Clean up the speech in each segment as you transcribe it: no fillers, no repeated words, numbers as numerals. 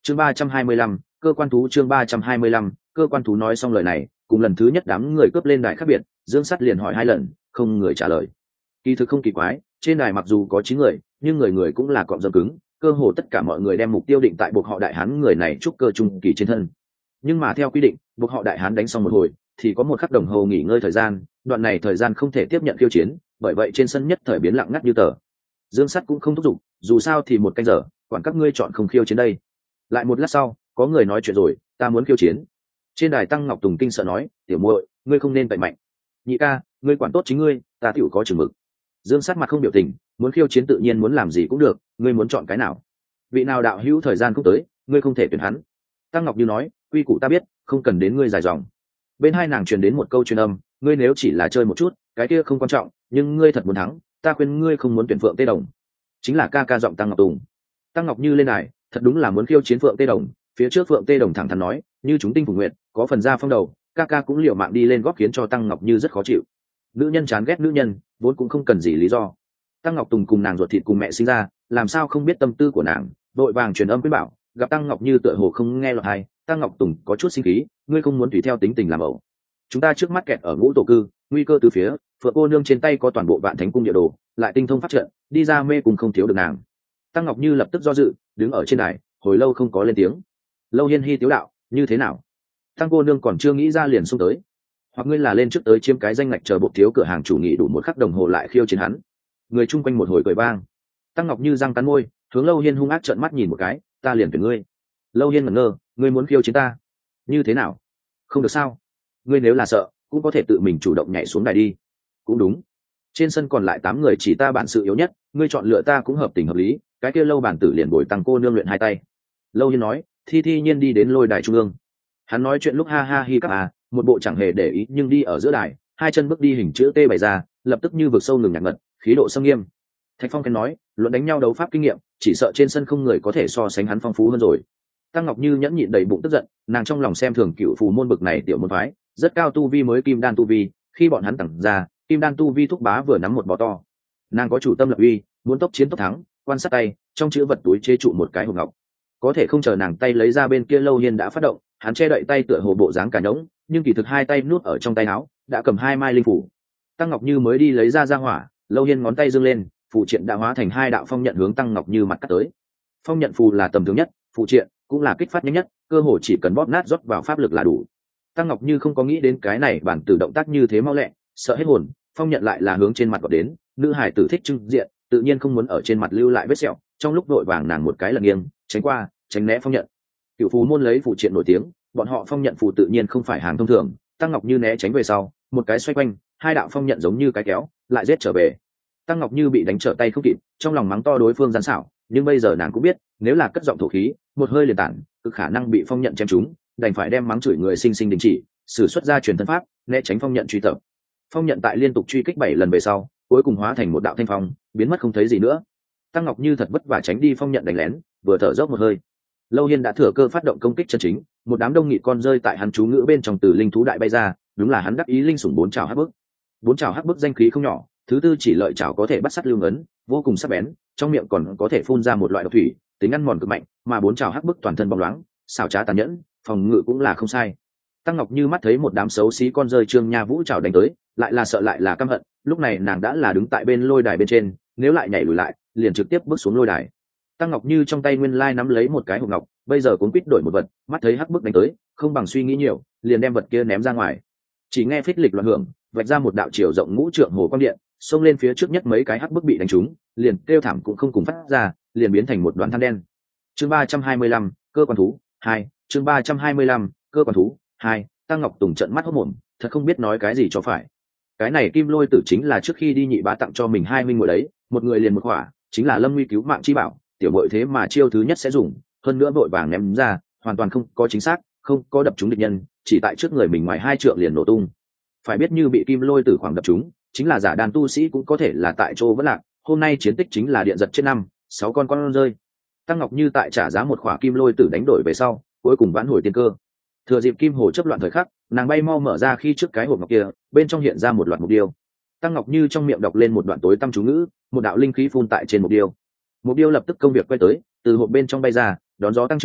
chương 325, cơ quan thú. chương 325, cơ quan thú. Nói xong lời này, cùng lần thứ nhất đám người cướp lên đài khác biệt, Dương Sắt liền hỏi 2 lần, không người trả lời. Kỳ thực không kỳ quái, trên đài mặc dù có 9 người, nhưng người người cũng là cọm dâm cứng, cơ hồ tất cả mọi người đem mục tiêu định tại buộc họ đại hán người này trúc cơ trung kỳ trên thân. Nhưng mà theo quy định, buộc họ đại hán đánh xong một hồi thì có 1 khắc đồng hồ nghỉ ngơi thời gian, đoạn này thời gian không thể tiếp nhận khiêu chiến, bởi vậy trên sân nhất thời biến lặng ngắt như tờ. Dương Sắt cũng không thúc giục, dù sao thì 1 canh giờ, quản các ngươi chọn không khiêu chiến đây. Lại một lát sau, có người nói chuyện rồi, ta muốn khiêu chiến. Trên đài Tăng Ngọc Tùng kinh sợ nói, tiểu muội, ngươi không nên cậy mạnh. Nhị ca, ngươi quản tốt chính ngươi, ta tiểu có chừng mực. Dương Sắt mặt không biểu tình, muốn khiêu chiến tự nhiên muốn làm gì cũng được, ngươi muốn chọn cái nào? Vị nào đạo hữu thời gian không tới, ngươi không thể tuyển hắn. Tăng Ngọc Như nói, quy củ ta biết, không cần đến ngươi dài dòng. Bên hai nàng truyền đến một câu truyền âm, ngươi nếu chỉ là chơi một chút, cái kia không quan trọng, nhưng ngươi thật muốn thắng, ta khuyên ngươi không muốn tuyển Phượng Tê Đồng. Chính là ca ca giọng Tăng Ngọc Tùng. Tăng Ngọc Như lên đài, thật đúng là muốn khiêu chiến Phượng Tê Đồng. Phía trước Phượng Tê Đồng thẳng thắn nói, như chúng tinh phục nguyện, có phần ra phong đầu, ca ca cũng liều mạng đi lên góp khiến cho Tăng Ngọc Như rất khó chịu. Nữ nhân chán ghét nữ nhân, vốn cũng không cần gì lý do. Tăng Ngọc Tùng cùng nàng ruột thịt cùng mẹ sinh ra, làm sao không biết tâm tư của nàng, đội vàng truyền âm với bảo, gặp Tăng Ngọc Như tựa hồ không nghe lọt hay, Tăng Ngọc Tùng có chút sinh khí, ngươi không muốn tùy theo tính tình làm ẩu. Chúng ta trước mắt kẹt ở Ngũ Tổ Cư, nguy cơ từ phía, Phượng cô nương trên tay có toàn bộ Vạn Thánh cung địa đồ, lại tinh thông pháp trận, đi ra mê cùng không thiếu được nàng. Tăng Ngọc Như lập tức do dự, đứng ở trên đài, hồi lâu không có lên tiếng. Lâu Hiên Hi tiếu đạo, như thế nào? Tăng cô nương còn chưa nghĩ ra liền xung tới, hoặc ngươi là lên trước tới chiếm cái danh ngạch chờ bộ thiếu cửa hàng chủ nghị đủ 1 khắc đồng hồ lại khiêu chiến hắn. Người chung quanh một hồi cười vang. Tăng Ngọc Như răng cắn môi, hướng Lâu Hiên hung ác trợn mắt nhìn một cái, ta liền tuyển ngươi. Lâu Hiên ngẩn ngơ, ngươi muốn khiêu chiến ta? Như thế nào? Không được sao? Ngươi nếu là sợ, cũng có thể tự mình chủ động nhảy xuống đài đi. Cũng đúng. Trên sân còn lại 8 người chỉ ta bản sự yếu nhất, ngươi chọn lựa ta cũng hợp tình hợp lý, cái kia Lâu bản tử liền bồi Tăng cô nương luyện 2 tay. Lâu Hiên nói, thi nhiên đi đến lôi đài trung ương. Hắn nói chuyện lúc ha ha hi các một bộ chẳng hề để ý nhưng đi ở giữa đài, 2 chân bước đi hình chữ T bày ra, lập tức như vực sâu ngừng nhạc ngật, khí độ sâm nghiêm. Thạch Phong khen nói, luận đánh nhau đấu pháp kinh nghiệm, chỉ sợ trên sân không người có thể so sánh hắn phong phú hơn rồi. Tăng Ngọc Như nhẫn nhịn đầy bụng tức giận, nàng trong lòng xem thường cựu phù môn bực này tiểu môn phái, rất cao tu vi mới kim đan tu vi, khi bọn hắn tặng ra, kim đan tu vi thúc bá vừa nắm một bò to. Nàng có chủ tâm lập uy, muốn tốc chiến tốc thắng, quan sát tay, trong chữ vật túi chế trụ một cái hộp ngọc. Có thể không chờ nàng tay lấy ra bên kia Lâu Hiên đã phát động, hắn che đậy tay tựa hồ bộ dáng cả nhỗng, nhưng kỳ thực 2 tay nuốt ở trong tay áo, đã cầm 2 mai linh phủ. Tăng Ngọc Như mới đi lấy ra hỏa, Lâu Hiên ngón tay giương lên, phụ triện đã hóa thành 2 đạo phong nhận hướng Tăng Ngọc Như mặt cắt tới. Phong nhận phù là tầm thường nhất, phụ triện cũng là kích phát nhanh nhất, cơ hồ chỉ cần bóp nát rót vào pháp lực là đủ. Tăng Ngọc Như không có nghĩ đến cái này bản tử động tác như thế mau lẹ, sợ hết hồn, phong nhận lại là hướng trên mặt gọt đến, nữ hải tử thích trưng diện, tự nhiên không muốn ở trên mặt lưu lại vết sẹo, trong lúc đội vàng nàng một cái lật nghiêng, tránh qua, tránh né phong nhận. Cựu phù môn lấy phụ triện nổi tiếng, bọn họ phong nhận phù tự nhiên không phải hàng thông thường. Tăng Ngọc Như né tránh về sau, một cái xoay quanh, 2 đạo phong nhận giống như cái kéo, lại giết trở về. Tăng Ngọc Như bị đánh trở tay không kịp, trong lòng mắng to đối phương gian xảo, nhưng bây giờ nàng cũng biết, nếu là cất giọng thổ khí, một hơi liền tản, cực khả năng bị phong nhận chém trúng, đành phải đem mắng chửi người sinh sinh đình chỉ, sử xuất ra truyền thân pháp, né tránh phong nhận truy tập. Phong nhận tại liên tục truy kích 7 lần về sau, cuối cùng hóa thành một đạo thanh phong, biến mất không thấy gì nữa. Tăng Ngọc Như thật vất vả tránh đi phong nhận đánh lén, vừa thở dốc một hơi. Lâu Hiên đã thừa cơ phát động công kích chân chính, một đám đông nghị con rơi tại hắn chú ngữ bên trong từ linh thú đại bay ra, đúng là hắn đắc ý linh sủng 4 trảo hắc bức. 4 trảo hắc bức danh khí không nhỏ, thứ tư chỉ lợi trảo có thể bắt sắt lưu ngấn, vô cùng sắc bén, trong miệng còn có thể phun ra một loại độc thủy, tính ăn mòn cực mạnh, mà 4 trảo hắc bức toàn thân bóng loáng, xảo trá tàn nhẫn, phòng ngự cũng là không sai. Tăng Ngọc Như mắt thấy một đám xấu xí con rơi Trương Nha Vũ trảo đánh tới, lại là sợ lại là căm hận, lúc này nàng đã là đứng tại bên lôi đài bên trên, nếu lại nhảy lùi lại, liền trực tiếp bước xuống lôi đài. Tăng Ngọc Như trong tay nguyên lai nắm lấy một cái hộp ngọc, bây giờ cũng quýt đổi một vật, mắt thấy hắc bức đánh tới, không bằng suy nghĩ nhiều, liền đem vật kia ném ra ngoài. Chỉ nghe phích lịch loạn hưởng, vạch ra một đạo chiều rộng ngũ trượng hồ quang điện, xông lên phía trước nhất mấy cái hắc bức bị đánh trúng, liền kêu thảm cũng không cùng phát ra, liền biến thành một đoàn than đen. Chương 325, cơ quan thú 2, chương 325, cơ quan thú 2. Tăng Ngọc Tùng trợn mắt hốt mồm, thật không biết nói cái gì cho phải. Cái này Kim Lôi Tử chính là trước khi đi nhị bá tặng cho mình 2 huynh muội đấy, một người liền một hỏa, chính là Lâm Nguy cứu mạng chi bảo, tiểu muội thế mà chiêu thứ nhất sẽ dùng, hơn nữa vội vàng ném ra, hoàn toàn không có chính xác, không có đập trúng địch nhân, chỉ tại trước người mình ngoài 2 trượng liền nổ tung. Phải biết như bị Kim Lôi Tử khoảng đập trúng, chính là giả đàn tu sĩ cũng có thể là tại chỗ vẫn lạc, hôm nay chiến tích chính là điện giật trên 5-6 con rơi. Tăng Ngọc Như tại trả giá một khỏa Kim Lôi Tử đánh đổi về sau, cuối cùng vãn hồi tiên cơ. Thừa dịp Kim Hồ chấp loạn thời khắc, nàng bay mau mở ra khi trước cái hộp ngọc kia, bên trong hiện ra một loạt mục điêu. Tăng Ngọc Như trong miệng đọc lên một đoạn tối tăm chú ngữ, một đạo linh khí phun tại trên mục điêu. Mục điêu lập tức công việc quay tới, từ hộp bên trong bay ra, đón gió tăng trưởng,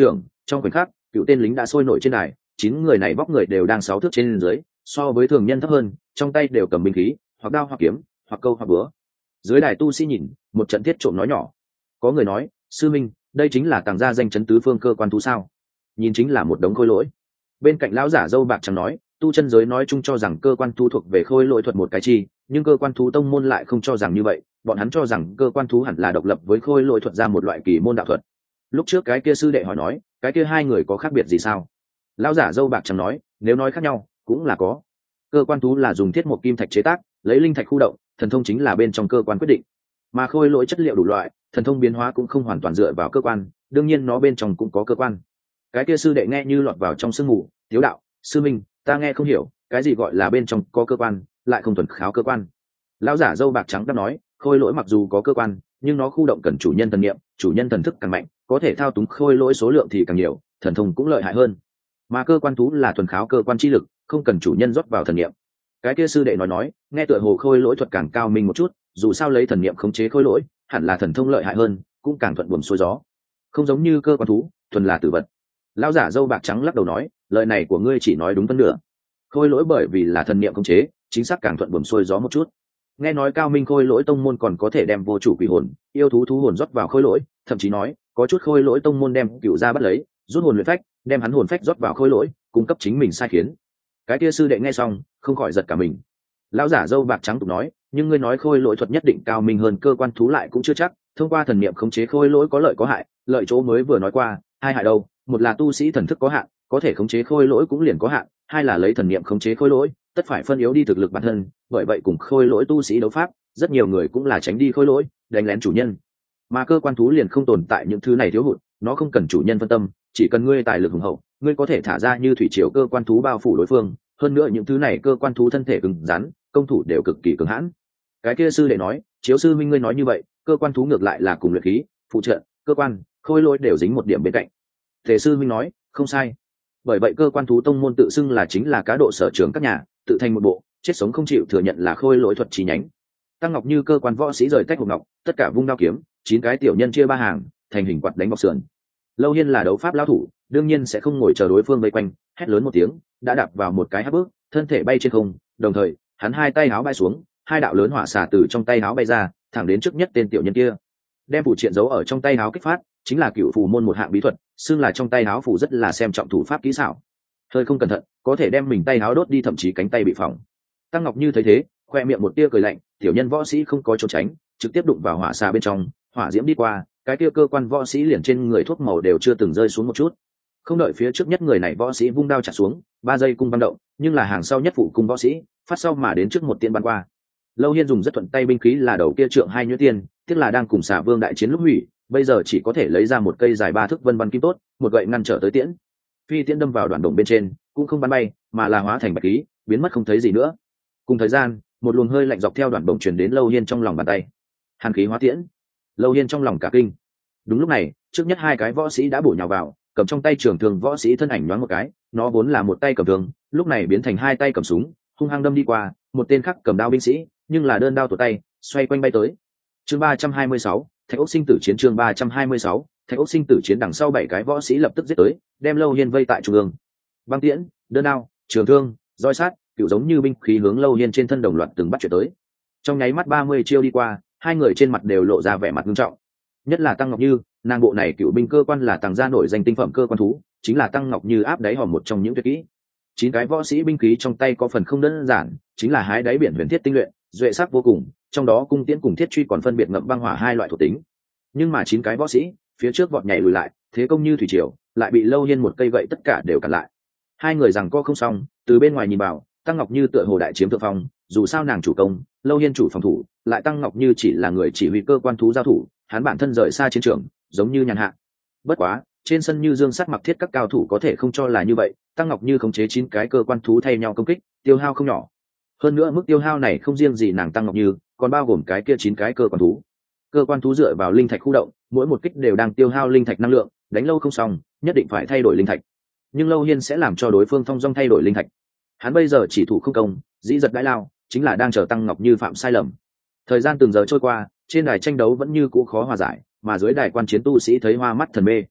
Trong khoảnh khắc, cựu tên lính đã sôi nổi trên đài, 9 người này vóc người đều đang 6 thước trên dưới, so với thường nhân thấp hơn, trong tay đều cầm binh khí, hoặc đao hoặc kiếm, hoặc câu hoặc búa. Dưới đài tu sĩ nhìn, một trận thiết trộm nói nhỏ. Có người nói, sư minh, đây chính là tàng gia danh chấn tứ phương cơ quan thú sao? Nhìn chính là một đống khôi lỗi. Bên cạnh lão giả dâu bạc trắng nói, tu chân giới nói chung cho rằng cơ quan thú thuộc về khôi lỗi thuật một cái chi, nhưng cơ quan thú tông môn lại không cho rằng như vậy, bọn hắn cho rằng cơ quan thú hẳn là độc lập với khôi lỗi thuật ra một loại kỳ môn đạo thuật. Lúc trước cái kia sư đệ hỏi nói, cái kia hai người có khác biệt gì sao? Lão giả dâu bạc trắng nói, nếu nói khác nhau, cũng là có. Cơ quan thú là dùng thiết mộc kim thạch chế tác, lấy linh thạch khu động, thần thông chính là bên trong cơ quan quyết định. Mà khôi lỗi chất liệu đủ loại, thần thông biến hóa cũng không hoàn toàn dựa vào cơ quan, đương nhiên nó bên trong cũng có cơ quan. Cái kia sư đệ nghe như lọt vào trong sương mù, thiếu đạo, sư minh, ta nghe không hiểu, cái gì gọi là bên trong có cơ quan, lại không thuần kháo cơ quan. Lão giả dâu bạc trắng đáp nói, khôi lỗi mặc dù có cơ quan, nhưng nó khu động cần chủ nhân thần niệm, chủ nhân thần thức càng mạnh, có thể thao túng khôi lỗi số lượng thì càng nhiều, thần thông cũng lợi hại hơn. Mà cơ quan thú là thuần kháo cơ quan chi lực, không cần chủ nhân rót vào thần niệm. Cái kia sư đệ nói, nghe tựa hồ khôi lỗi thuật càng cao minh một chút, dù sao lấy thần niệm khống chế khôi lỗi, hẳn là thần thông lợi hại hơn, cũng càng thuận buồm xuôi gió. Không giống như cơ quan thú, thuần là tử vật. Lão giả dâu bạc trắng lắc đầu nói, lời này của ngươi chỉ nói đúng phân nửa. Khôi lỗi bởi vì là thần niệm khống chế, chính xác càng thuận buồm xuôi gió một chút. Nghe nói cao minh khôi lỗi tông môn còn có thể đem vô chủ quỷ hồn, yêu thú thú hồn rót vào khôi lỗi, thậm chí nói có chút khôi lỗi tông môn đem cựu ra bắt lấy, rút hồn luyện phách, đem hắn hồn phách rót vào khôi lỗi, cung cấp chính mình sai khiến. Cái kia sư đệ nghe xong, không khỏi giật cả mình. Lão giả dâu bạc trắng tục nói, nhưng ngươi nói khôi lỗi thuật nhất định cao minh hơn cơ quan thú lại cũng chưa chắc, thông qua thần niệm khống chế khôi lỗi có lợi có hại, lợi chỗ mới vừa nói qua, hai hại đâu, một là tu sĩ thần thức có hạn, có thể khống chế khôi lỗi cũng liền có hạn, hai là lấy thần niệm khống chế khôi lỗi, tất phải phân yếu đi thực lực bản thân, bởi vậy cùng khôi lỗi tu sĩ đấu pháp, rất nhiều người cũng là tránh đi khôi lỗi, đánh lén chủ nhân. Mà cơ quan thú liền không tồn tại những thứ này thiếu hụt, nó không cần chủ nhân phân tâm, chỉ cần ngươi tài lực hùng hậu, ngươi có thể thả ra như thủy triều cơ quan thú bao phủ đối phương, hơn nữa những thứ này cơ quan thú thân thể cứng rắn, công thủ đều cực kỳ cứng hãn. Cái kia sư đệ nói, chiếu sư minh ngươi nói như vậy, cơ quan thú ngược lại là cùng luyện khí, phụ trợ, cơ quan, khôi lỗi đều dính một điểm bên cạnh. Thể sư minh nói, không sai. Bởi vậy cơ quan thú tông môn tự xưng là chính là cá độ sở trường các nhà, tự thành một bộ, chết sống không chịu thừa nhận là khôi lỗi thuật chi nhánh. Tăng Ngọc như cơ quan võ sĩ rời tách hộp ngọc, tất cả vung đao kiếm, 9 cái tiểu nhân chia 3 hàng, thành hình quạt đánh bọc sườn. Lâu Hiên là đấu pháp lão thủ, đương nhiên sẽ không ngồi chờ đối phương vây quanh, hét lớn một tiếng, đã đạp vào một cái hấp bước, thân thể bay trên không, đồng thời, hắn hai tay áo bay xuống, hai đạo lớn hỏa xả từ trong tay áo bay ra, thẳng đến trước nhất tên tiểu nhân kia. Đem phủ triện giấu ở trong tay áo kích phát, chính là cựu phù môn một hạng bí thuật, xưng là trong tay áo phủ rất là xem trọng thủ pháp kỹ xảo. Hơi không cẩn thận, có thể đem mình tay áo đốt đi, thậm chí cánh tay bị phỏng. Tăng Ngọc như thấy thế, khoe miệng một tia cười lạnh, tiểu nhân võ sĩ không có trốn tránh, trực tiếp đụng vào hỏa xà bên trong, hỏa diễm đi qua, cái kia cơ quan võ sĩ liền trên người thuốc màu đều chưa từng rơi xuống một chút. Không đợi phía trước nhất người này võ sĩ vung đao chặt xuống, 3 giây cung băng động, nhưng là hàng sau nhất phụ cung võ sĩ phát sau mà đến trước một tiên bắn qua. Lâu Hiên dùng rất thuận tay binh khí là đầu kia trượng hai nhuyễn tiên, tiếc là đang cùng xà vương đại chiến lúc hủy, bây giờ chỉ có thể lấy ra một cây dài 3 thước vân văn kim tốt, một gậy ngăn trở tới tiễn. Phi tiễn đâm vào đoạn đồng bên trên, cũng không bắn bay, mà là hóa thành bạch khí, biến mất không thấy gì nữa. Cùng thời gian, một luồng hơi lạnh dọc theo đoạn đồng truyền đến Lâu Hiên trong lòng bàn tay. Hàn khí hóa tiễn. Lâu Hiên trong lòng cả kinh. Đúng lúc này, trước nhất hai cái võ sĩ đã bổ nhào vào, cầm trong tay trường thương võ sĩ thân ảnh nhoáng một cái, nó vốn là một tay cầm thương, lúc này biến thành hai tay cầm súng, hung hăng đâm đi qua, một tên khác cầm đao binh sĩ, nhưng là đơn đao tụt tay, xoay quanh bay tới. Chương 326, Thạch Ốc sinh tử chiến. Chương 326, Thạch Ốc sinh tử chiến. Đằng sau 7 cái võ sĩ lập tức giết tới, đem Lâu Hiên vây tại trung ương. Băng tiễn, đơn đao, trường thương, roi sát, cựu giống như binh khí hướng Lâu Hiên trên thân đồng loạt từng bắt chuyển tới. Trong nháy mắt 30 chiêu đi qua, hai người trên mặt đều lộ ra vẻ mặt nghiêm trọng. Nhất là Tăng Ngọc Như, nàng bộ này cựu binh cơ quan là tàng gia nổi danh tinh phẩm cơ quan thú, chính là Tăng Ngọc Như áp đáy hòm một trong những tuyệt kỹ. 9 cái võ sĩ binh khí trong tay có phần không đơn giản, chính là hái đáy biển huyền thiết tinh luyện, duệ sắc vô cùng, trong đó cung tiễn cùng thiết truy còn phân biệt ngậm băng hỏa hai loại thuộc tính. Nhưng mà 9 cái võ sĩ phía trước vọt nhảy lùi lại, thế công như thủy triều, lại bị Lâu Hiên một cây gậy tất cả đều cản lại. Hai người giằng co không xong, từ bên ngoài nhìn vào, Tăng Ngọc Như tựa hồ đại chiếm thượng phong, dù sao nàng chủ công, Lâu Hiên chủ phòng thủ, lại Tăng Ngọc Như chỉ là người chỉ huy cơ quan thú giao thủ, hắn bản thân rời xa chiến trường, giống như nhàn hạ. Bất quá, trên sân Như Dương Sắt mặc thiết các cao thủ có thể không cho là như vậy, Tăng Ngọc Như khống chế 9 cái cơ quan thú thay nhau công kích, tiêu hao không nhỏ. Hơn nữa mức tiêu hao này không riêng gì nàng Tăng Ngọc Như, còn bao gồm cái kia 9 cái cơ quan thú. Cơ quan thú dựa vào linh thạch khu động, mỗi một kích đều đang tiêu hao linh thạch năng lượng, đánh lâu không xong, nhất định phải thay đổi linh thạch. Nhưng Lâu Hiên sẽ làm cho đối phương thông dong thay đổi linh thạch. Hắn bây giờ chỉ thủ không công, dĩ giật đãi lao, chính là đang chờ Tăng Ngọc Như phạm sai lầm. Thời gian từng giờ trôi qua, trên đài tranh đấu vẫn như cũ khó hòa giải, mà dưới đài quan chiến tu sĩ thấy hoa mắt thần mê.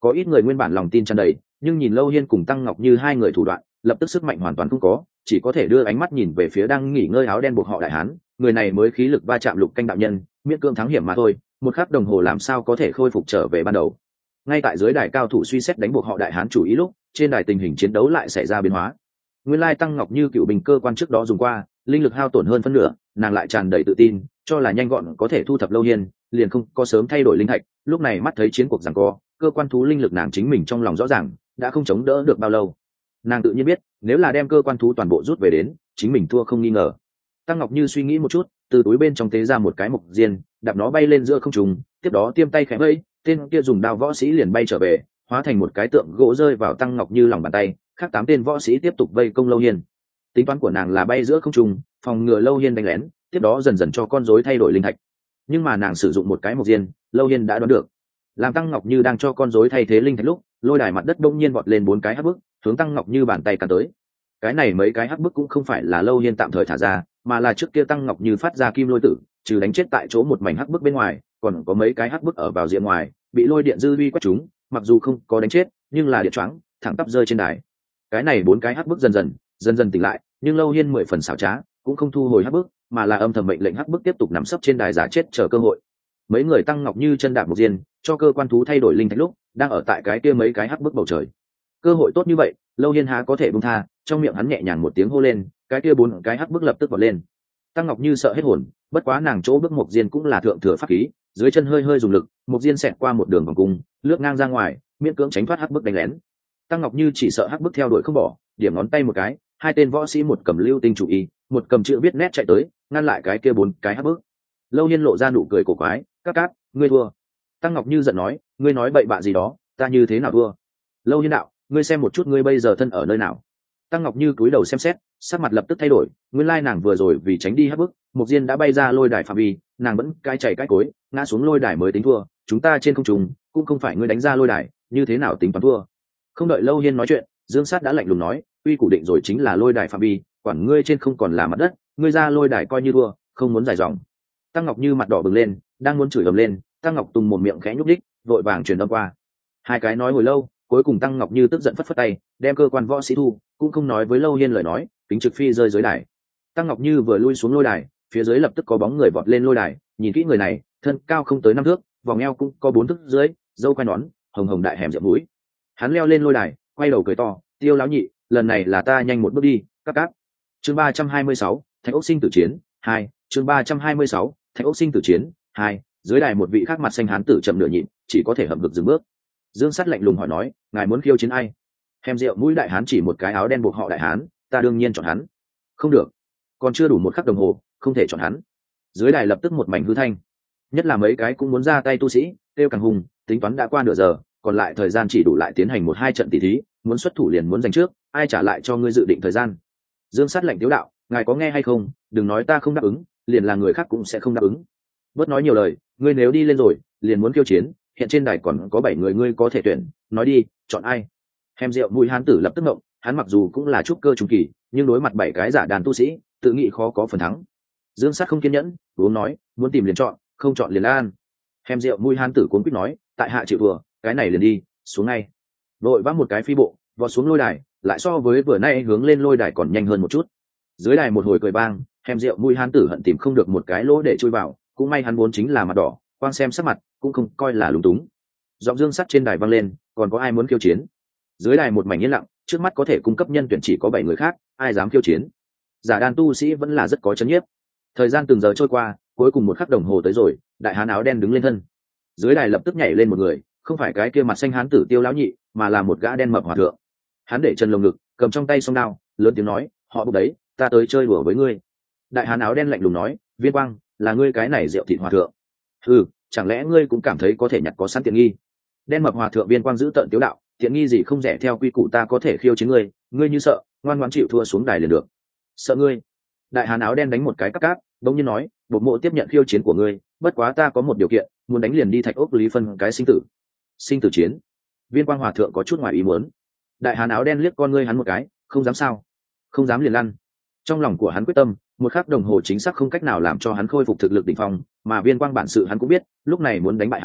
Có ít người nguyên bản lòng tin tràn đầy, nhưng nhìn Lâu Hiên cùng Tăng Ngọc Như hai người thủ đoạn, lập tức sức mạnh hoàn toàn không có, chỉ có thể đưa ánh mắt nhìn về phía đang nghỉ ngơi áo đen buộc họ đại hán. Người này mới khí lực va chạm Lục Canh đạo nhân, miễn cưỡng thắng hiểm mà thôi, một khắc đồng hồ làm sao có thể khôi phục trở về ban đầu. Ngay tại dưới đài cao thủ suy xét đánh buộc họ đại hán chủ ý lúc, trên đài tình hình chiến đấu lại xảy ra biến hóa. Nguyên lai Tăng Ngọc Như cựu bình cơ quan trước đó dùng qua, linh lực hao tổn hơn phân nửa, nàng lại tràn đầy tự tin, cho là nhanh gọn có thể thu thập Lâu Hiên, liền không có sớm thay đổi linh thạch. Lúc này mắt thấy chiến cuộc giằng co, cơ quan thú linh lực nàng chính mình trong lòng rõ ràng, đã không chống đỡ được bao lâu. Nàng tự nhiên biết, nếu là đem cơ quan thú toàn bộ rút về đến, chính mình thua không nghi ngờ. Tăng Ngọc Như suy nghĩ một chút, từ túi bên trong tế ra một cái mộc diên, đạp nó bay lên giữa không trung, tiếp đó tiêm tay khẽ vẫy, tên kia dùng đao võ sĩ liền bay trở về, hóa thành một cái tượng gỗ rơi vào Tăng Ngọc Như lòng bàn tay. Khác 8 tên võ sĩ tiếp tục vây công Lâu Hiên. Tính toán của nàng là bay giữa không trung, phòng ngừa Lâu Hiên đánh lén, tiếp đó dần dần cho con rối thay đổi linh thạch. Nhưng mà nàng sử dụng một cái mộc diên, Lâu Hiên đã đoán được. Làm Tăng Ngọc Như đang cho con rối thay thế linh thạch lúc, lôi đài mặt đất bỗng nhiên vọt lên 4 cái hắc bức, hướng Tăng Ngọc Như bàn tay cắn tới. Cái này mấy cái hắc bức cũng không phải là Lâu Hiên tạm thời thả ra, mà là trước kia Tăng Ngọc Như phát ra kim lôi tử, trừ đánh chết tại chỗ một mảnh hắc bức bên ngoài, còn có mấy cái hắc bức ở vào diện ngoài, bị lôi điện dư uy quét chúng, mặc dù không có đánh chết, nhưng là điện choáng, thẳng tắp rơi trên đài. Cái này 4 cái hắc bức dần dần tỉnh lại, nhưng Lâu Hiên 10 phần xảo trá, cũng không thu hồi hắc bức, mà là âm thầm mệnh lệnh hắc bức tiếp tục nằm sấp trên đài giả chết chờ cơ hội. Mấy người Tăng Ngọc Như chân đạp một diên, cho cơ quan thú thay đổi linh thạch lúc, đang ở tại cái kia mấy cái hắc bức bầu trời. Cơ hội tốt như vậy, Lâu Hiên há có thể buông tha, trong miệng hắn nhẹ nhàng một tiếng hô lên, cái kia 4 cái hắc bức lập tức vọt lên. Tăng Ngọc Như sợ hết hồn, bất quá nàng chỗ bước một diên cũng là thượng thừa pháp khí, dưới chân hơi dùng lực, một diên xẹt qua một đường vòng cung, lướt ngang ra ngoài, miễn cưỡng tránh thoát hắc bức đánh lén. Tăng Ngọc Như chỉ sợ hắc bức theo đuổi không bỏ, điểm ngón tay một cái, hai tên võ sĩ một cầm lưu tinh chủ y, một cầm chữ viết nét chạy tới, ngăn lại cái kia 4 cái hắc bức. Lâu Hiên lộ ra nụ cười cổ quái, cát, ngươi thua. Tăng Ngọc Như giận nói, ngươi nói bậy bạ gì đó, ta như thế nào thua? Lâu Hiên đạo, ngươi xem một chút ngươi bây giờ thân ở nơi nào. Tăng Ngọc Như cúi đầu xem xét, sắc mặt lập tức thay đổi, nguyên lai nàng vừa rồi vì tránh đi hắc bức, Mộc Diên đã bay ra lôi đài phạm vi, nàng vẫn cai chảy cãi cối, ngã xuống lôi đài mới tính thua, chúng ta trên không trung, cũng không phải ngươi đánh ra lôi đài, như thế nào tính toán thua? Không đợi Lâu Hiên nói chuyện, Dương Sát đã lạnh lùng nói, uy củ định rồi chính là lôi đài phạm vi, quản ngươi trên không còn là mặt đất, ngươi ra lôi đài coi như thua, không muốn dài dòng. Tăng Ngọc Như mặt đỏ bừng lên, đang muốn chửi ầm lên, Tăng Ngọc Tùng một miệng khẽ nhúc đích, vội vàng truyền âm qua. Hai cái nói hồi lâu, cuối cùng Tăng Ngọc Như tức giận phất phất tay, đem cơ quan võ sĩ thu, cũng không nói với Lâu Hiên lời nói, kính trực phi rơi dưới đài. Tăng Ngọc Như vừa lui xuống lôi đài, phía dưới lập tức có bóng người vọt lên lôi đài, nhìn kỹ người này, thân cao không tới 5 thước, vòng eo cũng có 4 thước dưới, râu quai nón, hồng đại hẻm rậm mũi. Hắn leo lên lôi đài, quay đầu cười to, Tiêu lão nhị, lần này là ta nhanh một bước đi, các. Chương 326, Thạch Ốc sinh tử chiến 2, chương 326, Thạch Ốc sinh tử chiến 2, dưới đài một vị khác mặt xanh hán tử chậm nửa nhịn, chỉ có thể hậm hực dừng bước. Dương Sắt lạnh lùng hỏi nói, ngài muốn khiêu chiến ai? Hèm rượu mũi đại hán chỉ một cái áo đen buộc họ đại hán, ta đương nhiên chọn hắn. Không được, còn chưa đủ một khắc đồng hồ, không thể chọn hắn. Dưới đài lập tức một mảnh hư thanh, nhất là mấy cái cũng muốn ra tay tu sĩ, tiêu càng hùng, tính toán đã qua nửa giờ, còn lại thời gian chỉ đủ lại tiến hành 1-2 trận tỷ thí, muốn xuất thủ liền muốn giành trước, ai trả lại cho ngươi dự định thời gian? Dương Sát lạnh tiếu đạo, ngài có nghe hay không, đừng nói ta không đáp ứng, liền là người khác cũng sẽ không đáp ứng. Bớt nói nhiều lời, ngươi nếu đi lên rồi, liền muốn khiêu chiến, hiện trên đài còn có 7 người ngươi có thể tuyển, nói đi, chọn ai? Hèm rượu mũi hán tử lập tức ngộng, hắn mặc dù cũng là trúc cơ trung kỳ, nhưng đối mặt 7 cái giả đàn tu sĩ, tự nghĩ khó có phần thắng. Dương Sát không kiên nhẫn, uống nói, muốn tìm liền chọn, không chọn liền lan. Hèm rượu mũi hán tử cuống quýt nói, tại hạ chịu thua, cái này liền đi, xuống ngay. Đội vác một cái phi bộ, vọt xuống lôi đài, lại so với vừa nay hướng lên lôi đài còn nhanh hơn một chút. Dưới đài một hồi cười bang, hèm rượu mũi hán tử hận tìm không được một cái lỗ để chui vào, cũng may hắn vốn chính là mặt đỏ, quang xem sắc mặt cũng không coi là lúng túng. Giọng Dương Sắt trên đài vang lên, còn có ai muốn khiêu chiến? Dưới đài một mảnh yên lặng, trước mắt có thể cung cấp nhân tuyển chỉ có 7 người khác, ai dám khiêu chiến? Giả đàn tu sĩ vẫn là rất có chấn nhiếp. Thời gian từng giờ trôi qua, cuối cùng 1 khắc đồng hồ tới rồi, đại hán áo đen đứng lên thân. Dưới đài lập tức nhảy lên một người, không phải cái kia mặt xanh hán tử Tiêu lão nhị, mà là một gã đen mập hòa thượng. Hắn để chân lồng ngực, cầm trong tay song đao, lớn tiếng nói, họ bục đấy, ta tới chơi đùa với ngươi. Đại hán áo đen lạnh lùng nói, Viên Quang, là ngươi cái này rượu thịt hòa thượng? Ừ, chẳng lẽ ngươi cũng cảm thấy có thể nhặt có sẵn tiện nghi? Đen mập hòa thượng Viên Quang giữ tợn tiếu đạo, tiện nghi gì không rẻ, theo quy củ ta có thể khiêu chiến ngươi, ngươi như sợ, ngoan ngoãn chịu thua xuống đài liền được. Sợ ngươi? Đại hán áo đen đánh một cái cắt cát, đống nhiên nói, bổn mộ tiếp nhận khiêu chiến của ngươi, bất quá ta có một điều kiện, muốn đánh liền đi Thạch Ốc Lý phân cái sinh tử. Sinh tử chiến? Viên Quang hòa thượng có chút ngoài ý muốn. Đại hán áo đen liếc con ngươi hắn một cái, không dám sao? Không dám liền lăn. Trong lòng của hắn quyết tâm, 1 khắc đồng hồ chính xác không cách nào làm cho hắn khôi phục thực lực đỉnh phong, mà Viên Quang bản sự hắn cũng biết, lúc này muốn đánh bại hắn,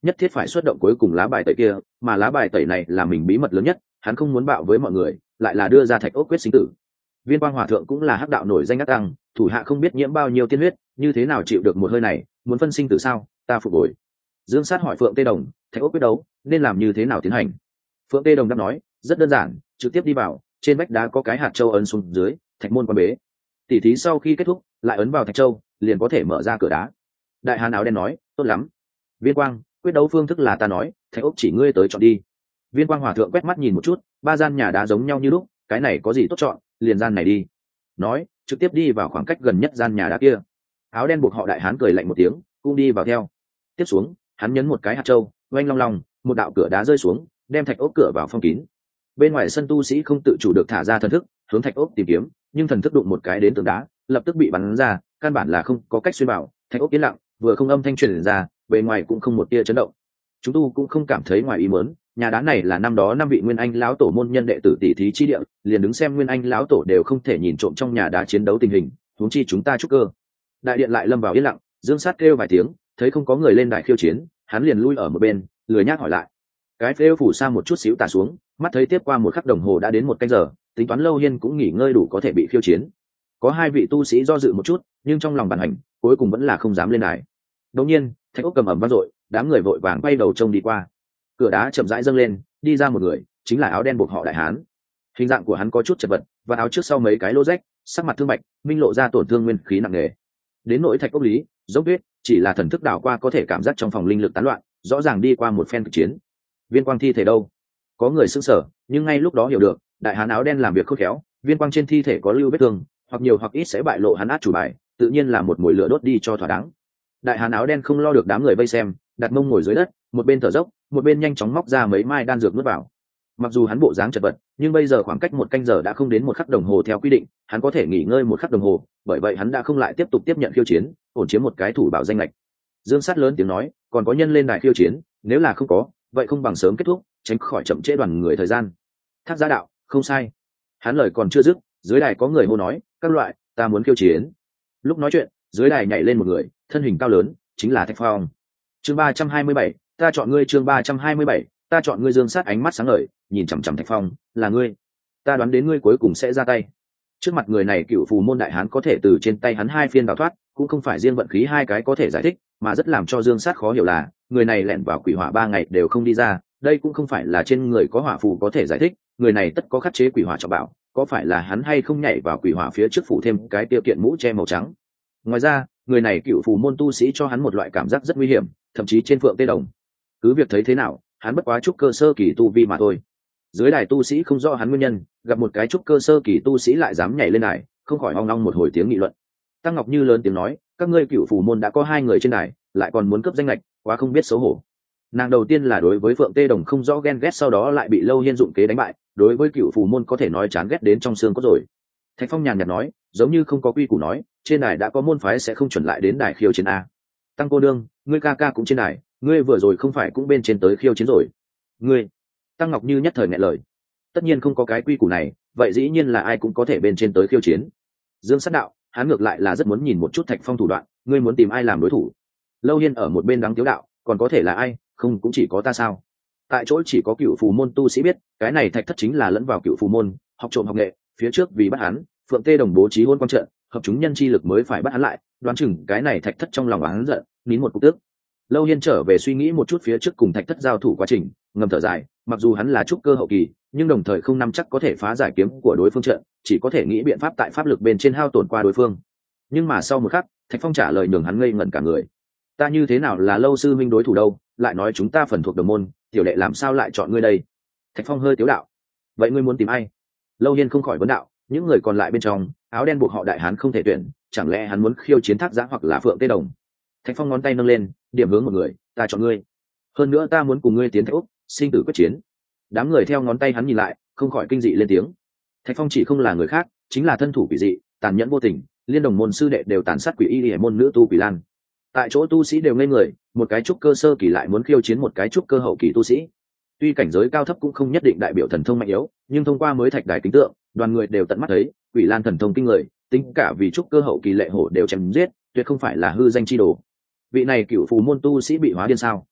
nhất thiết phải xuất động cuối cùng lá bài tẩy kia, mà lá bài tẩy này là mình bí mật lớn nhất, hắn không muốn bạo với mọi người, lại là đưa ra thạch ốc quyết sinh tử. Viên Quang Hòa thượng cũng là hắc đạo nổi danh ác tăng, thủ hạ không biết nhiễm bao nhiêu tiên huyết, như thế nào chịu được một hơi này, muốn phân sinh tử sao? Ta phục hồi. Dương Sát hỏi Phượng Tê Đồng, thạch ốc quyết đấu nên làm như thế nào tiến hành? Phượng Tê Đồng đáp nói, rất đơn giản, trực tiếp đi vào, trên vách đá có cái hạt châu ấn xuống dưới, thạch môn quan bế. Tỉ thí sau khi kết thúc, lại ấn vào thạch châu, liền có thể mở ra cửa đá. Đại Hán áo đen nói, tốt lắm. Viên Quang, quyết đấu phương thức là ta nói, thạch ốc chỉ ngươi tới chọn đi. Viên Quang Hòa thượng quét mắt nhìn một chút, ba gian nhà đá giống nhau như lúc, cái này có gì tốt chọn, liền gian này đi. Nói, trực tiếp đi vào khoảng cách gần nhất gian nhà đá kia. Áo đen buộc họ Đại Hán cười lạnh một tiếng, cũng đi vào theo. Tiếp xuống, hắn nhấn một cái hạt châu, oanh long long, một đạo cửa đá rơi xuống, đem thạch ốc cửa vào phong kín. Bên ngoài sân tu sĩ không tự chủ được thả ra thần thức, hướng thạch ốc tìm kiếm, nhưng thần thức đụng một cái đến tường đá, lập tức bị bắn ra, căn bản là không có cách xuyên vào. Thạch ốc yên lặng, vừa không âm thanh truyền ra, bên ngoài cũng không một tia chấn động. Chúng tu cũng không cảm thấy ngoài ý muốn, nhà đá này là năm đó 5 vị Nguyên Anh lão tổ môn nhân đệ tử tỷ thí chi địa, liền đứng xem Nguyên Anh lão tổ đều không thể nhìn trộm trong nhà đá chiến đấu tình hình, huống chi chúng ta trúc cơ. Đại điện lại lâm vào yên lặng, Dương Sát kêu vài tiếng, thấy không có người lên đài khiêu chiến, hắn liền lui ở một bên, lười nhác hỏi lại. Cái phêu phủ sa một chút xíu tả xuống, mắt thấy tiếp qua một khắc đồng hồ đã đến một canh giờ, tính toán Lâu Hiên cũng nghỉ ngơi đủ có thể bị khiêu chiến. Có 2 vị tu sĩ do dự một chút, nhưng trong lòng bản hành, cuối cùng vẫn là không dám lên đài. Đột nhiên, thạch ốc cầm ẩm vang dội, đám người vội vàng quay đầu trông đi qua. Cửa đá chậm rãi dâng lên, đi ra một người, chính là áo đen buộc họ Đại Hán. Hình dạng của hắn có chút chật vật, và áo trước sau mấy cái lỗ rách, sắc mặt thương bạch, minh lộ ra tổn thương nguyên khí nặng nề. Đến nỗi thạch ốc lý, dốc tuyết, chỉ là thần thức đảo qua có thể cảm giác trong phòng linh lực tán loạn, rõ ràng đi qua một phen cực chiến. Viên Quang thi thể đâu? Có người sững sờ, nhưng ngay lúc đó hiểu được, Đại Hán áo đen làm việc khôn khéo, Viên Quang trên thi thể có lưu vết thương, hoặc nhiều hoặc ít sẽ bại lộ hắn át chủ bài, tự nhiên là một mồi lửa đốt đi cho thỏa đáng. Đại Hán áo đen không lo được đám người vây xem, đặt mông ngồi dưới đất, một bên thở dốc, một bên nhanh chóng móc ra mấy mai đan dược nuốt vào. Mặc dù hắn bộ dáng chật vật, nhưng bây giờ khoảng cách một canh giờ đã không đến một khắc đồng hồ theo quy định, hắn có thể nghỉ ngơi một khắc đồng hồ, bởi vậy hắn đã không lại tiếp tục tiếp nhận khiêu chiến, ổn chiếm một cái thủ bảo danh lệch. Dương Sát lớn tiếng nói, còn có nhân lên đài khiêu chiến, nếu là không có, vậy không bằng sớm kết thúc, tránh khỏi chậm trễ đoàn người thời gian. Thác Giá đạo, không sai. Hắn lời còn chưa dứt, dưới đài có người hô nói, các loại, ta muốn khiêu chiến. Lúc nói chuyện, dưới đài nhảy lên một người, thân hình cao lớn, chính là Thạch Phong. Chương 327, ta chọn ngươi. Chương 327, ta chọn ngươi. Dương Sát ánh mắt sáng ngời, nhìn chằm chằm Thạch Phong, là ngươi. Ta đoán đến ngươi cuối cùng sẽ ra tay. Trước mặt người này cựu phù môn đại hán có thể từ trên tay hắn 2 phiên đào thoát, cũng không phải riêng vận khí 2 cái có thể giải thích, mà rất làm cho Dương Sát khó hiểu là, người này lẻn vào quỷ hỏa 3 ngày đều không đi ra, đây cũng không phải là trên người có hỏa phù có thể giải thích, người này tất có khắc chế quỷ hỏa trọng bảo, có phải là hắn hay không nhảy vào quỷ hỏa phía trước phủ thêm cái tiêu kiện mũ che màu trắng. Ngoài ra, người này cựu phù môn tu sĩ cho hắn một loại cảm giác rất nguy hiểm, thậm chí trên Phượng Tê Đồng. Cứ việc thấy thế nào, hắn bất quá trúc cơ sơ kỳ tu vi mà thôi. Dưới đài tu sĩ không rõ hắn nguyên nhân, gặp một cái trúc cơ sơ kỳ tu sĩ lại dám nhảy lên đài, không khỏi hoang long một hồi tiếng nghị luận. Tăng Ngọc Như lớn tiếng nói, các ngươi cựu phù môn đã có 2 người trên đài, lại còn muốn cướp danh lệch, quá không biết xấu hổ. Nàng đầu tiên là đối với Phượng Tê Đồng không rõ ghen ghét, sau đó lại bị Lâu Hiên dụng kế đánh bại, đối với cựu phù môn có thể nói chán ghét đến trong xương cốt rồi. Thạch Phong nhàn nhạt nói, giống như không có quy củ nói, trên đài đã có môn phái sẽ không chuẩn lại đến đài khiêu chiến a. Tăng cô đương, ngươi ca ca cũng trên đài, ngươi vừa rồi không phải cũng bên trên tới khiêu chiến rồi? Ngươi? Tăng Ngọc Như nhất thời nghẹn lời. Tất nhiên không có cái quy củ này, vậy dĩ nhiên là ai cũng có thể bên trên tới khiêu chiến. Dương Sát đạo, hắn ngược lại là rất muốn nhìn một chút Thạch Phong thủ đoạn, ngươi muốn tìm ai làm đối thủ? Lâu Hiên ở một bên đắng tiếu đạo, còn có thể là ai, không cũng chỉ có ta sao? Tại chỗ chỉ có cựu phù môn tu sĩ biết, cái này Thạch Thất chính là lẫn vào cựu phù môn, học trộm học nghệ, phía trước vì bắt hắn, Phượng Tê Đồng bố trí hôn quan trận, hợp chúng nhân chi lực mới phải bắt hắn lại, đoán chừng cái này Thạch Thất trong lòng hắn giận, nín một cục tức. Lâu Hiên trở về suy nghĩ một chút phía trước cùng Thạch Thất giao thủ quá trình, ngầm thở dài, mặc dù hắn là trúc cơ hậu kỳ, nhưng đồng thời không nắm chắc có thể phá giải kiếm của đối phương trận, chỉ có thể nghĩ biện pháp tại pháp lực bên trên hao tổn qua đối phương. Nhưng mà sau một khắc, Thạch Phong trả lời nhường hắn ngây ngẩn cả người. Ta như thế nào là Lâu sư minh đối thủ đâu, lại nói chúng ta phần thuộc đồng môn, tiểu đệ làm sao lại chọn ngươi đây? Thạch Phong hơi tiếu đạo. Vậy ngươi muốn tìm ai? Lâu Hiên không khỏi vấn đạo, những người còn lại bên trong, áo đen buộc họ Đại Hán không thể tuyển, chẳng lẽ hắn muốn khiêu chiến Thác Giã hoặc là Phượng Tê Đồng? Thạch Phong ngón tay nâng lên, điểm hướng một người, ta chọn ngươi. Hơn nữa ta muốn cùng ngươi tiến Thạch Úc, sinh tử quyết chiến. Đám người theo ngón tay hắn nhìn lại, không khỏi kinh dị lên tiếng. Thạch Phong chỉ không là người khác, chính là thân thủ quỷ dị, tàn nhẫn vô tình, liên đồng môn sư đệ đều tàn sát quỷ y liễu môn nữ tu Quỷ Lan. Tại chỗ tu sĩ đều ngây người, một cái trúc cơ sơ kỳ lại muốn khiêu chiến một cái trúc cơ hậu kỳ tu sĩ. Tuy cảnh giới cao thấp cũng không nhất định đại biểu thần thông mạnh yếu, nhưng thông qua mới thạch đài kính tượng, đoàn người đều tận mắt thấy, Quỷ Lan thần thông kinh người, tính cả vì trúc cơ hậu kỳ lệ hổ đều chém giết, tuyệt không phải là hư danh chi đồ. Vị này cựu phù môn tu sĩ bị hóa điên sao?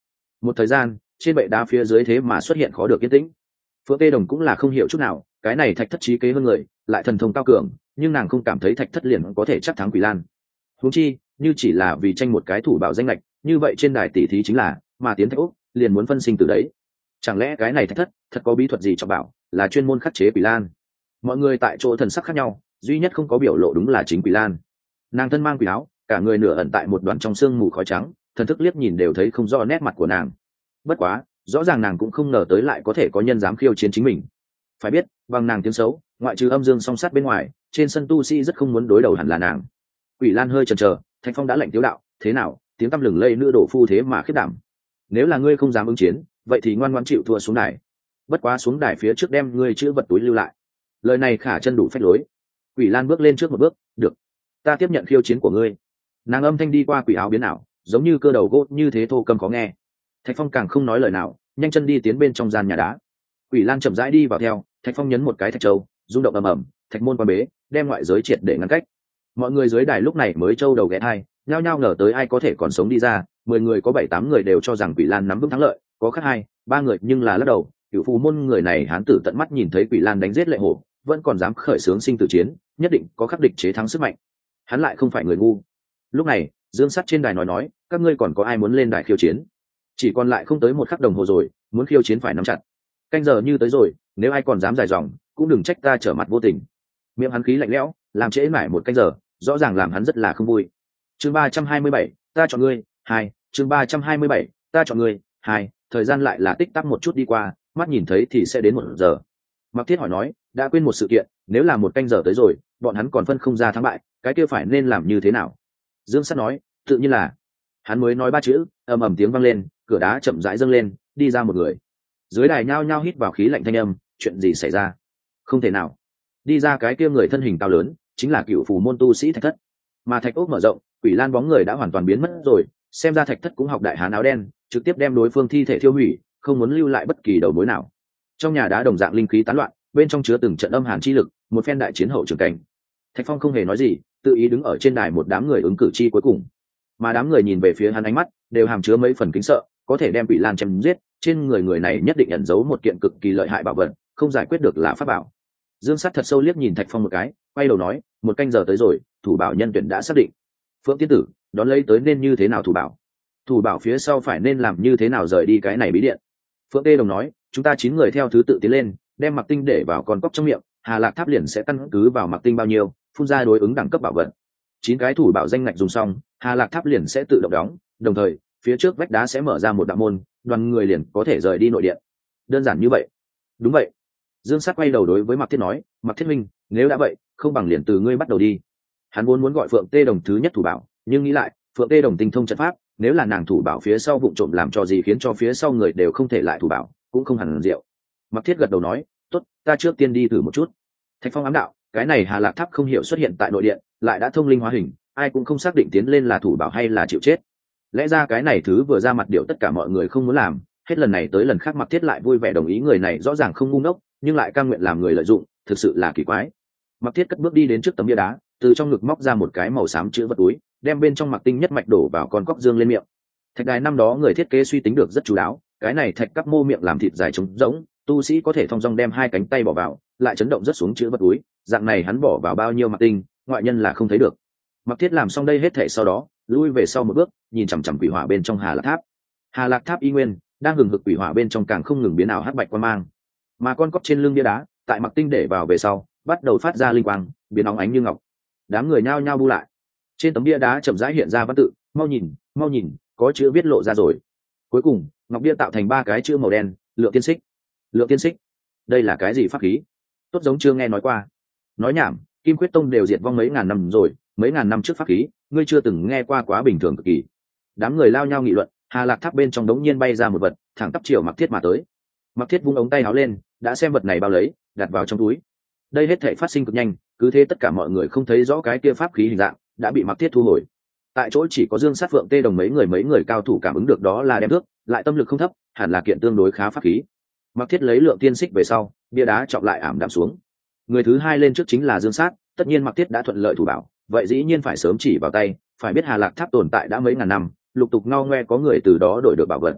Một thời gian, trên bệ đá phía dưới thế mà xuất hiện khó được yên tĩnh. Phượng Tê Đồng cũng là không hiểu chút nào, cái này thạch thất trí kế hơn người, lại thần thông cao cường, nhưng nàng không cảm thấy thạch thất liền có thể chắc thắng Quỷ Lan. Huống chi, như chỉ là vì tranh một cái thủ bảo danh lệch, như vậy trên đài tỷ thí chính là, mà tiến Thạch Úc liền muốn phân sinh từ đấy. Chẳng lẽ cái này thạch thất thật có bí thuật gì cho bảo, là chuyên môn khắc chế Quỷ Lan? Mọi người tại chỗ thần sắc khác nhau, duy nhất không có biểu lộ đúng là chính Quỷ Lan. Nàng thân mang quỷ áo, cả người nửa ẩn tại một đoàn trong sương mù khói trắng, thần thức liếc nhìn đều thấy không rõ nét mặt của nàng. Bất quá, rõ ràng nàng cũng không ngờ tới lại có thể có nhân dám khiêu chiến chính mình. Phải biết, bằng nàng tiếng xấu, ngoại trừ âm dương song sát bên ngoài, trên sân tu sĩ rất không muốn đối đầu hẳn là nàng. Quỷ Lan hơi chần chờ, Thạch Phong đã lệnh tiếu đạo, thế nào, tiếng tăm lừng lây nữ đổ phu thế mà khiết đảm. Nếu là ngươi không dám ứng chiến, vậy thì ngoan ngoãn chịu thua xuống đài. Bất quá xuống đài phía trước đem ngươi chữ vật túi lưu lại. Lời này khả chân đủ phách lối. Quỷ Lan bước lên trước một bước, được, ta tiếp nhận khiêu chiến của ngươi. Nàng âm thanh đi qua quỷ áo biến ảo, giống như cơ đầu gỗ như thế thô cầm khó nghe. Thạch Phong càng không nói lời nào, nhanh chân đi tiến bên trong gian nhà đá. Quỷ Lan chậm rãi đi vào theo, Thạch Phong nhấn một cái thạch châu, rung động ầm ầm, thạch môn quan bế, đem ngoại giới triệt để ngăn cách. Mọi người dưới đài lúc này mới trâu đầu ghé thai, nhao nhao ngờ tới ai có thể còn sống đi ra. 10 người có 7-8 người đều cho rằng Quỷ Lan nắm vững thắng lợi, có khác 2-3 người nhưng là lắc đầu. Cửu phù môn người này hán tử tận mắt nhìn thấy Quỷ Lan đánh giết lệ hổ, vẫn còn dám khởi xướng sinh tử chiến, nhất định có khắc địch chế thắng sức mạnh. Hắn lại không phải người ngu. Lúc này, Dương Sắt trên đài nói, các ngươi còn có ai muốn lên đài khiêu chiến? Chỉ còn lại không tới một khắc đồng hồ rồi, muốn khiêu chiến phải nắm chặt. Canh giờ như tới rồi, nếu ai còn dám dài dòng, cũng đừng trách ta trở mặt vô tình. Miệng hắn khí lạnh lẽo, làm trễ mãi một canh giờ, rõ ràng làm hắn rất là không vui. Chương 327, ta chọn ngươi. 2, chương 327, ta chọn ngươi. 2, thời gian lại là tích tắc một chút đi qua, mắt nhìn thấy thì sẽ đến 1 giờ. Mạc Thiết hỏi nói, đã quên một sự kiện, nếu là 1 canh giờ tới rồi, bọn hắn còn phân không ra thắng bại, cái kia phải nên làm như thế nào? Dương Sắt nói, tự nhiên là. Hắn mới nói 3 chữ, ầm ầm tiếng vang lên, cửa đá chậm rãi dâng lên, đi ra một người. Dưới đài nhao nhao hít vào khí lạnh thanh âm, chuyện gì xảy ra? Không thể nào. Đi ra cái kia người thân hình cao lớn, chính là Cửu phù môn tu sĩ Thạch Thất. Mà Thạch Ốc mở rộng, Quỷ Lan bóng người đã hoàn toàn biến mất rồi, xem ra Thạch Thất cũng học đại hán áo đen, trực tiếp đem đối phương thi thể thiêu hủy, không muốn lưu lại bất kỳ đầu mối nào. Trong nhà đá đồng dạng linh khí tán loạn, bên trong chứa từng trận âm hàn chi lực, một phen đại chiến hậu trường cảnh. Thạch Phong không hề nói gì, tự ý đứng ở trên đài một đám người ứng cử chi cuối cùng. Mà đám người nhìn về phía hắn ánh mắt đều hàm chứa mấy phần kính sợ, có thể đem Quỷ Lan chém giết, trên người này nhất định ẩn giấu một kiện cực kỳ lợi hại bảo vật, không giải quyết được là pháp bảo. Dương Sắt thật sâu liếc nhìn Thạch Phong một cái, quay đầu nói, 1 canh giờ tới rồi, thủ bảo nhân tuyển đã xác định. Phượng tiên tử, đón lấy tới nên như thế nào thủ bảo? Thủ bảo phía sau phải nên làm như thế nào rời đi cái này bí điện? Phượng Tê Đồng nói, chúng ta 9 người theo thứ tự tiến lên, đem mặc tinh để vào con cóc trong miệng, Hà Lạc Tháp liền sẽ căn cứ vào mặc tinh bao nhiêu, phun ra đối ứng đẳng cấp bảo vật. 9 cái thủ bảo danh ngạch dùng xong, Hà Lạc Tháp liền sẽ tự động đóng, đồng thời phía trước vách đá sẽ mở ra một đạo môn, đoàn người liền có thể rời đi nội điện. Đơn giản như vậy. Đúng vậy. Dương Sát quay đầu đối với Mạc Thiết nói, Mạc Thiết minh, nếu đã vậy, không bằng liền từ ngươi bắt đầu đi. Hắn vốn muốn gọi Phượng Tê Đồng thứ nhất thủ bảo, nhưng nghĩ lại, Phượng Tê Đồng tinh thông trận pháp, nếu là nàng thủ bảo phía sau vụng trộm làm cho gì khiến cho phía sau người đều không thể lại thủ bảo, cũng không hẳn diệu. Mạc Thiết gật đầu nói, tốt, ta trước tiên đi thử một chút. Thạch Phong ám đạo, cái này Hà Lạc Tháp không hiểu xuất hiện tại nội điện, lại đã thông linh hóa hình, ai cũng không xác định tiến lên là thủ bảo hay là chịu chết. Lẽ ra cái này thứ vừa ra mặt điều tất cả mọi người không muốn làm, hết lần này tới lần khác Mạc Thiết lại vui vẻ đồng ý, người này rõ ràng không ngu ngốc, nhưng lại cam nguyện làm người lợi dụng, thực sự là kỳ quái. Mạc Thiết cất bước đi đến trước tấm bia đá, từ trong ngực móc ra một cái màu xám chữ vật túi, đem bên trong mặc tinh nhất mạch đổ vào con cóc dương lên miệng. Thạch đài năm đó người thiết kế suy tính được rất chú đáo, cái này thạch cắp mô miệng làm thịt dài trống rỗng, tu sĩ có thể thong dong đem 2 cánh tay bỏ vào, lại chấn động rất xuống chữ vật túi, dạng này hắn bỏ vào bao nhiêu mặc tinh, ngoại nhân là không thấy được. Mạc Thiết làm xong đây hết thảy sau đó, lui về sau một bước, nhìn chằm chằm quỷ hỏa bên trong Hà Lạc Tháp. Hà Lạc Tháp y nguyên đang hừng hực quỷ hỏa bên trong càng không ngừng biến ảo hắc bạch quang mang, mà con cóc trên lưng bia đá, tại mặc tinh để vào về sau, bắt đầu phát ra linh quang, biến óng ánh như ngọc. Đám người nhao nhao bu lại. Trên tấm bia đá chậm rãi hiện ra văn tự, mau nhìn, có chữ viết lộ ra rồi. Cuối cùng, ngọc bia tạo thành 3 cái chữ màu đen, Lượng Tiên Xích. Lượng Tiên Xích, đây là cái gì pháp khí? Tốt giống chưa nghe nói qua. Nói nhảm, Kim Quyết Tông đều diệt vong mấy ngàn năm rồi, mấy ngàn năm trước pháp khí, ngươi chưa từng nghe qua, quá bình thường cực kỳ. Đám người lao nhau nghị luận. Hà Lạc Tháp bên trong đống nhiên bay ra một vật, thẳng tắp chiều Mạc Thiết mà tới. Mạc Thiết vung ống tay áo lên, đã xem vật này bao lấy, đặt vào trong túi. Đây hết thảy phát sinh cực nhanh, cứ thế tất cả mọi người không thấy rõ cái kia pháp khí hình dạng, đã bị Mạc Thiết thu hồi. Tại chỗ chỉ có Dương Sát, Phượng Tê Đồng mấy người cao thủ cảm ứng được đó là đem thước, lại tâm lực không thấp, hẳn là kiện tương đối khá pháp khí. Mạc Thiết lấy Lượng Tiên Xích về sau, bia đá trọng lại ảm đạm xuống. Người thứ 2 lên trước chính là Dương Sát, tất nhiên Mạc Thiết đã thuận lợi thủ bảo, vậy dĩ nhiên phải sớm chỉ vào tay, phải biết Hà Lạc Tháp tồn tại đã mấy ngàn năm, lục tục ngao ngoe có người từ đó đổi được bảo vật.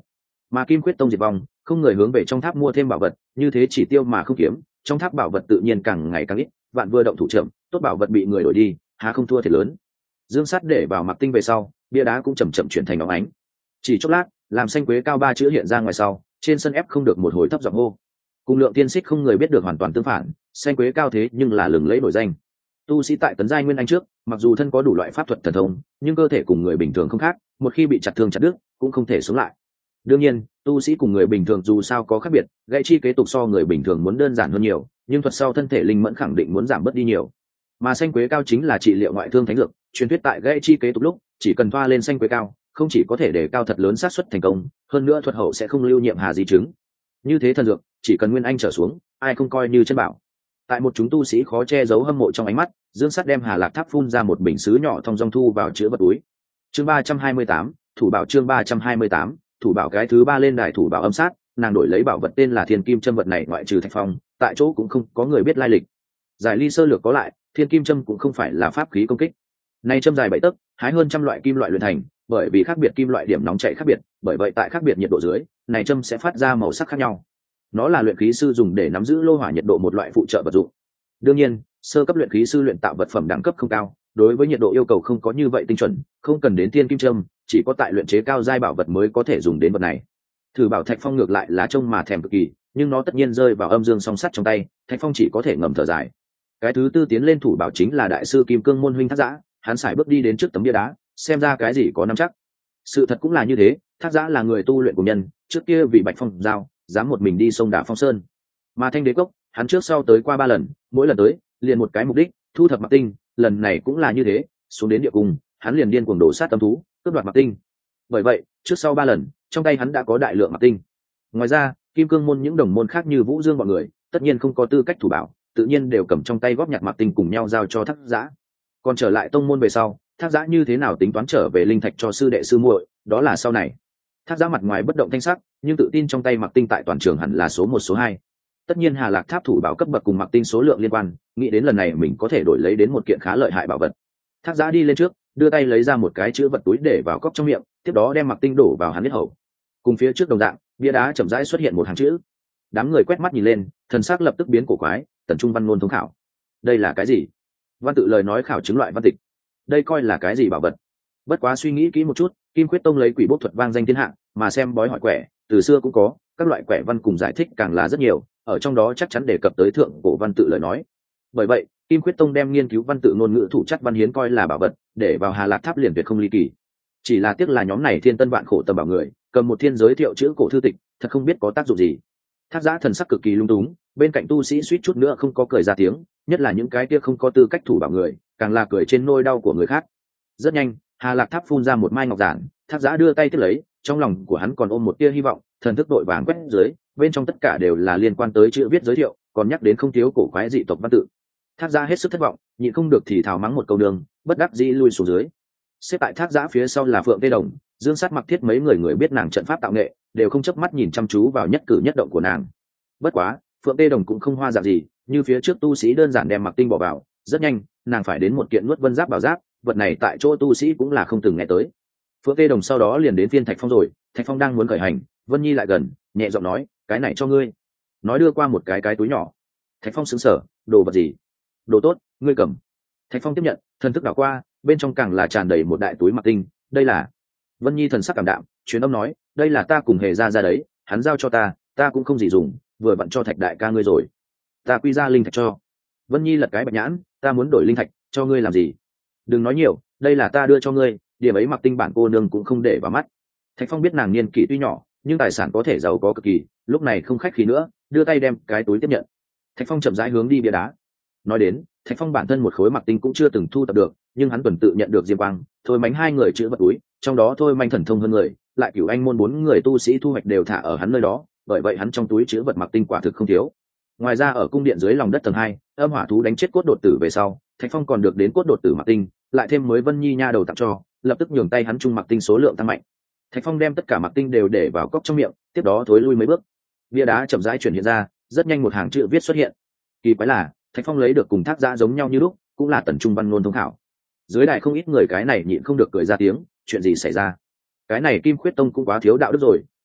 mà kim khuyết tông diệt vong, không người hướng về trong tháp mua thêm bảo vật, như thế chỉ tiêu mà không kiếm, trong tháp bảo vật tự nhiên càng ngày càng ít, vạn vừa động thủ chậm, tốt bảo vật bị người đổi đi, há không thua thiệt lớn. Dương Sắt để vào Mặc Tinh về sau, bia đá cũng chậm chậm chuyển thành óng ánh. Chỉ chốc lát, làm xanh quế cao 3 chữ hiện ra ngoài sau, trên sân ép không được một hồi thấp giọng hô. Cùng Lượng Tiên Xích không người biết được hoàn toàn tương phản, xanh quế cao thế nhưng là lừng lẫy nổi danh. Tu sĩ tại tấn giai nguyên anh trước, mặc dù thân có đủ loại pháp thuật thần thông, nhưng cơ thể cùng người bình thường không khác, một khi bị chặt thương chặt đứt, cũng không thể sống lại. Đương nhiên, tu sĩ cùng người bình thường dù sao có khác biệt, gãy chi kế tục so người bình thường muốn đơn giản hơn nhiều, nhưng thuật sau thân thể linh mẫn khẳng định muốn giảm bớt đi nhiều. Mà xanh quế cao chính là trị liệu ngoại thương thánh dược, truyền thuyết tại gãy chi kế tục lúc, chỉ cần thoa lên xanh quế cao, không chỉ có thể để cao thật lớn xác suất thành công, hơn nữa thuật hậu sẽ không lưu nhiệm hà di chứng. Như thế thần dược, chỉ cần nguyên anh trở xuống, ai không coi như chân bảo. Tại một chúng tu sĩ khó che giấu hâm mộ trong ánh mắt, Dương Sắt đem Hà Lạc Tháp phun ra một bình sứ nhỏ thong dong thu vào chứa vật túi. Chương 328, thủ bảo chương 328, thủ bảo cái thứ 3 lên đài thủ bảo âm sát, nàng đổi lấy bảo vật tên là Thiên Kim Châm vật này ngoại trừ Thạch Phong, tại chỗ cũng không có người biết lai lịch. Giải ly sơ lược có lại, Thiên Kim Châm cũng không phải là pháp khí công kích. Này châm dài 7 tấc, hái hơn trăm loại kim loại luyện thành, bởi vì khác biệt kim loại điểm nóng chảy khác biệt, bởi vậy tại khác biệt nhiệt độ dưới, này châm sẽ phát ra màu sắc khác nhau. Nó là luyện khí sư dùng để nắm giữ lô hỏa nhiệt độ một loại phụ trợ vật dụng. Đương nhiên, sơ cấp luyện khí sư luyện tạo vật phẩm đẳng cấp không cao, đối với nhiệt độ yêu cầu không có như vậy tinh chuẩn, không cần đến Thiên Kim Châm, chỉ có tại luyện chế cao giai bảo vật mới có thể dùng đến vật này. Thử bảo Thạch Phong ngược lại là trông mà thèm cực kỳ, nhưng nó tất nhiên rơi vào âm dương song sắt trong tay, Thạch Phong chỉ có thể ngầm thở dài. Cái thứ tư tiến lên thủ bảo chính là đại sư Kim Cương môn huynh Thác Giã, hắn sải bước đi đến trước tấm bia đá, xem ra cái gì có nắm chắc. Sự thật cũng là như thế, Thác Giã là người tu luyện của nhân, trước kia vì Bạch Phong giao, dám một mình đi sông Đả Phong Sơn. Mà Thanh Đế Cốc, hắn trước sau tới qua 3 lần, mỗi lần tới, liền một cái mục đích, thu thập Mặc Tinh, lần này cũng là như thế, xuống đến địa cung, hắn liền điên cuồng đổ sát tâm thú, cướp đoạt Mặc Tinh. Bởi vậy, trước sau 3 lần, trong tay hắn đã có đại lượng Mặc Tinh. Ngoài ra, Kim Cương môn những đồng môn khác như Vũ Dương bọn người, tất nhiên không có tư cách thủ bảo, tự nhiên đều cầm trong tay góp nhặt Mặc Tinh cùng nhau giao cho Thác Giã. Còn trở lại tông môn về sau, Thác Giã như thế nào tính toán trở về linh thạch cho sư đệ sư muội, đó là sau này. Thác Giã mặt ngoài bất động thanh sắc, nhưng tự tin trong tay Mặc Tinh tại toàn trường hẳn là số 1 số 2. Tất nhiên Hà Lạc Tháp thủ bảo cấp bậc cùng Mặc Tinh số lượng liên quan, nghĩ đến lần này mình có thể đổi lấy đến một kiện khá lợi hại bảo vật. Thác Giã đi lên trước, đưa tay lấy ra một cái chữ vật túi để vào cốc trong miệng, tiếp đó đem Mặc Tinh đổ vào hắn huyết hầu. Cùng phía trước đồng dạng, bia đá chậm rãi xuất hiện một hàng chữ. Đám người quét mắt nhìn lên, thần sắc lập tức biến cổ quái, Tần Trung văn ngôn thông khảo. Đây là cái gì? Văn tự lời nói khảo chứng loại văn tịch. Đây coi là cái gì bảo vật? Bất quá suy nghĩ kỹ một chút, Kim Khuyết Tông lấy quỷ bốc thuật vang danh thiên hạ, mà xem bói hỏi quẻ, từ xưa cũng có, các loại quẻ văn cùng giải thích càng là rất nhiều, ở trong đó chắc chắn đề cập tới thượng cổ văn tự lời nói. Bởi vậy, Kim Khuyết Tông đem nghiên cứu văn tự ngôn ngữ thủ chất văn hiến coi là bảo vật, để vào Hà Lạc Tháp liền tuyệt không ly kỳ. Chỉ là tiếc là nhóm này thiên tân vạn khổ tâm bảo người, cầm một thiên giới thiệu chữ cổ thư tịch, thật không biết có tác dụng gì. Thác Giã thần sắc cực kỳ lung túng, bên cạnh tu sĩ suýt chút nữa không có cười ra tiếng, nhất là những cái kia không có tư cách thủ bảo người, càng là cười trên nỗi đau của người khác. Rất nhanh, Hà Lạc Tháp phun ra một mai ngọc giản, Thác Giã đưa tay tiếp lấy, trong lòng của hắn còn ôm một tia hy vọng, thần thức đội vàng quét dưới, bên trong tất cả đều là liên quan tới chữ viết giới thiệu, còn nhắc đến không thiếu cổ quái dị tộc văn tự. Thác Giã hết sức thất vọng, nhịn không được thì thào mắng một câu đường, bất đắc dĩ lui xuống dưới. Xếp tại Thác Giã phía sau là Phượng Tê Đồng, Dương Sát Mặc Thiết mấy người biết nàng trận pháp tạo nghệ, đều không chớp mắt nhìn chăm chú vào nhất cử nhất động của nàng. Bất quá, Phượng Tê Đồng cũng không hoa dạng gì, như phía trước tu sĩ đơn giản đem Mặc Tinh bỏ vào, rất nhanh, nàng phải đến một kiện nuốt vân giáp bảo giáp, vật này tại chỗ tu sĩ cũng là không từng nghe tới. Phượng Tê Đồng sau đó liền đến phiên Thạch Phong rồi, Thạch Phong đang muốn khởi hành, Vân Nhi lại gần, nhẹ giọng nói, cái này cho ngươi. Nói đưa qua một cái túi nhỏ. Thạch Phong sững sờ, đồ vật gì? Đồ tốt, ngươi cầm. Thạch Phong tiếp nhận, thần thức đảo qua, bên trong càng là tràn đầy một đại túi Mặc Tinh, đây là. Vân Nhi thần sắc cảm đạm, truyền âm nói, đây là ta cùng hề ra đấy, hắn giao cho ta cũng không gì dùng, vừa vặn cho Thạch đại ca ngươi rồi. Ta quy ra linh thạch cho. Vân Nhi lật cái bạch nhãn, ta muốn đổi linh thạch, cho ngươi làm gì? Đừng nói nhiều, đây là ta đưa cho ngươi, điểm ấy Mặc Tinh bản cô nương cũng không để vào mắt. Thạch Phong biết nàng niên kỷ tuy nhỏ, nhưng tài sản có thể giàu có cực kỳ, lúc này không khách khí nữa, đưa tay đem cái túi tiếp nhận. Thạch Phong chậm rãi hướng đi bia đá. Nói đến, Thạch Phong bản thân một khối Mặc Tinh cũng chưa từng thu tập được, nhưng hắn tuần tự nhận được Diêm Quang, Thôi Mánh hai người chữ vật túi, trong đó Thôi Mánh thần thông hơn người, lại Cửu Anh môn 4 người tu sĩ thu hoạch đều thả ở hắn nơi đó, bởi vậy hắn trong túi chữ vật Mặc Tinh quả thực không thiếu. Ngoài ra ở cung điện dưới lòng đất tầng 2, âm hỏa thú đánh chết cốt đột tử về sau, Thạch Phong còn được đến cốt đột tử Mặc Tinh, lại thêm mới Vân Nhi nha đầu tặng cho, lập tức nhường tay hắn trung Mặc Tinh số lượng tăng mạnh. Thạch Phong đem tất cả Mặc Tinh đều để vào cốc trong miệng, tiếp đó thối lui mấy bước. Bia đá chậm rãi chuyển hiện ra, rất nhanh một hàng chữ viết xuất hiện. Kỳ quái là, Thạch Phong lấy được cùng Thác Giã giống nhau như lúc, cũng là Tần Trung văn ngôn thông thảo. Dưới đài không ít người cái này nhịn không được cười ra tiếng, chuyện gì xảy ra? Cái này Kim Khuyết Tông cũng quá thiếu đạo đức rồi,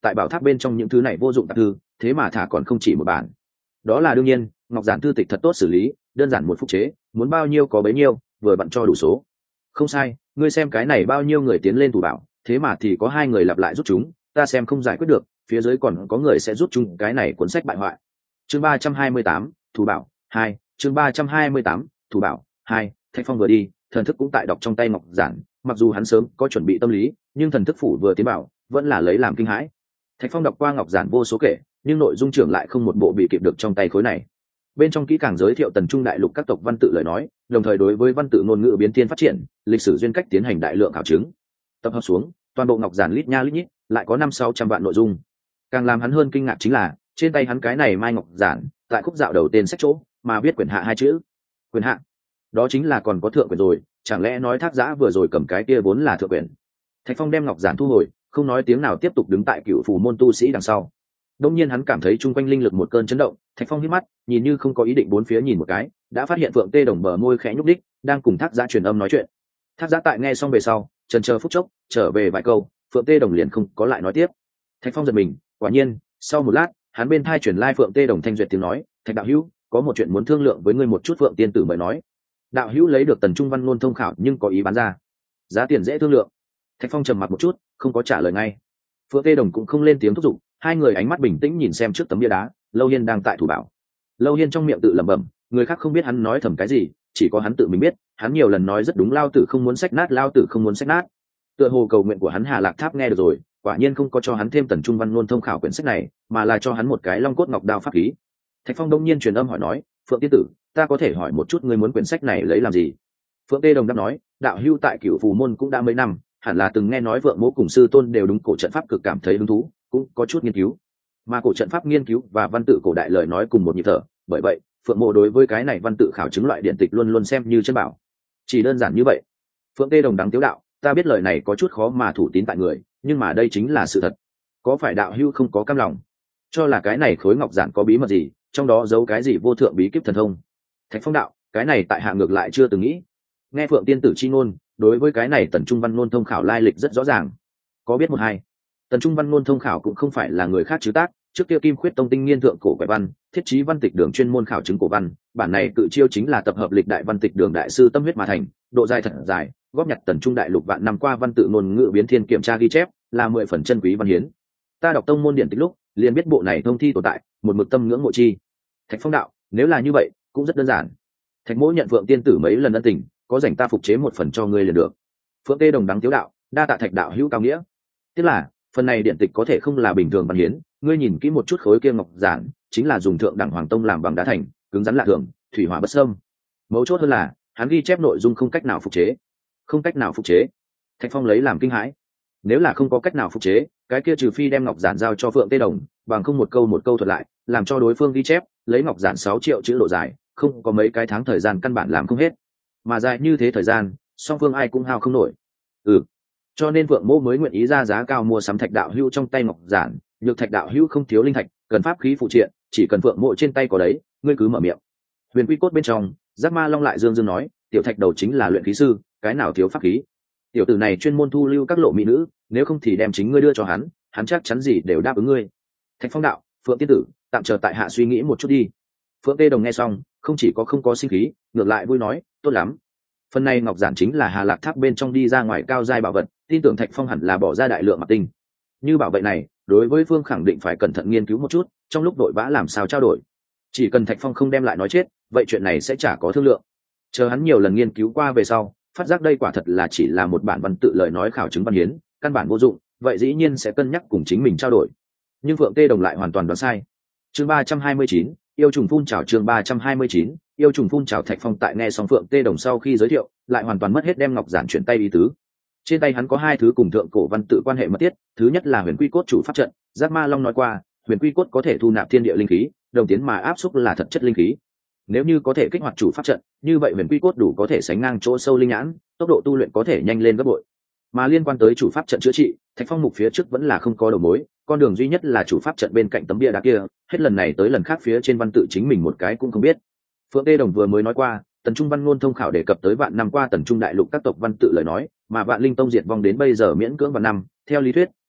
tại bảo tháp bên trong những thứ này vô dụng tạp thư thế mà thả còn không chỉ một bản. Đó là đương nhiên, ngọc giản thư tịch thật tốt xử lý, đơn giản một phúc chế, muốn bao nhiêu có bấy nhiêu, vừa bận cho đủ số. Không sai, ngươi xem cái này bao nhiêu người tiến lên thủ bảo, thế mà thì có 2 người lặp lại rút chúng, ta xem không giải quyết được, phía dưới còn có người sẽ rút chung cái này cuốn sách bại hoại. Chương 328, thủ bảo 2, chương 328, thủ bảo 2. Thạch Phong vừa đi, thần thức cũng tại đọc trong tay ngọc giản, mặc dù hắn sớm có chuẩn bị tâm lý, nhưng thần thức phủ vừa tiến bảo, vẫn là lấy làm kinh hãi. Thạch Phong đọc qua ngọc giản vô số kể, nhưng nội dung trưởng lại không một bộ bị kịp được trong tay khối này. Bên trong kỹ càng giới thiệu tần trung đại lục các tộc văn tự lời nói, đồng thời đối với văn tự ngôn ngữ biến thiên phát triển, lịch sử duyên cách tiến hành đại lượng khảo chứng. Tập hợp xuống, toàn bộ ngọc giản lít nha lít nhít, lại có 500-600 vạn nội dung. Càng làm hắn hơn kinh ngạc chính là, trên tay hắn cái này mai ngọc giản, tại khúc dạo đầu tên sách chỗ, mà viết quyển hạ 2 chữ. Quyển hạ, đó chính là còn có thượng quyển rồi, chẳng lẽ nói Thác Giã vừa rồi cầm cái kia vốn là thượng quyển. Thạch Phong đem ngọc giản thu hồi, không nói tiếng nào tiếp tục đứng tại cựu phù môn tu sĩ đằng sau. Đông nhiên hắn cảm thấy chung quanh linh lực một cơn chấn động, Thạch Phong hít mắt, nhìn như không có ý định bốn phía nhìn một cái, đã phát hiện Phượng Tê Đồng bờ môi khẽ nhúc đích, đang cùng Thác Giã truyền âm nói chuyện. Thác Giã tại nghe xong về sau, chần chờ phút chốc, trở về vài câu, Phượng Tê Đồng liền không có lại nói tiếp. Thạch Phong giật mình, quả nhiên, sau một lát, hắn bên thai truyền lai Phượng Tê Đồng thanh duyệt tiếng nói, "Thạch đạo hữu, có một chuyện muốn thương lượng với ngươi một chút." Phượng tiên tử mời nói. Đạo hữu lấy được tần trung văn ngôn thông khảo nhưng có ý bán ra, giá tiền dễ thương lượng. Thạch Phong trầm mặc một chút, không có trả lời ngay. Phượng Tê Đồng cũng không lên tiếng thúc giục, hai người ánh mắt bình tĩnh nhìn xem trước tấm bia đá. Lâu Hiên đang tại thủ bảo. Lâu Hiên trong miệng tự lẩm bẩm, người khác không biết hắn nói thầm cái gì, chỉ có hắn tự mình biết. Hắn nhiều lần nói rất đúng, lao tử không muốn sách nát, lao tử không muốn sách nát. Tựa hồ cầu nguyện của hắn Hà Lạc Tháp nghe được rồi, quả nhiên không có cho hắn thêm tần trung văn ngôn thông khảo quyển sách này, mà là cho hắn một cái long cốt ngọc đao pháp khí. Thạch Phong đông nhiên truyền âm hỏi nói, Phượng tiên tử, ta có thể hỏi một chút ngươi muốn quyển sách này lấy làm gì? Phượng Tê Đồng đáp nói, đạo hưu tại Cửu Phù môn cũng đã mấy năm, hẳn là từng nghe nói Phượng Mỗ cùng sư tôn đều đúng cổ trận pháp cực cảm thấy hứng thú, cũng có chút nghiên cứu. Mà cổ trận pháp nghiên cứu và văn tự cổ đại lời nói cùng một nhịp thở, bởi vậy Phượng Mỗ đối với cái này văn tự khảo chứng loại điện tịch luôn luôn xem như chân bảo. Chỉ đơn giản như vậy. Phượng Tê Đồng đắng tiếu đạo, ta biết lời này có chút khó mà thủ tín tại người, nhưng mà đây chính là sự thật. Có phải đạo hưu không có cam lòng, cho là cái này khối ngọc giản có bí mật gì, trong đó giấu cái gì vô thượng bí kíp thần thông? Thạch Phong đạo, cái này tại hạ ngược lại chưa từng nghĩ. Nghe Phượng tiên tử chi ngôn, đối với cái này tần trung văn ngôn thông khảo lai lịch rất rõ ràng, có biết một hai. Tần trung văn ngôn thông khảo cũng không phải là người khác chứ tác, trước kia Kim Khuyết tông tinh nghiên thượng cổ quẻ văn, thiết trí văn tịch đường chuyên môn khảo chứng cổ văn, bản này tự chiêu chính là tập hợp lịch đại văn tịch đường đại sư tâm huyết mà thành, độ dài thật dài, góp nhặt tần trung đại lục vạn năm qua văn tự ngôn ngữ biến thiên kiểm tra ghi chép, là 10 phần chân quý văn hiến. Ta đọc tông môn điển tịch lúc, liền biết bộ này thông thi tồn tại, một mực tâm ngưỡng mộ chi. Thạch Phong đạo, nếu là như vậy, cũng rất đơn giản. Thạch Mỗ nhận Phượng tiên tử mấy lần ân tình, có rảnh ta phục chế một phần cho ngươi liền được. Phượng Tê Đồng đắng tiếu đạo, đa tạ Thạch đạo hữu cao nghĩa. Tức là phần này điện tịch có thể không là bình thường văn hiến, ngươi nhìn kỹ một chút khối kia ngọc giản, chính là dùng thượng đẳng hoàng tông làm bằng đá thành, cứng rắn lạ thường, thủy hỏa bất xâm. Mấu chốt hơn là hắn ghi chép nội dung không cách nào phục chế. Không cách nào phục chế? Thạch Phong lấy làm kinh hãi. Nếu là không có cách nào phục chế, cái kia trừ phi đem ngọc giản giao cho Phượng Tê Đồng, bằng không một câu thuật lại, làm cho đối phương ghi chép, lấy ngọc giản 6 triệu chữ độ dài, không có mấy cái tháng thời gian căn bản làm không hết. Mà dài như thế thời gian, song phương ai cũng hao không nổi. Cho nên Phượng Mỗ mới nguyện ý ra giá cao mua sắm Thạch đạo hữu trong tay ngọc giản, nhược Thạch đạo hữu không thiếu linh thạch, cần pháp khí phụ triện, chỉ cần Phượng Mỗ trên tay có đấy, ngươi cứ mở miệng. Huyền Quy Cốt bên trong, Giác Ma Long lại dương dương nói, tiểu Thạch đầu chính là luyện khí sư, cái nào thiếu pháp khí? Tiểu tử này chuyên môn thu lưu các lộ mỹ nữ, nếu không thì đem chính ngươi đưa cho hắn, hắn chắc chắn gì đều đáp ứng ngươi. Thạch Phong đạo, Phượng tiên tử, tạm chờ tại hạ suy nghĩ một chút đi. Phượng Tê Đồng nghe xong, không chỉ có không có sinh khí, ngược lại vui nói, tốt lắm. Phần này ngọc giản chính là Hà Lạc Tháp bên trong đi ra ngoài cao giai bảo vật, tin tưởng Thạch Phong hẳn là bỏ ra đại lượng mặt tinh. Như bảo vệ này, đối với Phương khẳng định phải cẩn thận nghiên cứu một chút, trong lúc đội vã làm sao trao đổi. Chỉ cần Thạch Phong không đem lại nói chết, vậy chuyện này sẽ chả có thương lượng. Chờ hắn nhiều lần nghiên cứu qua về sau, phát giác đây quả thật là chỉ là một bản văn tự lời nói khảo chứng văn hiến, căn bản vô dụng, vậy dĩ nhiên sẽ cân nhắc cùng chính mình trao đổi. Nhưng Phượng Tê Đồng lại hoàn toàn đoán sai. Chương 329, yêu trùng phun trào. Chương 329, yêu trùng phun trào. Thạch Phong tại nghe xong Phượng Tê Đồng sau khi giới thiệu, lại hoàn toàn mất hết đem ngọc giản chuyển tay ý tứ. Trên tay hắn có hai thứ cùng thượng cổ văn tự quan hệ mật thiết, thứ nhất là Huyền Quy Cốt chủ pháp trận, Giác Ma Long nói qua, Huyền Quy Cốt có thể thu nạp thiên địa linh khí, đồng tiến mà áp xúc là thật chất linh khí. Nếu như có thể kích hoạt chủ pháp trận, như vậy Huyền Quy Cốt đủ có thể sánh ngang chỗ sâu linh nhãn, tốc độ tu luyện có thể nhanh lên gấp bội. Mà liên quan tới chủ pháp trận chữa trị, Thạch Phong mục phía trước vẫn là không có đầu mối, con đường duy nhất là chủ pháp trận bên cạnh tấm bia đá kia, hết lần này tới lần khác phía trên văn tự chính mình một cái cũng không biết. Phượng Tê Đồng vừa mới nói qua, tần trung văn ngôn thông khảo đề cập tới vạn năm qua tần trung đại lục các tộc văn tự lời nói, mà vạn linh tông diệt vong đến bây giờ miễn cưỡng vạn năm, theo lý thuyết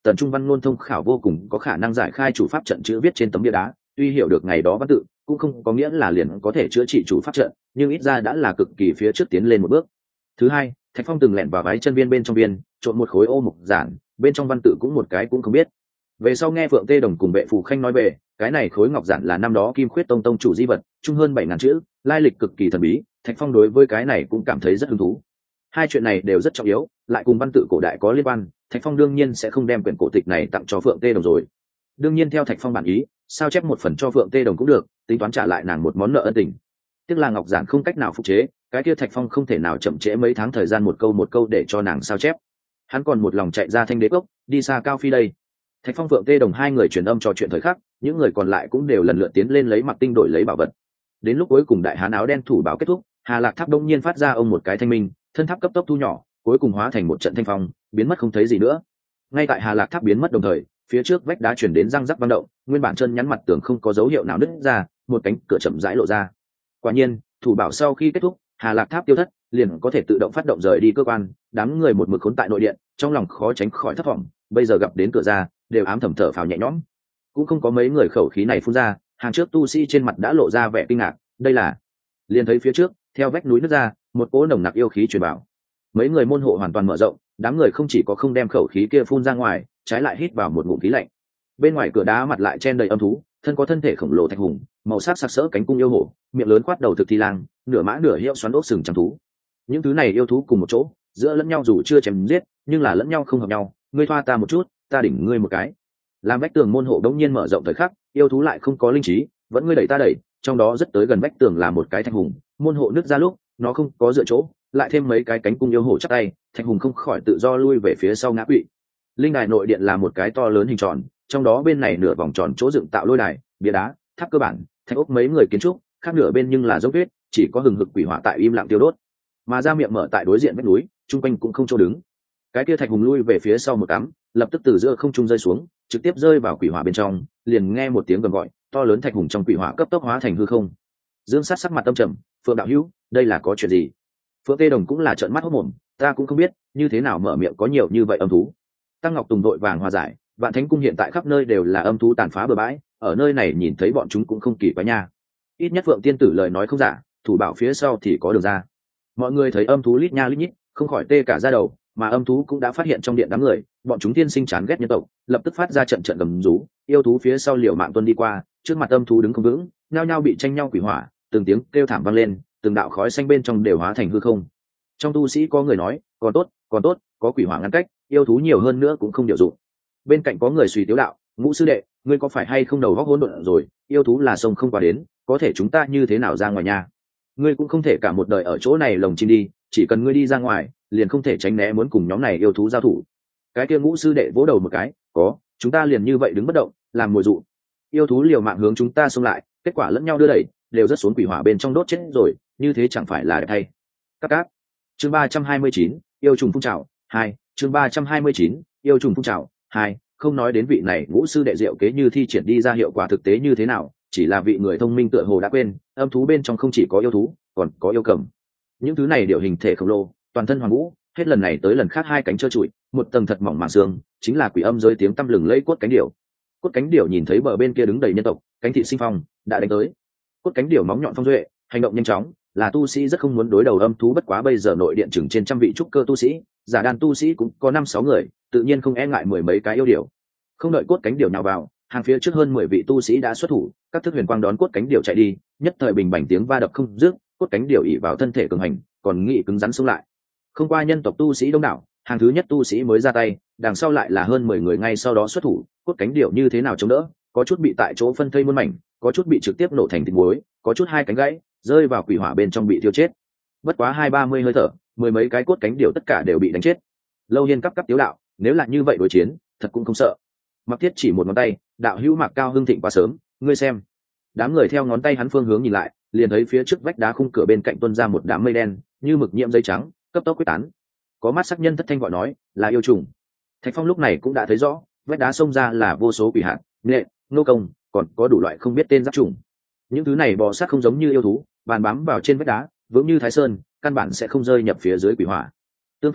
Tần Trung Văn luôn thông khảo vô cùng có khả năng giải khai chủ pháp trận chữ viết trên tấm bia đá, tuy hiểu được ngày đó văn tự cũng không có nghĩa là liền có thể chữa trị chủ pháp trận, nhưng ít ra đã là cực kỳ phía trước tiến lên một bước. Thứ hai, Thạch Phong từng lẻn vào váy chân viên bên trong viên, trộn một khối ô mục giản, bên trong văn tự cũng một cái cũng không biết. Về sau nghe Phượng Tê Đồng cùng Vệ Phù Khanh nói về, cái này khối ngọc giản là năm đó Kim Khuyết Tông tông chủ di vật, chung hơn 7.000 chữ, lai lịch cực kỳ thần bí, Thạch Phong đối với cái này cũng cảm thấy rất hứng thú. Hai chuyện này đều rất trọng yếu, lại cùng văn tự cổ đại có liên quan, Thạch Phong đương nhiên sẽ không đem quyển cổ tịch này tặng cho Phượng Tê Đồng rồi. Đương nhiên theo Thạch Phong bản ý, sao chép một phần cho Phượng Tê Đồng cũng được, tính toán trả lại nàng một món nợ ân tình. Tiếc là ngọc giản không cách nào phục chế, cái kia Thạch Phong không thể nào chậm trễ mấy tháng thời gian một câu để cho nàng sao chép. Hắn còn một lòng chạy ra Thanh Đế Cốc, đi xa Cao Phi đây. Thạch Phong Phượng Tê Đồng hai người truyền âm trò chuyện thời khắc, những người còn lại cũng đều lần lượt tiến lên lấy mặc tinh đổi lấy bảo vật. Đến lúc cuối cùng đại hán áo đen thủ báo kết thúc, Hà Lạc Tháp đông nhiên phát ra ông một cái thanh minh, thân tháp cấp tốc thu nhỏ, cuối cùng hóa thành một trận thanh phong, biến mất không thấy gì nữa. Ngay tại Hà Lạc Tháp biến mất đồng thời, phía trước vách đá chuyển đến răng rắc vang động, nguyên bản chân nhắn mặt tường không có dấu hiệu nào nứt ra, một cánh cửa chậm rãi lộ ra. Quả nhiên, thủ bảo sau khi kết thúc, Hà Lạc Tháp tiêu thất, liền có thể tự động phát động rời đi cơ quan, đám người một mực khốn tại nội điện, trong lòng khó tránh khỏi thất vọng, bây giờ gặp đến cửa ra, đều ám thầm thở phào nhẹ nhõm. Cũng không có mấy người khẩu khí này phun ra, hàng trước tu sĩ trên mặt đã lộ ra vẻ kinh ngạc, đây là. Liền thấy phía trước, theo vách núi nứt ra, một cỗ nồng nặc yêu khí truyền vào. Mấy người môn hộ hoàn toàn mở rộng, đám người không chỉ có không đem khẩu khí kia phun ra ngoài, trái lại hít vào một ngụm khí lạnh. Bên ngoài cửa đá mặt lại chen đầy âm thú, thân có thân thể khổng lồ thạch hùng, màu sắc sặc sỡ cánh cung yêu hổ, miệng lớn quát đầu thực thi lang, nửa mã nửa hiệu xoắn ốc sừng trắng thú. Những thứ này yêu thú cùng một chỗ, giữa lẫn nhau dù chưa chém giết, nhưng là lẫn nhau không hợp nhau, ngươi thoa ta một chút, ta đỉnh ngươi một cái. Làm vách tường môn hộ đống nhiên mở rộng thời khắc, yêu thú lại không có linh trí, vẫn ngươi đẩy ta đẩy, trong đó rất tới gần vách tường là một cái thạch hùng, môn hộ nứt ra lúc, nó không có dựa chỗ, lại thêm mấy cái cánh cung yêu hổ chắc tay, thạch hùng không khỏi tự do lui về phía sau ngã quỵ. Linh đài nội điện là một cái to lớn hình tròn, trong đó bên này nửa vòng tròn chỗ dựng tạo lôi đài, bia đá, tháp cơ bản, thạch ốc mấy người kiến trúc, khác nửa bên nhưng là dốc tuyết, chỉ có hừng hực quỷ hỏa tại im lặng tiêu đốt. Mà ra miệng mở tại đối diện vách núi, trung quanh cũng không chỗ đứng. Cái kia thạch hùng lui về phía sau một cắm, lập tức từ giữa không trung rơi xuống, trực tiếp rơi vào quỷ hỏa bên trong, liền nghe một tiếng gầm gọi, to lớn thạch hùng trong quỷ hỏa cấp tốc hóa thành hư không. Dương Sát sắc mặt tâm trầm, Phượng đạo hữu, đây là có chuyện gì? Phượng Tê Đồng cũng là trợn mắt hốt mồm, ta cũng không biết, như thế nào mở miệng có nhiều như vậy âm thú. Tăng Ngọc Tùng đội vàng hòa giải, Vạn Thánh cung hiện tại khắp nơi đều là âm thú tàn phá bừa bãi, ở nơi này nhìn thấy bọn chúng cũng không kỳ quái nha. Ít nhất Phượng tiên tử lời nói không giả, thủ bảo phía sau thì có đường ra. Mọi người thấy âm thú lít nha lít nhít, không khỏi tê cả da đầu, mà âm thú cũng đã phát hiện trong điện đám người, bọn chúng tiên sinh chán ghét nhân tộc, lập tức phát ra trận trận gầm rú, yêu thú phía sau liều mạng tuân đi qua, trước mặt âm thú đứng không vững, nhao nhao bị tranh nhau quỷ hỏa, từng tiếng kêu thảm vang lên, từng đạo khói xanh bên trong đều hóa thành hư không. Trong tu sĩ có người nói, còn tốt, có quỷ hỏa ngăn cách, yêu thú nhiều hơn nữa cũng không điều dụng. Bên cạnh có người suy tiếu đạo, Ngũ sư đệ, ngươi có phải hay không đầu góc hỗn độn rồi, yêu thú là sông không qua đến, có thể chúng ta như thế nào ra ngoài nhà? Ngươi cũng không thể cả một đời ở chỗ này lồng chim đi, chỉ cần ngươi đi ra ngoài, liền không thể tránh né muốn cùng nhóm này yêu thú giao thủ. Cái kia Ngũ sư đệ vỗ đầu một cái, có, chúng ta liền như vậy đứng bất động, làm mồi dụ. Yêu thú liều mạng hướng chúng ta xông lại, kết quả lẫn nhau đưa đẩy, đều rất xuống quỷ hỏa bên trong đốt chết rồi, như thế chẳng phải là đẹp thay. Các. Chương 329, yêu trùng phun trào 2, chương 329, yêu trùng phun trào 2, không nói đến vị này Ngũ sư đệ diệu kế như thi triển đi ra hiệu quả thực tế như thế nào, chỉ là vị người thông minh tựa hồ đã quên, âm thú bên trong không chỉ có yêu thú, còn có yêu cầm. Những thứ này điều hình thể khổng lồ, toàn thân hoàng vũ, hết lần này tới lần khác hai cánh trơ trụi, một tầng thật mỏng màng xương, chính là quỷ âm giới tiếng tăm lừng lẫy cốt cánh điểu. Cốt cánh điểu nhìn thấy bờ bên kia đứng đầy nhân tộc, cánh thị sinh phong, đã đánh tới. Cốt cánh điểu móng nhọn phong duệ, hành động nhanh chóng, là tu sĩ rất không muốn đối đầu âm thú, bất quá bây giờ nội điện chừng trên trăm vị trúc cơ tu sĩ, giả đàn tu sĩ cũng có 5-6 người, tự nhiên không e ngại mười mấy cái yêu điểu. Không đợi cốt cánh điểu nào vào, hàng phía trước hơn 10 vị tu sĩ đã xuất thủ, các thức huyền quang đón cốt cánh điểu chạy đi, nhất thời bình bảnh tiếng va đập không dứt, cốt cánh điểu ỉ vào thân thể cường hành, còn nghị cứng rắn xông lại. Không qua nhân tộc tu sĩ đông đảo, hàng thứ nhất tu sĩ mới ra tay, đằng sau lại là hơn 10 người ngay sau đó xuất thủ, cốt cánh điểu như thế nào chống đỡ, có chút bị tại chỗ phân thây muôn mảnh, có chút bị trực tiếp nổ thành thịt muối, có chút hai cánh gãy, rơi vào quỷ hỏa bên trong bị thiêu chết. Bất quá 20-30 hơi thở, mười mấy cái cốt cánh điểu tất cả đều bị đánh chết. Lâu Hiên cắp tiếu đạo, nếu là như vậy đối chiến, thật cũng không sợ. Mặc Thiết chỉ một ngón tay, đạo hữu Mạc Cao hưng thịnh quá sớm, ngươi xem. Đám người theo ngón tay hắn phương hướng nhìn lại, liền thấy phía trước vách đá khung cửa bên cạnh tuôn ra một đám mây đen, như mực nhiễm giấy trắng, cấp tốc quyết tán. Có mắt sắc nhân thất thanh gọi nói, là yêu trùng. Thạch Phong lúc này cũng đã thấy rõ, vách đá xông ra là vô số quỷ hạt, nghệ, nô công, còn có đủ loại không biết tên giáp trùng. Những thứ này bò sát không giống như yêu thú, bàn bám vào trên vách đá, vững như Thái Sơn, căn bản sẽ không rơi nhập phía dưới quỷ hỏa. Tương phản,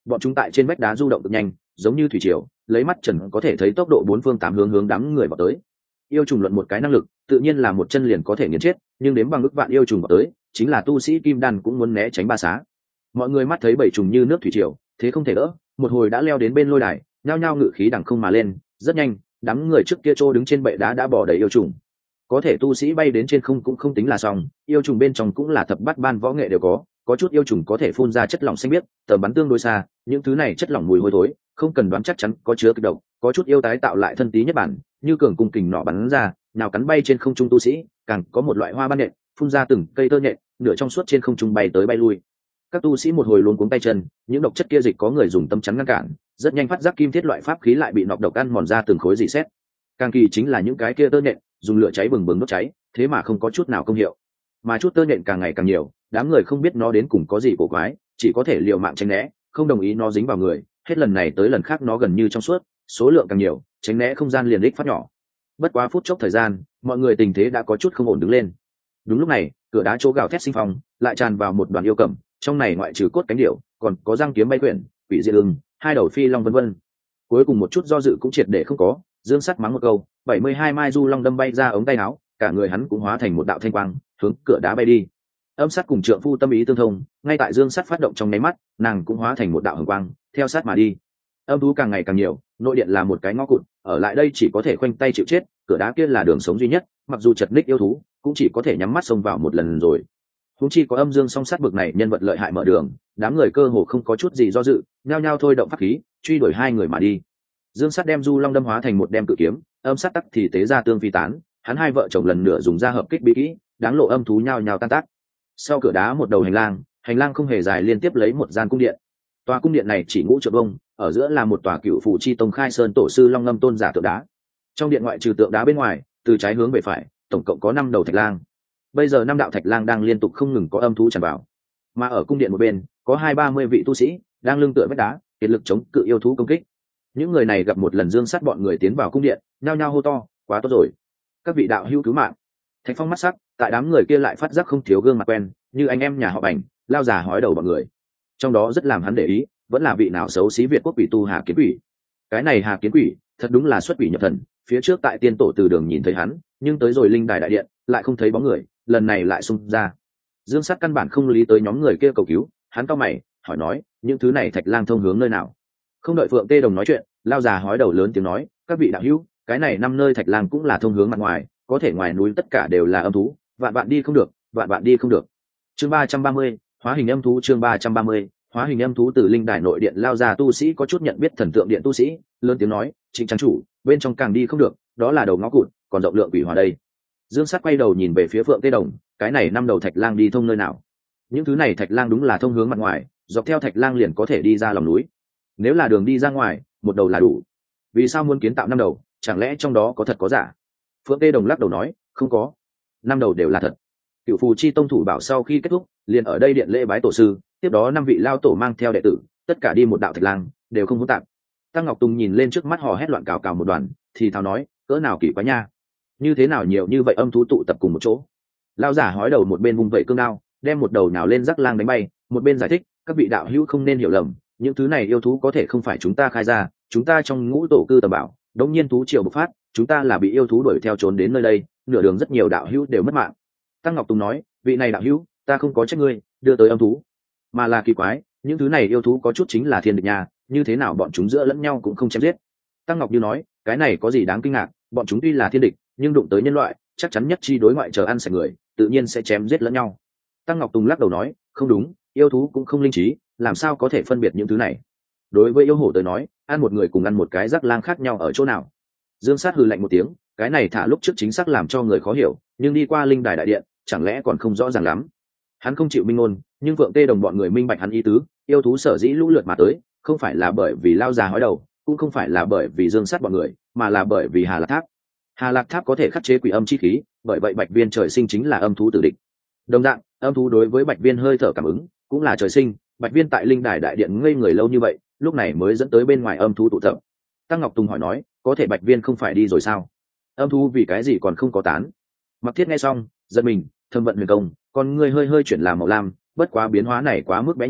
bọn chúng tại trên vách đá du động cực nhanh, giống như thủy triều, lấy mắt trần có thể thấy tốc độ bốn phương tám hướng hướng đám người vào tới. Yêu trùng luận một cái năng lực, tự nhiên là một chân liền có thể nghiền chết, nhưng đến bằng ức vạn yêu trùng vào tới, chính là tu sĩ kim đan cũng muốn né tránh ba xá. Mọi người mắt thấy bảy trùng như nước thủy triều, thế không thể đỡ, một hồi đã leo đến bên lôi đài, nhao nhao ngự khí đằng không mà lên, rất nhanh, đám người trước kia trô đứng trên bệ đá đã bỏ đầy yêu trùng. Có thể tu sĩ bay đến trên không cũng không tính là xong, yêu trùng bên trong cũng là thập bát ban võ nghệ đều có chút yêu trùng có thể phun ra chất lỏng xanh biếc, tầm bắn tương đối xa, những thứ này chất lỏng mùi hôi thối, không cần đoán chắc chắn có chứa kịch độc, có chút yêu tái tạo lại thân tí nhất bản, như cường cung kình nọ bắn ra, nào cắn bay trên không trung tu sĩ, càng có một loại hoa ban nhện, phun ra từng cây tơ nhện, nửa trong suốt trên không trung bay tới bay lui. Các tu sĩ một hồi luống cuống tay chân, những độc chất kia dịch có người dùng tâm chắn ngăn cản, rất nhanh phát giác kim thiết loại pháp khí lại bị nọc độc ăn mòn ra từng khối dị xét. Càng kỳ chính là những cái kia tơ nhện, dùng lửa cháy bừng bừng đốt cháy, thế mà không có chút nào công hiệu. Mà chút tơ nhện càng ngày càng nhiều, đám người không biết nó đến cùng có gì cổ quái, chỉ có thể liều mạng tránh né, không đồng ý nó dính vào người, hết lần này tới lần khác nó gần như trong suốt, số lượng càng nhiều, tránh né không gian liền đích phát nhỏ. Bất quá phút chốc thời gian, mọi người tình thế đã có chút không ổn đứng lên. Đúng lúc này, cửa đá chỗ gào thét sinh phong, lại tràn vào một đoàn yêu cầm, trong này ngoại trừ cốt cánh điểu, còn có răng kiếm bay quyển, quỷ diệt ưng, hai đầu phi long vân vân. Cuối cùng một chút do dự cũng triệt để không có, Dương Sắt mắng một câu, 72 mai du long đâm bay ra ống tay áo, cả người hắn cũng hóa thành một đạo thanh quang, hướng cửa đá bay đi. Âm Sát cùng trượng phu tâm ý tương thông, ngay tại Dương Sắt phát động trong nháy mắt, nàng cũng hóa thành một đạo hồng quang, theo sát mà đi. Âm thú càng ngày càng nhiều, nội điện là một cái ngõ cụt, ở lại đây chỉ có thể khoanh tay chịu chết, cửa đá kia là đường sống duy nhất, mặc dù chật ních yêu thú, cũng chỉ có thể nhắm mắt xông vào một lần rồi. Huống chi có Âm Dương song sát bực này nhân vật lợi hại mở đường, đám người cơ hồ không có chút gì do dự, nhao nhao thôi động pháp khí, truy đuổi hai người mà đi. Dương Sắt đem du long đâm hóa thành một đem cự kiếm, Âm Sát tắc thì tế ra tương phi tán, hắn hai vợ chồng lần nữa dùng ra hợp kích bí kỹ, đáng lộ âm thú nhao nhao tan tác. Sau cửa đá một đầu hành lang không hề dài liên tiếp lấy một gian cung điện. Tòa cung điện này chỉ ngũ trượng vuông, ở giữa là một tòa cựu phủ chi tông khai sơn tổ sư long ngâm tôn giả tượng đá. Trong điện ngoại trừ tượng đá bên ngoài, từ trái hướng về phải, tổng cộng có 5 đầu thạch lang. Bây giờ 5 đạo thạch lang đang liên tục không ngừng có âm thú tràn vào. Mà ở cung điện một bên, có 20-30 vị tu sĩ đang lưng tựa vách đá, kiệt lực chống cự yêu thú công kích. Những người này gặp một lần Dương Sắt bọn người tiến vào cung điện, nhao nhao hô to, quá tốt rồi, các vị đạo hữu cứu mạng. Thạch Phong mắt sắc, tại đám người kia lại phát giác không thiếu gương mặt quen, như anh em nhà họ Bành, lao già hói đầu bọn người. Trong đó rất làm hắn để ý, vẫn là vị nào xấu xí Việt quốc quỷ tu Hà Kiến Quỷ. Cái này Hà Kiến Quỷ, thật đúng là xuất quỷ nhập thần, phía trước tại tiên tổ từ đường nhìn thấy hắn, nhưng tới rồi linh đài đại điện, lại không thấy bóng người, lần này lại xung ra. Dương Sắt căn bản không lý tới nhóm người kia cầu cứu, hắn cau mày, hỏi nói, những thứ này thạch lang thông hướng nơi nào? Không đợi Phượng Tê Đồng nói chuyện, lao già hói đầu lớn tiếng nói, các vị đạo hữu, cái này 5 nơi thạch lang cũng là thông hướng mặt ngoài, có thể ngoài núi tất cả đều là âm thú, vạn bạn đi không được, vạn bạn đi không được. Chương 330, hóa hình âm thú. Chương 330, hóa hình âm thú. Từ linh đài nội điện lao ra tu sĩ có chút nhận biết thần tượng điện tu sĩ, lớn tiếng nói, Trịnh trang chủ, bên trong càng đi không được, đó là đầu ngõ cụt, còn rộng lượng quỷ hỏa đây. Dương Sắt quay đầu nhìn về phía Phượng Tê Đồng, cái này 5 đầu thạch lang đi thông nơi nào? Những thứ này thạch lang đúng là thông hướng mặt ngoài, dọc theo thạch lang liền có thể đi ra lòng núi. Nếu là đường đi ra ngoài, một đầu là đủ. Vì sao muốn kiến tạo 5 đầu, chẳng lẽ trong đó có thật có giả? Phượng Tê Đồng lắc đầu nói, không có, 5 đầu đều là thật. Cựu phù chi tông thủ bảo sau khi kết thúc, liền ở đây điện lễ bái tổ sư, tiếp đó 5 vị lao tổ mang theo đệ tử, tất cả đi một đạo thạch lang, đều không hỗn tạp. Tăng Ngọc Tùng nhìn lên trước mắt hò hét loạn cào cào một đoàn, thì thào nói, cỡ nào kỳ quái nha, như thế nào nhiều như vậy âm thú tụ tập cùng một chỗ. Lao giả hói đầu một bên vung vẩy cương đao, đem một đầu nào lên rắc lang đánh bay, một bên giải thích, các vị đạo hữu không nên hiểu lầm, những thứ này yêu thú có thể không phải chúng ta khai ra, chúng ta trong ngũ tổ cư tầm bảo, đống nhiên thú triều bộc phát, chúng ta là bị yêu thú đuổi theo trốn đến nơi đây, nửa đường rất nhiều đạo hữu đều mất mạng. Tăng Ngọc Tùng nói, vị này đạo hữu, ta không có trách ngươi đưa tới âm thú, mà là kỳ quái, những thứ này yêu thú có chút chính là thiên địch nhà, như thế nào bọn chúng giữa lẫn nhau cũng không chém giết. Tăng Ngọc Như nói, cái này có gì đáng kinh ngạc, bọn chúng tuy là thiên địch, nhưng đụng tới nhân loại, chắc chắn nhất chi đối ngoại chờ ăn sạch người, tự nhiên sẽ chém giết lẫn nhau. Tăng Ngọc Tùng lắc đầu nói, không đúng, yêu thú cũng không linh trí, làm sao có thể phân biệt những thứ này. Đối với yêu hổ tới nói, ăn một người cùng ăn một cái rắc lang khác nhau ở chỗ nào? Dương Sát hừ lạnh một tiếng, cái này thả lúc trước chính xác làm cho người khó hiểu, nhưng đi qua linh đài đại điện, chẳng lẽ còn không rõ ràng lắm. Hắn không chịu minh ngôn, nhưng Vượng Tê Đồng bọn người minh bạch hắn ý tứ, yêu thú sở dĩ lũ lượt mà tới, không phải là bởi vì lao già hói đầu, cũng không phải là bởi vì Dương Sát bọn người, mà là bởi vì Hà Lạc Tháp. Hà Lạc Tháp có thể khắc chế quỷ âm chi khí, bởi vậy Bạch Viên trời sinh chính là âm thú tử địch. Đồng dạng, âm thú đối với Bạch Viên hơi thở cảm ứng, cũng là trời sinh. Bạch Viên tại linh đài đại điện ngây người lâu như vậy, lúc này mới dẫn tới bên ngoài âm thú tụ tập. Tăng Ngọc Tùng hỏi nói, có thể Bạch Viên không phải đi rồi sao? Âm thú vì cái gì còn không có tán? Mặc Thiết nghe xong, giật mình, thâm vận huyền công, con ngươi hơi hơi chuyển làm màu lam, bất quá biến hóa này quá mức bé nhỏ,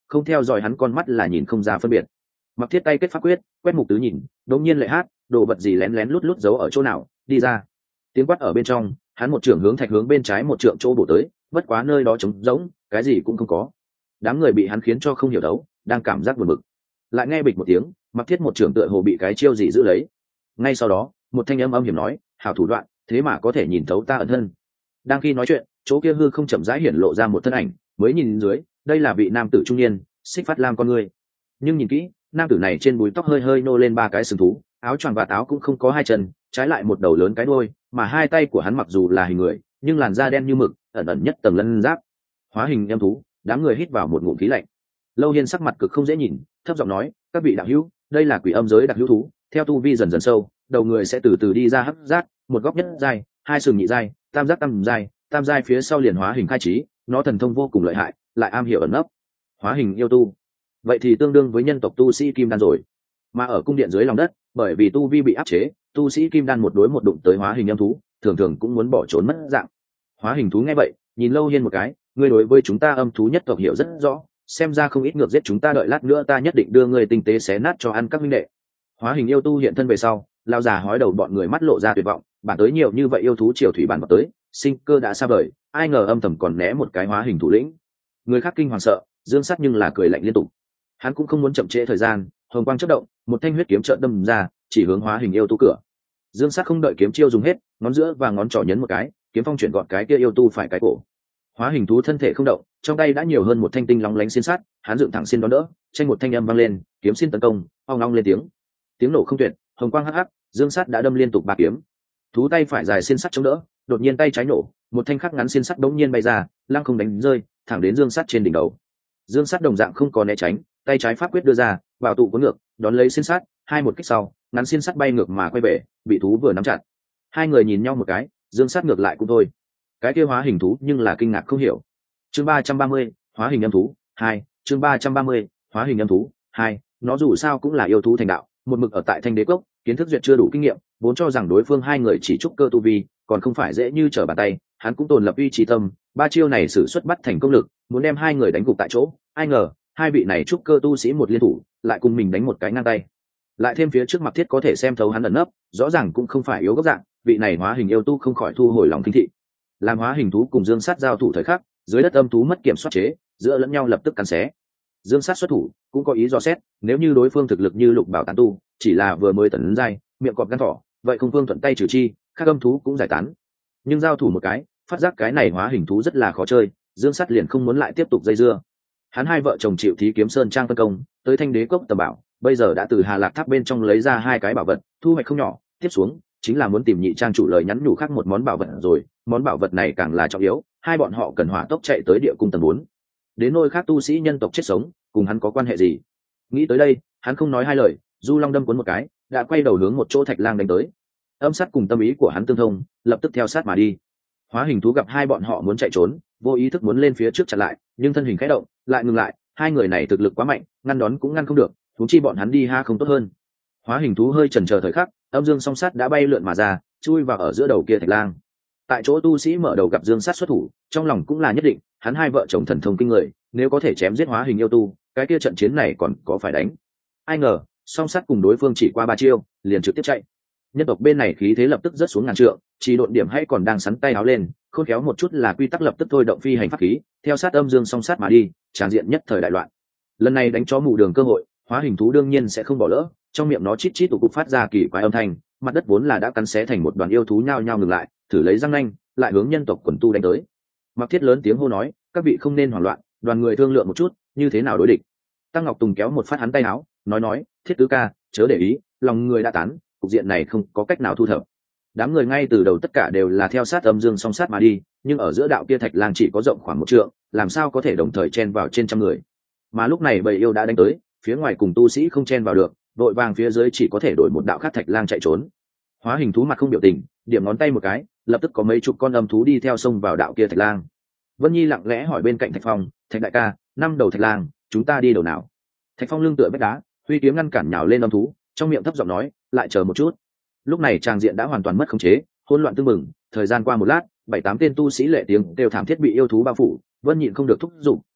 không theo dõi hắn con mắt là nhìn không ra phân biệt. Mặc Thiết tay kết pháp quyết, quét mục tứ nhìn, đột nhiên lại hát, đồ vật gì lén lén lút lút giấu ở chỗ nào, đi ra. Tiếng quát ở bên trong, hắn một trưởng hướng thạch hướng bên trái một trượng chỗ bổ tới, bất quá nơi đó trống rỗng, cái gì cũng không có. Đám người bị hắn khiến cho không hiểu đấu, đang cảm giác buồn bực. Lại nghe bịch một tiếng, Mặc Thiết một trưởng tựa hồ bị cái chiêu gì giữ lấy. Ngay sau đó, một thanh âm âm hiểm nói, hảo thủ đoạn, thế mà có thể nhìn thấu ta ẩn thân. Đang khi nói chuyện, chỗ kia hư không chậm rãi hiển lộ ra một thân ảnh, mới nhìn dưới, đây là vị nam tử trung niên, Xích Phát Lam con người. Nhưng nhìn kỹ, nam tử này trên búi tóc hơi hơi nô lên ba cái sừng thú, áo choàng và áo cũng không có hai chân, trái lại một đầu lớn cái đuôi, mà hai tay của hắn mặc dù là hình người, nhưng làn da đen như mực, ẩn ẩn nhất tầng lân giáp. Hóa hình em thú, đám người hít vào một ngụm khí lạnh. Lâu Hiên sắc mặt cực không dễ nhìn, thấp giọng nói, các vị đạo hữu, đây là quỷ âm giới đặc hữu thú, theo tu vi dần dần sâu, đầu người sẽ từ từ đi ra hấp giác, một góc nhất giai, hai sừng nhị giai, tam giác tam giai phía sau liền hóa hình khai trí, nó thần thông vô cùng lợi hại, lại am hiểu ẩn nấp. Hóa hình yêu tu, vậy thì tương đương với nhân tộc tu sĩ kim đan rồi. Mà ở cung điện dưới lòng đất, bởi vì tu vi bị áp chế, tu sĩ kim đan một đối một đụng tới hóa hình âm thú, thường thường cũng muốn bỏ trốn mất dạng. Hóa hình thú nghe vậy, nhìn Lâu Hiên một cái, ngươi đối với chúng ta âm thú nhất tộc hiểu rất rõ, xem ra không ít ngược giết chúng ta, đợi lát nữa ta nhất định đưa ngươi tinh tế xé nát cho ăn các minh đệ. Hóa hình yêu tu hiện thân về sau, lao già hói đầu bọn người mắt lộ ra tuyệt vọng, bản tới nhiều như vậy yêu thú triều thủy bản vào tới, sinh cơ đã xa vời, ai ngờ âm thầm còn né một cái hóa hình thủ lĩnh. Người khác kinh hoàng sợ, Dương Sắt nhưng là cười lạnh liên tục. Hắn cũng không muốn chậm trễ thời gian, hồng quang chớp động, một thanh huyết kiếm trợn đâm ra, chỉ hướng hóa hình yêu tu cửa. Dương Sắt không đợi kiếm chiêu dùng hết, ngón giữa và ngón trỏ nhấn một cái, kiếm phong chuyển gọn cái kia yêu tu phải cái cổ. Hóa hình thú thân thể không động, trong tay đã nhiều hơn một thanh tinh lóng lánh xiên sắt, hắn dựng thẳng xiên đón đỡ, tranh một thanh âm vang lên, kiếm xiên tấn công, ong ong lên tiếng nổ không tuyệt, hồng quang hắc hắc, Dương Sắt đã đâm liên tục ba kiếm. Thú tay phải dài xiên sắt chống đỡ, đột nhiên tay trái nổ, một thanh khắc ngắn xiên sắt đống nhiên bay ra, lăng không đánh rơi, thẳng đến Dương Sắt trên đỉnh đầu. Dương Sắt đồng dạng không có né tránh, tay trái pháp quyết đưa ra, vào tụ cuốn ngược, đón lấy xiên sắt, hai một kích sau, ngắn xiên sắt bay ngược mà quay về, bị thú vừa nắm chặt. Hai người nhìn nhau một cái, Dương Sắt ngược lại cũng thôi. Cái kia hóa hình thú nhưng là kinh ngạc không hiểu. Chương 330, hóa hình âm thú 2, chương 330, hóa hình âm thú 2, nó dù sao cũng là yêu thú thành đạo, một mực ở tại Thanh Đế Cốc, kiến thức duyệt chưa đủ kinh nghiệm, vốn cho rằng đối phương hai người chỉ trúc cơ tu vi, còn không phải dễ như trở bàn tay, hắn cũng tồn lập uy trí tâm, ba chiêu này sử xuất bắt thành công lực, muốn đem hai người đánh gục tại chỗ, ai ngờ, hai vị này trúc cơ tu sĩ một liên thủ, lại cùng mình đánh một cái ngang tay. Lại thêm phía trước Mặc Thiết có thể xem thấu hắn ẩn nấp, rõ ràng cũng không phải yếu gốc dạng, vị này hóa hình yêu tu không khỏi thu hồi lòng kinh thị. Làm hóa hình thú cùng Dương Sắt giao thủ thời khắc, dưới đất âm thú mất kiểm soát chế, giữa lẫn nhau lập tức cắn xé. Dương Sắt xuất thủ, cũng có ý dò xét, nếu như đối phương thực lực như Lục Bảo tán tu, chỉ là vừa mới tấn giai, miệng cọp gan thỏ, vậy không phương thuận tay trừ chi, các âm thú cũng giải tán. Nhưng giao thủ một cái, phát giác cái này hóa hình thú rất là khó chơi, Dương Sắt liền không muốn lại tiếp tục dây dưa. Hắn hai vợ chồng chịu thí kiếm sơn trang phân công, tới Thanh Đế Cốc tầm bảo, bây giờ đã từ Hà Lạc Tháp bên trong lấy ra hai cái bảo vật, thu hoạch không nhỏ, tiếp xuống chính là muốn tìm nhị trang chủ lời nhắn nhủ khác một món bảo vật rồi, món bảo vật này càng là trọng yếu, hai bọn họ cần hỏa tốc chạy tới địa cung tầng 4. Đến nơi khác tu sĩ nhân tộc chết sống, cùng hắn có quan hệ gì? Nghĩ tới đây, hắn không nói hai lời, du long đâm cuốn một cái, đã quay đầu hướng một chỗ thạch lang đánh tới. Âm sát cùng tâm ý của hắn tương thông, lập tức theo sát mà đi. Hóa hình thú gặp hai bọn họ muốn chạy trốn, vô ý thức muốn lên phía trước chặn lại, nhưng thân hình khẽ động, lại ngừng lại, hai người này thực lực quá mạnh, ngăn đón cũng ngăn không được, huống chi bọn hắn đi ha không tốt hơn. Hóa hình thú hơi chần chờ thời khắc, âm dương song sát đã bay lượn mà ra, chui vào ở giữa đầu kia thạch lang. Tại chỗ tu sĩ mở đầu gặp Dương Sát xuất thủ, trong lòng cũng là nhất định, hắn hai vợ chồng thần thông kinh người, nếu có thể chém giết hóa hình yêu tu, cái kia trận chiến này còn có phải đánh. Ai ngờ, song sát cùng đối phương chỉ qua 3 chiêu, liền trực tiếp chạy. Nhân tộc bên này khí thế lập tức rớt xuống ngàn trượng, chỉ độn điểm hay còn đang sắn tay áo lên, khôn khéo một chút là quy tắc lập tức thôi động phi hành pháp khí, theo sát âm dương song sát mà đi, tràng diện nhất thời đại loạn. Lần này đánh chó mù đường cơ hội, hóa hình thú đương nhiên sẽ không bỏ lỡ, trong miệng nó chít chít tụ cục phát ra kỳ quái âm thanh, mặt đất vốn là đã cắn xé thành một đoàn yêu thú nhao nhao ngừng lại, thử lấy răng nanh, lại hướng nhân tộc quần tu đánh tới. Mặc Thiết lớn tiếng hô nói, các vị không nên hoảng loạn, đoàn người thương lượng một chút, như thế nào đối địch. Tăng Ngọc Tùng kéo một phát hắn tay áo, nói, Thiết tứ ca, chớ để ý, lòng người đã tán, cục diện này không có cách nào thu thập. Đám người ngay từ đầu tất cả đều là theo sát âm dương song sát mà đi, nhưng ở giữa đạo kia thạch lang chỉ có rộng khoảng 1 trượng, làm sao có thể đồng thời chen vào trên trăm người. Mà lúc này bầy yêu đã đánh tới, phía ngoài cùng tu sĩ không chen vào được, vội vàng phía dưới chỉ có thể đổi một đạo khác thạch lang chạy trốn. Hóa hình thú mặt không biểu tình, điểm ngón tay một cái, lập tức có mấy chục con âm thú đi theo sông vào đạo kia thạch lang. Vân Nhi lặng lẽ hỏi bên cạnh Thạch Phong, Thạch đại ca, 5 đầu thạch lang, chúng ta đi đầu nào? Thạch Phong lưng tựa vách đá, huy kiếm ngăn cản nhào lên âm thú, trong miệng thấp giọng nói, lại chờ một chút. Lúc này tràng diện đã hoàn toàn mất khống chế, hỗn loạn tương mừng. Thời gian qua một lát, 7-8 tên tu sĩ lệ tiếng đều thảm thiết bị yêu thú bao phủ. Vân nhịn không được thúc giục,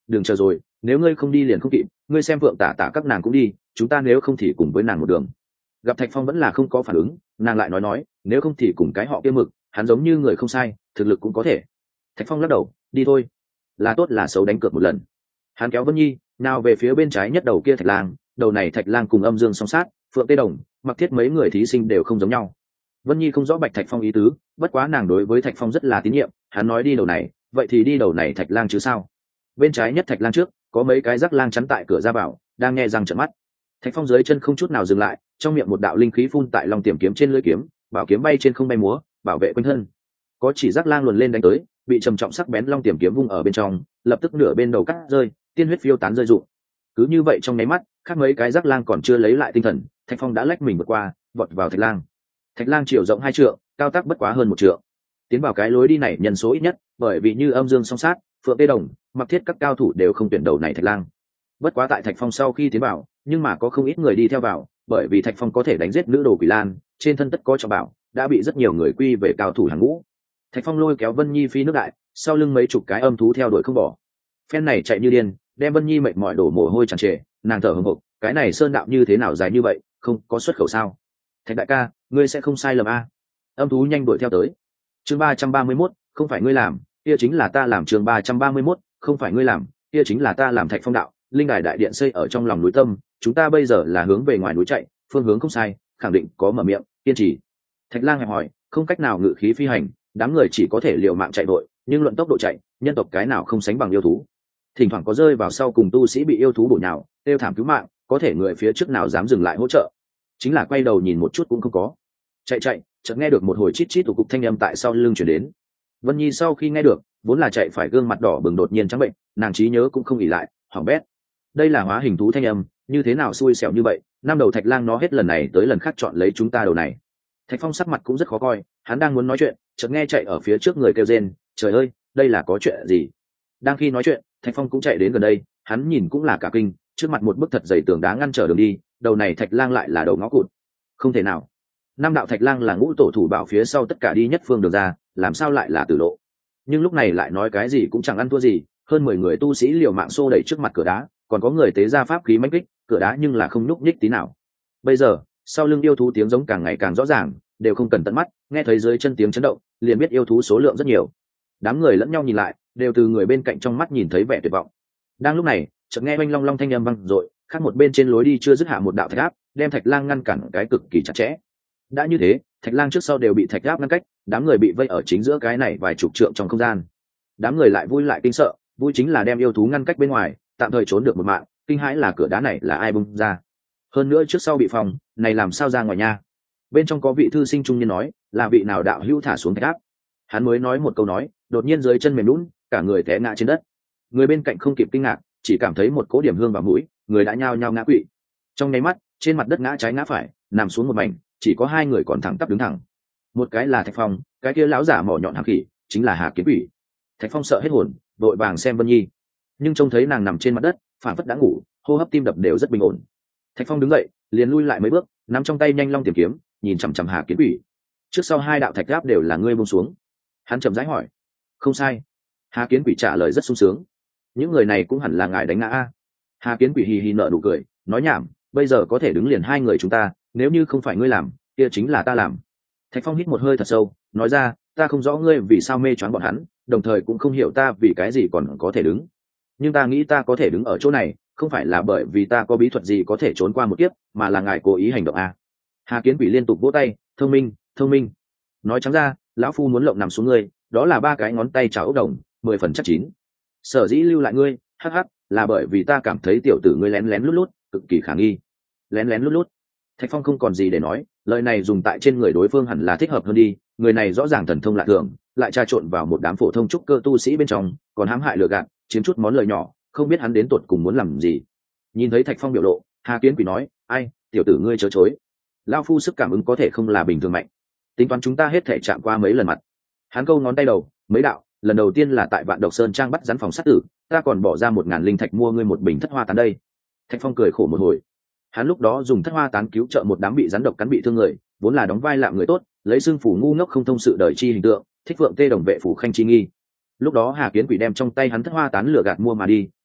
đừng chờ rồi, nếu ngươi không đi liền không kịp, ngươi xem Phượng Tả Tả các nàng cũng đi, chúng ta nếu không thì cùng với nàng một đường. Gặp Thạch Phong vẫn là không có phản ứng, nàng lại nói nếu không thì cùng cái họ kia Mực, hắn giống như người không sai, thực lực cũng có thể. Thạch Phong lắc đầu, đi thôi, là tốt là xấu đánh cược một lần. Hắn kéo Vân Nhi nào về phía bên trái nhất đầu kia Thạch Lang, đầu này Thạch Lang cùng Âm Dương song sát, Phượng Tê Đồng, Mặc Thiết mấy người thí sinh đều không giống nhau. Vân Nhi không rõ Bạch Thạch Phong ý tứ, bất quá nàng đối với Thạch Phong rất là tín nhiệm, hắn nói đi đầu này, vậy thì đi đầu này Thạch Lang chứ sao. Bên trái nhất Thạch Lang trước, có mấy cái rắc lang chắn tại cửa ra vào, đang nghe răng trợn mắt. Thạch Phong dưới chân không chút nào dừng lại, trong miệng một đạo linh khí phun tại long tiềm kiếm trên lưỡi kiếm, bảo kiếm bay trên không bay múa, bảo vệ quanh thân. Có chỉ rắc lang luồn lên đánh tới, bị trầm trọng sắc bén long tiềm kiếm vung ở bên trong, lập tức nửa bên đầu cắt rơi, tiên huyết phiêu tán rơi rụng. Cứ như vậy trong nháy mắt, khác mấy cái rắc lang còn chưa lấy lại tinh thần, Thạch Phong đã lách mình vượt qua, vọt vào Thạch Lang. Thạch Lang chiều rộng 2 trượng, cao tác bất quá hơn 1 trượng. Tiến vào cái lối đi này nhân số ít nhất, bởi vì như Âm Dương song sát, Phượng Tê Đồng, Mặc Thiết các cao thủ đều không tuyển đầu này Thạch Lang. Bất quá tại Thạch Phong sau khi tiến vào, nhưng mà có không ít người đi theo vào, bởi vì Thạch Phong có thể đánh giết nữ đồ Quỷ Lan, trên thân tất có trọng bảo, đã bị rất nhiều người quy về cao thủ hàng ngũ. Thạch Phong lôi kéo Vân Nhi phi nước đại, sau lưng mấy chục cái âm thú theo đuổi không bỏ. Phen này chạy như điên, đem Vân Nhi mệt mỏi đổ mồ hôi tràn trề, nàng thở hổn hộc, cái này sơn đạo như thế nào dài như vậy, không có xuất khẩu sao? Thạch đại ca, ngươi sẽ không sai lầm a? Âm thú nhanh đuổi theo tới. Chương 331, không phải ngươi làm, kia chính là ta làm. Chương 331, không phải ngươi làm, kia chính là ta làm. Thạch Phong đạo, linh đài đại điện xây ở trong lòng núi Tâm, chúng ta bây giờ là hướng về ngoài núi chạy, phương hướng không sai, khẳng định có mở miệng, kiên trì. Thạch Lang hẹp hỏi, không cách nào ngự khí phi hành, đám người chỉ có thể liều mạng chạy vội, nhưng luận tốc độ chạy, nhân tộc cái nào không sánh bằng yêu thú. Thỉnh thoảng có rơi vào sau cùng tu sĩ bị yêu thú bổ nhào, kêu thảm cứu mạng, có thể người phía trước nào dám dừng lại hỗ trợ, chính là quay đầu nhìn một chút cũng không có. Chạy, chợt nghe được một hồi chít chít tụ cục thanh âm tại sau lưng chuyển đến. Vân Nhi sau khi nghe được, vốn là chạy phải gương mặt đỏ bừng đột nhiên trắng bệnh, nàng trí nhớ cũng không ỉ lại, hỏng bét. Đây là hóa hình thú thanh âm, như thế nào xui xẻo như vậy, năm đầu Thạch Lang nó hết lần này tới lần khác chọn lấy chúng ta đầu này. Thạch Phong sắc mặt cũng rất khó coi, hắn đang muốn nói chuyện, chợt nghe chạy ở phía trước người kêu rên, trời ơi, đây là có chuyện gì? Đang khi nói chuyện, Thạch Phong cũng chạy đến gần đây, hắn nhìn cũng là cả kinh, trước mặt một bức thật dày tường đá ngăn trở đường đi, đầu này Thạch Lang lại là đầu ngõ cụt. Không thể nào. Năm đạo Thạch Lang là ngũ tổ thủ bảo phía sau tất cả đi nhất phương đường ra, làm sao lại là tử lộ? Nhưng lúc này lại nói cái gì cũng chẳng ăn thua gì, hơn 10 người tu sĩ liều mạng xô đẩy trước mặt cửa đá, còn có người tế ra pháp khí mãnh kích, cửa đá nhưng là không nhúc nhích tí nào. Bây giờ, sau lưng yêu thú tiếng giống càng ngày càng rõ ràng, đều không cần tận mắt, nghe thấy dưới chân tiếng chấn động, liền biết yêu thú số lượng rất nhiều. Đám người lẫn nhau nhìn lại, đều từ người bên cạnh trong mắt nhìn thấy vẻ tuyệt vọng. Đang lúc này, chợt nghe oanh long long thanh âm vang dội, khác một bên trên lối đi chưa dứt hạ một đạo thạch áp, đem Thạch Lang ngăn cản cái cực kỳ chặt chẽ. Đã như thế, Thạch Lang trước sau đều bị thạch áp ngăn cách, đám người bị vây ở chính giữa cái này vài chục trượng trong không gian. Đám người lại vui lại kinh sợ, vui chính là đem yêu thú ngăn cách bên ngoài, tạm thời trốn được một mạng, kinh hãi là cửa đá này là ai bung ra. Hơn nữa trước sau bị phòng, này làm sao ra ngoài nha? Bên trong có vị thư sinh trung niên nói, là vị nào đạo hữu thả xuống thạch áp. Hắn mới nói một câu nói, đột nhiên dưới chân mềm lún, cả người té ngã trên đất. Người bên cạnh không kịp kinh ngạc, chỉ cảm thấy một cỗ điểm hương vào mũi, người đã nhao nhao ngã quỵ. Trong nháy mắt, trên mặt đất ngã trái ngã phải, nằm xuống một mảnh, chỉ có 2 người còn thẳng tắp đứng thẳng. Một cái là Thạch Phong, cái kia lão giả mỏ nhọn hàm khỉ, chính là Hà Kiến Quỷ. Thạch Phong sợ hết hồn, vội vàng xem Vân Nhi, nhưng trông thấy nàng nằm trên mặt đất, phản phất đã ngủ, hô hấp tim đập đều rất bình ổn. Thạch Phong đứng dậy, liền lui lại mấy bước, nắm trong tay nhanh long tìm kiếm, nhìn chằm chằm Hà Kiến Quỷ. Trước sau 2 đạo thạch áp đều là ngươi buông xuống. Hắn chậm rãi hỏi. Không sai. Hà Kiến Quỷ trả lời rất sung sướng. Những người này cũng hẳn là ngài đánh ngã a. Hà Kiến Quỷ hì hì nở nụ cười, nói nhảm, bây giờ có thể đứng liền 2 người chúng ta, nếu như không phải ngươi làm, kia chính là ta làm. Thạch Phong hít một hơi thật sâu, nói ra, ta không rõ ngươi vì sao mê choáng bọn hắn, đồng thời cũng không hiểu ta vì cái gì còn có thể đứng. Nhưng ta nghĩ ta có thể đứng ở chỗ này, không phải là bởi vì ta có bí thuật gì có thể trốn qua một kiếp, mà là ngài cố ý hành động a. Hà Kiến Quỷ liên tục vỗ tay, thông minh, thông minh. Nói trắng ra, lão phu muốn lộng nằm xuống ngươi, đó là 3 cái ngón tay chảo ốc đồng, 10 phần chắc chín. Sở dĩ lưu lại ngươi, hắc hắc, là bởi vì ta cảm thấy tiểu tử ngươi lén lén lút lút, cực kỳ khả nghi. Lén lén lút lút. Thạch Phong không còn gì để nói, lời này dùng tại trên người đối phương hẳn là thích hợp hơn đi, người này rõ ràng thần thông lạ thường, lại trà trộn vào một đám phổ thông trúc cơ tu sĩ bên trong, còn hãm hại lừa gạt, chiếm chút món lời nhỏ, không biết hắn đến tột cùng muốn làm gì. Nhìn thấy Thạch Phong biểu lộ, Hà Kiến Quỷ nói, ai, tiểu tử ngươi chớ chối, lão phu sức cảm ứng có thể không là bình thường mạnh, tính toán chúng ta hết thể chạm qua mấy lần mặt. Hắn câu ngón tay đầu, mấy đạo, lần đầu tiên là tại Vạn Độc Sơn trang bắt rắn phòng sát tử, ta còn bỏ ra 1000 linh thạch mua ngươi một bình thất hoa tán đây. Thạch Phong cười khổ một hồi, hắn lúc đó dùng thất hoa tán cứu trợ một đám bị rắn độc cắn bị thương người, vốn là đóng vai lạm người tốt, lấy xương phủ ngu ngốc không thông sự đời chi hình tượng, thích Phượng Tê Đồng vệ phủ khanh chi nghi. Lúc đó Hà Kiến Quỷ đem trong tay hắn thất hoa tán lừa gạt mua mà đi,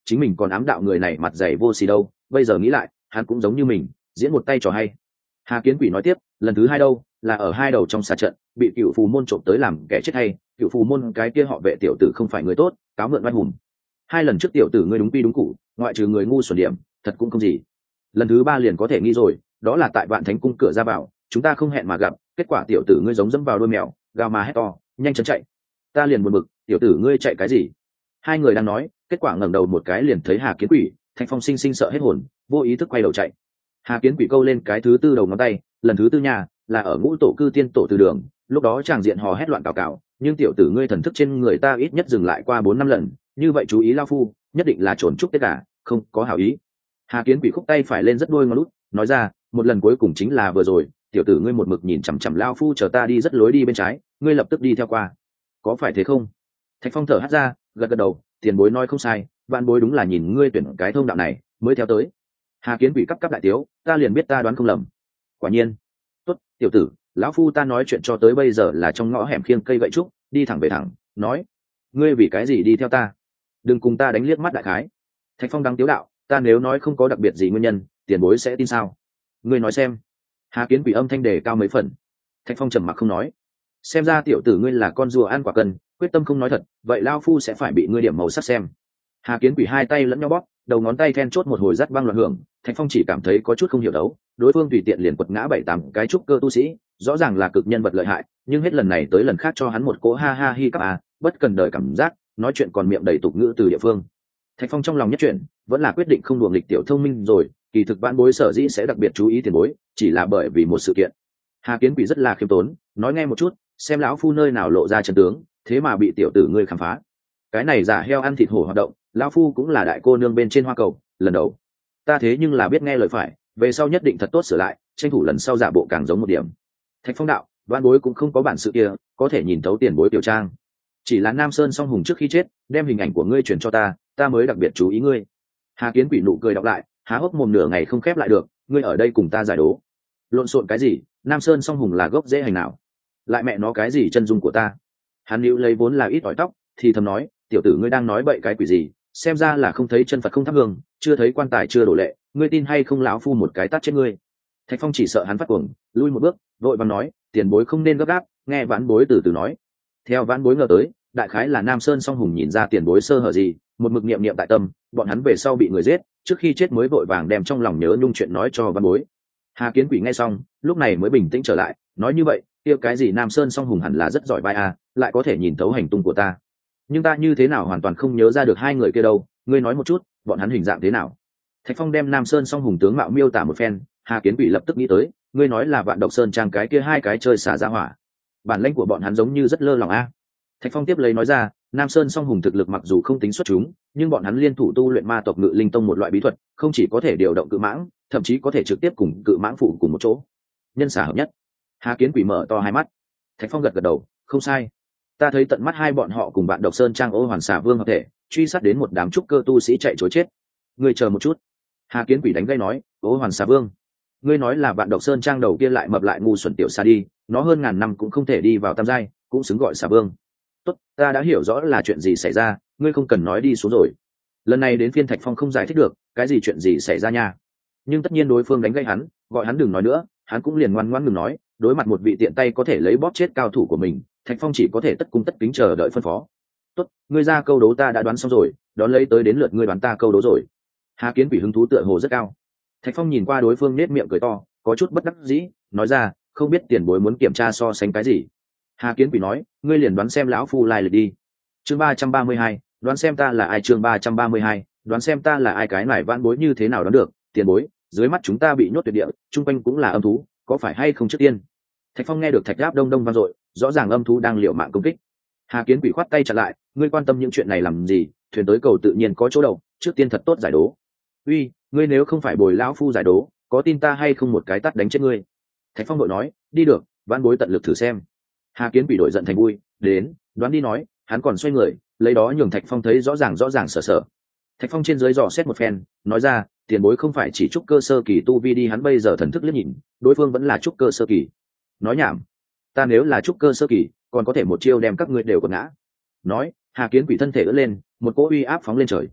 chính mình còn ám đạo người này mặt dày vô xì đâu, bây giờ nghĩ lại hắn cũng giống như mình diễn một tay trò hay. Hà Kiến Quỷ nói tiếp, lần thứ hai đâu là ở hai đầu trong xà trận bị cựu phù môn trộm tới làm kẻ chết hay, cựu phù môn cái kia họ vệ tiểu tử không phải người tốt, cáo mượn oai hùng. Hai lần trước tiểu tử ngươi đúng quy đúng cụ, ngoại trừ người ngu xuẩn điểm thật cũng không gì. Lần thứ ba liền có thể nghĩ rồi, đó là tại Vạn Thánh cung cửa ra vào, chúng ta không hẹn mà gặp, kết quả tiểu tử ngươi giống dẫm vào đôi mèo, gào mà hét to, nhanh chóng chạy. Ta liền buồn bực, tiểu tử ngươi chạy cái gì? Hai người đang nói, kết quả ngẩng đầu một cái liền thấy Hà Kiến Quỷ, Thạch Phong sinh sinh sợ hết hồn, vô ý thức quay đầu chạy. Hà Kiến Quỷ câu lên cái thứ tư đầu ngón tay, lần thứ tư nhà là ở ngũ tổ cư tiên tổ từ đường, lúc đó chàng diện hò hét loạn cào cào, nhưng tiểu tử ngươi thần thức trên người ta ít nhất dừng lại qua 4-5 lần, như vậy chú ý lao phu, nhất định là trốn chúc tất cả, không có hảo ý. Hà Kiến Quỷ khúc tay phải lên rất đôi ngón út, nói ra, một lần cuối cùng chính là vừa rồi, tiểu tử ngươi một mực nhìn chằm chằm lao phu chờ ta đi rất lối đi bên trái, ngươi lập tức đi theo qua, có phải thế không? Thạch Phong thở hắt ra, gật gật đầu, tiền bối nói không sai, vạn bối đúng là nhìn ngươi tuyển cái thông đạo này mới theo tới. Hà Kiến Quỷ cắp cắp đại tiếu, ta liền biết ta đoán không lầm. Quả nhiên. Tốt, tiểu tử, lão phu ta nói chuyện cho tới bây giờ là trong ngõ hẻm khiêng cây gậy trúc, đi thẳng về thẳng, nói, ngươi vì cái gì đi theo ta? Đừng cùng ta đánh liếc mắt đại khái. Thạch Phong đang tiếu đạo, ta nếu nói không có đặc biệt gì nguyên nhân, tiền bối sẽ tin sao? Ngươi nói xem. Hà Kiến Quỷ âm thanh đề cao mấy phần. Thạch Phong trầm mặc không nói. Xem ra tiểu tử ngươi là con rùa ăn quả cân, quyết tâm không nói thật, vậy lao phu sẽ phải bị ngươi điểm màu sắc xem. Hà Kiến Quỷ hai tay lẫn nhau bóp, đầu ngón tay then chốt một hồi rắt vang loạn hưởng, Thạch Phong chỉ cảm thấy có chút không hiểu đấu, đối phương tùy tiện liền quật ngã 7-8 cái trúc cơ tu sĩ, rõ ràng là cực nhân vật lợi hại, nhưng hết lần này tới lần khác cho hắn một cỗ ha ha hi các bất cần đời cảm giác, nói chuyện còn miệng đầy tục ngữ từ địa phương. Thạch Phong trong lòng nhất chuyện, vẫn là quyết định không đùa nghịch tiểu thông minh rồi, kỳ thực vãn bối sở dĩ sẽ đặc biệt chú ý tiền bối, chỉ là bởi vì một sự kiện. Hà Kiến Quỷ rất là khiêm tốn, nói nghe một chút, xem lão phu nơi nào lộ ra chân tướng, thế mà bị tiểu tử ngươi khám phá. Cái này giả heo ăn thịt hổ hoạt động, lão phu cũng là đại cô nương bên trên hoa cầu, lần đầu. Ta thế nhưng là biết nghe lời phải, về sau nhất định thật tốt sửa lại, tranh thủ lần sau giả bộ càng giống một điểm. Thạch Phong đạo, vãn bối cũng không có bản sự kia, có thể nhìn thấu tiền bối tiểu trang. Chỉ là Nam Sơn Song Hùng trước khi chết, đem hình ảnh của ngươi chuyển cho ta, ta mới đặc biệt chú ý ngươi. Hà Kiến Quỷ nụ cười đọc lại, há hốc mồm nửa ngày không khép lại được, ngươi ở đây cùng ta giải đố. Lộn xộn cái gì, Nam Sơn Song Hùng là gốc dễ hành nào? Lại mẹ nó cái gì chân dung của ta? Hắn hữu lấy vốn là ít ỏi tóc, thì thầm nói, tiểu tử ngươi đang nói bậy cái quỷ gì, xem ra là không thấy chân Phật không thắp hương, chưa thấy quan tài chưa đổ lệ, ngươi tin hay không lão phu một cái tát chết ngươi. Thạch Phong chỉ sợ hắn phát cuồng, lui một bước, vội vàng nói, tiền bối không nên gấp gáp, nghe vãn bối từ từ nói. Theo vãn bối ngờ tới, đại khái là Nam Sơn Song Hùng nhìn ra tiền bối sơ hở gì, một mực niệm niệm tại tâm, bọn hắn về sau bị người giết, trước khi chết mới vội vàng đem trong lòng nhớ nhung chuyện nói cho vãn bối. Hà Kiến Quỷ nghe xong, lúc này mới bình tĩnh trở lại, nói như vậy, kia cái gì Nam Sơn Song Hùng hẳn là rất giỏi vai lại có thể nhìn thấu hành tung của ta. Nhưng ta như thế nào hoàn toàn không nhớ ra được hai người kia đâu, ngươi nói một chút, bọn hắn hình dạng thế nào? Thạch Phong đem Nam Sơn Song Hùng tướng mạo miêu tả một phen, Hà Kiến Quỷ lập tức nghĩ tới, ngươi nói là Vạn Độc Sơn trang cái kia hai cái chơi xả ra hỏa. Bản lĩnh của bọn hắn giống như rất lơ lỏng Thạch Phong tiếp lấy nói ra, Nam Sơn Song Hùng thực lực mặc dù không tính xuất chúng, nhưng bọn hắn liên thủ tu luyện ma tộc Ngự Linh Tông một loại bí thuật, không chỉ có thể điều động cự mãng, thậm chí có thể trực tiếp cùng cự mãng phụ cùng một chỗ. Nhân xả hợp nhất. Hà Kiến Quỷ mở to hai mắt. Thạch Phong gật gật đầu, không sai. Ta thấy tận mắt hai bọn họ cùng Vạn Độc Sơn trang Ô Hoàn Xà Vương hợp thể, truy sát đến một đám trúc cơ tu sĩ chạy trối chết. Ngươi chờ một chút. Hà Kiến Quỷ đánh gây nói, Ô Hoàn Xà Vương, ngươi nói là Vạn Độc Sơn trang đầu kia lại mập lại ngu xuẩn tiểu xa đi, nó hơn ngàn năm cũng không thể đi vào tam giai, cũng xứng gọi Xà Vương. Tốt, ta đã hiểu rõ là chuyện gì xảy ra, ngươi không cần nói đi xuống rồi. Lần này đến phiên Thạch Phong không giải thích được, cái gì chuyện gì xảy ra nha. Nhưng tất nhiên đối phương đánh gây hắn, gọi hắn đừng nói nữa, hắn cũng liền ngoan ngoãn ngừng nói, đối mặt một vị tiện tay có thể lấy bóp chết cao thủ của mình, Thạch Phong chỉ có thể tất cung tất kính chờ đợi phân phó. Tốt, ngươi ra câu đố ta đã đoán xong rồi, đón lấy tới đến lượt ngươi đoán ta câu đố rồi. Hà Kiến Quỷ hứng thú tựa hồ rất cao. Thạch Phong nhìn qua đối phương nết miệng cười to, có chút bất đắc dĩ, nói ra, không biết tiền bối muốn kiểm tra so sánh cái gì. Hà Kiến Quỷ nói, ngươi liền đoán xem lão phu lai lịch đi. Chương 332, đoán xem ta là ai. Chương 332, đoán xem ta là ai. Cái này vãn bối như thế nào đoán được, tiền bối, dưới mắt chúng ta bị nhốt tuyệt địa, chung quanh cũng là âm thú, có phải hay không trước tiên? Thạch Phong nghe được thạch đáp đông đông vang dội, rõ ràng âm thú đang liều mạng công kích. Hà Kiến Quỷ khoát tay chặn lại, ngươi quan tâm những chuyện này làm gì, thuyền tới cầu tự nhiên có chỗ đầu, trước tiên thật tốt giải đố. Uy, ngươi nếu không phải bồi lão phu giải đố, có tin ta hay không một cái tát đánh chết ngươi? Thạch Phong đội nói, đi được, vãn bối tận lực thử xem. Hà Kiến Quỷ đổi giận thành vui, đến, đoán đi nói, hắn còn xoay người, lấy đó nhường Thạch Phong thấy rõ ràng sở sở. Thạch Phong trên dưới dò xét một phen, nói ra, tiền bối không phải chỉ trúc cơ sơ kỳ tu vi đi, hắn bây giờ thần thức liếc nhìn, đối phương vẫn là trúc cơ sơ kỳ. Nói nhảm, ta nếu là trúc cơ sơ kỳ, còn có thể một chiêu đem các ngươi đều quật ngã. Nói, Hà Kiến Quỷ thân thể ưỡn lên, một cỗ uy áp phóng lên trời.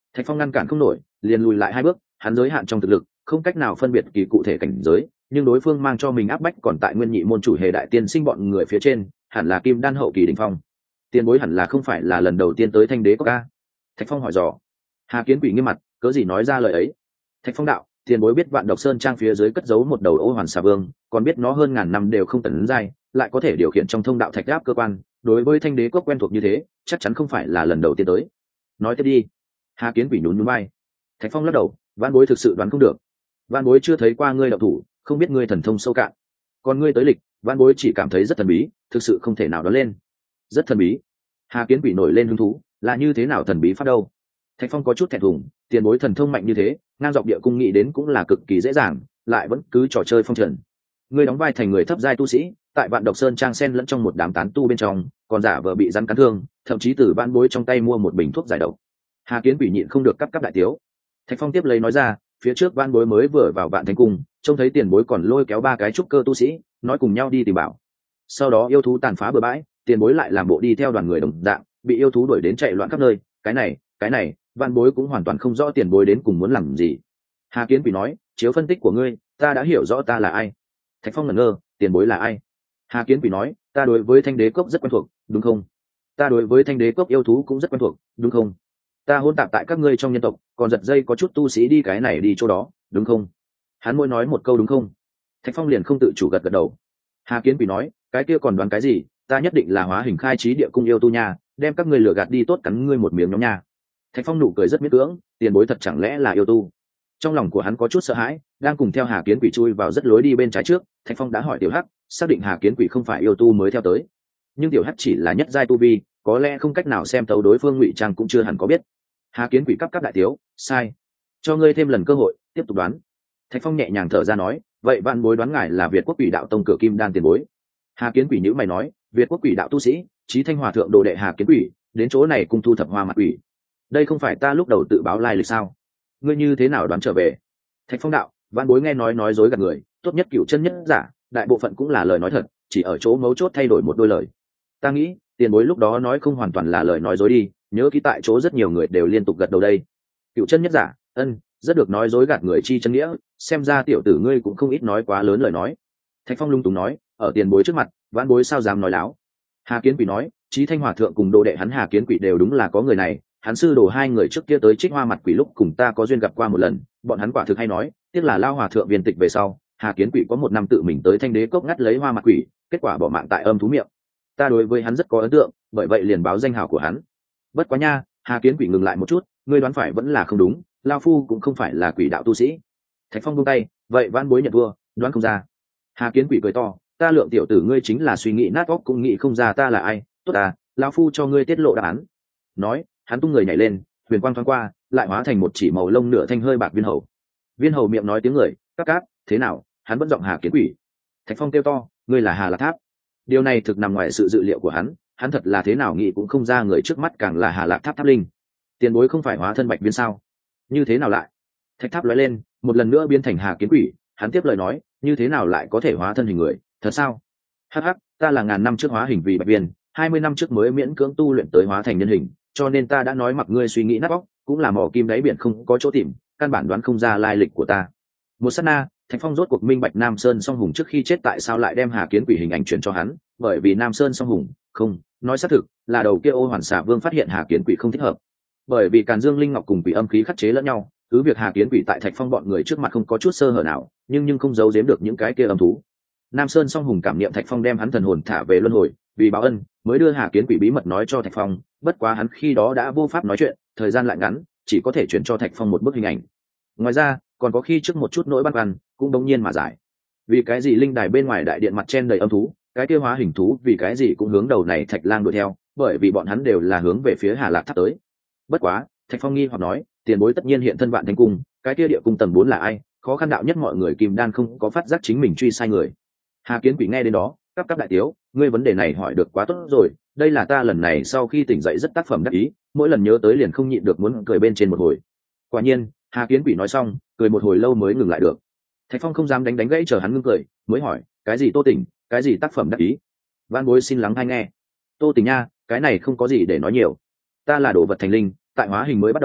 Thạch Phong ngăn cản không nổi, liền lùi lại 2 bước, hắn giới hạn trong thực lực, không cách nào phân biệt kỳ cụ thể cảnh giới, nhưng đối phương mang cho mình áp bách còn tại nguyên nhị môn chủ Hề đại tiên sinh bọn người phía trên, hẳn là kim đan hậu kỳ đỉnh phong. Tiền bối hẳn là không phải là lần đầu tiên tới Thanh Đế Cốc a? Thạch Phong hỏi dò. Hà Kiến Quỷ nghiêm mặt, cớ gì nói ra lời ấy? Thạch Phong đạo, tiền bối biết Vạn Độc Sơn trang phía dưới cất giấu một đầu Ô Hoàn Xà Vương, còn biết nó hơn ngàn năm đều không tấn giai, lại có thể điều khiển trong thông đạo thạch áp cơ quan, đối với Thanh Đế Cốc quen thuộc như thế, chắc chắn không phải là lần đầu tiên tới. Nói tiếp đi. Hà Kiến Quỷ nhún nhún vai. Thạch Phong lắc đầu, Vạn bối thực sự đoán không được. Vạn bối chưa thấy qua ngươi đạo thủ, không biết ngươi thần thông sâu cạn. Còn ngươi tới lịch, Vạn bối chỉ cảm thấy rất thần bí, thực sự không thể nào đoán lên. Rất thần bí. Hà Kiến Quỷ nổi lên hứng thú, là như thế nào thần bí pháp đâu? Thạch Phong có chút thẹn thùng, tiền bối thần thông mạnh như thế, ngang dọc địa cung nghĩ đến cũng là cực kỳ dễ dàng, lại vẫn cứ trò chơi phong trần. Ngươi đóng vai thành người thấp giai tu sĩ, tại Vạn Độc Sơn trang xen lẫn trong một đám tán tu bên trong, còn giả vờ bị rắn cắn thương, thậm chí từ Vạn bối trong tay mua một bình thuốc giải độc. Hà Kiến Quỷ nhịn không được cắp đại tiếu. Thạch Phong tiếp lấy nói ra, phía trước Vạn bối mới vừa vào Vạn Thánh cung, trông thấy tiền bối còn lôi kéo 3 cái trúc cơ tu sĩ, nói cùng nhau đi tìm bảo. Sau đó yêu thú tàn phá bừa bãi, tiền bối lại làm bộ đi theo đoàn người đồng dạng, bị yêu thú đuổi đến chạy loạn khắp nơi. Cái này, Vạn bối cũng hoàn toàn không rõ tiền bối đến cùng muốn làm gì. Hà Kiến Quỷ nói, chiếu phân tích của ngươi, ta đã hiểu rõ ta là ai. Thạch Phong ngẩn ngơ, tiền bối là ai? Hà Kiến Quỷ nói, ta đối với Thanh Đế Cốc rất quen thuộc, đúng không? Ta đối với Thanh Đế Cốc yêu thú cũng rất quen thuộc, đúng không? Ta hôn tạp tại các ngươi trong nhân tộc, còn giật dây có chút tu sĩ đi cái này đi chỗ đó, đúng không? Hắn mỗi nói một câu đúng không? Thạch Phong liền không tự chủ gật đầu. Hà Kiến Quỷ nói, cái kia còn đoán cái gì? Ta nhất định là hóa hình khai trí địa cung yêu tu nha, đem các ngươi lừa gạt đi tốt cắn ngươi một miếng nhóm nha. Thạch Phong nụ cười rất miễn cưỡng, tiền bối thật chẳng lẽ là yêu tu? Trong lòng của hắn có chút sợ hãi, đang cùng theo Hà Kiến Quỷ chui vào rất lối đi bên trái trước, Thạch Phong đã hỏi Tiểu Hắc, xác định Hà Kiến Quỷ không phải yêu tu mới theo tới. Nhưng Tiểu Hắc chỉ là nhất giai tu vi, có lẽ không cách nào xem thấu đối phương ngụy trang cũng chưa hẳn có biết. Hà Kiến Quỷ cắp đại tiếu, sai. Cho ngươi thêm lần cơ hội, tiếp tục đoán. Thạch Phong nhẹ nhàng thở ra nói, vậy Vạn bối đoán ngài là Việt Quốc Quỷ đạo tông cửa kim đan tiền bối. Hà Kiến Quỷ nhữ mày nói, Việt Quốc Quỷ đạo tu sĩ, Chí Thanh Hòa thượng đồ đệ Hà Kiến Quỷ, đến chỗ này cùng thu thập hoa mặt quỷ. Đây không phải ta lúc đầu tự báo lai lịch sao? Ngươi như thế nào đoán trở về? Thạch Phong đạo, Vạn bối nghe nói dối gạt người, tốt nhất cửu chân nhất giả, đại bộ phận cũng là lời nói thật, chỉ ở chỗ mấu chốt thay đổi một đôi lời. Ta nghĩ, tiền bối lúc đó nói không hoàn toàn là lời nói dối đi, nhớ kỹ tại chỗ rất nhiều người đều liên tục gật đầu đây. Cửu chân nhất giả, rất được nói dối gạt người chi chân nghĩa, xem ra tiểu tử ngươi cũng không ít nói quá lớn lời nói. Thạch Phong lung túng nói, ở tiền bối trước mặt, Vạn bối sao dám nói láo? Hà Kiến Quỷ nói, Chí Thanh Hòa thượng cùng đồ đệ hắn Hà Kiến Quỷ đều đúng là có người này, hắn sư đồ 2 người trước kia tới Trích Hoa mặt quỷ lúc cùng ta có duyên gặp qua một lần, bọn hắn quả thực hay nói, tiếc là lao hòa thượng viên tịch về sau, Hà Kiến Quỷ có 1 năm tự mình tới Thanh Đế Cốc ngắt lấy hoa mặt quỷ, kết quả bỏ mạng tại âm thú miệng. Ta đối với hắn rất có ấn tượng, bởi vậy liền báo danh hào của hắn. Bất quá nha, Hà Kiến Quỷ ngừng lại một chút, ngươi đoán phải vẫn là không đúng, lao phu cũng không phải là quỷ đạo tu sĩ. Thạch Phong buông tay, vậy Vạn bối nhận thua, đoán không ra. Hà Kiến Quỷ cười to, ta lượng tiểu tử ngươi chính là suy nghĩ nát óc cũng nghĩ không ra ta là ai, tốt à, lão phu cho ngươi tiết lộ đáp án. Nói, hắn tung người nhảy lên, huyền quang thoáng qua, lại hóa thành một chỉ màu lông nửa thanh hơi bạc viên hầu. Viên hầu miệng nói tiếng người, cáp, thế nào? Hắn vẫn giọng Hà Kiến Quỷ. Thạch Phong kêu to, ngươi là Hà Lạc Tháp. Điều này thực nằm ngoài sự dự liệu của hắn thật là thế nào nghĩ cũng không ra người trước mắt càng là Hà Lạc Tháp Tháp Linh. Tiền bối không phải hóa thân bạch viên sao? Như thế nào lại? Thạch Tháp lóe lên, một lần nữa biến thành Hà Kiến Quỷ, hắn tiếp lời nói, như thế nào lại có thể hóa thân hình người, thật sao? Hắc, ta là ngàn năm trước hóa hình vì bạch viên, 20 năm trước mới miễn cưỡng tu luyện tới hóa thành nhân hình, cho nên ta đã nói mặc ngươi suy nghĩ nát óc, cũng là mò kim đáy biển không có chỗ tìm, căn bản đoán không ra lai lịch của ta. Một sát na, Thạch Phong rốt cuộc minh bạch Nam Sơn Song Hùng trước khi chết tại sao lại đem Hà Kiến Quỷ hình ảnh truyền cho hắn, bởi vì Nam Sơn Song Hùng, không, nói xác thực, là đầu kia Ô Hoàn Xà Vương phát hiện Hà Kiến Quỷ không thích hợp. Bởi vì Càn Dương Linh Ngọc cùng quỷ âm khí khắc chế lẫn nhau, cứ việc Hà Kiến Quỷ tại Thạch Phong bọn người trước mặt không có chút sơ hở nào, nhưng không giấu giếm được những cái kia âm thú. Nam Sơn Song Hùng cảm niệm Thạch Phong đem hắn thần hồn thả về luân hồi, vì báo ân, mới đưa Hà Kiến Quỷ bí mật nói cho Thạch Phong, bất quá hắn khi đó đã vô pháp nói chuyện, thời gian lại ngắn, chỉ có thể chuyển cho Thạch Phong một bức hình ảnh. Ngoài ra, còn có khi trước một chút nỗi băn khoăn, cũng đống nhiên mà giải. Vì cái gì linh đài bên ngoài đại điện mặt chen đầy âm thú, cái kia hóa hình thú vì cái gì cũng hướng đầu này Thạch Lang đuổi theo, bởi vì bọn hắn đều là hướng về phía Hà Lạc Tháp tới. Bất quá, Thạch Phong nghi hoặc nói, tiền bối tất nhiên hiện thân Vạn Thánh cung, cái kia địa cung tầng 4 là ai? Khó khăn đạo nhất mọi người kim đan không có phát giác chính mình truy sai người. Hà Kiến Quỷ nghe đến đó, cắp đại tiếu, ngươi vấn đề này hỏi được quá tốt rồi, đây là ta lần này sau khi tỉnh dậy rất tác phẩm đắc ý, mỗi lần nhớ tới liền không nhịn được muốn cười bên trên một hồi. Quả nhiên, Hà Kiến Quỷ nói xong, cười một hồi lâu mới ngừng lại được. Thạch Phong không dám đánh gãy chờ hắn ngưng cười, mới hỏi, cái gì Tô Tỉnh, cái gì tác phẩm đắc ý? Vạn bối xin lắng hay nghe. Tô Tỉnh nha, cái này không có gì để nói nhiều. Ta là đồ vật thành linh, tại hóa hình mới bắt đầu,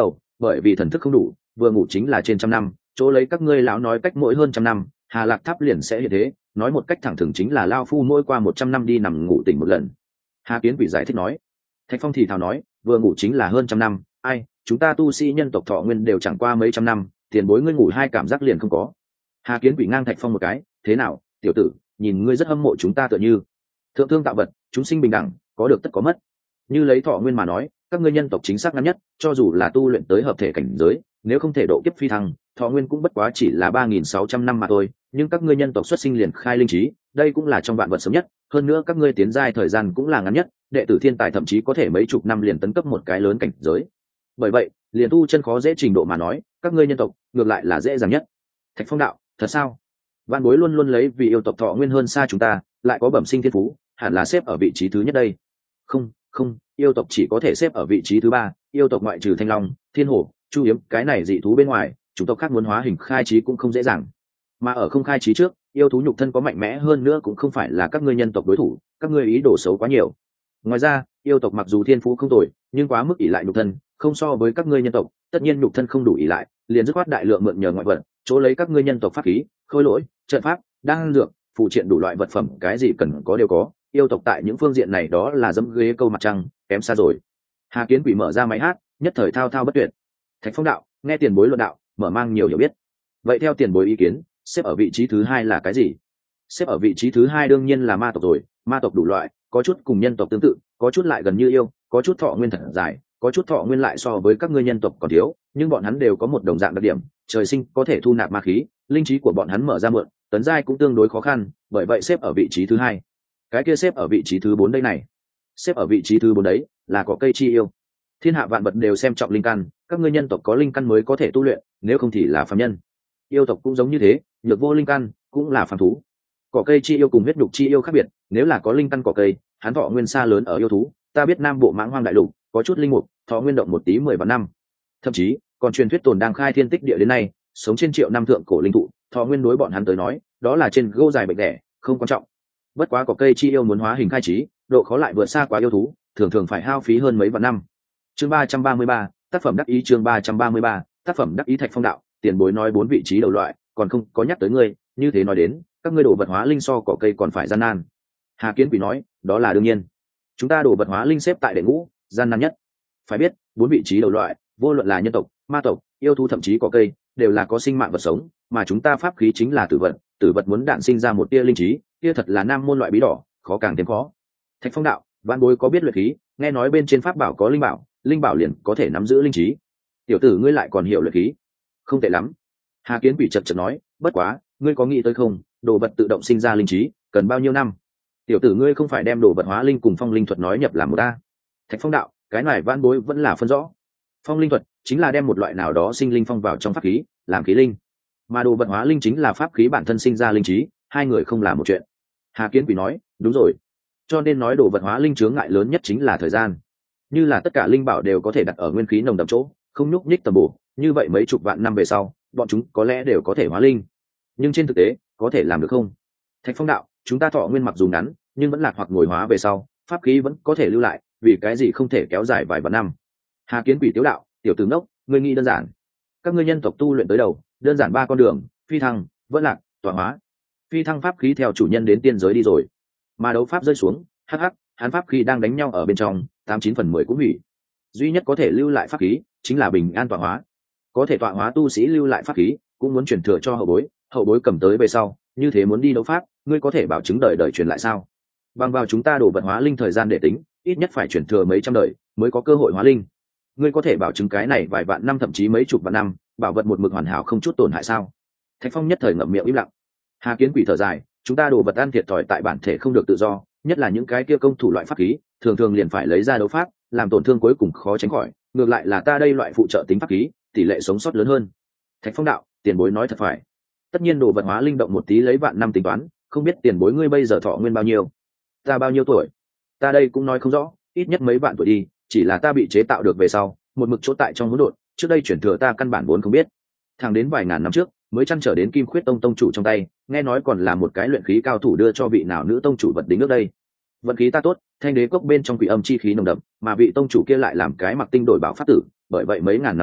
bởi vì thần thức không đủ, vừa ngủ chính là trên trăm năm, chỗ lấy các ngươi lão nói cách mỗi hơn trăm năm, Hà Lạc Tháp liền sẽ hiện thế, nói một cách thẳng thừng chính là lao phu mỗi qua 100 năm đi nằm ngủ tỉnh một lần. Hà Kiến Quỷ giải thích nói. Thạch Phong thì thào nói, vừa ngủ chính là hơn trăm năm, ai, chúng ta tu sĩ nhân tộc thọ nguyên đều chẳng qua mấy trăm năm, tiền bối ngươi ngủ hai cảm giác liền không có. Hà Kiến Quỷ ngang Thạch Phong một cái, thế nào, tiểu tử, nhìn ngươi rất hâm mộ chúng ta tựa như. Thượng thương tạo vật, chúng sinh bình đẳng, có được tất có mất. Như lấy thọ nguyên mà nói, các ngươi nhân tộc chính xác ngắn nhất, cho dù là tu luyện tới hợp thể cảnh giới, nếu không thể độ kiếp phi thăng, thọ nguyên cũng bất quá chỉ là 3.600 năm mà thôi, nhưng các ngươi nhân tộc xuất sinh liền khai linh trí, đây cũng là trong vạn vật sớm nhất, hơn nữa các ngươi tiến giai thời gian cũng là ngắn nhất, đệ tử thiên tài thậm chí có thể mấy chục năm liền tấn cấp một cái lớn cảnh giới. Bởi vậy, liền tu chân khó dễ trình độ mà nói, các ngươi nhân tộc ngược lại là dễ dàng nhất. Thạch Phong đạo, thật sao? Vạn Bối luôn luôn lấy vì yêu tộc thọ nguyên hơn xa chúng ta, lại có bẩm sinh thiên phú, hẳn là xếp ở vị trí thứ nhất đây. Không, yêu tộc chỉ có thể xếp ở vị trí thứ ba, yêu tộc ngoại trừ Thanh Long, Thiên Hổ, Chu Yếm cái này dị thú bên ngoài, chủng tộc khác muốn hóa hình khai trí cũng không dễ dàng. Mà ở không khai trí trước, yêu thú nhục thân có mạnh mẽ hơn nữa cũng không phải là các ngươi nhân tộc đối thủ, các ngươi ý đồ xấu quá nhiều. Ngoài ra, yêu tộc mặc dù thiên phú không tồi, nhưng quá mức ỷ lại nhục thân, không so với các ngươi nhân tộc, tất nhiên nhục thân không đủ ỷ lại, liền dứt khoát đại lượng mượn nhờ ngoại vật, chỗ lấy các ngươi nhân tộc pháp khí, khôi lỗi, trận pháp, đan dược, phụ triện đủ loại vật phẩm, cái gì cần có đều có. Yêu tộc tại những phương diện này đó là dẫm ghế câu mặt trăng, kém xa rồi. Hà Kiến Quỷ mở ra máy hát, nhất thời thao thao bất tuyệt. Thạch Phong đạo, nghe tiền bối luận đạo, mở mang nhiều hiểu biết. Vậy theo tiền bối ý kiến, xếp ở vị trí thứ hai là cái gì? Xếp ở vị trí thứ hai đương nhiên là ma tộc rồi. Ma tộc đủ loại, có chút cùng nhân tộc tương tự, có chút lại gần như yêu, có chút thọ nguyên thật dài, có chút thọ nguyên lại so với các ngươi nhân tộc còn thiếu, nhưng bọn hắn đều có một đồng dạng đặc điểm, trời sinh có thể thu nạp ma khí, linh trí của bọn hắn mở ra mượn, tấn giai cũng tương đối khó khăn, bởi vậy xếp ở vị trí thứ hai. Cái kia xếp ở vị trí thứ 4 đây này. Xếp ở vị trí thứ 4 đấy là cỏ cây chi yêu. Thiên hạ vạn vật đều xem trọng linh căn, các ngươi nhân tộc có linh căn mới có thể tu luyện, nếu không thì là phàm nhân. Yêu tộc cũng giống như thế, nhược vô linh căn cũng là phàm thú. Cỏ cây chi yêu cùng huyết nhục chi yêu khác biệt, nếu là có linh căn cỏ cây, hắn thọ nguyên xa lớn ở yêu thú, ta biết Nam Bộ Mãng Hoang đại lục có chút linh mục, thọ nguyên động 1 tí 10 vạn năm. Thậm chí, còn truyền thuyết tồn đang khai thiên tích địa đến nay, sống trên triệu năm thượng cổ linh thụ, thọ nguyên đối bọn hắn tới nói, đó là trên gỗ dài bệnh đẻ, không quan trọng. Bất quá cỏ cây chi yêu muốn hóa hình khai trí, độ khó lại vượt xa quá yêu thú, thường thường phải hao phí hơn mấy vạn năm. Chương 333, tác phẩm đắc ý. Chương 333, tác phẩm đắc ý. Thạch Phong đạo, tiền bối nói 4 vị trí đầu loại, còn không có nhắc tới ngươi, như thế nói đến, các ngươi đổ vật hóa linh so cỏ cây còn phải gian nan. Hà Kiến Quỷ nói, đó là đương nhiên. Chúng ta đổ vật hóa linh xếp tại đệ ngũ, gian nan nhất. Phải biết, 4 vị trí đầu loại, vô luận là nhân tộc, ma tộc, yêu thú thậm chí cỏ cây, đều là có sinh mạng vật sống, mà chúng ta pháp khí chính là tử vật muốn đạn sinh ra một tia linh trí, kia thật là nam môn loại bí đỏ, khó càng thêm khó. Thạch Phong đạo, Vạn Bối có biết luyện khí, nghe nói bên trên pháp bảo có linh bảo liền có thể nắm giữ linh trí. Tiểu tử ngươi lại còn hiểu luyện khí, không tệ lắm. Hà Kiến Quỷ chật chật nói, bất quá, ngươi có nghĩ tới không, đồ vật tự động sinh ra linh trí, cần bao nhiêu năm? Tiểu tử ngươi không phải đem đồ vật hóa linh cùng phong linh thuật nói nhập làm một ta? Thạch Phong đạo, cái này Vạn Bối vẫn là phân rõ. Phong linh thuật chính là đem một loại nào đó sinh linh phong vào trong pháp khí, làm khí linh, mà đồ vật hóa linh chính là pháp khí bản thân sinh ra linh trí, hai người không là một chuyện. Hà Kiến Quỷ nói, đúng rồi, cho nên nói đồ vật hóa linh chướng ngại lớn nhất chính là thời gian. Như là tất cả linh bảo đều có thể đặt ở nguyên khí nồng đậm chỗ, không nhúc nhích tầm bổ, như vậy mấy chục vạn năm về sau, bọn chúng có lẽ đều có thể hóa linh. Nhưng trên thực tế, có thể làm được không? Thạch Phong đạo, chúng ta thọ nguyên mặc dù ngắn, nhưng vẫn lạc hoặc ngồi hóa về sau, pháp khí vẫn có thể lưu lại, vì cái gì không thể kéo dài vài vạn năm? Hà Kiến Quỷ tiếu đạo, tiểu tử ngốc, ngươi nghĩ đơn giản. Các ngươi nhân tộc tu luyện tới đầu, đơn giản 3 con đường, phi thăng, vẫn lạc, tọa hóa. Phi thăng pháp khí theo chủ nhân đến tiên giới đi rồi, mà đấu pháp rơi xuống, hắc, hắn pháp khí đang đánh nhau ở bên trong, 89/10 cũng hủy. Duy nhất có thể lưu lại pháp khí chính là bình an tọa hóa. Có thể tọa hóa tu sĩ lưu lại pháp khí, cũng muốn truyền thừa cho hậu bối cầm tới về sau, như thế muốn đi đấu pháp, ngươi có thể bảo chứng đời đời truyền lại sao? Bằng vào chúng ta đổ vật hóa linh thời gian để tính, ít nhất phải truyền thừa mấy trăm đời mới có cơ hội hóa linh. Ngươi có thể bảo chứng cái này vài vạn năm thậm chí mấy chục vạn năm, bảo vật một mực hoàn hảo không chút tổn hại sao? Thạch Phong nhất thời ngậm miệng im lặng. Hà Kiến Quỷ thở dài, chúng ta đồ vật ăn thiệt thòi tại bản thể không được tự do, nhất là những cái kia công thủ loại pháp khí, thường thường liền phải lấy ra đấu pháp, làm tổn thương cuối cùng khó tránh khỏi, ngược lại là ta đây loại phụ trợ tính pháp khí, tỷ lệ sống sót lớn hơn. Thạch Phong đạo, tiền bối nói thật phải. Tất nhiên đồ vật hóa linh động 1 tí lấy vạn năm tính toán, không biết tiền bối ngươi bây giờ thọ nguyên bao nhiêu? Ta bao nhiêu tuổi? Ta đây cũng nói không rõ, ít nhất mấy vạn tuổi đi, chỉ là ta bị chế tạo được về sau, một mực chỗ tại trong hỗn độn, trước đây chuyển thừa ta căn bản vốn không biết. Thẳng đến vài ngàn năm trước, mới chăn trở đến Kim Khuyết Tông tông chủ trong tay, nghe nói còn là một cái luyện khí cao thủ đưa cho vị nào nữ tông chủ vật đính nước đây. Vận khí ta tốt, Thanh Đế cốc bên trong quỷ âm chi khí nồng đậm, mà vị tông chủ kia lại làm cái mặc tinh đổi bảo pháp tử, bởi vậy mấy ngàn năm xuống,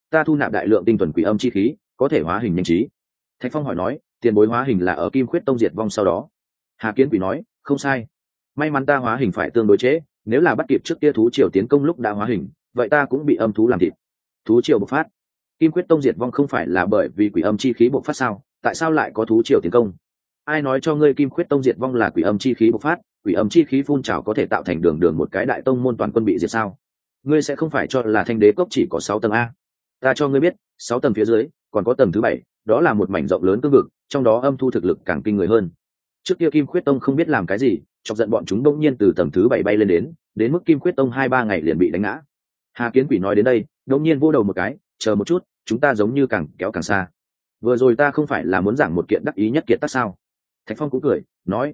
ta thu nạp đại lượng tinh thuần quỷ âm chi khí có thể hóa hình nhanh trí. Thạch Phong hỏi nói, tiền bối hóa hình là ở Kim Khuyết Tông diệt vong sau đó. Hà Kiến Quỷ nói, không sai, may mắn ta hóa hình phải tương đối trễ, nếu là bắt kịp trước kia thú triều tiến công lúc đã hóa hình, vậy ta cũng bị âm thú làm thịt. Thú triều bộc phát, Kim Khuyết Tông diệt vong không phải là bởi vì quỷ âm chi khí bộc phát sao? Tại sao lại có thú triều tiến công? Ai nói cho ngươi Kim Khuyết Tông diệt vong là quỷ âm chi khí bộc phát? Quỷ âm chi khí phun trào có thể tạo thành đường đường một cái đại tông môn toàn quân bị diệt sao? Ngươi sẽ không phải cho là Thanh Đế Cốc chỉ có 6 tầng a? Ta cho ngươi biết, 6 tầng phía dưới còn có tầng thứ 7, đó là một mảnh rộng lớn cương vực, trong đó âm thu thực lực càng kinh người hơn. Trước kia Kim Khuyết Tông không biết làm cái gì, chọc giận bọn chúng bỗng nhiên từ tầng thứ 7 bay lên đến mức Kim Khuyết Tông 2-3 ngày liền bị đánh ngã. Hà Kiến Quỷ nói đến đây, bỗng nhiên vô đầu một cái, chờ một chút, chúng ta giống như càng kéo càng xa. Vừa rồi ta không phải là muốn giảng một kiện đắc ý nhất kiệt tác sao? Thạch Phong cũng cười, nói,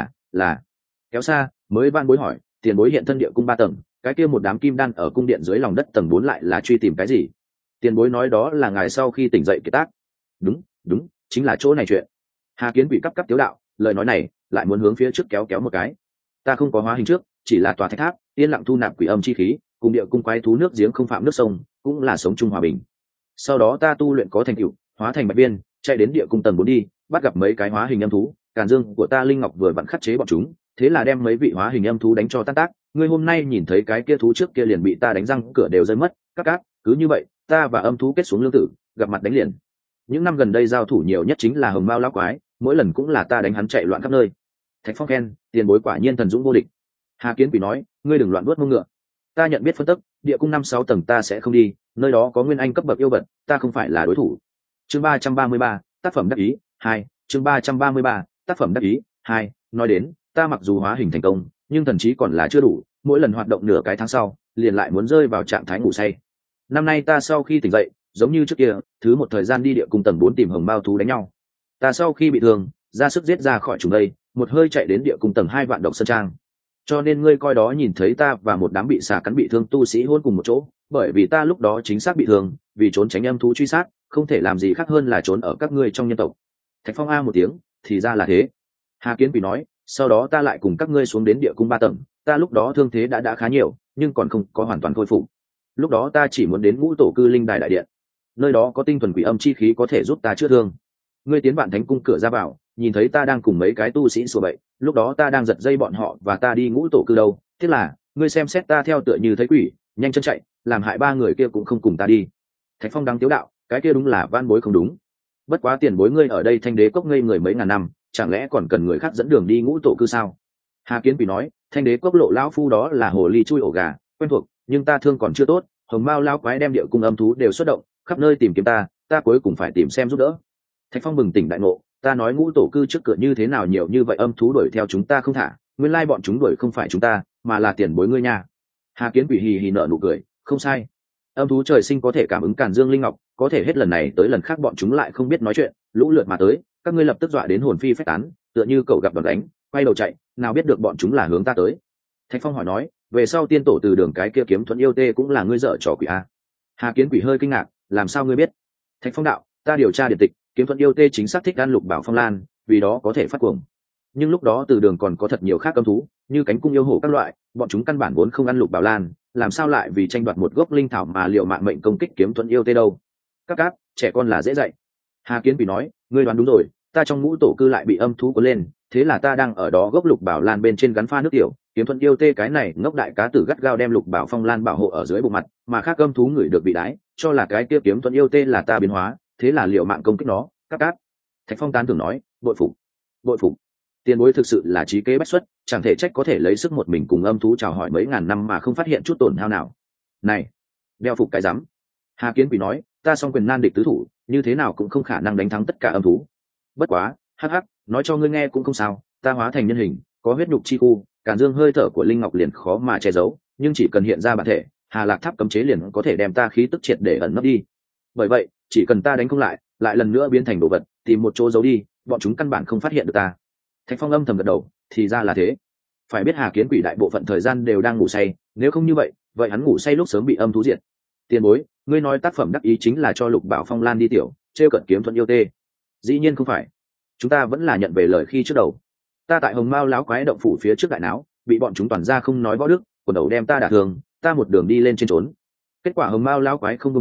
là kéo xa, mới van bối hỏi, tiền bối hiện thân địa cung 3 tầng, cái kia một đám kim đan ở cung điện dưới lòng đất tầng 4 lại là truy tìm cái gì? Tiền bối nói đó là ngài sau khi tỉnh dậy kiệt tác. Đúng, chính là chỗ này chuyện. Hà Kiến Quỷ cắp tiếu đạo, lời nói này lại muốn hướng phía trước kéo một cái. Ta không có hóa hình trước, chỉ là tòa thạch tháp, yên lặng thu nạp quỷ âm chi khí, cùng địa cung quái thú nước giếng không phạm nước sông, cũng là sống chung hòa bình. Sau đó ta tu luyện có thành tựu, hóa thành bạch viên, chạy đến địa cung tầng 4 đi, bắt gặp mấy cái hóa hình âm thú, càn dương của ta linh ngọc vừa vặn khắc chế bọn chúng, thế là đem mấy vị hóa hình âm thú đánh cho tan tác. Ngươi hôm nay nhìn thấy cái kia thú trước kia liền bị ta đánh răng cửa đều rơi mất, các cứ như vậy, ta và âm thú kết xuống lương tử, gặp mặt đánh liền. Những năm gần đây giao thủ nhiều nhất chính là hồng mao lão quái, mỗi lần cũng là ta đánh hắn chạy loạn khắp nơi. Thạch Phong khen, tiền bối quả nhiên thần dũng vô địch. Hà Kiến Quỷ nói, ngươi đừng loạn vuốt mông ngựa. Ta nhận biết phân tức, địa cung 5-6 tầng ta sẽ không đi, nơi đó có nguyên anh cấp bậc yêu vật, ta không phải là đối thủ. Chương 333, tác phẩm đắc ý 2, chương 333, tác phẩm đắc ý 2, nói đến, ta mặc dù hóa hình thành công, nhưng thần trí còn là chưa đủ, mỗi lần hoạt động nửa cái tháng sau, liền lại muốn rơi vào trạng thái ngủ say. Năm nay ta sau khi tỉnh dậy, giống như trước kia, thứ một thời gian đi địa cung tầng 4 tìm hồng bao thú đánh nhau. Ta sau khi bị thương, ra sức giết ra khỏi chúng đây, một hơi chạy đến địa cung tầng 2 vạn độc sơn trang. Cho nên ngươi coi đó nhìn thấy ta và một đám bị xà cắn bị thương tu sĩ hôn cùng một chỗ, bởi vì ta lúc đó chính xác bị thương, vì trốn tránh âm thú truy sát, không thể làm gì khác hơn là trốn ở các ngươi trong nhân tộc. Thạch Phong a một tiếng, thì ra là thế. Hà Kiến Quỷ nói, sau đó ta lại cùng các ngươi xuống đến địa cung 3 tầng, ta lúc đó thương thế đã khá nhiều, nhưng còn không có hoàn toàn khôi phục. Lúc đó ta chỉ muốn đến Ngũ Tổ Cư Linh Đài đại điện, nơi đó có tinh thuần quỷ âm chi khí có thể giúp ta chữa thương. Ngươi tiến Vạn Thánh cung cửa ra vào, nhìn thấy ta đang cùng mấy cái tu sĩ sủa bậy, lúc đó ta đang giật dây bọn họ và ta đi Ngũ Tổ Cư đâu, tiếc là ngươi xem xét ta theo tựa như thấy quỷ, nhanh chân chạy, làm hại 3 người kia cũng không cùng ta đi. Thạch Phong đang tiếu đạo, cái kia đúng là van bối không đúng. Bất quá tiền bối ngươi ở đây Thanh Đế Cốc ngây người mấy ngàn năm, chẳng lẽ còn cần người khác dẫn đường đi Ngũ Tổ Cư sao? Hà Kiến Quỷ nói, Thanh Đế Cốc lộ lão phu đó là hồ ly chui ổ gà, quen thuộc, nhưng ta thương còn chưa tốt, hồng mao lão quái đem địa cung âm thú đều xuất động, khắp nơi tìm kiếm ta cuối cùng phải tìm xem giúp đỡ. Thạch Phong bừng tỉnh đại ngộ, ta nói Ngũ Tổ Cư trước cửa như thế nào nhiều như vậy âm thú đuổi theo chúng ta không thả, nguyên lai bọn chúng đuổi không phải chúng ta, mà là tiền bối ngươi nha. Hà Kiến Quỷ hì hì nở nụ cười, không sai, âm thú trời sinh có thể cảm ứng càn dương linh ngọc, có thể hết lần này tới lần khác bọn chúng lại không biết nói chuyện, lũ lượt mà tới, các ngươi lập tức dọa đến hồn phi phách tán, tựa như cậu gặp đòn đánh, quay đầu chạy, nào biết được bọn chúng là hướng ta tới. Thạch Phong hỏi nói, về sau tiên tổ từ đường cái kia kiếm thuẫn yêu tê cũng là ngươi dở trò quỷ a? Hà Kiến Quỷ hơi kinh ngạc, làm sao ngươi biết? Thạch Phong đạo, ta điều tra điện tịch, kiếm thuẫn yêu tê chính xác thích ăn lục bảo phong lan, vì đó có thể phát cuồng. Nhưng lúc đó từ đường còn có thật nhiều khác âm thú, như cánh cung yêu hổ các loại, bọn chúng căn bản vốn không ăn lục bảo lan, làm sao lại vì tranh đoạt một gốc linh thảo mà liệu mạng mệnh công kích kiếm thuẫn yêu tê đâu? Các trẻ con là dễ dạy. Hà Kiến Quỷ nói, ngươi đoán đúng rồi, ta trong Ngũ Tổ Cư lại bị âm thú cuốn lên, thế là ta đang ở đó gốc lục bảo lan bên trên gắn pha nước tiểu, kiếm thuẫn yêu tê cái này ngốc đại cá tử gắt gao đem lục bảo phong lan bảo hộ ở dưới bộ mặt, mà khác âm thú người được bị đái, cho là cái kia kiếm thuẫn yêu tê là ta biến hóa, thế là liệu mạng công kích nó. Các Thạch Phong tán thưởng nói, bội phục, tiền bối thực sự là trí kế bách xuất, chẳng thể trách có thể lấy sức một mình cùng âm thú chào hỏi mấy ngàn năm mà không phát hiện chút tổn hao nào. Này, đeo phục cái rắm. Hà Kiến Quỷ nói, ta song quyền nan địch tứ thủ, như thế nào cũng không khả năng đánh thắng tất cả âm thú. Bất quá, hắc, nói cho ngươi nghe cũng không sao, ta hóa thành nhân hình, có huyết nhục chi khu, càn dương hơi thở của linh ngọc liền khó mà che giấu, nhưng chỉ cần hiện ra bản thể, Hà Lạc Tháp cấm chế liền có thể đem ta khí tức triệt để ẩn nấp đi. Bởi vậy, chỉ cần ta đánh không lại, lại lần nữa biến thành đồ vật, tìm một chỗ giấu đi, bọn chúng căn bản không phát hiện được ta. Thạch Phong âm thầm gật đầu, thì ra là thế. Phải biết Hà Kiến Quỷ đại bộ phận thời gian đều đang ngủ say, nếu không như vậy hắn ngủ say lúc sớm bị âm thú diệt. Tiền bối, ngươi nói tác phẩm đắc ý chính là cho lục bảo phong lan đi tiểu, trêu cận kiếm thuẫn yêu tê? Dĩ nhiên không phải, chúng ta vẫn là nhận về lời khi trước đầu. Ta tại hồng mao láo quái động phủ phía trước đại náo, bị bọn chúng toàn ra không nói võ đức, quần đầu đem ta đả thương, ta một đường đi lên trên trốn. Kết quả hồng mao láo quái không buông tha,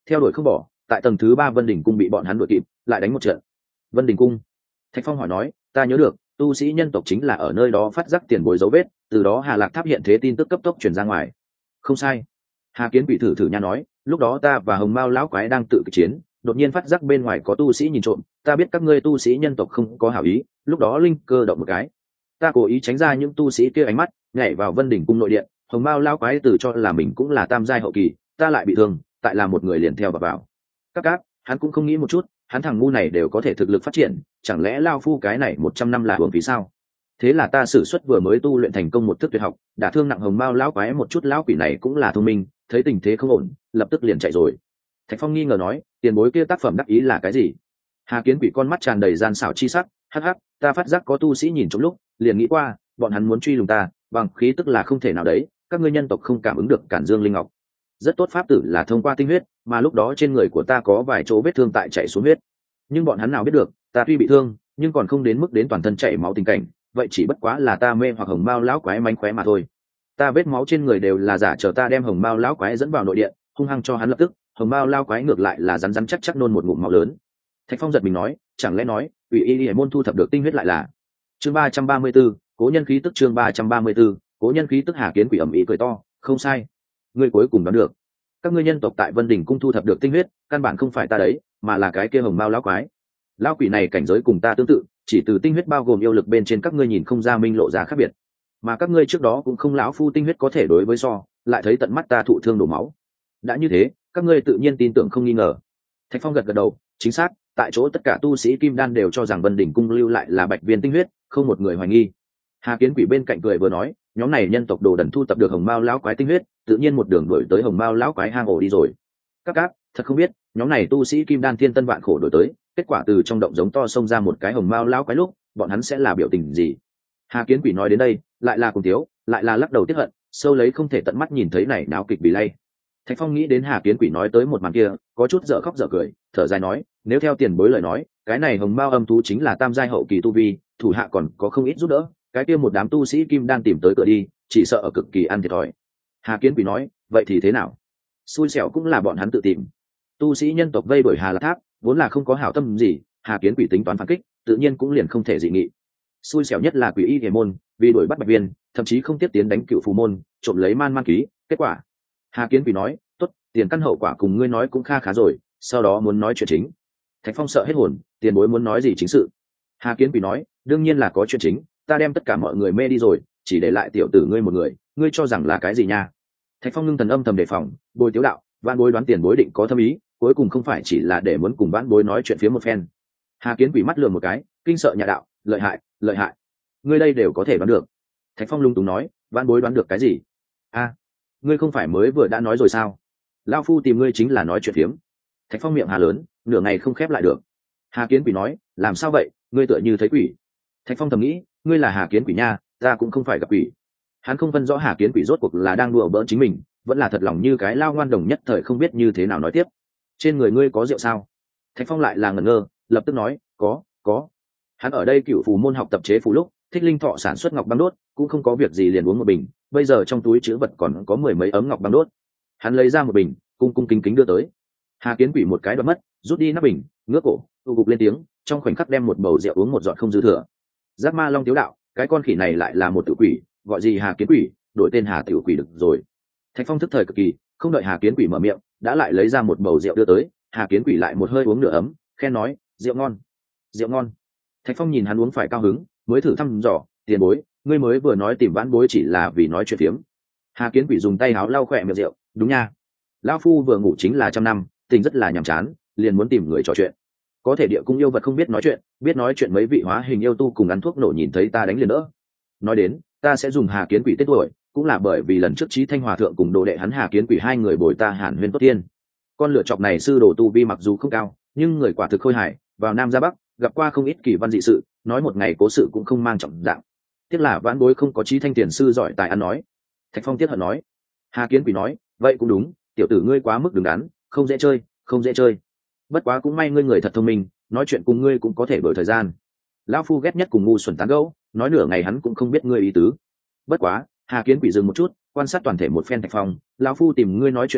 theo đuổi không bỏ, tại tầng thứ 3 Vân Đình cung bị bọn hắn đuổi kịp, lại đánh một trận. Vân Đình cung? Thạch Phong hỏi nói, ta nhớ được, tu sĩ nhân tộc chính là ở nơi đó phát giác tiền bối dấu vết, từ đó Hà Lạc Tháp hiện thế tin tức cấp tốc truyền ra ngoài. Không sai. Hà Kiến Quỷ thử nha nói, lúc đó ta và Hồng Mao lão quái đang tự kịch chiến, đột nhiên phát giác bên ngoài có tu sĩ nhìn trộm, ta biết các ngươi tu sĩ nhân tộc không có hảo ý, lúc đó linh cơ động một cái, ta cố ý tránh ra những tu sĩ kia ánh mắt, nhảy vào Vân Đỉnh cung nội điện. Hồng Mao lão quái từ cho là mình cũng là tam giai hậu kỳ, ta lại bị thương, tại là một người liền theo vào. Các hắn cũng không nghĩ một chút, hắn thằng ngu này đều có thể thực lực phát triển, chẳng lẽ lao phu cái này 100 năm là hưởng phí sao? Thế là ta sử xuất vừa mới tu luyện thành công một thức tuyệt học, đã thương nặng Hồng Mao lão quái một chút. Lão quỷ này cũng là thông minh, thấy tình thế không ổn, lập tức liền chạy rồi. Thạch Phong nghi ngờ nói, tiền bối kia tác phẩm đắc ý là cái gì? Hà Kiến Quỷ con mắt tràn đầy gian xảo chi sắc, hắc hắc, ta phát giác có tu sĩ nhìn trong lúc, liền nghĩ qua, bọn hắn muốn truy lùng ta, bằng khí tức là không thể nào đấy, các ngươi nhân tộc không cảm ứng được Cản Dương linh ngọc. Rất tốt pháp tử là thông qua tinh huyết, mà lúc đó trên người của ta có vài chỗ vết thương tại chảy xuống huyết. Nhưng bọn hắn nào biết được, ta tuy bị thương, nhưng còn không đến mức đến toàn thân chảy máu tình cảnh, vậy chỉ bất quá là ta mê hoặc Hồng Mao lão quái mánh khóe mà thôi. Ta vết máu trên người đều là giả, chờ ta đem Hồng Mao lão quái dẫn vào nội điện, hung hăng cho hắn lập tức, Hồng Mao lão quái ngược lại là rắn rắn chắc chắc nôn một ngụm máu lớn. Thạch Phong giật mình nói, chẳng lẽ nói, Ủy Y Hải môn thu thập được tinh huyết lại là chương 334, cố nhân khí tức. Chương 334, cố nhân khí tức. Hà Kiến Quỷ ầm ĩ cười to, không sai, ngươi cuối cùng đoán được, các ngươi nhân tộc tại Vân Đình cung thu thập được tinh huyết, căn bản không phải ta đấy, mà là cái kia Hồng Mao lão quái. Lão quỷ này cảnh giới cùng ta tương tự, chỉ từ tinh huyết bao gồm yêu lực bên trên các ngươi nhìn không ra minh lộ ra khác biệt, mà các ngươi trước đó cũng không lão phu tinh huyết có thể đối với so, lại thấy tận mắt ta thụ thương đổ máu. Đã như thế, các ngươi tự nhiên tin tưởng không nghi ngờ. Thạch Phong gật gật đầu, chính xác, tại chỗ tất cả tu sĩ kim đan đều cho rằng Vân Đỉnh cung lưu lại là bạch viên tinh huyết, không một người hoài nghi. Hà Kiến Quỷ bên cạnh cười vừa nói, nhóm này nhân tộc đồ đần thu tập được Hồng Mao lão quái tinh huyết, tự nhiên một đường đuổi tới Hồng Mao lão quái hang ổ đi rồi. Các thật không biết, nhóm này tu sĩ kim đan thiên tân vạn khổ đuổi tới, kết quả từ trong động giống to xông ra một cái Hồng Mao lão quái lúc, bọn hắn sẽ là biểu tình gì? Hà Kiến Quỷ nói đến đây, lại là cùng thiếu, lại là lắc đầu tiếc hận, sâu lấy không thể tận mắt nhìn thấy này náo kịch bị lay. Thạch Phong nghĩ đến Hà Kiến Quỷ nói tới một màn kia, có chút dở khóc dở cười, thở dài nói, nếu theo tiền bối lời nói, cái này Hồng Mao âm thú chính là tam giai hậu kỳ tu vi, thủ hạ còn có không ít giúp đỡ, cái kia một đám tu sĩ kim đan tìm tới cửa đi, chỉ sợ ở cực kỳ ăn thiệt thòi. Hà Kiến Quỷ nói, vậy thì thế nào? Xui xẻo cũng là bọn hắn tự tìm. Tu sĩ nhân tộc vây bởi Hà Lạc Tháp, vốn là không có hảo tâm gì, Hà Kiến Quỷ tính toán phản kích, tự nhiên cũng liền không thể dị nghị. Xui xẻo nhất là Quỷ Y Thể môn, vì đuổi bắt bạch viên, thậm chí không tiếp tiến đánh cựu phù môn, trộm lấy man ký, kết quả. Hà Kiến Quỷ nói, tốt, tiền căn hậu quả cùng ngươi nói cũng kha khá rồi, sau đó muốn nói chuyện chính. Thạch Phong sợ hết hồn, tiền bối muốn nói gì chính sự? Hà Kiến Quỷ nói, đương nhiên là có chuyện chính, ta đem tất cả mọi người mê đi rồi, chỉ để lại tiểu tử ngươi một người, ngươi cho rằng là cái gì nha? Thạch Phong ngưng thần âm thầm đề phòng, bồi tiếu đạo, vãn bối đoán tiền bối định có thâm ý, cuối cùng không phải chỉ là để muốn cùng vãn bối nói chuyện phía một phen. Hà Kiến Quỷ mắt lườm một cái, kinh sợ nhà đạo, lợi hại, lợi hại, ngươi đây đều có thể đoán được. Thạch Phong lung túng nói, vãn bối đoán được cái gì? A, ngươi không phải mới vừa đã nói rồi sao? Lão phu tìm ngươi chính là nói chuyện phiếm. Thạch Phong miệng hà lớn, nửa ngày không khép lại được. Hà Kiến Quỷ nói, làm sao vậy, ngươi tựa như thấy quỷ. Thạch Phong thầm nghĩ, ngươi là Hà Kiến Quỷ nha, ta cũng không phải gặp quỷ. Hắn không phân rõ Hà Kiến Quỷ rốt cuộc là đang đùa bỡn chính mình, vẫn là thật lòng như cái lao ngoan đồng nhất thời không biết như thế nào nói tiếp. Trên người ngươi có rượu sao? Thạch Phong lại là ngẩn ngơ, lập tức nói, có. Hắn ở đây cựu phù môn học tập chế phù lúc, Thích Linh Thọ sản xuất ngọc băng đốt, cũng không có việc gì liền uống một bình, bây giờ trong túi trữ vật còn có 10 mấy ấm ngọc băng đốt. Hắn lấy ra một bình, cung kính kính đưa tới. Hà Kiến Quỷ một cái đoạt mất, rút đi nắp bình, ngước cổ, tụ gục lên tiếng, trong khoảnh khắc đem một bầu rượu uống một giọt không dư thừa. Giác Ma Long tiếu đạo, cái con khỉ này lại là một tự quỷ, gọi gì Hà Kiến Quỷ, đổi tên Hà Tiểu Quỷ được rồi. Thạch Phong thức thời cực kỳ, không đợi Hà Kiến Quỷ mở miệng, đã lại lấy ra một bầu rượu đưa tới. Hà Kiến Quỷ lại một hơi uống nửa ấm, khen nói, rượu ngon, rượu ngon. Thạch Phong nhìn hắn uống phải cao hứng, mới thử thăm dò, tiền bối, ngươi mới vừa nói tìm vãn bối chỉ là vì nói chuyện phiếm. Hà Kiến Quỷ dùng tay áo lau khỏe miệng rượu, đúng nha, lão phu vừa ngủ chính là 100 năm, tình rất là nhàm chán, liền muốn tìm người trò chuyện. Có thể địa cung yêu vật không biết nói chuyện mấy vị hóa hình yêu tu cùng ăn thuốc nổ nhìn thấy ta đánh liền đỡ. Nói đến, ta sẽ dùng Hà Kiến Quỷ tết tuổi, cũng là bởi vì lần trước Chí Thanh Hòa thượng cùng đồ đệ hắn Hà Kiến Quỷ hai người bồi ta hàn huyên tốt tiên. Con lựa chọc này sư đồ tu vi mặc dù không cao, nhưng người quả thực khôi hài, vào Nam ra Bắc, gặp qua không ít kỳ văn dị sự, nói một ngày cố sự cũng không mang trọng dạng. Tiếc là vãn bối không có Chí Thanh tiền sư giỏi tài ăn nói. Thạch Phong tiếc hận nói. Hà Kiến Quỷ nói, vậy cũng đúng, tiểu tử ngươi quá mức đứng đắn, không dễ chơi. Bất quá cũng may ngươi người thật thông minh, nói chuyện cùng ngươi cũng có thể đổi thời gian. Lão phu ghét nhất cùng ngu xuẩn tán gẫu, nói nửa ngày hắn cũng không biết ngươi ý tứ. Bất quá, Hà Kiến Quỷ dừng một chút, quan sát toàn thể một phen Thạch Phong, lão phu tìm ngươi nói chuyện phiếm,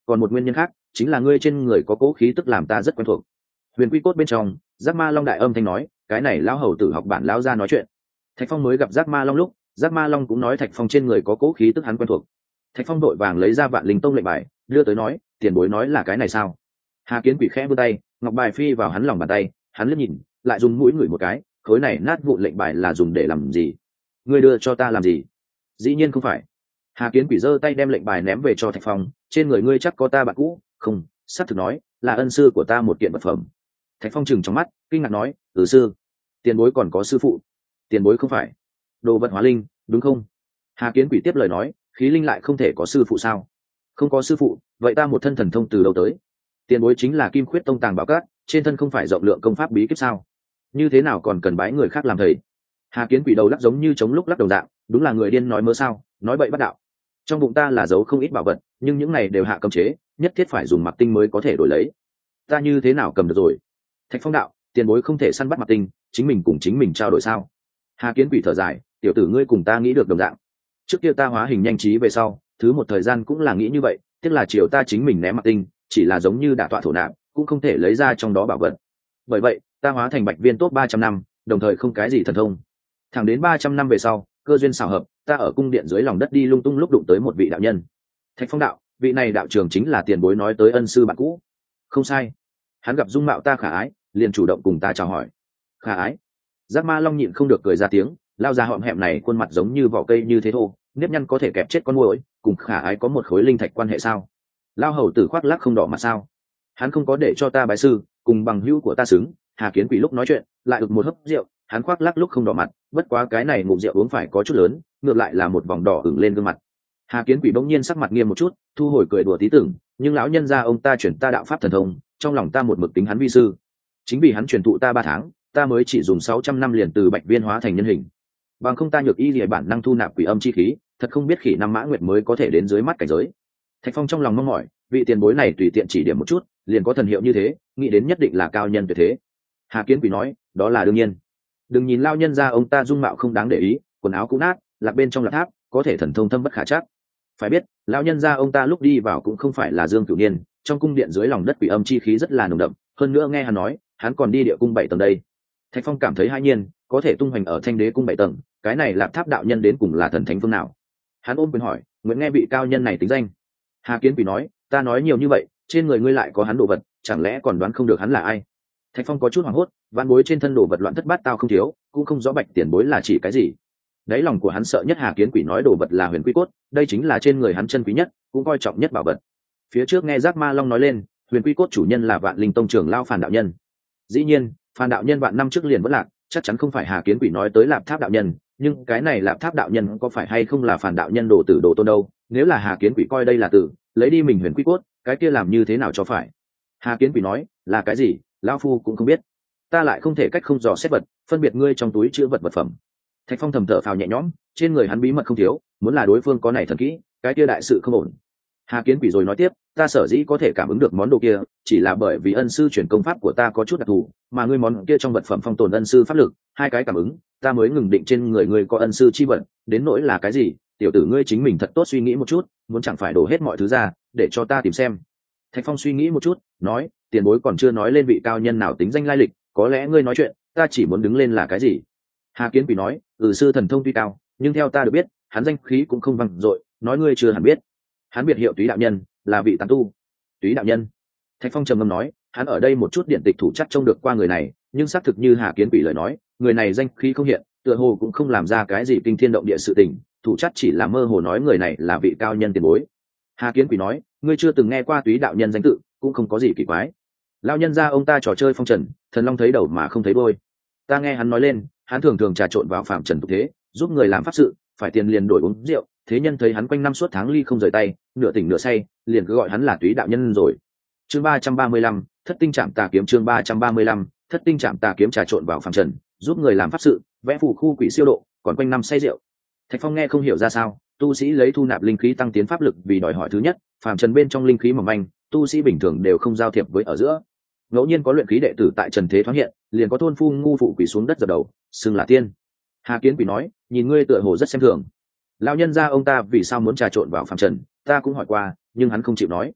còn một nguyên nhân khác chính là ngươi trên người có cố khí tức làm ta rất quen thuộc. Huyền quy cốt bên trong, Giác Ma Long đại âm thanh nói, cái này lão hầu tử học bản lão ra nói chuyện. Thạch Phong mới gặp Giác Ma Long lúc, Giác Ma Long cũng nói Thạch Phong trên người có cố khí tức hắn quen thuộc. Thạch Phong đội vàng lấy ra Vạn Linh Tông lệnh bài, đưa tới nói, tiền bối nói là cái này sao? Hà Kiến Quỷ khẽ vươn tay, ngọc bài phi vào hắn lòng bàn tay, hắn liếc nhìn, lại dùng mũi ngửi một cái, khối này nát vụn lệnh bài là dùng để làm gì? Ngươi đưa cho ta làm gì? Dĩ nhiên không phải. Hà Kiến Quỷ giơ tay đem lệnh bài ném về cho Thạch Phong, trên người ngươi chắc có ta bạn cũ, không? Sắp thực nói, là ân sư của ta một kiện vật phẩm. Thạch Phong chừng trong mắt, kinh ngạc nói, sư, tiền bối còn có sư phụ? Tiền bối không phải đồ vật hóa linh, đúng không? Hà Kiến Quỷ tiếp lời nói, khí linh lại không thể có sư phụ sao? Không có sư phụ, vậy ta một thân thần thông từ đâu tới? Tiền bối chính là Kim Khuyết Tông tàng bảo cát, trên thân không phải rộng lượng công pháp bí kíp sao? Như thế nào còn cần bái người khác làm thầy? Hà Kiến Quỷ đầu lắc giống như chống lúc lắc đầu dạng, đúng là người điên nói mơ sao, nói bậy bắt đạo. Trong bụng ta là giấu không ít bảo vật, nhưng những này đều hạ cấm chế, nhất thiết phải dùng mặc tinh mới có thể đổi lấy. Ta như thế nào cầm được rồi? Thạch Phong đạo, tiền bối không thể săn bắt mặc tinh, chính mình cùng chính mình trao đổi sao? Hà Kiến Quỷ thở dài, tiểu tử ngươi cùng ta nghĩ được đồng dạng. Trước kia ta hóa hình nhanh trí về sau, thứ một thời gian cũng là nghĩ như vậy, tiếc là chiều ta chính mình ném mặc tinh, chỉ là giống như đả tọa thổ nạp, cũng không thể lấy ra trong đó bảo vật. Bởi vậy, ta hóa thành Bạch Viên tốt 300 năm, đồng thời không cái gì thần thông. Thẳng đến 300 năm về sau, cơ duyên xảo hợp, ta ở cung điện dưới lòng đất đi lung tung lúc đụng tới một vị đạo nhân. Thạch Phong đạo, vị này đạo trưởng chính là tiền bối nói tới ân sư bạn cũ. Không sai. Hắn gặp dung mạo ta khả ái, liền chủ động cùng ta chào hỏi. Khả ái? Giác Ma Long nhịn không được cười ra tiếng, lao ra hõm hẹm này khuôn mặt giống như vỏ cây như thế thô, nếp nhăn có thể kẹp chết con muỗi, cùng khả ái có một khối linh thạch quan hệ sao? Lao hầu tử khoác lác không đỏ mặt sao? Hắn không có để cho ta bái sư, cùng bằng hữu của ta xứng. Hà Kiến Quỷ lúc nói chuyện, lại được một hớp rượu, hắn khoác lác lúc không đỏ mặt, bất quá cái này ngụm rượu uống phải có chút lớn, ngược lại là một vòng đỏ ửng lên gương mặt. Hà Kiến Quỷ bỗng nhiên sắc mặt nghiêm một chút, thu hồi cười đùa tí tưởng, nhưng lão nhân gia ông ta chuyển ta đạo pháp thần thông, trong lòng ta một mực tính hắn vi sư. Chính vì hắn truyền thụ ta 3 tháng, ta mới chỉ dùng 600 năm liền từ Bạch Viên hóa thành nhân hình. Bằng không ta nhược y liễu bản năng thu nạp quỷ âm chi khí, thật không biết khỉ năm mã nguyệt mới có thể đến dưới mắt cảnh giới. Thạch Phong trong lòng mong mỏi, vị tiền bối này tùy tiện chỉ điểm một chút, liền có thần hiệu như thế, nghĩ đến nhất định là cao nhân tuyệt thế. Hà Kiến Quỷ nói, đó là đương nhiên. Đừng nhìn lao nhân ra ông ta dung mạo không đáng để ý, quần áo cũ nát, lạc bên trong là tháp, có thể thần thông thâm bất khả trắc. Phải biết, lão nhân ra ông ta lúc đi vào cũng không phải là Dương Cửu Niên, trong cung điện dưới lòng đất quỷ âm chi khí rất là nồng đậm, hơn nữa nghe hắn nói, hắn còn đi địa cung 7 tầng đây. Thạch Phong cảm thấy hai nhiên, có thể tung hoành ở Thanh Đế cung 7 tầng, cái này Lạp Tháp đạo nhân đến cùng là thần thánh phương nào? Hắn ôm quyền hỏi, nguyện nghe vị cao nhân này tính danh. Hà Kiến Quỷ nói, ta nói nhiều như vậy, trên người ngươi lại có hắn đồ vật, chẳng lẽ còn đoán không được hắn là ai? Thạch Phong có chút hoảng hốt, vạn bối trên thân đồ vật loạn thất bát tao không thiếu, cũng không rõ Bạch tiền bối là chỉ cái gì. Đáy lòng của hắn sợ nhất Hà Kiến Quỷ nói đồ vật là huyền quy cốt, đây chính là trên người hắn chân quý nhất, cũng coi trọng nhất bảo vật. Phía trước nghe Giác Ma Long nói lên, huyền quy cốt chủ nhân là Vạn Linh Tông trưởng lao Phàn đạo nhân. Dĩ nhiên, Phàn đạo nhân vạn năm trước liền vẫn lạc, chắc chắn không phải Hà Kiến Quỷ nói tới Lạp Tháp đạo nhân, nhưng cái này Lạp Tháp đạo nhân có phải hay không là Phàn đạo nhân đồ tử đồ tôn đâu? Nếu là Hà Kiến Quỷ coi đây là tử, lấy đi mình huyền quy cốt, cái kia làm như thế nào cho phải? Hà Kiến Quỷ nói, là cái gì, lão phu cũng không biết. Ta lại không thể cách không dò xét vật, phân biệt ngươi trong túi chứa vật vật phẩm. Thạch Phong thầm thở phào nhẹ nhõm, trên người hắn bí mật không thiếu, muốn là đối phương có này thần kỹ, cái kia đại sự không ổn. Hà Kiến Quỷ rồi nói tiếp, ta sở dĩ có thể cảm ứng được món đồ kia, chỉ là bởi vì ân sư truyền công pháp của ta có chút đặc thù, mà ngươi món kia trong vật phẩm phong tồn ân sư pháp lực, hai cái cảm ứng, ta mới ngừng định trên người ngươi có ân sư chi vật, đến nỗi là cái gì, tiểu tử ngươi chính mình thật tốt suy nghĩ một chút, muốn chẳng phải đổ hết mọi thứ ra, để cho ta tìm xem. Thạch Phong suy nghĩ một chút, nói, tiền bối còn chưa nói lên vị cao nhân nào tính danh lai lịch, có lẽ ngươi nói chuyện, ta chỉ muốn đứng lên là cái gì? Hà Kiến Quỷ nói, sư thần thông tuy cao, nhưng theo ta được biết, hắn danh khí cũng không vang dội, nói ngươi chưa hẳn biết. Hắn biệt hiệu Túy đạo nhân, là vị tán tu. Túy đạo nhân. Thạch Phong trầm ngâm nói, hắn ở đây một chút điện tịch thủ chắc trông được qua người này, nhưng xác thực như Hà Kiến Quỷ lời nói, người này danh khí không hiện, tựa hồ cũng không làm ra cái gì kinh thiên động địa sự tình, thủ chắc chỉ là mơ hồ nói người này là vị cao nhân tiền bối. Hà Kiến Quỷ nói, ngươi chưa từng nghe qua Túy đạo nhân danh tự, cũng không có gì kỳ quái. Lão nhân gia ông ta trò chơi phong trần, thần long thấy đầu mà không thấy đuôi. Ta nghe hắn nói lên, hắn thường thường trà trộn vào phạm trần tục thế, giúp người làm pháp sự, phải tiền liền đổi uống rượu, thế nhân thấy hắn quanh năm suốt tháng ly không rời tay, nửa tỉnh nửa say, liền cứ gọi hắn là Túy đạo nhân rồi. Chương 335, Thất tinh trảm tà kiếm. Chương 335, Thất tinh trảm tà kiếm. Trà trộn vào phạm trần, giúp người làm pháp sự, vẽ phù khu quỷ siêu độ, còn quanh năm say rượu. Thạch Phong nghe không hiểu ra sao, tu sĩ lấy thu nạp linh khí tăng tiến pháp lực vì đòi hỏi thứ nhất, phạm trần bên trong linh khí mỏng manh, tu sĩ bình thường đều không giao thiệp với ở giữa. Ngẫu nhiên có luyện khí đệ tử tại trần thế thoáng hiện, liền có thôn phu ngu phụ quỷ xuống đất dập đầu, xưng là tiên. Hà Kiến Quỷ nói, nhìn ngươi tựa hồ rất xem thường. Lão nhân gia ông ta vì sao muốn trà trộn vào phạm trần, ta cũng hỏi qua, nhưng hắn không chịu nói.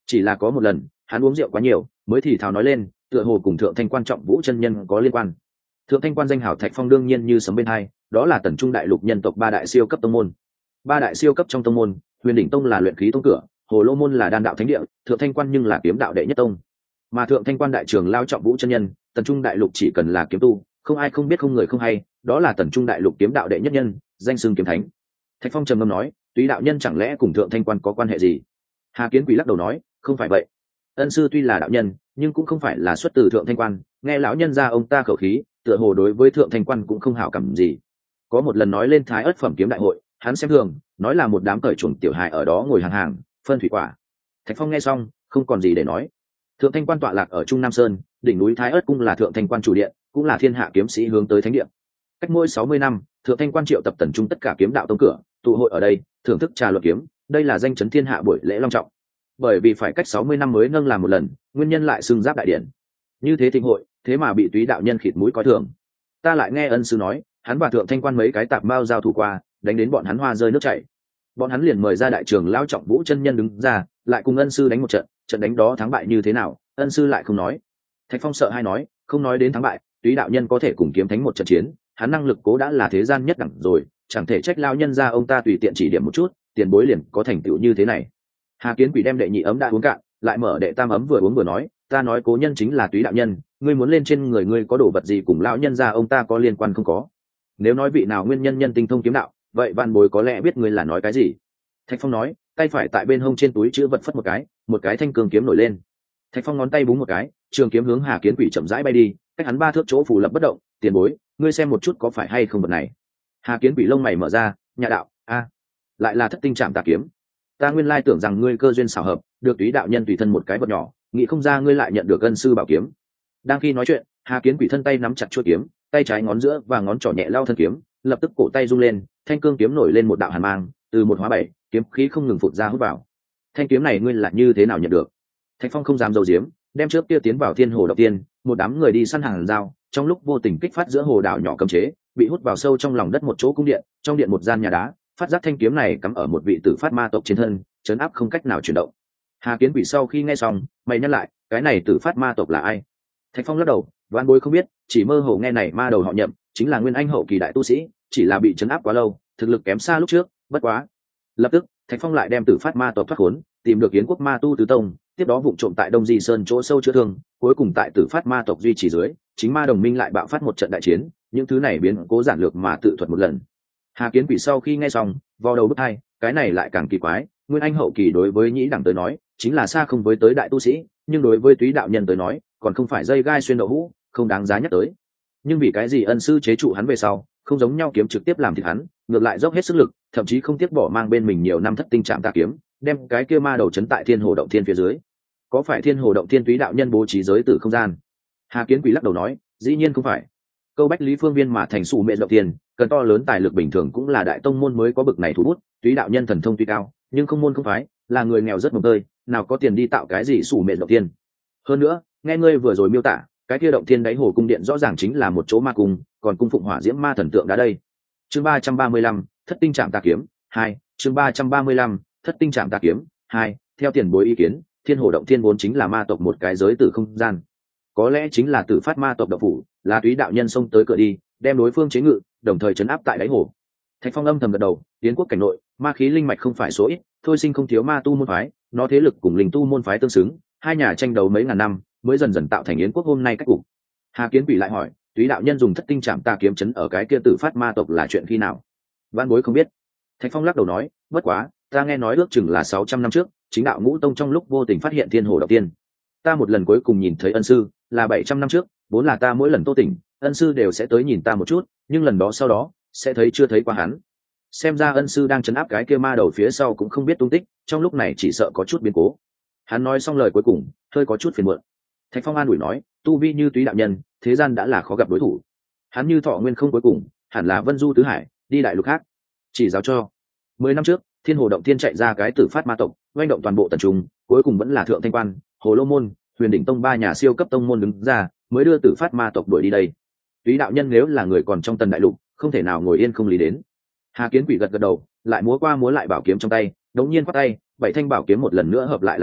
chỉ là có một lần hắn uống rượu quá nhiều mới thì thào nói lên, tựa hồ cùng thượng thanh quan trọng vũ chân nhân có liên quan. Thượng thanh quan danh hảo Thạch Phong đương nhiên như sấm bên hai, đó là tần trung đại lục nhân tộc ba đại siêu cấp tông môn. Ba đại siêu cấp trong tông môn, Huyền Đỉnh Tông là luyện khí tông cửa, Hồ Lô môn là đan đạo thánh địa, Thượng thanh quan nhưng là kiếm đạo đệ nhất tông. Mà Thượng thanh quan đại trưởng lao trọng vũ chân nhân, tần trung đại lục chỉ cần là kiếm tu, không ai không biết không người không hay, đó là tần trung đại lục kiếm đạo đệ nhất nhân, danh xưng kiếm thánh. Thạch Phong trầm ngâm nói, Túy đạo nhân chẳng lẽ cùng Thượng thanh quan có quan hệ gì? Hà Kiến Quỷ lắc đầu nói, không phải vậy. Ân sư tuy là đạo nhân, nhưng cũng không phải là xuất từ Thượng thanh quan, nghe lão nhân ra ông ta khẩu khí, tựa hồ đối với Thượng thanh quan cũng không hảo cảm gì. Có một lần nói lên Thái Ất phẩm kiếm đại hội, hắn xem thường, nói là một đám cởi chuồng tiểu hài ở đó ngồi hàng hàng, phân thủy quả. Thạch Phong nghe xong, không còn gì để nói. Thượng thanh quan tọa lạc ở Trung Nam Sơn, đỉnh núi Thái Ất cung là Thượng thanh quan chủ điện, cũng là thiên hạ kiếm sĩ hướng tới thánh địa. Cách mỗi 60 năm, Thượng thanh quan triệu tập tần trung tất cả kiếm đạo tông cửa, tụ hội ở đây, thưởng thức trà luận kiếm, đây là danh chấn thiên hạ buổi lễ long trọng. Bởi vì phải cách 60 năm mới nâng làm một lần, nguyên nhân lại xưng giáp đại điện. Như thế thịnh hội, thế mà bị Túy đạo nhân khịt mũi coi thường. Ta lại nghe ân sư nói, hắn và Thượng thanh quan mấy cái tạp mao giao thủ qua, đánh đến bọn hắn hoa rơi nước chảy. Bọn hắn liền mời ra đại trưởng lão trọng vũ chân nhân đứng ra, lại cùng ân sư đánh một trận, trận đánh đó thắng bại như thế nào, ân sư lại không nói. Thạch Phong sợ hay nói, không nói đến thắng bại, Túy đạo nhân có thể cùng kiếm thánh một trận chiến, hắn năng lực cố đã là thế gian nhất đẳng rồi, chẳng thể trách lao nhân ra ông ta tùy tiện chỉ điểm một chút, tiền bối liền có thành tựu như thế này. Hà Kiến Quỷ đem đệ nhị ấm đã uống cạn, lại mở đệ tam ấm vừa uống vừa nói, ta nói cố nhân chính là Túy đạo nhân, ngươi muốn lên trên người ngươi có đồ vật gì cùng lão nhân ra ông ta có liên quan không có? Nếu nói vị nào nguyên nhân nhân tinh thông kiếm đạo, vậy văn bối có lẽ biết ngươi là nói cái gì. Thạch Phong nói, tay phải tại bên hông trên túi chữ vật phất một cái thanh cương kiếm nổi lên. Thạch Phong ngón tay búng một cái, trường kiếm hướng Hà Kiến Quỷ chậm rãi bay đi, cách hắn 3 thước chỗ phủ lập bất động. Tiền bối, ngươi xem một chút có phải hay không vật này. Hà Kiến Quỷ lông mày mở ra, nhà đạo, lại là thất tinh trạm tà kiếm. Ta nguyên lai tưởng rằng ngươi cơ duyên xảo hợp, được Túy đạo nhân tùy thân một cái vật nhỏ, nghĩ không ra ngươi lại nhận được ân sư bảo kiếm. Đang khi nói chuyện, Hà Kiến Quỷ thân tay nắm chặt chuôi kiếm, tay trái ngón giữa và ngón trỏ nhẹ lao thân kiếm, lập tức cổ tay rung lên, thanh cương kiếm nổi lên một đạo hàn mang, từ một hóa bảy, kiếm khí không ngừng phụt ra hút vào. Thanh kiếm này ngươi là như thế nào nhận được? Thạch Phong không dám giấu giếm, đem trước kia tiến vào Thiên Hồ Động Tiên, một đám người đi săn hàng dao, trong lúc vô tình kích phát giữa hồ đảo nhỏ cấm chế, bị hút vào sâu trong lòng đất một chỗ cung điện, trong điện một gian nhà đá, phát giác thanh kiếm này cắm ở một vị tử phát ma tộc trên thân, chấn áp không cách nào chuyển động. Hà Kiến Quỷ sau khi nghe xong, mày nhắc lại, cái này tử phát ma tộc là ai? Thạch Phong lắc đầu, đoán bối không biết, chỉ mơ hồ nghe này ma đầu họ Nhậm, chính là nguyên anh hậu kỳ đại tu sĩ, chỉ là bị chấn áp quá lâu, thực lực kém xa lúc trước, bất quá. Lập tức, Thạch Phong lại đem tử phát ma tộc thoát khốn, tìm được Yến quốc ma tu tứ tông, tiếp đó vụng trộm tại Đông Di Sơn chỗ sâu chữa thương, cuối cùng tại tử phát ma tộc duy trì dưới, chính ma đồng minh lại bạo phát một trận đại chiến, những thứ này biến cố giản lược mà tự thuật một lần. Hà Kiến Quỷ sau khi nghe xong, vò đầu bứt tai, cái này lại càng kỳ quái, nguyên anh hậu kỳ đối với nhĩ đẳng tới nói, chính là xa không với tới đại tu sĩ, nhưng đối với Túy đạo nhân tới nói, còn không phải dây gai xuyên đậu hũ, không đáng giá nhắc tới. Nhưng vì cái gì ân sư chế trụ hắn về sau, không giống nhau kiếm trực tiếp làm thịt hắn, ngược lại dốc hết sức lực, thậm chí không tiếc bỏ mang bên mình nhiều năm thất tinh trạm tà kiếm, đem cái kia ma đầu chấn tại Thiên Hồ Động Thiên phía dưới. Có phải Thiên Hồ Động Thiên Túy đạo nhân bố trí giới tử không gian? Hà Kiến Quỷ lắc đầu nói, dĩ nhiên không phải. Câu bách lý phương viên mà thành sủ mệnh động tiền, cần to lớn tài lực bình thường cũng là đại tông môn mới có bực này thủ bút. Túy đạo nhân thần thông tuy cao, nhưng không môn không phái, là người nghèo rất mồng tơi, nào có tiền đi tạo cái gì sủ mệnh động tiền. Hơn nữa, nghe ngươi vừa rồi miêu tả, cái kia động thiên đáy hồ cung điện rõ ràng chính là một chỗ ma cung, còn cung phụng hỏa diễm ma thần tượng đã đây. Chương 335, thất tinh trạm tà kiếm 2, chương 335, thất tinh trạm tà kiếm 2, theo tiền bối ý kiến, Thiên Hồ Động Thiên vốn chính là ma tộc một cái giới tử không gian. Có lẽ chính là tử phát ma tộc độc phủ, là Túy đạo nhân xông tới cửa đi, đem đối phương chế ngự, đồng thời trấn áp tại đáy hồ. Thạch Phong âm thầm gật đầu, Yến quốc cảnh nội, ma khí linh mạch không phải số ít, thôi sinh không thiếu ma tu môn phái, nó thế lực cùng linh tu môn phái tương xứng, hai nhà tranh đấu mấy ngàn năm, mới dần dần tạo thành Yến quốc hôm nay cách cục. Hà Kiến Quỷ lại hỏi, Túy đạo nhân dùng thất tinh trạm tà kiếm chấn ở cái kia tử phát ma tộc là chuyện khi nào? Vãn bối không biết. Thạch Phong lắc đầu nói, bất quá, ta nghe nói ước chừng là 600 năm trước, chính đạo Ngũ Tông trong lúc vô tình phát hiện Thiên Hồ Động Tiên. Ta một lần cuối cùng nhìn thấy ân sư, là 700 năm trước, vốn là ta mỗi lần tô tỉnh, ân sư đều sẽ tới nhìn ta một chút, nhưng lần đó sau đó, sẽ thấy chưa thấy qua hắn. Xem ra ân sư đang trấn áp cái kia ma đầu phía sau cũng không biết tung tích, trong lúc này chỉ sợ có chút biến cố. Hắn nói xong lời cuối cùng, hơi có chút phiền muộn. Thạch Phong an ủi nói, tu vi như Túy đạo nhân, thế gian đã là khó gặp đối thủ. Hắn như thọ nguyên không cuối cùng, hẳn là vân du tứ hải, đi đại lục khác. Chỉ giáo cho 10 năm trước, Thiên Hồ Động Thiên chạy ra cái tử phát ma tộc, oanh động toàn bộ tần trung, cuối cùng vẫn là Thượng Thanh Quan, Hồ Lô môn, Huyền Đỉnh Tông ba nhà siêu cấp tông môn đứng ra, mới đưa tử phát ma tộc đuổi đi đây. Túy đạo nhân nếu là người còn trong tần đại lục, không thể nào ngồi yên không lý đến. Hà Kiến Quỷ gật gật đầu, lại múa qua múa lại bảo kiếm trong tay, đống nhiên quát tay, bảy thanh bảo kiếm một lần nữa hợp lại là một,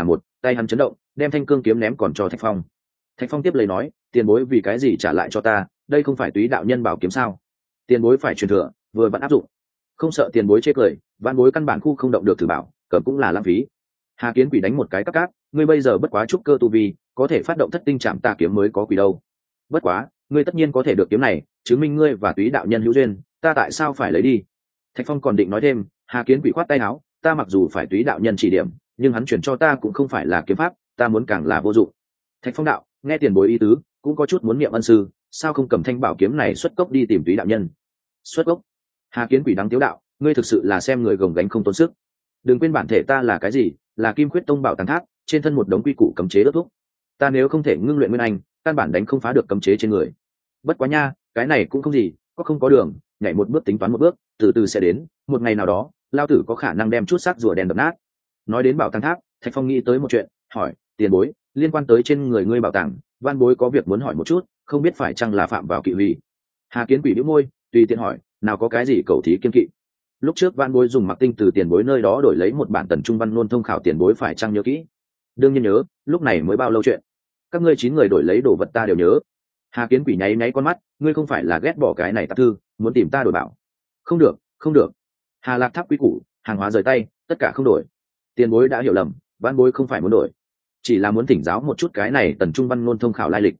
tay hắn chấn động, đem thanh cương kiếm ném còn cho Thạch Phong. Thạch Phong tiếp lời nói, tiền bối vì cái gì trả lại cho ta, đây không phải túy đạo nhân bảo kiếm sao? Tiền bối phải truyền thừa, vừa vẫn áp dụng. Không sợ tiền bối chê cười, vạn bối căn bản khu không động được thử bảo, cấm cũng là lãng phí. Hà Kiến Quỷ đánh một cái cắt cát, ngươi bây giờ bất quá trúc cơ tu vi, có thể phát động thất tinh trạm tà kiếm mới có quỷ đâu. Bất quá, ngươi tất nhiên có thể được kiếm này, chứng minh ngươi và túy đạo nhân hữu duyên, ta tại sao phải lấy đi? Thạch Phong còn định nói thêm, Hà Kiến Quỷ khoát tay áo, ta mặc dù phải túy đạo nhân chỉ điểm, nhưng hắn chuyển cho ta cũng không phải là kiếm pháp, ta muốn càng là vô dụng. Thạch Phong đạo, nghe tiền bối ý tứ, cũng có chút muốn niệm ân sư, sao không cầm thanh bảo kiếm này xuất cốc đi tìm túy đạo nhân? Xuất cốc? Hà Kiến Quỷ đắng tiếu đạo, ngươi thực sự là xem người gồng gánh không tốn sức. Đừng quên bản thể ta là cái gì, là Kim Khuyết Tông bảo tàng tháp, trên thân một đống quy củ cấm chế đốt thuốc. Ta nếu không thể ngưng luyện nguyên anh, căn bản đánh không phá được cấm chế trên người. Bất quá nha, cái này cũng không gì, có không có đường, nhảy một bước tính toán một bước, từ từ sẽ đến, một ngày nào đó, lao tử có khả năng đem chút xác rùa đen đập nát. Nói đến bảo tàng tháp, Thạch Phong nghĩ tới một chuyện, hỏi, tiền bối, liên quan tới trên người ngươi bảo tàng, van bối có việc muốn hỏi một chút, không biết phải chăng là phạm vào kỵ hủy. Hà Kiến Quỷ bĩu môi, tùy tiện hỏi, nào có cái gì cầu thí kiên kỵ. Lúc trước van bối dùng mặc tinh từ tiền bối nơi đó đổi lấy một bản tần trung văn luôn thông khảo, tiền bối phải chăng nhớ kỹ? Đương nhiên nhớ, lúc này mới bao lâu chuyện. Các ngươi 9 người đổi lấy đồ vật ta đều nhớ. Hà Kiến Quỷ nháy nháy con mắt, ngươi không phải là ghét bỏ cái này tạp thư, muốn tìm ta đổi bảo? Không được, không được. Hà Lạc Tháp quý củ, hàng hóa rời tay, tất cả không đổi. Tiền bối đã hiểu lầm, van bối không phải muốn đổi, chỉ là muốn thỉnh giáo một chút cái này tần trung văn luôn thông khảo lai lịch.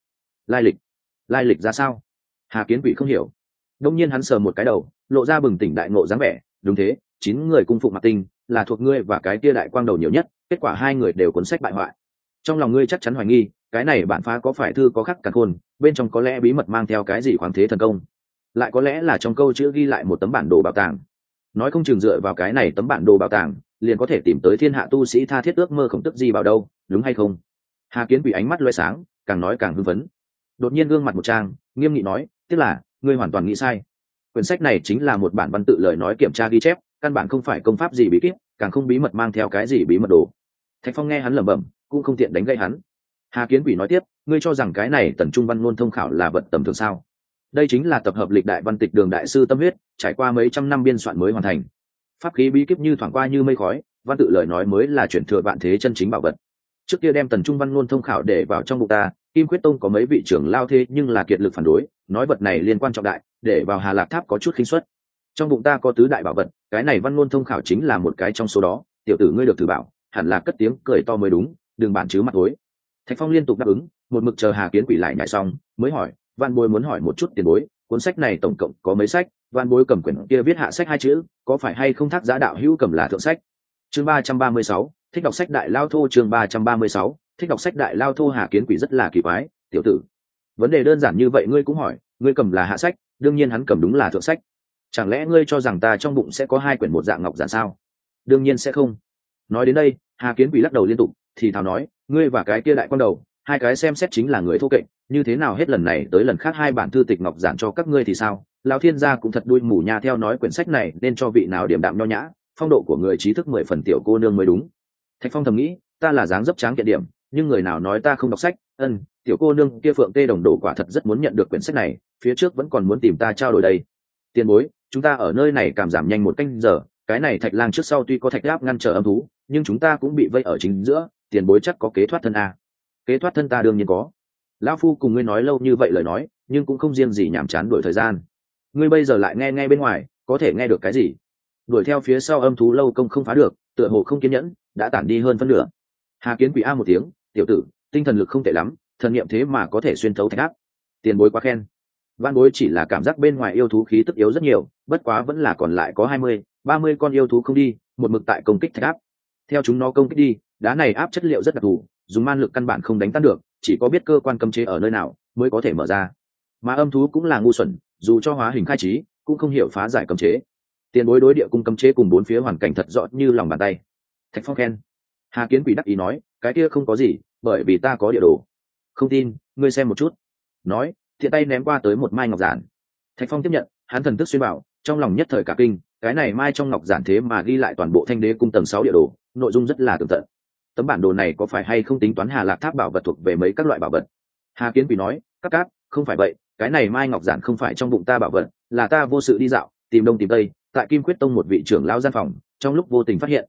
Lai lịch ra sao? Hà Kiến Quỷ không hiểu. Đông nhiên hắn sờ một cái đầu, lộ ra bừng tỉnh đại ngộ dáng vẻ, đúng thế, 9 người cung phụng mặc tinh, là thuộc ngươi và cái kia đại quang đầu nhiều nhất, kết quả 2 người đều cuốn sách bại hoại. Trong lòng ngươi chắc chắn hoài nghi, cái này bản phá có phải thư có khắc càn khôn, bên trong có lẽ bí mật mang theo cái gì khoáng thế thần công, lại có lẽ là trong câu chữ ghi lại một tấm bản đồ bảo tàng. Nói không chừng dựa vào cái này tấm bản đồ bảo tàng, liền có thể tìm tới thiên hạ tu sĩ tha thiết ước mơ khổng tức gì vào đâu, đúng hay không? Hà Kiến Quỷ ánh mắt loe sáng, càng nói càng hưng phấn. Đột nhiên gương mặt một trang, nghiêm nghị nói, tức là ngươi hoàn toàn nghĩ sai. Quyển sách này chính là một bản văn tự lời nói kiểm tra ghi chép, căn bản không phải công pháp gì bí kíp, càng không bí mật mang theo cái gì bí mật đồ. Thạch Phong nghe hắn lẩm bẩm, cũng không tiện đánh gây hắn. Hà Kiến Quỷ nói tiếp, ngươi cho rằng cái này tần trung văn luôn thông khảo là vật tầm thường sao? Đây chính là tập hợp lịch đại văn tịch đường đại sư tâm huyết, trải qua mấy trăm năm biên soạn mới hoàn thành. Pháp khí bí kíp như thoảng qua như mây khói, văn tự lời nói mới là chuyển thừa vạn thế chân chính bảo vật. Trước kia đem tần trung văn luôn thông khảo để vào trong bụng ta, Kim Khuyết Tông có mấy vị trưởng lao thế nhưng là kiệt lực phản đối, nói vật này liên quan trọng đại, để vào Hà Lạc Tháp có chút khinh suất. Trong bụng ta có tứ đại bảo vật, cái này văn luôn thông khảo chính là một cái trong số đó, tiểu tử ngươi được thử bảo, hẳn là cất tiếng cười to mới đúng, đừng bản chứ mặt tối. Thạch Phong liên tục đáp ứng, một mực chờ Hà Kiến Quỷ lại nhảy xong, mới hỏi, Van Bối muốn hỏi một chút tiền bối, cuốn sách này tổng cộng có mấy sách? Van Bối cầm quyển kia viết hạ sách 2 chữ, có phải hay không Thác Giá đạo hữu cầm là thượng sách? Chương 336, thích đọc sách đại lao thô. Chương 336, thích đọc sách đại lao thô. Hà Kiến Quỷ rất là kỳ quái, tiểu tử, vấn đề đơn giản như vậy ngươi cũng hỏi, ngươi cầm là hạ sách, đương nhiên hắn cầm đúng là thượng sách. Chẳng lẽ ngươi cho rằng ta trong bụng sẽ có 2 quyển một dạng ngọc giản sao? Đương nhiên sẽ không. Nói đến đây, Hà Kiến Quỷ lắc đầu liên tục, thì thào nói, ngươi và cái kia đại quan đầu, 2 cái xem xét chính là người thô kệch, như thế nào hết lần này tới lần khác 2 bản thư tịch ngọc giản cho các ngươi thì sao? Lão thiên gia cũng thật đuôi mù nha, theo nói quyển sách này nên cho vị nào điểm đạm nho nhã, phong độ của người trí thức 10 phần tiểu cô nương mới đúng. Thạch Phong thầm nghĩ, ta là dáng dấp tráng kiện điểm, nhưng người nào nói ta không đọc sách? Tiểu cô nương kia Phượng Tê Đồng Đồ quả thật rất muốn nhận được quyển sách này, phía trước vẫn còn muốn tìm ta trao đổi đây. Tiền bối, chúng ta ở nơi này cảm giảm nhanh 1 canh giờ, cái này Thạch Lang trước sau tuy có thạch áp ngăn trở âm thú, nhưng chúng ta cũng bị vây ở chính giữa, tiền bối chắc có kế thoát thân à? Kế thoát thân ta đương nhiên có. Lão phu cùng ngươi nói lâu như vậy lời nói, nhưng cũng không riêng gì nhảm chán đuổi thời gian. Ngươi bây giờ lại nghe bên ngoài, có thể nghe được cái gì? Đuổi theo phía sau âm thú lâu công không phá được, tựa hồ không kiên nhẫn, đã tản đi hơn phân nửa. Hà Kiến Quỷ a một tiếng, tiểu tử, tinh thần lực không tệ lắm, thần niệm thế mà có thể xuyên thấu thạch áp. Tiền bối quá khen. Van bối chỉ là cảm giác bên ngoài yêu thú khí tức yếu rất nhiều, bất quá vẫn là còn lại có 20-30 con yêu thú không đi, một mực tại công kích thạch áp. Theo chúng nó công kích đi, đá này áp chất liệu rất đặc thù, dùng man lực căn bản không đánh tan được, chỉ có biết cơ quan cấm chế ở nơi nào mới có thể mở ra. Mà âm thú cũng là ngu xuẩn, dù cho hóa hình khai trí, cũng không hiểu phá giải cấm chế. Tiền bối đối địa cung cấm chế cùng 4 phía hoàn cảnh thật rõ như lòng bàn tay. Thạch Phong khen. Hà Kiến Quỷ đắc ý nói, cái kia không có gì, bởi vì ta có địa đồ. Không tin, ngươi xem một chút. Nói, thiện tay ném qua tới một mai ngọc giản. Thạch Phong tiếp nhận, hắn thần thức xuyên bảo, trong lòng nhất thời cả kinh, cái này mai trong ngọc giản thế mà ghi lại toàn bộ Thanh Đế cung tầng 6 địa đồ, nội dung rất là tường tận. Tấm bản đồ này có phải hay không tính toán Hà Lạc Tháp bảo vật thuộc về mấy các loại bảo vật? Hà Kiến Quỷ nói, các, không phải vậy, cái này mai ngọc giản không phải trong bụng ta bảo vật, là ta vô sự đi dạo, tìm đông tìm tây, tại Kim Khuyết Tông một vị trưởng lão gian phòng, trong lúc vô tình phát hiện.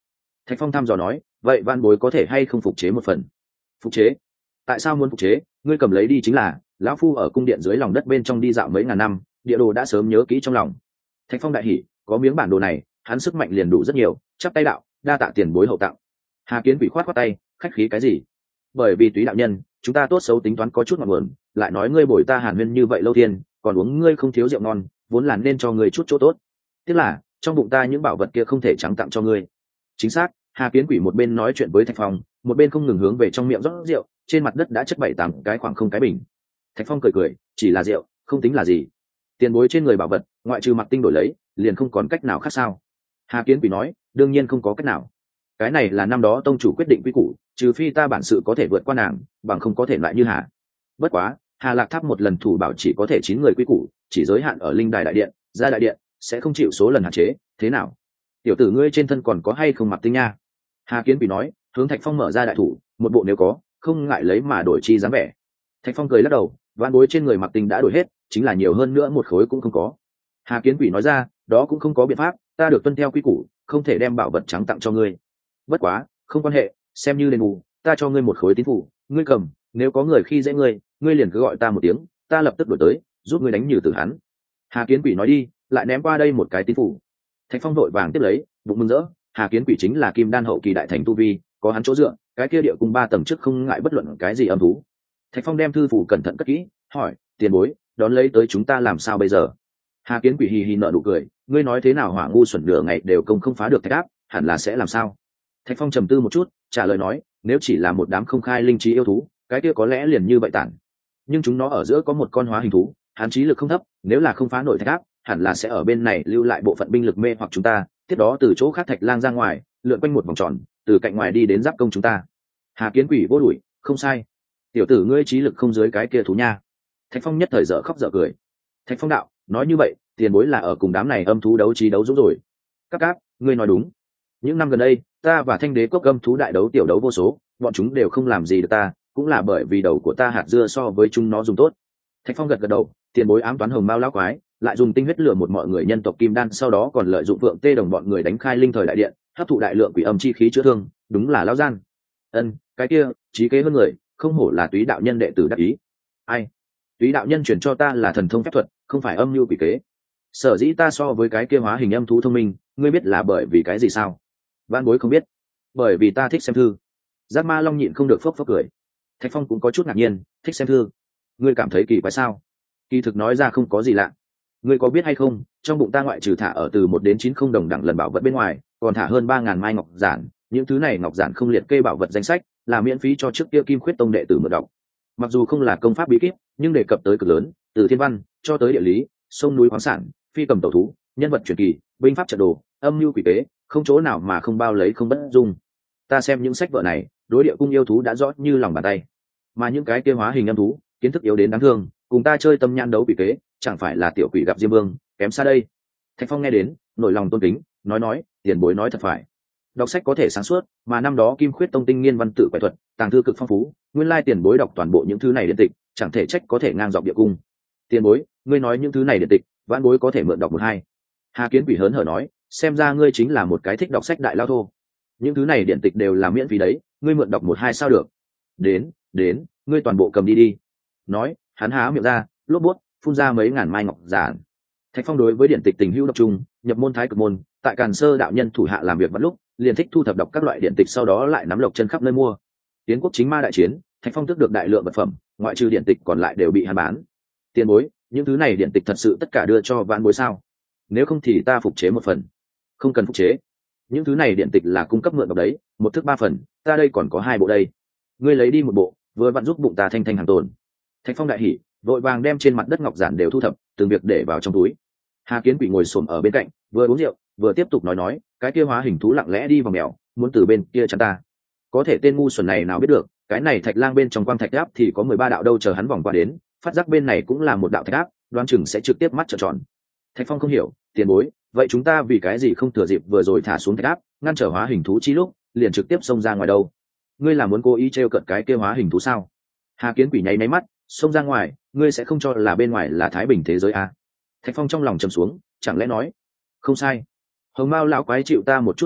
Thạch Phong thăm dò nói, vậy van bối có thể hay không phục chế một phần? Phục chế? Tại sao muốn phục chế? Ngươi cầm lấy đi chính là, lão phu ở cung điện dưới lòng đất bên trong đi dạo mấy ngàn năm, địa đồ đã sớm nhớ kỹ trong lòng. Thạch Phong đại hỉ, có miếng bản đồ này, hắn sức mạnh liền đủ rất nhiều, chắp tay đạo, đa tạ tiền bối hậu tặng. Hà Kiến Quỷ khoát khoát tay, khách khí cái gì? Bởi vì Túy đạo nhân, chúng ta tốt xấu tính toán có chút ngọn nguồn, lại nói ngươi bồi ta Hàn Huyên như vậy lâu tiền, còn uống ngươi không thiếu rượu ngon, vốn là nên cho ngươi chút chỗ tốt. Tiếc là, trong bụng ta những bảo vật kia không thể trắng tặng cho ngươi. Chính xác. Hà Kiến Quỷ một bên nói chuyện với Thạch Phong, một bên không ngừng hướng về trong miệng rót rượu, trên mặt đất đã chất 7-8 cái khoảng không cái bình. Thạch Phong cười cười, chỉ là rượu, không tính là gì. Tiền bối trên người bảo vật, ngoại trừ mặc tinh đổi lấy, liền không còn cách nào khác sao? Hà Kiến Quỷ nói, đương nhiên không có cách nào. Cái này là năm đó tông chủ quyết định quy củ, trừ phi ta bản sự có thể vượt qua nàng, bằng không có thể lại như Hà. Bất quá, Hà Lạc Tháp một lần thủ bảo chỉ có thể 9 người quy củ, chỉ giới hạn ở linh đài đại điện, ra đại điện sẽ không chịu số lần hạn chế, thế nào? Tiểu tử ngươi trên thân còn có hay không mặc tinh nha? Hà Kiến Quỷ nói, hướng Thạch Phong mở ra đại thủ, một bộ nếu có, không ngại lấy mà đổi chi dáng vẻ. Thạch Phong cười lắc đầu, vạn bối trên người mặc tinh đã đổi hết, chính là nhiều hơn nữa một khối cũng không có. Hà Kiến Quỷ nói ra, đó cũng không có biện pháp, ta được tuân theo quy củ, không thể đem bảo vật trắng tặng cho ngươi. Bất quá, không quan hệ, xem như đền bù, ta cho ngươi một khối tín phủ, ngươi cầm, nếu có người khi dễ ngươi, ngươi liền cứ gọi ta một tiếng, ta lập tức đổi tới, giúp ngươi đánh nhừ tử hắn. Hà Kiến Quỷ nói đi, lại ném qua đây một cái tín phủ. Thạch Phong vội vàng tiếp lấy, bụng mừng rỡ, Hà Kiến Quỷ chính là kim đan hậu kỳ đại thành tu vi, có hắn chỗ dựa, cái kia địa cung 3 tầng trước không ngại bất luận cái gì âm thú. Thạch Phong đem thư phủ cẩn thận cất kỹ, hỏi, tiền bối, đón lấy tới chúng ta làm sao bây giờ? Hà Kiến Quỷ hì hì nở nụ cười, ngươi nói thế nào hỏa ngu xuẩn nửa ngày đều công không phá được thạch áp, hẳn là sẽ làm sao? Thạch Phong trầm tư một chút, trả lời nói, nếu chỉ là một đám không khai linh trí yêu thú, cái kia có lẽ liền như vậy tản. Nhưng chúng nó ở giữa có một con hóa hình thú, hắn trí lực không thấp, nếu là không phá nổi thạch áp, hẳn là sẽ ở bên này lưu lại bộ phận binh lực mê hoặc chúng ta, tiếp đó từ chỗ khác thạch lang ra ngoài, lượn quanh một vòng tròn, từ cạnh ngoài đi đến giáp công chúng ta. Hà Kiến Quỷ vô đuổi, không sai. Tiểu tử ngươi trí lực không dưới cái kia thú nha. Thạch Phong nhất thời dở khóc dở cười. Thạch Phong đạo, nói như vậy, tiền bối là ở cùng đám này âm thú đấu trí đấu dũng rồi. Các cáp, ngươi nói đúng. Những năm gần đây, ta và Thanh Đế Cốc âm thú đại đấu tiểu đấu vô số, bọn chúng đều không làm gì được ta, cũng là bởi vì đầu của ta hạt dưa so với chúng nó dùng tốt. Thạch Phong gật gật đầu, tiền bối ám toán hồng mao lão quái, lại dùng tinh huyết lửa một mọi người nhân tộc kim đan, sau đó còn lợi dụng vượng tê đồng bọn người đánh khai linh thời đại điện, hấp thụ đại lượng quỷ âm chi khí chữa thương, đúng là lão gian. Cái kia, trí kế hơn người, không hổ là Túy đạo nhân đệ tử đắc ý. Ai? Túy đạo nhân chuyển cho ta là thần thông phép thuật, không phải âm mưu quỷ kế. Sở dĩ ta so với cái kia hóa hình âm thú thông minh, ngươi biết là bởi vì cái gì sao? Vãn bối không biết. Bởi vì ta thích xem thư. Giác Ma Long nhịn không được phốc phốc cười. Thạch Phong cũng có chút ngạc nhiên, thích xem thư. Ngươi cảm thấy kỳ quái sao? Kỳ thực nói ra không có gì lạ. Ngươi có biết hay không, trong bụng ta ngoại trừ thả ở từ 1 đến 9 không đồng đẳng lần bảo vật bên ngoài, còn thả hơn 3.000 mai ngọc giản. Những thứ này ngọc giản không liệt kê bảo vật danh sách, là miễn phí cho trước kia Kim Khuyết Tông đệ tử mượn đọc. Mặc dù không là công pháp bí kíp, nhưng đề cập tới cực lớn, từ thiên văn cho tới địa lý, sông núi khoáng sản, phi cầm tẩu thú, nhân vật truyền kỳ, binh pháp trận đồ, âm mưu quỷ kế, không chỗ nào mà không bao lấy không bất dung. Ta xem những sách vở này, đối địa cung yêu thú đã rõ như lòng bàn tay, mà những cái kia hóa hình âm thú, kiến thức yếu đến đáng thương, cùng ta chơi tâm nhãn đấu quỷ kế, chẳng phải là tiểu quỷ gặp diêm vương, kém xa đây. Thạch Phong nghe đến, nổi lòng tôn kính, nói, tiền bối nói thật phải. Đọc sách có thể sáng suốt, mà năm đó Kim Khuyết Tông tinh nghiên văn tự quẻ thuật, tàng thư cực phong phú, nguyên lai tiền bối đọc toàn bộ những thứ này điện tịch, chẳng thể trách có thể ngang dọc địa cung. Tiền bối, ngươi nói những thứ này điện tịch, vãn bối có thể mượn đọc một hai. Hà Kiến Quỷ hớn hở nói, xem ra ngươi chính là một cái thích đọc sách đại lao thô. Những thứ này điện tịch đều là miễn phí đấy, ngươi mượn đọc một hai sao được? Đến, ngươi toàn bộ cầm đi đi. Nói, hắn há miệng ra, lốp bút, phun ra mấy ngàn mai ngọc giản. Thạch Phong đối với điện tịch tình hữu độc trung, nhập môn thái cực môn, tại Càn Sơ đạo nhân thủ hạ làm việc vẫn lúc, liền thích thu thập đọc các loại điện tịch, sau đó lại nắm lộc chân khắp nơi mua. Tiến quốc chính ma đại chiến, Thạch Phong tước được đại lượng vật phẩm, ngoại trừ điện tịch còn lại đều bị hắn bán. Tiền bối, những thứ này điện tịch thật sự tất cả đưa cho vãn bối sao? Nếu không thì ta phục chế một phần. Không cần phục chế. Những thứ này điện tịch là cung cấp mượn đọc đấy, 1/3 phần, ta đây còn có 2 bộ đây. Ngươi lấy đi một bộ, vừa vặn giúp bụng ta thanh thanh hàng tồn. Thạch Phong đại hỉ, vội vàng đem trên mặt đất ngọc giản đều thu thập, từng việc để vào trong túi. Hà Kiến Quỷ ngồi xổm ở bên cạnh, vừa uống rượu, vừa tiếp tục nói, cái kia hóa hình thú lặng lẽ đi vào mèo, muốn từ bên kia chắn ta. Có thể tên ngu xuẩn này nào biết được, cái này thạch lang bên trong quang thạch áp thì có 13 đạo đâu chờ hắn vòng qua đến, phát giác bên này cũng là một đạo thạch áp, đoán chừng sẽ trực tiếp mắt trợn tròn. Thạch Phong không hiểu, tiền bối, vậy chúng ta vì cái gì không thừa dịp vừa rồi thả xuống thạch áp, ngăn trở hóa hình thú chi lúc, liền trực tiếp xông ra ngoài đâu? Ngươi là muốn cố ý trêu cận cái kia hóa hình thú sao? Hà Kiến Quỷ nháy mắt, xông ra ngoài, ngươi sẽ không cho là bên ngoài là thái bình thế giới à? Thạch Phong trong lòng trầm xuống, chẳng lẽ nói, không sai, hồng mao lão quái chịu ta một chút trọng kích,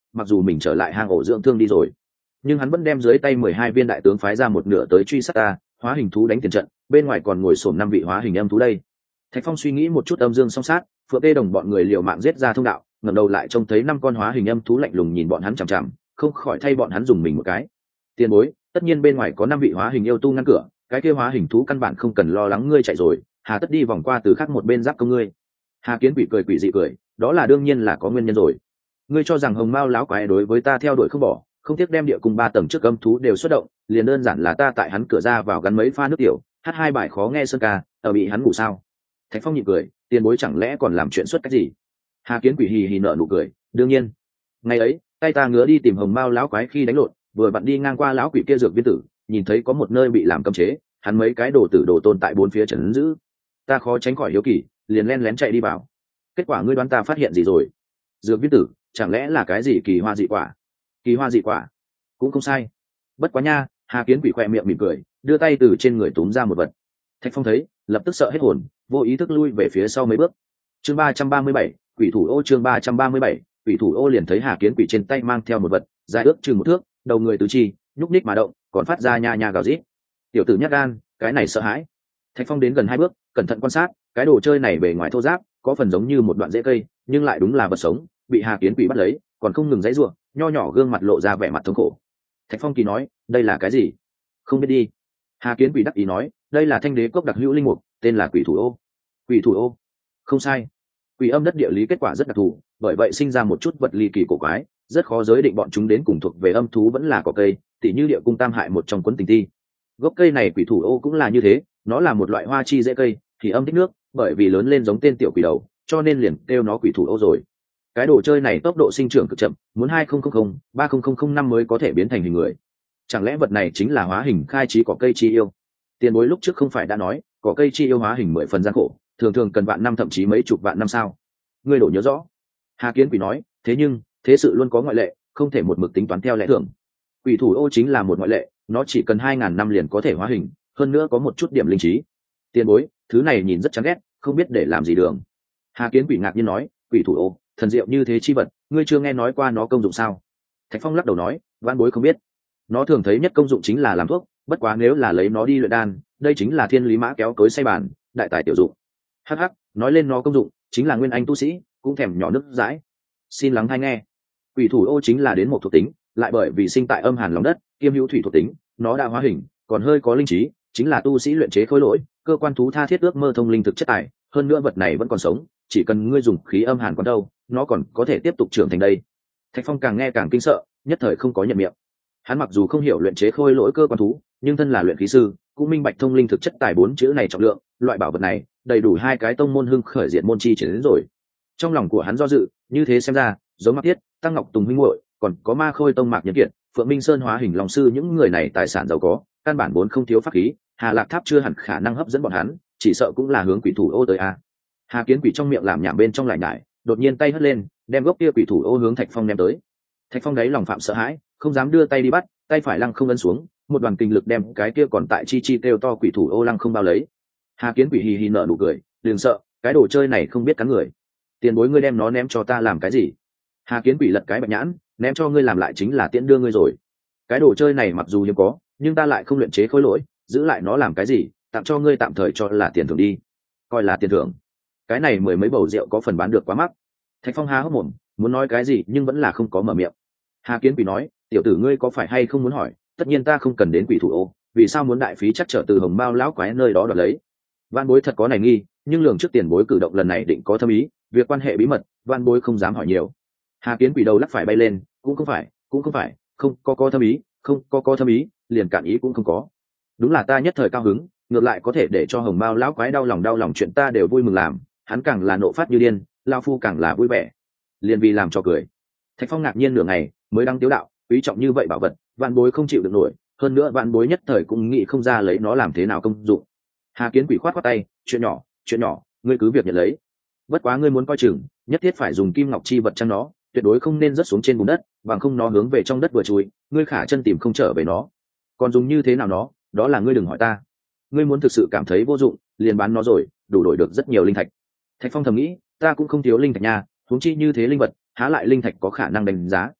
mặc dù mình trở lại hang ổ dưỡng thương đi rồi, nhưng hắn vẫn đem dưới tay 12 viên đại tướng phái ra một nửa tới truy sát ta. Hóa hình thú đánh tiền trận, bên ngoài còn ngồi xổm 5 vị hóa hình âm thú đây. Thạch Phong suy nghĩ một chút, âm dương song sát, Phượng Tê Đồng bọn người liều mạng giết ra thông đạo, ngẩng đầu lại trông thấy 5 con hóa hình âm thú lạnh lùng nhìn bọn hắn chằm chằm, không khỏi thay bọn hắn dùng mình một cái. Tiền bối, tất nhiên bên ngoài có 5 vị hóa hình yêu tu ngăn cửa, cái kia hóa hình thú căn bản không cần lo lắng ngươi chạy rồi, hà tất đi vòng qua từ khác một bên giáp công ngươi. Hà Kiến Quỷ cười quỷ dị cười, đó là đương nhiên là có nguyên nhân rồi. Ngươi cho rằng Hồng Mao lão quái đối với ta theo đuổi không bỏ, không tiếc đem địa cung 3 tầng trước âm thú đều xuất động, liền đơn giản là ta tại hắn cửa ra vào gắn mấy pha nước tiểu, hát 2 bài khó nghe sơn ca, ở bị hắn ngủ sao? Thạch Phong nhịn cười, tiền bối chẳng lẽ còn làm chuyện xuất cách gì? Hà Kiến Quỷ hì hì nở nụ cười, đương nhiên. Ngày ấy, tay ta ngứa đi tìm Hồng Mao lão quái khi đánh lộn, vừa vặn đi ngang qua lão quỷ kia dược viên tử, nhìn thấy có một nơi bị làm cấm chế, hắn mấy cái đồ tử đồ tôn tại 4 phía trấn giữ. Ta khó tránh khỏi hiếu kỳ, liền lén lén chạy đi vào. Kết quả ngươi đoán ta phát hiện gì rồi? Dược viên tử, chẳng lẽ là cái gì kỳ hoa dị quả? Kỳ hoa dị quả? Cũng không sai. Bất quá nha, Hà Kiến Quỷ khỏe miệng mỉm cười, đưa tay từ trên người túm ra một vật. Thạch Phong thấy, lập tức sợ hết hồn, vô ý thức lui về phía sau mấy bước. Chương 337, Quỷ thủ ô. Chương 337, Quỷ thủ ô. Liền thấy Hà Kiến Quỷ trên tay mang theo một vật, dài ước chừng 1 thước, đầu người tứ chi, nhúc nhích mà động, còn phát ra nha nha gào rít. Tiểu tử nhát gan, cái này sợ hãi. Thạch Phong đến gần 2 bước, cẩn thận quan sát, cái đồ chơi này bề ngoài thô ráp, có phần giống như một đoạn rễ cây, nhưng lại đúng là vật sống, bị Hà Kiến Quỷ bắt lấy, còn không ngừng giãy giụa, nho nhỏ gương mặt lộ ra vẻ mặt thống khổ. Thạch Phong kỳ nói, đây là cái gì? Không biết đi. Hà Kiến Quỷ đắc ý nói, đây là thanh đế cốc đặc hữu linh mục, tên là Quỷ thủ ô. Quỷ thủ ô? Không sai. Quỷ âm đất địa lý kết quả rất đặc thù, bởi vậy sinh ra một chút vật ly kỳ cổ quái, rất khó giới định bọn chúng đến cùng thuộc về âm thú vẫn là cỏ cây, tỉ như địa cung tam hại một trong cuốn tình thi. Gốc cây này Quỷ thủ ô cũng là như thế, nó là một loại hoa chi dễ cây, thì âm thích nước, bởi vì lớn lên giống tên tiểu quỷ đầu, cho nên liền kêu nó Quỷ thủ ô rồi. Cái đồ chơi này tốc độ sinh trưởng cực chậm, muốn 2000-3000 năm mới có thể biến thành hình người. Chẳng lẽ vật này chính là hóa hình khai trí cỏ cây chi yêu? Tiền bối lúc trước không phải đã nói, cỏ cây chi yêu hóa hình 10 phần gian khổ, thường thường cần vạn năm thậm chí mấy chục vạn năm sao? Ngươi đổ nhớ rõ. Hà Kiến Quỷ nói, thế nhưng, thế sự luôn có ngoại lệ, không thể một mực tính toán theo lẽ thường. Quỷ thủ ô chính là một ngoại lệ, nó chỉ cần 2000 năm liền có thể hóa hình, hơn nữa có một chút điểm linh trí. Tiền bối, thứ này nhìn rất chán ghét, không biết để làm gì đường. Hà Kiến Quỷ ngạc nhiên nói, Quỷ thủ ô, thần diệu như thế chi vật, ngươi chưa nghe nói qua nó công dụng sao? Thạch Phong lắc đầu nói, vãn bối không biết. Nó thường thấy nhất công dụng chính là làm thuốc, bất quá nếu là lấy nó đi luyện đan, đây chính là thiên lý mã kéo cối say bàn, đại tài tiểu dụng. Hắc hắc, nói lên nó công dụng, chính là nguyên anh tu sĩ, cũng thèm nhỏ nước dãi. Xin lắng hay nghe. Quỷ thủ ô chính là đến một thuộc tính, lại bởi vì sinh tại âm hàn lòng đất, kiêm hữu thủy thuộc tính, nó đã hóa hình, còn hơi có linh trí, chính là tu sĩ luyện chế khối lỗi, cơ quan thú tha thiết ước mơ thông linh thực chất tài, hơn nữa vật này vẫn còn sống, chỉ cần ngươi dùng khí âm hàn còn đâu, nó còn có thể tiếp tục trưởng thành đây. Thạch Phong càng nghe càng kinh sợ, nhất thời không có nhận miệng. Hắn mặc dù không hiểu luyện chế khôi lỗi cơ quan thú, nhưng thân là luyện khí sư, cũng minh bạch thông linh thực chất tài 4 chữ này trọng lượng, loại bảo vật này đầy đủ 2 cái tông môn hưng khởi diện môn chi triển đến rồi. Trong lòng của hắn do dự, như thế xem ra, giống Mạc Tiết, Tăng Ngọc Tùng huynh muội, còn có Ma Khôi Tông Mạc Nhân Kiệt, Phượng Minh Sơn hóa hình long sư, những người này tài sản giàu có, căn bản vốn không thiếu pháp khí, Hà Lạc Tháp chưa hẳn khả năng hấp dẫn bọn hắn, chỉ sợ cũng là hướng Quỷ thủ ô tới a. Hà Kiến Quỷ trong miệng làm nhảm bên trong lại nhải, đột nhiên tay hất lên, đem gốc kia Quỷ thủ ô hướng Thạch Phong ném tới. Thạch Phong đáy lòng phạm sợ hãi, không dám đưa tay đi bắt, tay phải lăng không ấn xuống, một đoàn kinh lực đem cái kia còn tại chi chi kêu to Quỷ thủ ô lăng không bao lấy. Hà Kiến Quỷ hì hì nở nụ cười, đừng sợ, cái đồ chơi này không biết cắn người. Tiền bối ngươi đem nó ném cho ta làm cái gì? Hà Kiến Quỷ lật cái bạch nhãn, ném cho ngươi làm lại chính là tiễn đưa ngươi rồi. Cái đồ chơi này mặc dù hiếm có, nhưng ta lại không luyện chế khối lỗi, giữ lại nó làm cái gì? Tặng cho ngươi tạm thời cho là tiền thưởng đi. Coi là tiền thưởng. Cái này 10 mấy bầu rượu có phần bán được quá mắc. Thạch Phong há hốc mồm, muốn nói cái gì nhưng vẫn là không có mở miệng. Hà Kiến Quỷ nói, tiểu tử ngươi có phải hay không muốn hỏi? Tất nhiên ta không cần đến Quỷ thủ ô, vì sao muốn đại phí chắc trở từ Hồng Mao lão quái nơi đó đoạt lấy? Vạn bối thật có này nghi, nhưng lường trước tiền bối cử động lần này định có thâm ý, việc quan hệ bí mật, vạn bối không dám hỏi nhiều. Hà Kiến Quỷ đầu lắc phải bay lên, cũng không phải, không có thâm ý, không có thâm ý, liền cạn ý cũng không có. Đúng là ta nhất thời cao hứng, ngược lại có thể để cho Hồng Mao lão quái đau lòng chuyện ta đều vui mừng làm, hắn càng là nộ phát như điên, lão phu càng là vui vẻ. Liền vì làm cho cười. Thạch Phong ngạc nhiên nửa ngày, mới đăng tiếu đạo, quý trọng như vậy bảo vật, vạn bối không chịu được nổi, hơn nữa vạn bối nhất thời cũng nghĩ không ra lấy nó làm thế nào công dụng. Hà Kiến Quỷ khoát tay, chuyện nhỏ, ngươi cứ việc nhận lấy. Bất quá ngươi muốn coi chừng, nhất thiết phải dùng kim ngọc chi vật chăng nó, tuyệt đối không nên rớt xuống trên bùn đất, bằng không nó hướng về trong đất vừa chui, ngươi khả chân tìm không trở về nó. Còn dùng như thế nào nó, đó là ngươi đừng hỏi ta. Ngươi muốn thực sự cảm thấy vô dụng, liền bán nó rồi, đủ đổi được rất nhiều linh thạch. Thạch Phong thầm nghĩ, ta cũng không thiếu linh thạch nha, huống chi như thế linh vật, há lại linh thạch có khả năng đánh giá.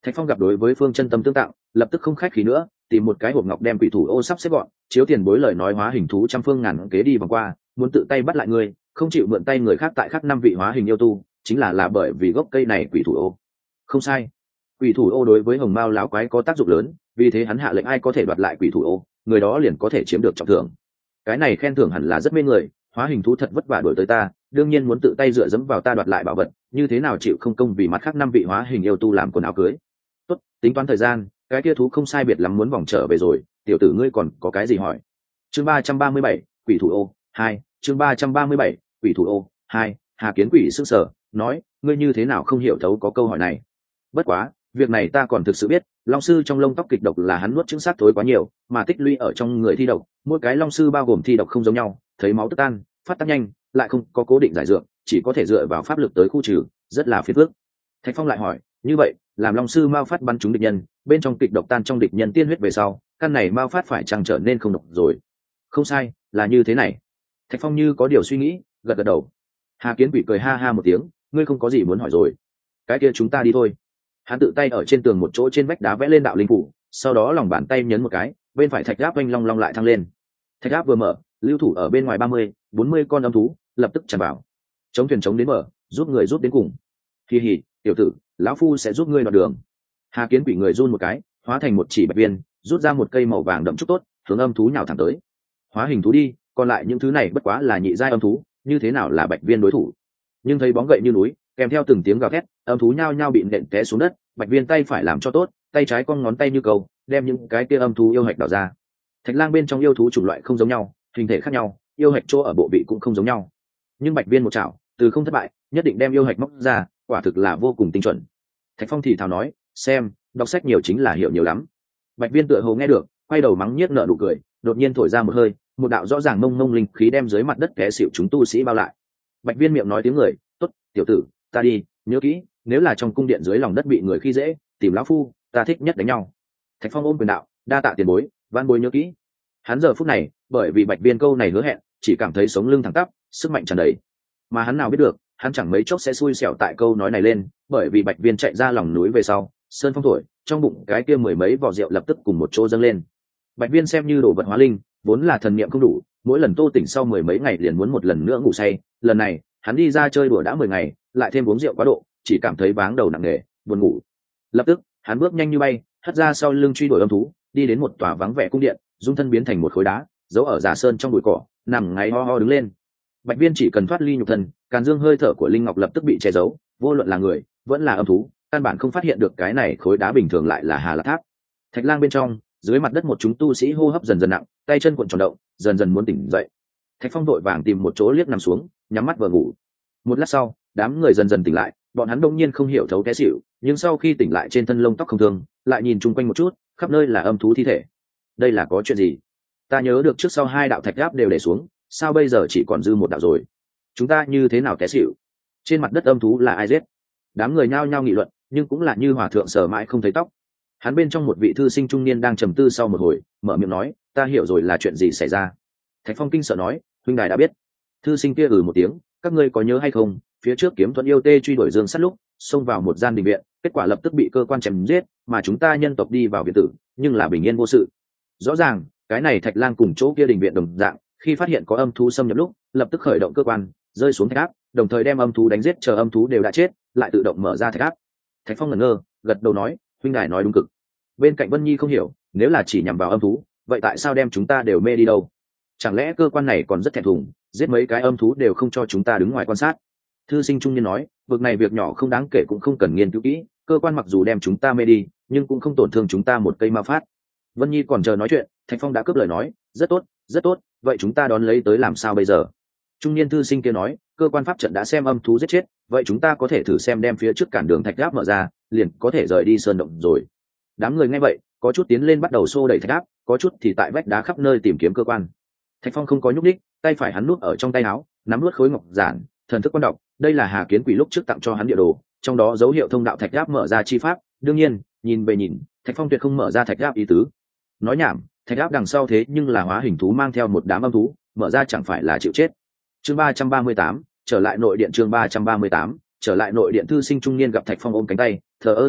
Thạch Phong gặp đối với phương chân tâm tương tạo, lập tức không khách khí nữa, tìm một cái hộp ngọc đem quỷ thủ ô sắp xếp gọn, chiếu tiền bối lời nói hóa hình thú trăm phương ngàn kế đi vòng qua, muốn tự tay bắt lại ngươi, không chịu mượn tay người khác tại khắc 5 vị hóa hình yêu tu, chính là bởi vì gốc cây này quỷ thủ ô. Không sai, quỷ thủ ô đối với hồng mao lão quái có tác dụng lớn, vì thế hắn hạ lệnh ai có thể đoạt lại quỷ thủ ô, người đó liền có thể chiếm được trọng thưởng. Cái này khen thưởng hẳn là rất mê người, hóa hình thú thật vất vả đuổi tới ta, đương nhiên muốn tự tay dựa dẫm vào ta đoạt lại bảo vật, như thế nào chịu không công vì mặt khác 5 vị hóa hình yêu tu làm quần áo cưới. Tốt, tính toán thời gian, cái kia thú không sai biệt lắm muốn vòng trở về rồi, tiểu tử ngươi còn có cái gì hỏi? Chương 337, quỷ thủ ô 2, chương 337, quỷ thủ ô 2, Hà Kiến Quỷ sững sờ, nói, ngươi như thế nào không hiểu thấu có câu hỏi này? Bất quá, việc này ta còn thực sự biết, long sư trong lông tóc kịch độc là hắn nuốt chứng sát thối quá nhiều, mà tích lũy ở trong người thi độc, mỗi cái long sư bao gồm thi độc không giống nhau, thấy máu tức tan, phát tác nhanh, lại không có cố định giải dược, chỉ có thể dựa vào pháp lực tới khu trừ, rất là phiền phức. Thạch Phong lại hỏi, như vậy, làm long sư mao phát bắn trúng địch nhân, bên trong kịch độc tan trong địch nhân tiên huyết về sau, căn này mao phát phải chẳng trở nên không độc rồi? Không sai, là như thế này. Thạch Phong như có điều suy nghĩ, gật gật đầu. Hà Kiến Quỷ cười ha ha một tiếng, ngươi không có gì muốn hỏi rồi, cái kia chúng ta đi thôi. Hắn tự tay ở trên tường một chỗ trên vách đá vẽ lên đạo linh phủ, sau đó lòng bàn tay nhấn một cái, bên phải thạch áp oanh long long lại thăng lên. Thạch áp vừa mở, lưu thủ ở bên ngoài 30-40 con âm thú lập tức tràn vào. Chống thuyền chống đến mở, giúp người giúp đến cùng. Kỳ hỉ, tiểu tử, lão phu sẽ giúp ngươi đoạt đường. Hà Kiến Quỷ người run một cái, hóa thành một chỉ bạch viên, rút ra một cây màu vàng đậm chút tốt, hướng âm thú nhào thẳng tới. Hóa hình thú đi, còn lại những thứ này bất quá là nhị giai âm thú, như thế nào là bạch viên đối thủ? Nhưng thấy bóng gậy như núi, kèm theo từng tiếng gào thét, âm thú nhao nhao bị nện té xuống đất, bạch viên tay phải làm cho tốt, tay trái cong ngón tay như cầu, đem những cái kia âm thú yêu hạch đào ra. Thạch lang bên trong yêu thú chủng loại không giống nhau, hình thể khác nhau, yêu hạch chỗ ở bộ vị cũng không giống nhau, nhưng bạch viên một chảo từ không thất bại, nhất định đem yêu hạch móc ra, quả thực là vô cùng tinh chuẩn. Thạch Phong thì thào nói, xem, đọc sách nhiều chính là hiểu nhiều lắm. Bạch viên tựa hồ nghe được, quay đầu mắng nhiếc nở nụ cười, đột nhiên thổi ra một hơi, một đạo rõ ràng mông mông linh khí đem dưới mặt đất té xỉu chúng tu sĩ bao lại. Bạch viên miệng nói tiếng người, tốt, tiểu tử, ta đi, nhớ kỹ, nếu là trong cung điện dưới lòng đất bị người khi dễ, tìm lão phu, ta thích nhất đánh nhau. Thạch Phong ôm quyền đạo, đa tạ tiền bối, van bối nhớ kỹ. Hắn giờ phút này, bởi vì bạch viên câu này hứa hẹn, chỉ cảm thấy sống lưng thẳng tắp, sức mạnh tràn đầy. Mà hắn nào biết được, hắn chẳng mấy chốc sẽ xui xẻo tại câu nói này lên, bởi vì bạch viên chạy ra lòng núi về sau, sơn phong thổi, trong bụng cái kia mười mấy vỏ rượu lập tức cùng một chỗ dâng lên. Bạch viên xem như đồ vật hóa linh, vốn là thần niệm không đủ, mỗi lần tô tỉnh sau mười mấy ngày liền muốn một lần nữa ngủ say, lần này hắn đi ra chơi đùa đã 10 ngày, lại thêm uống rượu quá độ, chỉ cảm thấy váng đầu nặng nề, buồn ngủ. Lập tức hắn bước nhanh như bay, hất ra sau lưng truy đuổi âm thú, đi đến một tòa vắng vẻ cung điện, dung thân biến thành một khối đá, giấu ở giả sơn trong bụi cỏ, nằm ngáy ho ho đứng lên. Bạch viên chỉ cần thoát ly nhục thân, càn dương hơi thở của linh ngọc lập tức bị che giấu, vô luận là người vẫn là âm thú, căn bản không phát hiện được cái này khối đá bình thường lại là Hà Lạc Tháp. Thạch lang bên trong, dưới mặt đất một chúng tu sĩ hô hấp dần dần nặng, tay chân cuộn tròn động, dần dần muốn tỉnh dậy. Thạch Phong đội vàng tìm một chỗ liếc nằm xuống, nhắm mắt vừa ngủ. Một lát sau, đám người dần dần tỉnh lại, bọn hắn đông nhiên không hiểu thấu té xỉu, nhưng sau khi tỉnh lại trên thân lông tóc không thương, lại nhìn chung quanh một chút, khắp nơi là âm thú thi thể. Đây là có chuyện gì? Ta nhớ được trước sau 2 đạo thạch áp đều để xuống, sao bây giờ chỉ còn dư 1 đạo rồi? Chúng ta như thế nào té xỉu? Trên mặt đất âm thú là ai giết? Đám người nhao nhao nghị luận, nhưng cũng là như hòa thượng sờ mãi không thấy tóc. Hắn bên trong một vị thư sinh trung niên đang trầm tư sau một hồi, mở miệng nói, ta hiểu rồi, là chuyện gì xảy ra? Thạch Phong kinh sợ nói, huynh đài đã biết. Thư sinh kia một tiếng, các ngươi có nhớ hay không, phía trước kiếm thuận yêu tê truy đuổi Dương Sắt lúc xông vào một gian đình viện, kết quả lập tức bị cơ quan chém giết, mà chúng ta nhân tộc đi vào viện tử, nhưng là bình yên vô sự. Rõ ràng cái này Thạch Lang cùng chỗ kia đình viện đồng dạng, khi phát hiện có âm thú xâm nhập lúc, lập tức khởi động cơ quan, rơi xuống thạch áp, đồng thời đem âm thú đánh giết, chờ âm thú đều đã chết, lại tự động mở ra thạch áp. Thạch Phong ngẩn ngơ, gật đầu nói, huynh đài nói đúng cực. Bên cạnh Vân Nhi không hiểu, nếu là chỉ nhằm vào âm thú, vậy tại sao đem chúng ta đều mê đi đâu? Chẳng lẽ cơ quan này còn rất thẹn thùng, giết mấy cái âm thú đều không cho chúng ta đứng ngoài quan sát? Thư sinh trung niên nói, vực này việc nhỏ không đáng kể cũng không cần nghiên cứu kỹ, cơ quan mặc dù đem chúng ta mê đi, nhưng cũng không tổn thương chúng ta một cây ma phát. Vân Nhi còn chờ nói chuyện, Thạch Phong đã cướp lời nói, rất tốt, rất tốt, vậy chúng ta đón lấy tới làm sao bây giờ? Trung niên thư sinh kia nói, cơ quan pháp trận đã xem âm thú giết chết, vậy chúng ta có thể thử xem đem phía trước cản đường thạch áp mở ra, liền có thể rời đi sơn động rồi. Đám người nghe vậy, có chút tiến lên bắt đầu xô đẩy thạch áp, có chút thì tại vách đá khắp nơi tìm kiếm cơ quan. Thạch Phong không có nhúc đích, tay phải hắn nuốt ở trong tay áo, nắm nuốt khối ngọc giản, thần thức quan đọc, đây là Hà Kiến Quỷ lúc trước tặng cho hắn địa đồ, trong đó dấu hiệu thông đạo thạch áp mở ra chi pháp, đương nhiên, nhìn về nhìn, Thạch Phong tuyệt không mở ra thạch áp ý tứ. Nói nhảm, thạch áp đằng sau thế nhưng là hóa hình thú mang theo một đám âm thú, mở ra chẳng phải là chịu chết. Chương 338, trở lại nội điện. Chương 338, trở lại nội điện. Thư sinh trung niên gặp Thạch Phong ôm cánh tay, thờ ơ lạnh nhạt,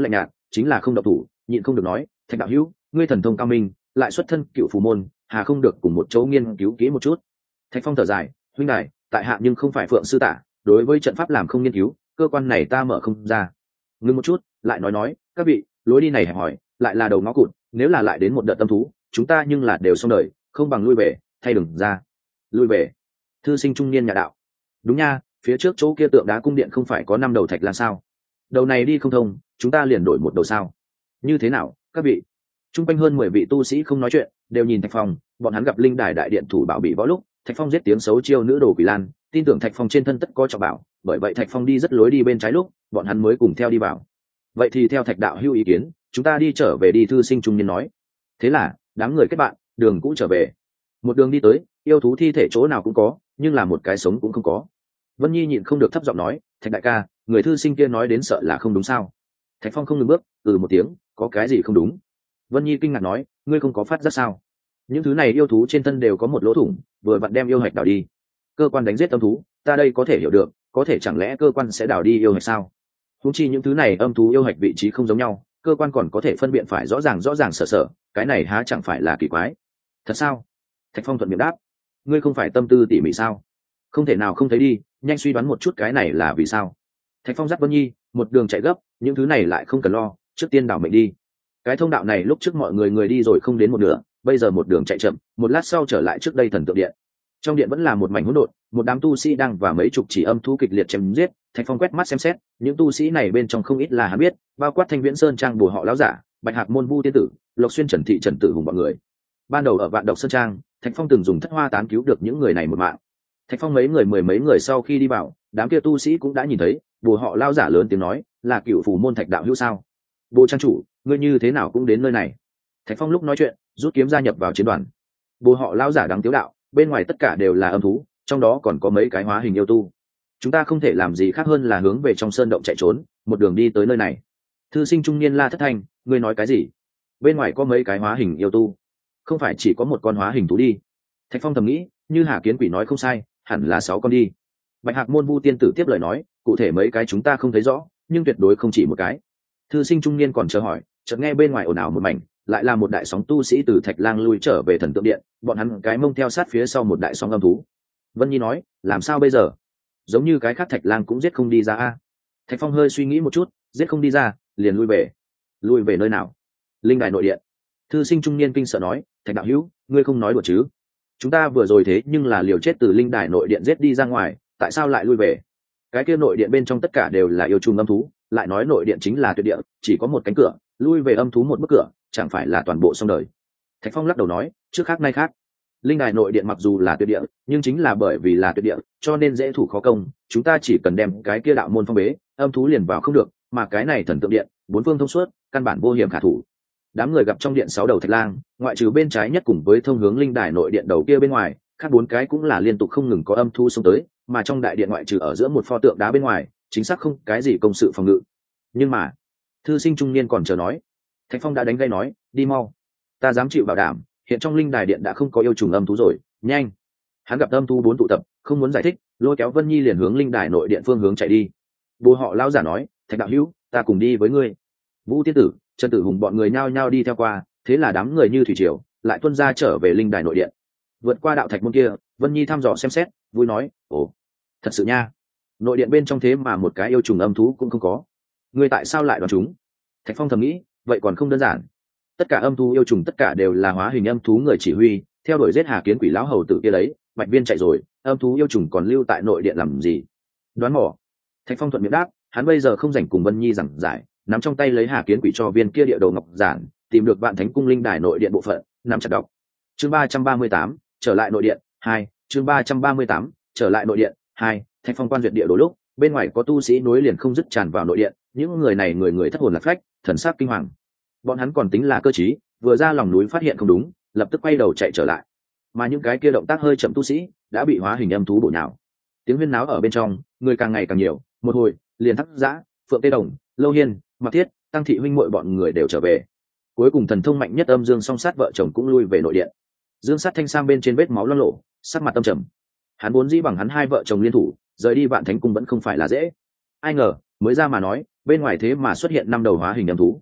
chính là không động thủ, nhịn không được nói, Thạch đạo hữu, ngươi thần thông cao minh, lại xuất thân cựu phù môn, hà không được cùng một chỗ nghiên cứu kỹ một chút. Thạch Phong thở dài, huynh đài, tại hạ nhưng không phải phượng sư tả, đối với trận pháp làm không nghiên cứu, cơ quan này ta mở không ra. Ngưng một chút, lại nói, các vị, lối đi này hẹp hỏi, lại là đầu ngõ cụt, nếu là lại đến một đợt tâm thú, chúng ta nhưng là đều xong đời, không bằng lui về, thay đừng ra. Lui về. Thư sinh trung niên nhà đạo. Đúng nha, phía trước chỗ kia tượng đá cung điện không phải có 5 đầu thạch lan sao? Đầu này đi không thông, chúng ta liền đổi một đầu sao? Như thế nào, các vị? Trung quanh hơn 10 vị tu sĩ không nói chuyện, đều nhìn Thạch Phong, bọn hắn gặp linh đài đại điện thủ bảo bị võ lúc, Thạch Phong giết tiếng xấu chiêu nữ đồ quỷ lan, tin tưởng Thạch Phong trên thân tất có trọng bảo, bởi vậy Thạch Phong đi rất lối đi bên trái lúc, bọn hắn mới cùng theo đi vào. Vậy thì theo Thạch đạo hữu ý kiến, chúng ta đi trở về đi, thư sinh trung niên nói. Thế là, đám người kết bạn, đường cũ trở về. Một đường đi tới, yêu thú thi thể chỗ nào cũng có, nhưng là một cái sống cũng không có. Vân Nhi nhịn không được thấp giọng nói, Thạch đại ca, người thư sinh kia nói đến sợ là không đúng sao? Thạch Phong không ngừng bước, một tiếng, có cái gì không đúng? Vân Nhi kinh ngạc nói, ngươi không có phát giác sao? Những thứ này yêu thú trên thân đều có một lỗ thủng, vừa vặn đem yêu hạch đào đi. Cơ quan đánh giết âm thú, ta đây có thể hiểu được, có thể chẳng lẽ cơ quan sẽ đào đi yêu hạch sao? Húng chi những thứ này âm thú yêu hạch vị trí không giống nhau, cơ quan còn có thể phân biệt phải rõ ràng sở, cái này há chẳng phải là kỳ quái? Thật sao? Thạch Phong thuận miệng đáp, ngươi không phải tâm tư tỉ mỉ sao? Không thể nào không thấy đi, nhanh suy đoán một chút cái này là vì sao? Thạch Phong dắt Vân Nhi, một đường chạy gấp, những thứ này lại không cần lo, trước tiên đảo mệnh đi. Cái thông đạo này lúc trước mọi người đi rồi không đến một nửa, bây giờ một đường chạy chậm, một lát sau trở lại trước đây thần tượng điện. Trong điện vẫn là một mảnh hỗn độn, một đám tu sĩ đang và mấy chục chỉ âm thú kịch liệt chém giết. Thạch Phong quét mắt xem xét, những tu sĩ này bên trong không ít là hắn biết, bao quát Thanh Viễn Sơn Trang bùa họ lão giả, Bạch Hạc môn Vu tiên tử, Lộc Xuyên Trần Thị Trần Tử Hùng bọn người. Ban đầu ở Vạn Độc Sơn Trang, Thạch Phong từng dùng thất hoa tán cứu được những người này một mạng. Thạch Phong mười mấy người sau khi đi vào, đám kia tu sĩ cũng đã nhìn thấy, bùa họ lão giả lớn tiếng nói, là cựu phù môn Thạch đạo hữu sao? Bồ trang chủ, ngươi như thế nào cũng đến nơi này? Thạch Phong lúc nói chuyện, rút kiếm gia nhập vào chiến đoàn. Bồ họ lão giả đáng tiếu đạo, bên ngoài tất cả đều là âm thú, trong đó còn có mấy cái hóa hình yêu tu. Chúng ta không thể làm gì khác hơn là hướng về trong sơn động chạy trốn, một đường đi tới nơi này. Thư sinh trung niên la thất thanh, ngươi nói cái gì? Bên ngoài có mấy cái hóa hình yêu tu, không phải chỉ có một con hóa hình thú đi? Thạch Phong thầm nghĩ, như Hà Kiến Quỷ nói không sai, hẳn là 6 con đi. Bạch Hạc môn Vu tiên tử tiếp lời nói, cụ thể mấy cái chúng ta không thấy rõ, nhưng tuyệt đối không chỉ một cái. Thư sinh trung niên còn chờ hỏi, chợt nghe bên ngoài ồn ào một mảnh, lại là một đại sóng tu sĩ từ Thạch Lang lui trở về thần tượng điện, bọn hắn cái mông theo sát phía sau một đại sóng âm thú. Vân Nhi nói, làm sao bây giờ? Giống như cái khác Thạch Lang cũng giết không đi ra a. Thạch Phong hơi suy nghĩ một chút, giết không đi ra, liền lui về. Lui về nơi nào? Linh đài nội điện. Thư sinh trung niên kinh sợ nói, Thạch đạo hữu, ngươi không nói đùa chứ? Chúng ta vừa rồi thế nhưng là liều chết từ linh đài nội điện giết đi ra ngoài, tại sao lại lui về? Cái kia nội điện bên trong tất cả đều là yêu trùng âm thú, lại nói nội điện chính là tuyệt địa, chỉ có một cánh cửa, lui về âm thú một bức cửa, chẳng phải là toàn bộ xong đời? Thạch Phong lắc đầu nói, trước khác nay khác. Linh đài nội điện mặc dù là tuyệt địa, nhưng chính là bởi vì là tuyệt địa, cho nên dễ thủ khó công, chúng ta chỉ cần đem cái kia đạo môn phong bế, âm thú liền vào không được, mà cái này thần tượng điện, bốn phương thông suốt, căn bản vô hiểm khả thủ. Đám người gặp trong điện 6 đầu Thạch Lang, ngoại trừ bên trái nhất cùng với thông hướng linh đài nội điện đầu kia bên ngoài, khác 4 cái cũng là liên tục không ngừng có âm thú xông tới, mà trong đại điện ngoại trừ ở giữa một pho tượng đá bên ngoài, chính xác không cái gì công sự phòng ngự. Nhưng mà, thư sinh trung niên còn chờ nói, Thạch Phong đã đánh gây nói, đi mau, ta dám chịu bảo đảm, hiện trong linh đài điện đã không có yêu trùng âm thú rồi, nhanh. Hắn gặp âm thú 4 tụ tập, không muốn giải thích, lôi kéo Vân Nhi liền hướng linh đài nội điện phương hướng chạy đi. Bố họ lão giả nói, Thạch đạo hữu, ta cùng đi với ngươi. Vũ tiên tử, Trần Tử Hùng bọn người nhao nhao đi theo qua, thế là đám người như thủy triều lại tuân ra trở về linh đài nội điện. Vượt qua đạo thạch môn kia, Vân Nhi thăm dò xem xét, vui nói, ồ, thật sự nha, nội điện bên trong thế mà một cái yêu trùng âm thú cũng không có. Ngươi tại sao lại đoán chúng? Thạch Phong thầm nghĩ, vậy còn không đơn giản. Tất cả âm thú yêu trùng tất cả đều là hóa hình âm thú người chỉ huy, theo đuổi giết Hà Kiến Quỷ lão hầu tử kia đấy, Bạch Viên chạy rồi, âm thú yêu trùng còn lưu tại nội điện làm gì? Đoán mò. Thạch Phong thuận miệng đáp, hắn bây giờ không rảnh cùng Vân Nhi giảng giải, nắm trong tay lấy Hà Kiến Quỷ cho viên kia địa đồ ngọc giản, tìm được Vạn Thánh cung linh đài nội điện bộ phận, nắm chặt đọc. Chương 338, trở lại nội điện 2, chương 338, trở lại nội điện 2. Thạch Phong quan duyệt địa đồ lúc, bên ngoài có tu sĩ nối liền không dứt tràn vào nội điện, những người này người thất hồn lạc phách, thần sắc kinh hoàng. Bọn hắn còn tính là cơ trí, vừa ra lòng núi phát hiện không đúng, lập tức quay đầu chạy trở lại. Mà những cái kia động tác hơi chậm tu sĩ đã bị hóa hình âm thú bổ nhào. Tiếng huyên náo ở bên trong, người càng ngày càng nhiều, một hồi, liền Thác Dã, Phượng Tê Đồng, Lâu Hiên, Mạc Thiết, Tăng Thị huynh muội bọn người đều trở về. Cuối cùng thần thông mạnh nhất Âm Dương Song Sát vợ chồng cũng lui về nội điện. Dương Sát Thanh Sam bên trên vết máu loang lổ, sắc mặt tâm trầm. Hắn vốn dĩ bằng hắn hai vợ chồng liên thủ, rời đi Vạn Thánh cung vẫn không phải là dễ. Ai ngờ, mới ra mà nói, bên ngoài thế mà xuất hiện 5 đầu hóa hình âm thú.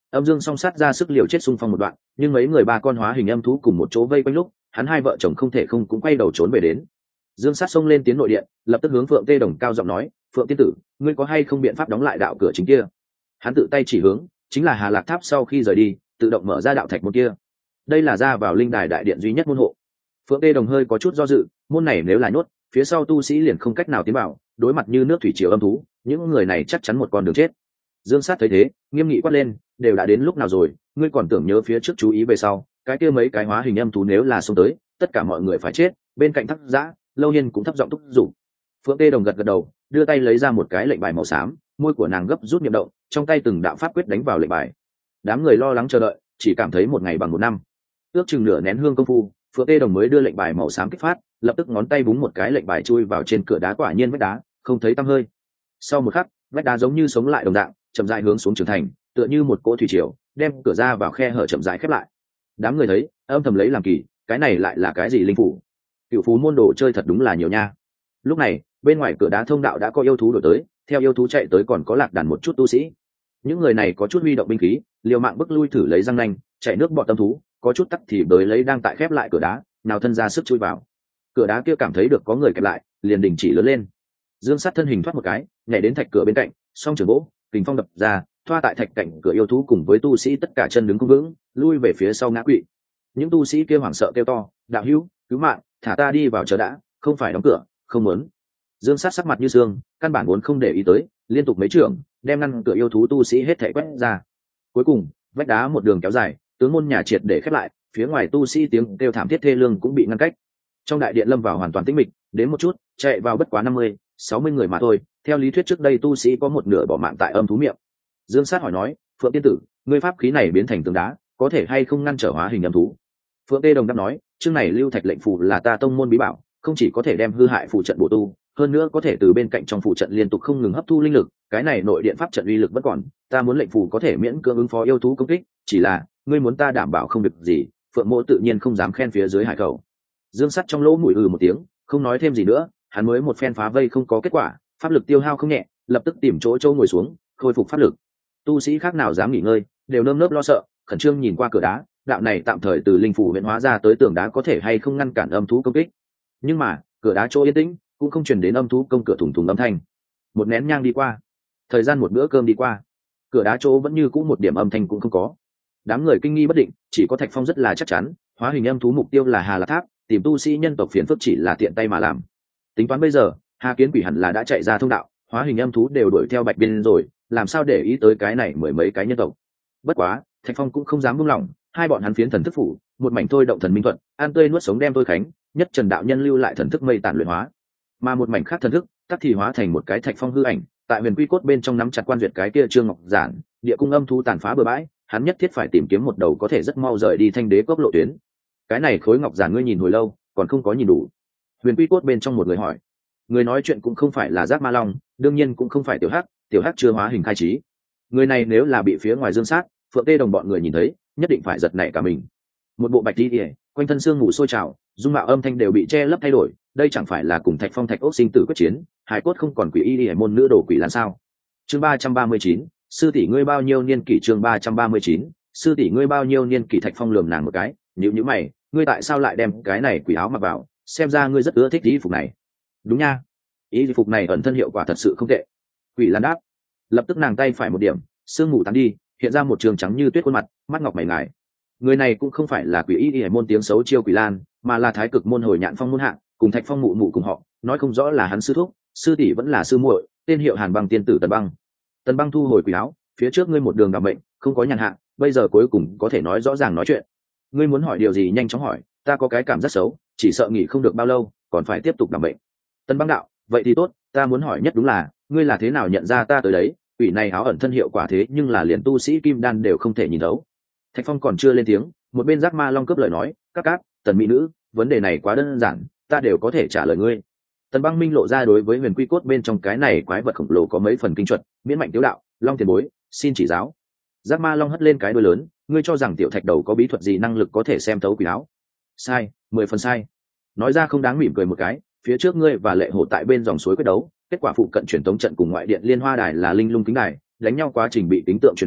Âm Dương song sát ra sức liều chết xung phong một đoạn, nhưng mấy người ba con hóa hình âm thú cùng một chỗ vây quanh lúc, hắn hai vợ chồng không thể không cũng quay đầu trốn về đến. Dương sát xông lên tiến nội điện, lập tức hướng Phượng Tê Đồng cao giọng nói, Phượng tiên tử, ngươi có hay không biện pháp đóng lại đạo cửa chính kia? Hắn tự tay chỉ hướng, chính là Hà Lạc Tháp sau khi rời đi tự động mở ra đạo thạch môn kia. Đây là ra vào linh đài đại điện duy nhất môn hộ. Phượng Tê Đồng hơi có chút do dự, môn này nếu là nhốt, phía sau tu sĩ liền không cách nào tiến vào, đối mặt như nước thủy triều âm thú, những người này chắc chắn một con đường chết. Dương Sát thấy thế, nghiêm nghị quát lên, đều đã đến lúc nào rồi, ngươi còn tưởng nhớ phía trước chú ý về sau, cái kia mấy cái hóa hình âm thú nếu là xông tới, tất cả mọi người phải chết. Bên cạnh Thác Dã, Lâu Hiên cũng thấp giọng thúc giục. Phượng Tê Đồng gật gật đầu, đưa tay lấy ra một cái lệnh bài màu xám, môi của nàng gấp rút niệm động, trong tay từng đạo pháp quyết đánh vào lệnh bài. Đám người lo lắng chờ đợi, chỉ cảm thấy một ngày bằng một năm. Ước chừng nửa nén hương công phu, Phượng Tê Đồng mới đưa lệnh bài màu xám kích phát, lập tức ngón tay búng một cái lệnh bài chui vào trên cửa đá, quả nhiên vách đá không thấy tăm hơi. Sau một khắc, vách đá giống như sống lại đồng dạng, chậm rãi hướng xuống trưởng thành, tựa như một cỗ thủy triều, đem cửa ra vào khe hở chậm rãi khép lại. Đám người thấy, âm thầm lấy làm kỳ, cái này lại là cái gì linh phủ? Cựu phú môn đồ chơi thật đúng là nhiều nha. Lúc này, bên ngoài cửa đá thông đạo đã có yêu thú đổi tới, theo yêu thú chạy tới còn có lạc đàn một chút tu sĩ. Những người này có chút huy động binh khí, liều mạng bức lui thử lấy răng nanh, chạy nước bọt tâm thú, có chút tắc thì bới lấy đang tại khép lại cửa đá, nào thân ra sức chui vào. Cửa đá kia cảm thấy được có người kẹp lại, liền đình chỉ lớn lên. Dương Sát thân hình thoát một cái, nhảy đến thạch cửa bên cạnh, song trường gỗ, kình phong đập ra, thoa tại thạch cạnh cửa yêu thú cùng với tu sĩ tất cả chân đứng không vững, lui về phía sau ngã quỵ. Những tu sĩ kia hoảng sợ kêu to, đạo hữu, cứu mạng, thả ta đi vào chờ đã, không phải đóng cửa, không muốn. Dương Sát sắc mặt như xương, căn bản muốn không để ý tới, liên tục mấy trường, đem ngăn cửa yêu thú tu sĩ hết thảy quét ra. Cuối cùng, vách đá một đường kéo dài, tướng môn nhà triệt để khép lại, phía ngoài tu sĩ tiếng kêu thảm thiết thê lương cũng bị ngăn cách. Trong đại điện lâm vào hoàn toàn tĩnh mịch, đến một chút, chạy vào bất quá 50-60 người mà thôi. Theo lý thuyết trước đây tu sĩ có một nửa bỏ mạng tại âm thú miệng. Dương Sát hỏi nói, Phượng tiên tử, ngươi pháp khí này biến thành tường đá, có thể hay không ngăn trở hóa hình âm thú? Phượng Tê Đồng đáp nói, chương này lưu thạch lệnh phù là ta tông môn bí bảo, không chỉ có thể đem hư hại phù trận bổ tu, hơn nữa có thể từ bên cạnh trong phù trận liên tục không ngừng hấp thu linh lực. Cái này nội điện pháp trận uy lực vẫn còn, ta muốn lệnh phù có thể miễn cưỡng ứng phó yêu thú công kích, chỉ là ngươi muốn ta đảm bảo không được gì. Phượng Mộ tự nhiên không dám khen phía dưới hải khẩu. Dương Sắt trong lỗ mũi một tiếng, không nói thêm gì nữa. Hắn mới một phen phá vây không có kết quả, pháp lực tiêu hao không nhẹ, lập tức tìm chỗ ngồi xuống, khôi phục pháp lực. Tu sĩ khác nào dám nghỉ ngơi, đều nơm nớp lo sợ, khẩn trương nhìn qua cửa đá. Đạo này tạm thời từ linh phủ huyễn hóa ra tới tường đá có thể hay không ngăn cản âm thú công kích. Nhưng mà cửa đá chỗ yên tĩnh, cũng không truyền đến âm thú công cửa thủng thủng âm thanh. Một nén nhang đi qua, thời gian một bữa cơm đi qua, cửa đá chỗ vẫn như cũ một điểm âm thanh cũng không có. Đám người kinh nghi bất định, chỉ có Thạch Phong rất là chắc chắn, hóa hình âm thú mục tiêu là Hà Lạc Tháp, tìm tu sĩ nhân tộc phiền phức chỉ là tiện tay mà làm. Tính toán bây giờ, Hà Kiến Quỷ hẳn là đã chạy ra thông đạo, hóa hình âm thú đều đuổi theo Bạch Biên rồi, làm sao để ý tới cái này mười mấy cái nhân tộc. Bất quá, Thạch Phong cũng không dám buông lỏng, hai bọn hắn phiến thần thức phủ, một mảnh thôi động thần minh thuận, an tươi nuốt sống đem tôi khánh, nhất Trần đạo nhân lưu lại thần thức mây tản luyện hóa, mà một mảnh khác thần thức, tắc thì hóa thành một cái Thạch Phong hư ảnh, tại huyền quy cốt bên trong nắm chặt quan duyệt cái kia Trương Ngọc Giản, địa cung âm thú tàn phá bừa bãi, hắn nhất thiết phải tìm kiếm một đầu có thể rất mau rời đi Thanh Đế cốc lộ tuyến. Cái này khối ngọc giản ngươi nhìn hồi lâu, còn không có nhìn đủ. Huyền quy cốt bên trong một người hỏi. Người nói chuyện cũng không phải là Giác Ma Long, đương nhiên cũng không phải Tiểu Hắc chưa hóa hình khai trí. Người này nếu là bị phía ngoài Dương Sát, Phượng Tê Đồng bọn người nhìn thấy, nhất định phải giật nảy cả mình. Một bộ bạch y, quanh thân xương ngủ sôi trào, dung mạo âm thanh đều bị che lấp thay đổi, đây chẳng phải là cùng Thạch Phong Thạch Ốc sinh tử quyết chiến, hải cốt không còn quỷ y môn nữ đồ quỷ lan sao? Chương 339, sư tỷ ngươi bao nhiêu niên kỷ? Chương 339, sư tỷ ngươi bao nhiêu niên kỷ? Thạch Phong lườm nàng một cái, nhíu mày, ngươi tại sao lại đem cái này quỷ áo mặc vào? Xem ra ngươi rất ưa thích y phục này. Đúng nha, y phục này ẩn thân hiệu quả thật sự không tệ. Quỷ lan đáp. Lập tức nàng tay phải một điểm, sương mù tán đi, hiện ra một trường trắng như tuyết khuôn mặt, mắt ngọc mày ngài. Người này cũng không phải là quỷ y môn tiếng xấu chiêu quỷ lan, mà là thái cực môn hồi nhạn phong môn hạng, cùng Thạch Phong mụ mụ cùng họ, nói không rõ là hắn sư thúc, sư tỷ vẫn là sư muội, tên hiệu Hàn Băng tiên tử Tần Băng. Tần Băng thu hồi quỷ áo, phía trước ngươi một đường đảm mệnh, không có nhàn hạ, bây giờ cuối cùng có thể nói rõ ràng nói chuyện. Ngươi muốn hỏi điều gì nhanh chóng hỏi, ta có cái cảm giác xấu, chỉ sợ nghỉ không được bao lâu, còn phải tiếp tục đảm mệnh. Tần Băng đạo, vậy thì tốt, ta muốn hỏi nhất đúng là, ngươi là thế nào nhận ra ta tới đấy? Quỷ này áo ẩn thân hiệu quả thế nhưng là liền tu sĩ kim đan đều không thể nhìn thấu. Thạch Phong còn chưa lên tiếng, một bên Giác Ma Long cướp lời nói, các Tần mỹ nữ, vấn đề này quá đơn giản, ta đều có thể trả lời ngươi. Tần Băng minh lộ ra đối với huyền quy cốt bên trong cái này quái vật khổng lồ có mấy phần kinh chuẩn, miễn mạnh tiếu đạo, Long tiền bối, xin chỉ giáo. Giác Ma Long hất lên cái đuôi lớn, ngươi cho rằng tiểu Thạch đầu có bí thuật gì năng lực có thể xem thấu quỷ áo? Sai, 10 phần sai. Nói ra không đáng, mỉm cười một cái, phía trước ngươi và Lệ Hổ tại bên dòng suối quyết đấu, kết quả phụ cận truyền tống trận cùng ngoại điện liên hoa đài là linh lung kính đài, đánh nhau quá trình bị kính tượng truyền về,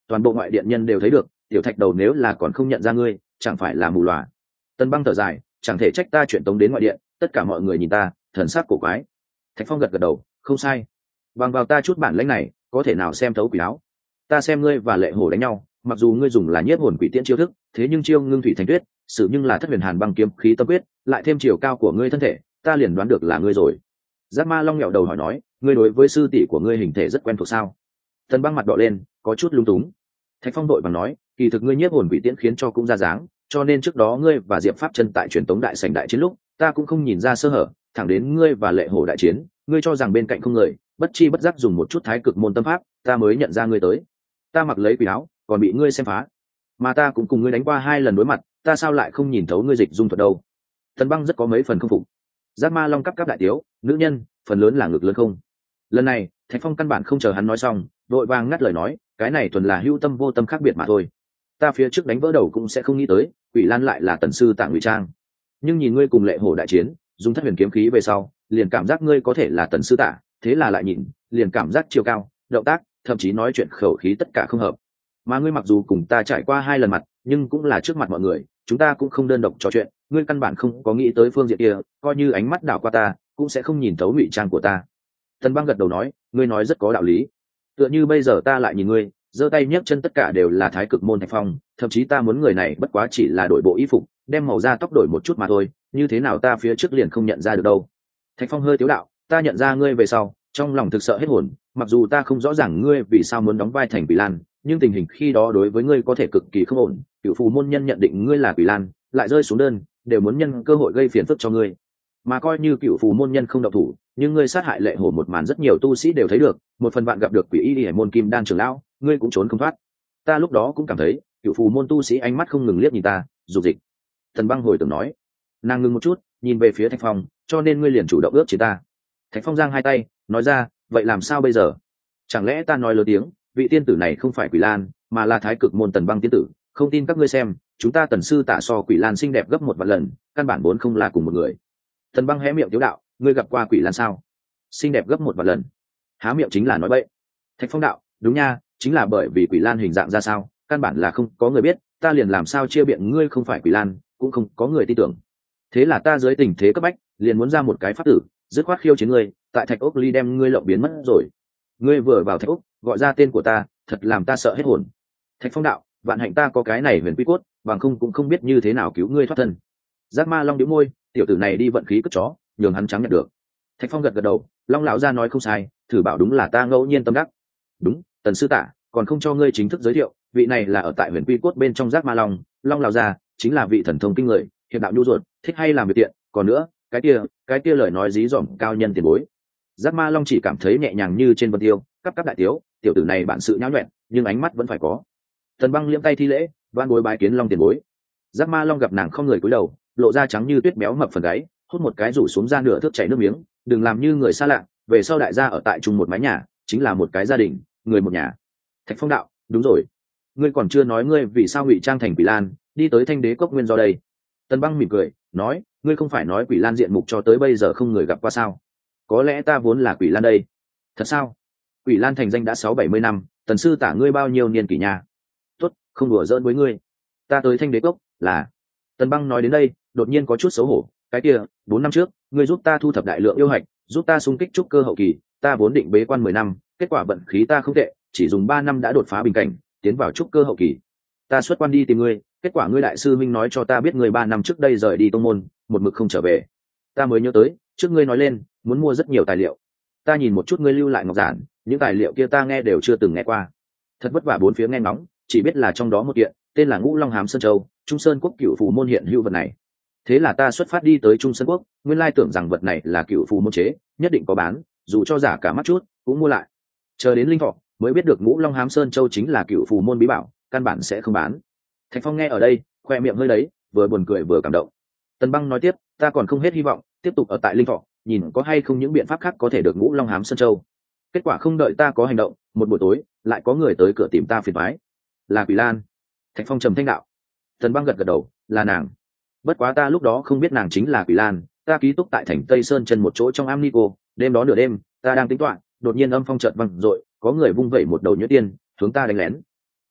toàn bộ ngoại điện nhân đều thấy được, tiểu thạch đầu nếu là còn không nhận ra ngươi chẳng phải là mù lòa. Tần Băng thở dài, chẳng thể trách ta chuyện tống đến ngoại điện, tất cả mọi người nhìn ta thần sắc cổ quái. Thạch Phong gật gật đầu, không sai, bằng vào ta chút bản lĩnh này có thể nào xem thấu quỷ áo. Ta xem ngươi và Lệ Hổ đánh nhau, mặc dù ngươi dùng là nhiếp hồn quỷ tiễn chiêu thức, thế nhưng chiêu ngưng thủy thành tuyết sử nhưng là thất huyền hàn băng kiếm khí tâm quyết, lại thêm chiều cao của ngươi thân thể, ta liền đoán được là ngươi rồi. Giác Ma Long nghẹo đầu hỏi nói, ngươi đối với sư tỷ của ngươi hình thể rất quen thuộc sao? Tần Băng mặt đỏ lên, có chút lung túng. Thạch Phong đội bằng nói, kỳ thực ngươi nhiếp hồn quỷ tiễn khiến cho cũng ra dáng, cho nên trước đó ngươi và Diệp Pháp Chân tại truyền tống đại sảnh đại chiến lúc, ta cũng không nhìn ra sơ hở, thẳng đến ngươi và Lệ Hổ đại chiến, ngươi cho rằng bên cạnh không người, bất chi bất giác dùng một chút thái cực môn tâm pháp, ta mới nhận ra ngươi tới. Ta mặc lấy quỷ áo, còn bị ngươi xem phá, mà ta cũng cùng ngươi đánh qua 2 lần đối mặt, ta sao lại không nhìn thấu ngươi dịch dung thuật đâu? Tần Băng rất có mấy phần không phục. Giác Ma Long cấp đại tiếu, nữ nhân phần lớn là ngực lớn không. Lần này Thạch Phong căn bản không chờ hắn nói xong, vội vàng ngắt lời nói, cái này thuần là hữu tâm vô tâm khác biệt mà thôi. Ta phía trước đánh vỡ đầu cũng sẽ không nghĩ tới quỷ lan lại là tần sư tạng ngụy trang, nhưng nhìn ngươi cùng Lệ Hổ đại chiến dùng thất huyền kiếm khí về sau, liền cảm giác ngươi có thể là tần sư tả, thế là lại nhìn liền cảm giác chiều cao, động tác, thậm chí nói chuyện khẩu khí tất cả không hợp. Mà ngươi mặc dù cùng ta trải qua 2 lần mặt, nhưng cũng là trước mặt mọi người, chúng ta cũng không đơn độc trò chuyện, ngươi căn bản không có nghĩ tới phương diện kia, coi như ánh mắt đảo qua ta cũng sẽ không nhìn thấu ngụy trang của ta. Tần Băng gật đầu nói, ngươi nói rất có đạo lý. Tựa như bây giờ ta lại nhìn ngươi giơ tay nhấc chân tất cả đều là thái cực môn Thạch Phong, thậm chí ta muốn người này bất quá chỉ là đổi bộ y phục, đem màu da tóc đổi một chút mà thôi, như thế nào ta phía trước liền không nhận ra được đâu. Thạch Phong hơi tiếu đạo, ta nhận ra ngươi về sau trong lòng thực sợ hết hồn, mặc dù ta không rõ ràng ngươi vì sao muốn đóng vai thành Quỷ Lan, nhưng tình hình khi đó đối với ngươi có thể cực kỳ không ổn, cựu phù môn nhân nhận định ngươi là Quỷ Lan lại rơi xuống đơn, đều muốn nhân cơ hội gây phiền phức cho ngươi. Mà coi như cựu phù môn nhân không động thủ, nhưng ngươi sát hại Lệ Hổ một màn rất nhiều tu sĩ đều thấy được, một phần bạn gặp được Quỷ Y Hải môn Kim Đan trưởng lão, ngươi cũng trốn không thoát. Ta lúc đó cũng cảm thấy cựu phù môn tu sĩ ánh mắt không ngừng liếc nhìn ta, dục dịch. Thần Băng hồi tưởng nói. Nàng ngừng một chút, nhìn về phía Thạch Phong, cho nên ngươi liền chủ động ước chế ta. Thạch Phong giang hai tay, nói ra, vậy làm sao bây giờ? Chẳng lẽ ta nói lớn tiếng, vị tiên tử này không phải Quỷ Lan, mà là thái cực môn Tần Băng tiên tử, không tin các ngươi xem, chúng ta Tần sư tạ so Quỷ Lan xinh đẹp gấp 1 vạn lần, căn bản vốn không là cùng một người. Tần Băng hé miệng tiếu đạo, ngươi gặp qua Quỷ Lan sao? Xinh đẹp gấp 1 vạn lần? Há miệng chính là nói bậy. Thạch Phong đạo, đúng nha, chính là bởi vì Quỷ Lan hình dạng ra sao, căn bản là không có người biết, ta liền làm sao chia biện ngươi không phải Quỷ Lan, cũng không có người tin tưởng. Thế là ta dưới tình thế cấp bách, liền muốn ra một cái pháp tử, dứt khoát khiêu chiến ngươi, tại Thạch Ốc Ly đem ngươi lộng biến mất rồi. Ngươi vừa vào Thạch Ốc, gọi ra tên của ta, thật làm ta sợ hết hồn. Thạch Phong đạo, vạn hạnh ta có cái này huyền quy cốt, bằng không cũng không biết như thế nào cứu ngươi thoát thân. Giác Ma Long nhíu môi, tiểu tử này đi vận khí cất chó, nhường hắn trắng nhận được. Thạch Phong gật gật đầu, Long lão gia nói không sai, thử bảo đúng là ta ngẫu nhiên tâm đắc. Đúng, Tần sư tạ, còn không cho ngươi chính thức giới thiệu, vị này là ở tại huyền quy cốt bên trong Giác Ma Long, Long lão gia chính là vị thần thông kinh người, hiệp đạo nhu ruột, thích hay làm việc tiện, còn nữa, cái kia lời nói dí dỏm cao nhân tiền bối. Giác Ma Long chỉ cảm thấy nhẹ nhàng như trên vân tiêu, cấp đại tiếu, tiểu tử này bản sự nhão nhuẹn, nhưng ánh mắt vẫn phải có. Tần Băng liễm tay thi lễ, đoan bối bái kiến Long tiền bối. Giác Ma Long gặp nàng không người cúi đầu, lộ ra trắng như tuyết béo mập phần gáy, hút một cái rủ xuống ra nửa thước chảy nước miếng, đừng làm như người xa lạ, về sau đại gia ở tại chung một mái nhà, chính là một cái gia đình, người một nhà. Thạch Phong đạo, đúng rồi, ngươi còn chưa nói ngươi vì sao ngụy trang thành Quỷ Lan, đi tới Thanh Đế Cốc nguyên do đây. Tần Băng mỉm cười, nói, ngươi không phải nói Quỷ Lan diện mục cho tới bây giờ không người gặp qua sao? Có lẽ ta vốn là Quỷ Lan đây. Thật sao? Quỷ Lan thành danh đã 6-70 năm, Tần sư tả ngươi bao nhiêu niên kỷ nhà? Tốt, không đùa giỡn với ngươi. Ta tới Thanh Đế Cốc là. Tần Băng nói đến đây, đột nhiên có chút xấu hổ, cái kia, 4 năm trước, ngươi giúp ta thu thập đại lượng yêu hạch, giúp ta xung kích trúc cơ hậu kỳ, ta vốn định bế quan 10 năm, kết quả vận khí ta không tệ, chỉ dùng 3 năm đã đột phá bình cảnh, tiến vào trúc cơ hậu kỳ. Ta xuất quan đi tìm ngươi, kết quả ngươi đại sư minh nói cho ta biết ngươi 3 năm trước đây rời đi tông môn, một mực không trở về. Ta mới nhớ tới, trước ngươi nói lên, muốn mua rất nhiều tài liệu. Ta nhìn một chút ngươi lưu lại ngọc giản, những tài liệu kia ta nghe đều chưa từng nghe qua. Thật vất vả bốn phía nghe ngóng, chỉ biết là trong đó một kiện, tên là Ngũ Long Hám Sơn Châu, Trung Sơn Quốc cựu phù môn hiện hữu vật này. Thế là ta xuất phát đi tới Trung Sơn Quốc, nguyên lai tưởng rằng vật này là cựu phù môn chế, nhất định có bán, dù cho giả cả mắt chút, cũng mua lại. Chờ đến Linh Thọ, mới biết được Ngũ Long Hám Sơn Châu chính là cựu phù môn bí bảo, căn bản sẽ không bán. Thạch Phong nghe ở đây, khoe miệng hơi đấy, vừa buồn cười vừa cảm động. Tần Băng nói tiếp, ta còn không hết hy vọng, tiếp tục ở tại Linh Thọ, nhìn có hay không những biện pháp khác có thể được Ngũ Long Hám Sơn Châu. Kết quả không đợi ta có hành động, một buổi tối lại có người tới cửa tìm ta phiền toái. Là Quỷ Lan. Thạch Phong trầm thanh đạo. Tần Băng gật gật đầu, là nàng. Bất quá ta lúc đó không biết nàng chính là Quỷ Lan, ta ký túc tại thành Tây Sơn chân một chỗ trong am ni cô, đêm đó nửa đêm, ta đang tính toán, đột nhiên âm phong chợt vang dội, có người vung vẩy một đầu nhuyễn tiên, hướng ta đánh lén.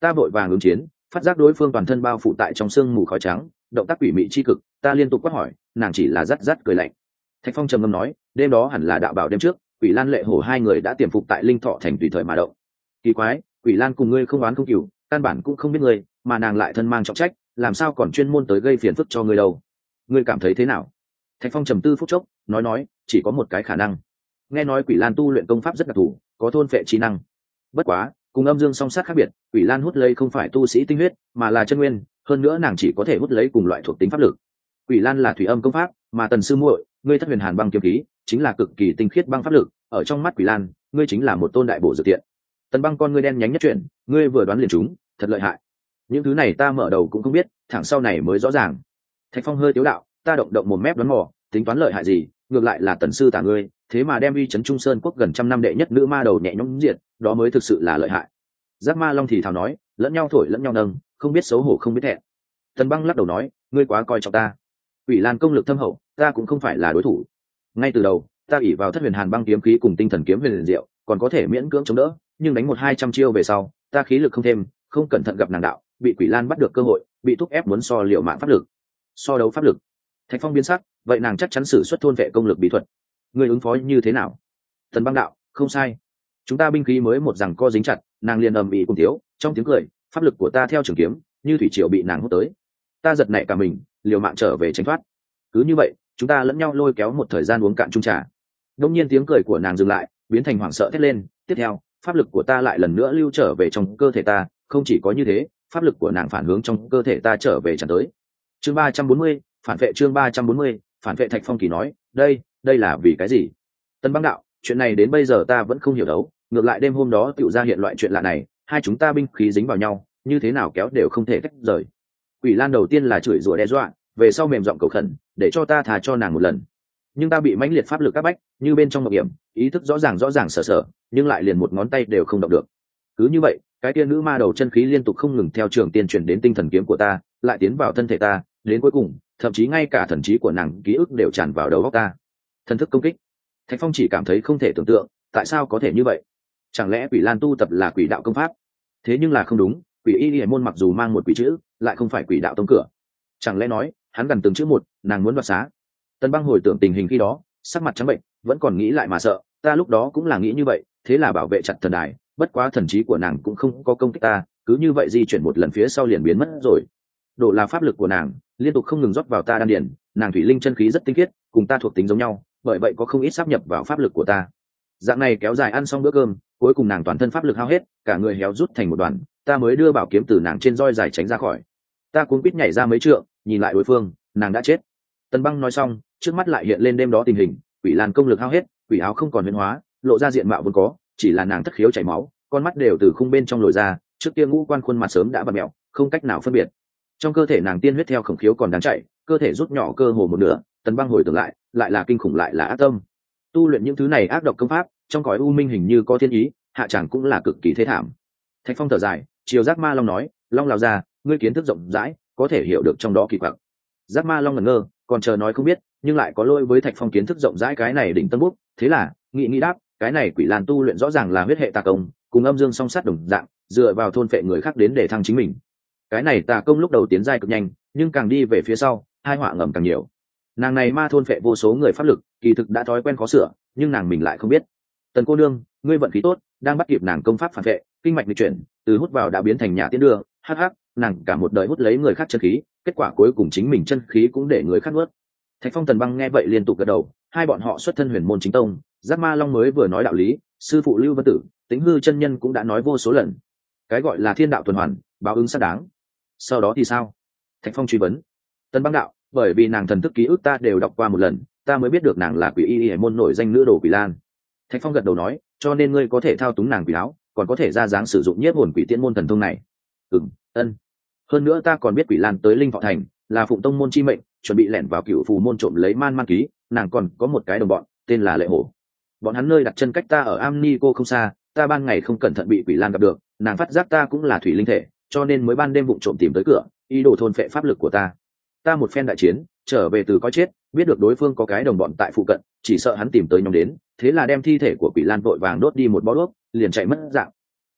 Ta vội vàng ứng chiến, phát giác đối phương toàn thân bao phủ tại trong sương mù khói trắng, động tác quỷ mị chi cực, ta liên tục quát hỏi, nàng chỉ là rắt rắt cười lạnh. Thạch Phong trầm ngâm nói, đêm đó hẳn là đạo bảo đêm trước, Quỷ Lan Lệ Hổ hai người đã tiềm phục tại Linh Thọ thành tùy thời mà động. Kỳ quái, Quỷ Lan cùng ngươi không oán không cừu, căn bản cũng không biết ngươi, mà nàng lại thân mang trọng trách, làm sao còn chuyên môn tới gây phiền phức cho ngươi đâu? Ngươi cảm thấy thế nào? Thạch Phong trầm tư phút chốc, nói, chỉ có một cái khả năng. Nghe nói Quỷ Lan tu luyện công pháp rất đặc thù, có thôn phệ trí năng. Bất quá, cùng âm dương song sát khác biệt, Quỷ Lan hút lấy không phải tu sĩ tinh huyết, mà là chân nguyên, hơn nữa nàng chỉ có thể hút lấy cùng loại thuộc tính pháp lực. Quỷ Lan là thủy âm công pháp, mà Tần sư muội, ngươi Thất Huyền Hàn băng kiếm khí, chính là cực kỳ tinh khiết băng pháp lực, ở trong mắt Quỷ Lan, ngươi chính là một tôn đại bổ dược tiện. Tần Băng con ngươi đen nhánh nhất chuyện, ngươi vừa đoán liền chúng, thật lợi hại. Những thứ này ta mở đầu cũng không biết, thẳng sau này mới rõ ràng. Thạch Phong hơi tiếu đạo, ta động động một mép đoán mò, tính toán lợi hại gì, ngược lại là Tần sư tả ngươi, thế mà đem uy chấn Trung Sơn quốc gần trăm năm đệ nhất nữ ma đầu nhẹ nhõm diệt, đó mới thực sự là lợi hại. Giác Ma Long thì thào nói, lẫn nhau thổi lẫn nhau nâng, không biết xấu hổ không biết thẹn. Tần Băng lắc đầu nói, ngươi quá coi trọng ta. Quỷ Lan công lực thâm hậu, ta cũng không phải là đối thủ. Ngay từ đầu, ta ỷ vào Thất Huyền Hàn băng kiếm khí cùng tinh thần kiếm huyền liền diệu, còn có thể miễn cưỡng chống đỡ, nhưng đánh 100-200 chiêu về sau, ta khí lực không thêm, không cẩn thận gặp nàng đạo, bị Quỷ Lan bắt được cơ hội, bị thúc ép muốn so liệu mạng pháp lực. So đấu pháp lực. Thạch Phong biến sắc, vậy nàng chắc chắn sử xuất thôn vệ công lực bí thuật. Ngươi ứng phó như thế nào? Tần Băng đạo, không sai. Chúng ta binh khí mới một rằng co dính chặt, nàng liền ầm ĩ cùng thiếu, trong tiếng cười, pháp lực của ta theo trường kiếm, như thủy triều bị nàng hút tới. Ta giật nảy cả mình, liều mạng trở về tránh thoát. Cứ như vậy, chúng ta lẫn nhau lôi kéo một thời gian uống cạn chung trà. Đông nhiên tiếng cười của nàng dừng lại, biến thành hoảng sợ thét lên. Tiếp theo, pháp lực của ta lại lần nữa lưu trở về trong cơ thể ta. Không chỉ có như thế, pháp lực của nàng phản hướng trong cơ thể ta trở về chẳng tới. Chương 340, phản vệ. Chương 340, phản vệ. Thạch Phong kỳ nói, đây là vì cái gì? Tân Băng đạo, chuyện này đến bây giờ ta vẫn không hiểu đấu. Ngược lại đêm hôm đó tựu ra hiện loại chuyện lạ này, hai chúng ta binh khí dính vào nhau, như thế nào kéo đều không thể tách rời. Quỷ Lan đầu tiên là chửi rủa đe dọa, về sau mềm giọng cầu khẩn, để cho ta thà cho nàng một lần. Nhưng ta bị mãnh liệt pháp lực áp bách, như bên trong ngọc hiểm, ý thức rõ ràng sở, nhưng lại liền một ngón tay đều không động được. Cứ như vậy, cái tiên nữ ma đầu chân khí liên tục không ngừng theo trường tiên truyền đến tinh thần kiếm của ta, lại tiến vào thân thể ta, đến cuối cùng, thậm chí ngay cả thần trí của nàng ký ức đều tràn vào đầu óc ta. Thần thức công kích. Thạch Phong chỉ cảm thấy không thể tưởng tượng, tại sao có thể như vậy? Chẳng lẽ Quỷ Lan tu tập là quỷ đạo công pháp? Thế nhưng là không đúng, Quỷ Y Liễu môn mặc dù mang một quỷ chữ, lại không phải quỷ đạo tông cửa. Chẳng lẽ nói, hắn gần từng chữ một, nàng muốn đoạt xá? Tần Băng hồi tưởng tình hình khi đó, sắc mặt trắng bệnh, vẫn còn nghĩ lại mà sợ, ta lúc đó cũng là nghĩ như vậy, thế là bảo vệ chặt thần đài, bất quá thần trí của nàng cũng không có công kích ta, cứ như vậy di chuyển một lần phía sau liền biến mất rồi. Độ là pháp lực của nàng, liên tục không ngừng rót vào ta đan điền, nàng thủy linh chân khí rất tinh khiết, cùng ta thuộc tính giống nhau, bởi vậy có không ít sáp nhập vào pháp lực của ta. Dạng này kéo dài ăn xong bữa cơm, cuối cùng nàng toàn thân pháp lực hao hết, cả người héo rút thành một đoàn, ta mới đưa bảo kiếm từ nàng trên roi dài tránh ra khỏi. Ta cuống quýt nhảy ra mấy trượng, nhìn lại đối phương, nàng đã chết. Tần Băng nói xong, trước mắt lại hiện lên đêm đó tình hình, Quỷ Lan công lực hao hết, quỷ áo không còn biến hóa, lộ ra diện mạo vốn có, chỉ là nàng thất khiếu chảy máu, con mắt đều từ khung bên trong lồi ra, trước kia ngũ quan khuôn mặt sớm đã bặm mẹo, không cách nào phân biệt. Trong cơ thể nàng tiên huyết theo khổng khiếu còn đang chảy, cơ thể rút nhỏ cơ hồ một nửa. Tần Băng hồi tưởng lại là kinh khủng lại là ác tâm. Tu luyện những thứ này ác độc công pháp, trong cõi u minh hình như có thiên ý, hạ chẳng cũng là cực kỳ thế thảm. Thạch Phong thở dài, chiều Giác Ma Long nói, Long lão gia, ngươi kiến thức rộng rãi, có thể hiểu được trong đó kỳ quặc. Giác Ma Long ngẩn ngơ, còn chờ nói không biết, nhưng lại có lỗi với Thạch Phong kiến thức rộng rãi cái này đỉnh tân bút, thế là nghĩ đáp, cái này Quỷ Lan tu luyện rõ ràng là huyết hệ tà công, cùng âm dương song sát đồng dạng, dựa vào thôn phệ người khác đến để thăng chính mình. Cái này tà công lúc đầu tiến giai cực nhanh, nhưng càng đi về phía sau, hai họa ngầm càng nhiều. Nàng này ma thôn phệ vô số người pháp lực, kỳ thực đã thói quen khó sửa, nhưng nàng mình lại không biết. Tần cô nương, ngươi vận khí tốt, đang bắt kịp nàng công pháp phản vệ, kinh mạch nghịch chuyển, từ hút vào đã biến thành nhà tiến đưa, hắc, nàng cả một đời hút lấy người khác chân khí, kết quả cuối cùng chính mình chân khí cũng để người khác nuốt. Thạch Phong Tần Băng nghe vậy liên tục gật đầu, hai bọn họ xuất thân huyền môn chính tông, Giác Ma Long mới vừa nói đạo lý, sư phụ Lưu Vân Tử, Tĩnh Hư chân nhân cũng đã nói vô số lần. Cái gọi là thiên đạo tuần hoàn, báo ứng xác đáng. Sau đó thì sao? Thạch Phong truy vấn. Tần Băng đạo, bởi vì nàng thần thức ký ức ta đều đọc qua một lần, ta mới biết được nàng là Quỷ Y môn nổi danh nữ đồ Quỷ Lan. Thạch Phong gật đầu nói, cho nên ngươi có thể thao túng nàng quỷ áo, còn có thể ra dáng sử dụng nhiếp hồn quỷ tiễn môn thần thông này. Ân. Hơn nữa ta còn biết Quỷ Lan tới Linh Thọ thành, là phụng tông môn chi mệnh, chuẩn bị lẻn vào Cửu Phù môn trộm lấy man ký, nàng còn có một cái đồng bọn, tên là Lệ Hổ. Bọn hắn nơi đặt chân cách ta ở Am Ni cô không xa, ta ban ngày không cẩn thận bị Quỷ Lan gặp được, nàng phát giác ta cũng là thủy linh thể, cho nên mới ban đêm vụng trộm tìm tới cửa, ý đồ thôn phệ pháp lực của ta. Ta một phen đại chiến, trở về từ coi chết, biết được đối phương có cái đồng bọn tại phụ cận, chỉ sợ hắn tìm tới nhóm đến, thế là đem thi thể của Quỷ Lan vội vàng đốt đi một bó đuốc, liền chạy mất dạng.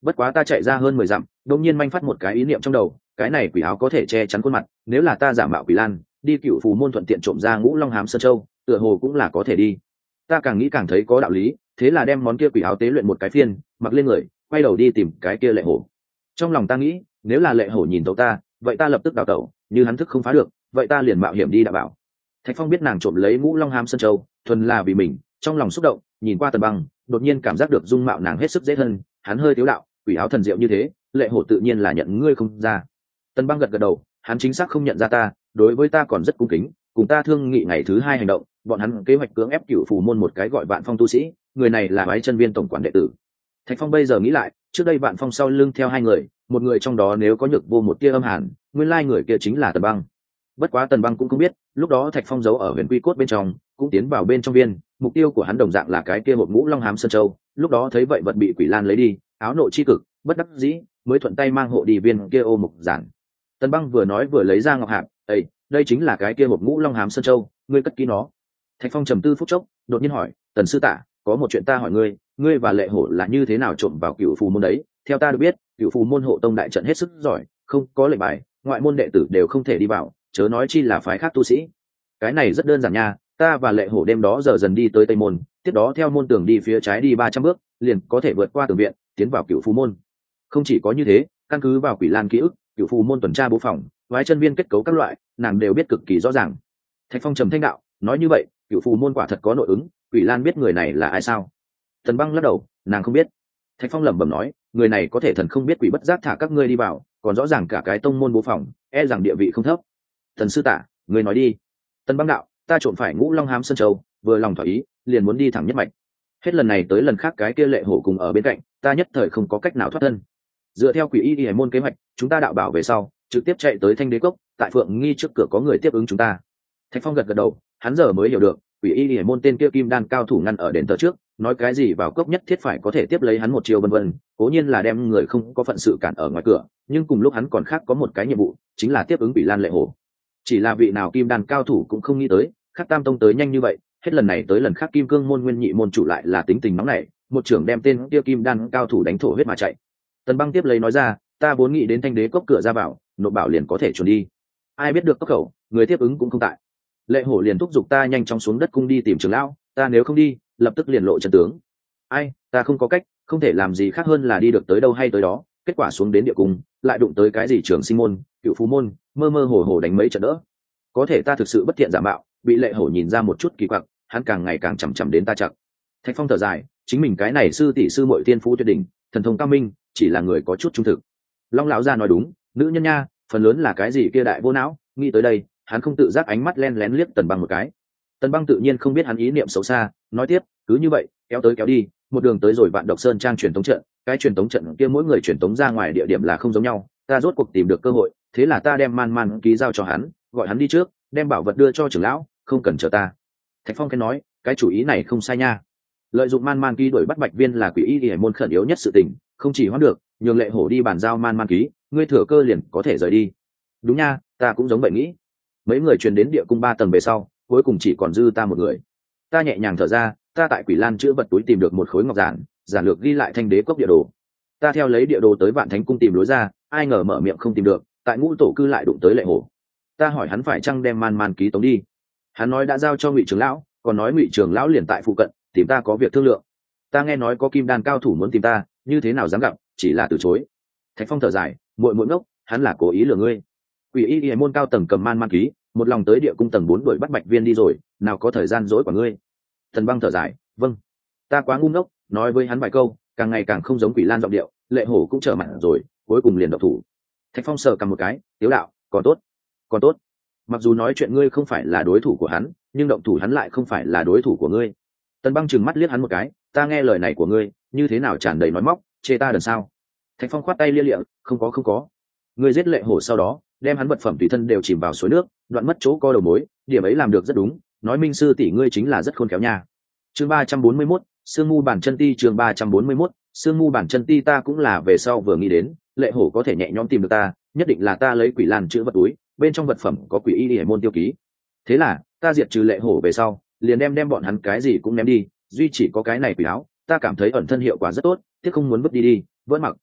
bất quá ta chạy ra hơn 10 dặm, đột nhiên manh phát một cái ý niệm trong đầu, cái này quỷ áo có thể che chắn khuôn mặt, nếu là ta giả mạo quỷ lan đi Cựu Phù môn thuận tiện trộm ra Ngũ Long Hám Sơn Châu, tựa hồ cũng là có thể đi. Ta càng nghĩ càng thấy có đạo lý, thế là đem món kia quỷ áo tế luyện một cái phiên, mặc lên người, quay đầu đi tìm cái kia Lệ Hổ. Trong lòng ta nghĩ, nếu là Lệ Hổ nhìn thấu ta, vậy ta lập tức đào tẩu, như hắn thức không phá được, vậy ta liền mạo hiểm đi đảm bảo. Thạch Phong biết nàng trộm lấy Ngũ Long Hám Sơn Châu thuần là vì mình, trong lòng xúc động, nhìn qua Tần Băng, đột nhiên cảm giác được dung mạo nàng hết sức dễ thân, hắn hơi tiếu đạo, quỷ áo thần diệu như thế, Lệ Hổ tự nhiên là nhận ngươi không ra. Tần Băng gật gật đầu, hắn chính xác không nhận ra ta, đối với ta còn rất cung kính, cùng ta thương nghị ngày thứ 2 hành động, bọn hắn kế hoạch cưỡng ép Cựu Phù môn một cái gọi Vạn Phong tu sĩ, người này là Bái Chân Viên tổng quản đệ tử. Thạch Phong bây giờ nghĩ lại, trước đây Vạn Phong sau lưng theo 2 người, một người trong đó nếu có nhược vô một tia âm hàn, nguyên lai người kia chính là Tần Băng. Bất quá Tần Băng cũng không biết, lúc đó Thạch Phong giấu ở Huyền Quy Cốt bên trong, cũng tiến vào bên trong viên, mục tiêu của hắn đồng dạng là cái kia một Ngũ Long Hám Sơn Châu, lúc đó thấy vậy vật bị Quỷ Lan lấy đi, áo nộ chi cực, bất đắc dĩ, mới thuận tay mang hộ đi viên kia ô mục giản. Tần Băng vừa nói vừa lấy ra ngọc hạp, "Ê, đây chính là cái kia một Ngũ Long Hám Sơn Châu, ngươi cất kỹ nó." Thạch Phong trầm tư phút chốc, đột nhiên hỏi, "Tần sư tạ, có một chuyện ta hỏi ngươi, ngươi và Lệ Hổ là như thế nào trộm vào Cựu Phù môn đấy? Theo ta được biết, Cựu Phù môn hộ tông đại trận hết sức giỏi, không có lệnh bài, ngoại môn đệ tử đều không thể đi vào, chớ nói chi là phái khác tu sĩ." "Cái này rất đơn giản nha, ta và Lệ Hổ đêm đó giờ dần đi tới Tây môn, tiếp đó theo môn tường đi phía trái đi 300 bước, liền có thể vượt qua tường viện, tiến vào Cựu Phù môn. Không chỉ có như thế, căn cứ vào Quỷ Lan ký ức, Cựu Phù môn tuần tra bố phòng, Vái Chân Viên kết cấu các loại, nàng đều biết cực kỳ rõ ràng." Thạch Phong trầm thanh đạo, "Nói như vậy, Cựu Phù môn quả thật có nội ứng, Quỷ Lan biết người này là ai sao?" Tần Băng lắc đầu, nàng không biết. Thạch Phong lẩm bẩm nói, người này có thể thần không biết quỷ bất giác thả các ngươi đi vào, còn rõ ràng cả cái tông môn bố phòng, e rằng địa vị không thấp. Thần sư tạ, người nói đi. Tần Băng đạo, ta trộm phải Ngũ Long Hám Sơn Châu, vừa lòng thỏa ý, liền muốn đi thẳng nhất mạch. Hết lần này tới lần khác cái kia Lệ Hổ cùng ở bên cạnh, ta nhất thời không có cách nào thoát thân. Dựa theo Quỷ Y môn kế hoạch, chúng ta đạo bảo về sau, trực tiếp chạy tới Thanh Đế Cốc, tại Phượng Nghi trước cửa có người tiếp ứng chúng ta. Thạch Phong gật gật đầu, hắn giờ mới hiểu được, Quỷ Y môn tên kia kim đan cao thủ ngăn ở đền thờ trước, nói cái gì vào cốc nhất thiết phải có thể tiếp lấy hắn một chiều vân vân, cố nhiên là đem người không có phận sự cản ở ngoài cửa, nhưng cùng lúc hắn còn khác có một cái nhiệm vụ, chính là tiếp ứng Quỷ Lan Lệ Hổ. Chỉ là vị nào kim đan cao thủ cũng không nghĩ tới, Khắc Tam tông tới nhanh như vậy, hết lần này tới lần khác Kim Cương môn nguyên nhị môn chủ lại là tính tình nóng nảy, một trưởng đem tên kia kim đan cao thủ đánh thổ huyết mà chạy. Tần Băng tiếp lấy nói ra, ta vốn nghĩ đến Thanh Đế Cốc cửa ra vào, nộp bảo liền có thể chuẩn đi. Ai biết được cốc khẩu, người tiếp ứng cũng không tại. Lệ Hổ liền thúc giục ta nhanh chóng xuống đất cung đi tìm trưởng lão, ta nếu không đi, lập tức liền lộ chân tướng. Ai, ta không có cách, không thể làm gì khác hơn là đi được tới đâu hay tới đó, kết quả xuống đến địa cung, lại đụng tới cái gì Trường Sinh môn, Cựu Phú môn, mơ mơ hồ hồ đánh mấy trận đỡ. Có thể ta thực sự bất thiện giả mạo, bị Lệ Hổ nhìn ra một chút kỳ quặc, hắn càng ngày càng chằm chằm đến ta chặt. Thạch Phong thở dài, chính mình cái này sư tỷ sư muội tiên phú tuyệt đỉnh, thần thông cao minh, chỉ là người có chút trung thực. Long lão gia nói đúng, nữ nhân nha, phần lớn là cái gì kia đại vô não, nghĩ tới đây, hắn không tự giác ánh mắt len lén liếc Tần Băng một cái. Tần Băng tự nhiên không biết hắn ý niệm xấu xa, nói tiếp, cứ như vậy, kéo tới kéo đi, một đường tới rồi Vạn Độc Sơn trang truyền tống trận, cái truyền tống trận kia mỗi người truyền tống ra ngoài địa điểm là không giống nhau, ta rốt cuộc tìm được cơ hội, thế là ta đem man man ký giao cho hắn, gọi hắn đi trước, đem bảo vật đưa cho trưởng lão, không cần chờ ta. Thạch Phong khen nói, cái chủ ý này không sai nha. Lợi dụng man man ký đuổi bắt Bạch Viên là Quỷ Y Điển môn khẩn yếu nhất sự tình, không chỉ hoãn được, nhường Lệ Hổ đi bàn giao man man ký, ngươi thừa cơ liền có thể rời đi. Đúng nha, ta cũng giống vậy nghĩ. Mấy người truyền đến địa cung 3 tầng về sau, cuối cùng chỉ còn dư ta một người. Ta nhẹ nhàng thở ra, ta tại Quỷ Lan chữa vật túi tìm được một khối ngọc giản, giản lược ghi lại Thanh Đế Cốc địa đồ. Ta theo lấy địa đồ tới Vạn Thánh cung tìm lối ra, ai ngờ mở miệng không tìm được, tại Ngũ tổ cư lại đụng tới Lệ Hổ. Ta hỏi hắn phải chăng đem man man ký tống đi, hắn nói đã giao cho Ngụy trưởng lão, còn nói Ngụy trưởng lão liền tại phụ cận, tìm ta có việc thương lượng. Ta nghe nói có kim đan cao thủ muốn tìm ta, như thế nào dám gặp, chỉ là từ chối. Thạch Phong thở dài, muội muội ngốc, hắn là cố ý lừa ngươi. Quỷ Y Y môn cao tầng cầm man man ký, một lòng tới địa cung tầng 4 đuổi bắt Bạch Viên đi rồi, nào có thời gian dối của ngươi. Thần Băng thở dài, vâng, ta quá ngu ngốc, nói với hắn vài câu, càng ngày càng không giống Quỷ Lan giọng điệu, Lệ Hổ cũng trở mặt rồi, cuối cùng liền độc thủ. Thạch Phong sờ cầm một cái, tiếu đạo, còn tốt, còn tốt. Mặc dù nói chuyện ngươi không phải là đối thủ của hắn, nhưng động thủ hắn lại không phải là đối thủ của ngươi. Tần Băng trừng mắt liếc hắn một cái, ta nghe lời này của ngươi, như thế nào tràn đầy nói móc, chê ta đần sao? Thạch Phong khoát tay lia lịa, không có. Ngươi giết Lệ Hổ sau đó, đem hắn vật phẩm tùy thân đều chìm vào suối nước, đoạn mất chỗ co đầu mối, điểm ấy làm được rất đúng, nói minh sư tỷ ngươi chính là rất khôn khéo nha. Chương 341, Sương Mu Bản Chân Ti, chương 341, Sương Mu Bản Chân Ti. Ta cũng là về sau vừa nghĩ đến, Lệ Hổ có thể nhẹ nhõm tìm được ta, nhất định là ta lấy Quỷ Lan chữ vật túi, bên trong vật phẩm có Quỷ Y Điển môn tiêu ký. Thế là, ta diệt trừ Lệ Hổ về sau, liền đem bọn hắn cái gì cũng ném đi, duy chỉ có cái này quỷ áo, ta cảm thấy ẩn thân hiệu quả rất tốt, tiếc không muốn vứt đi, vẫn mặc.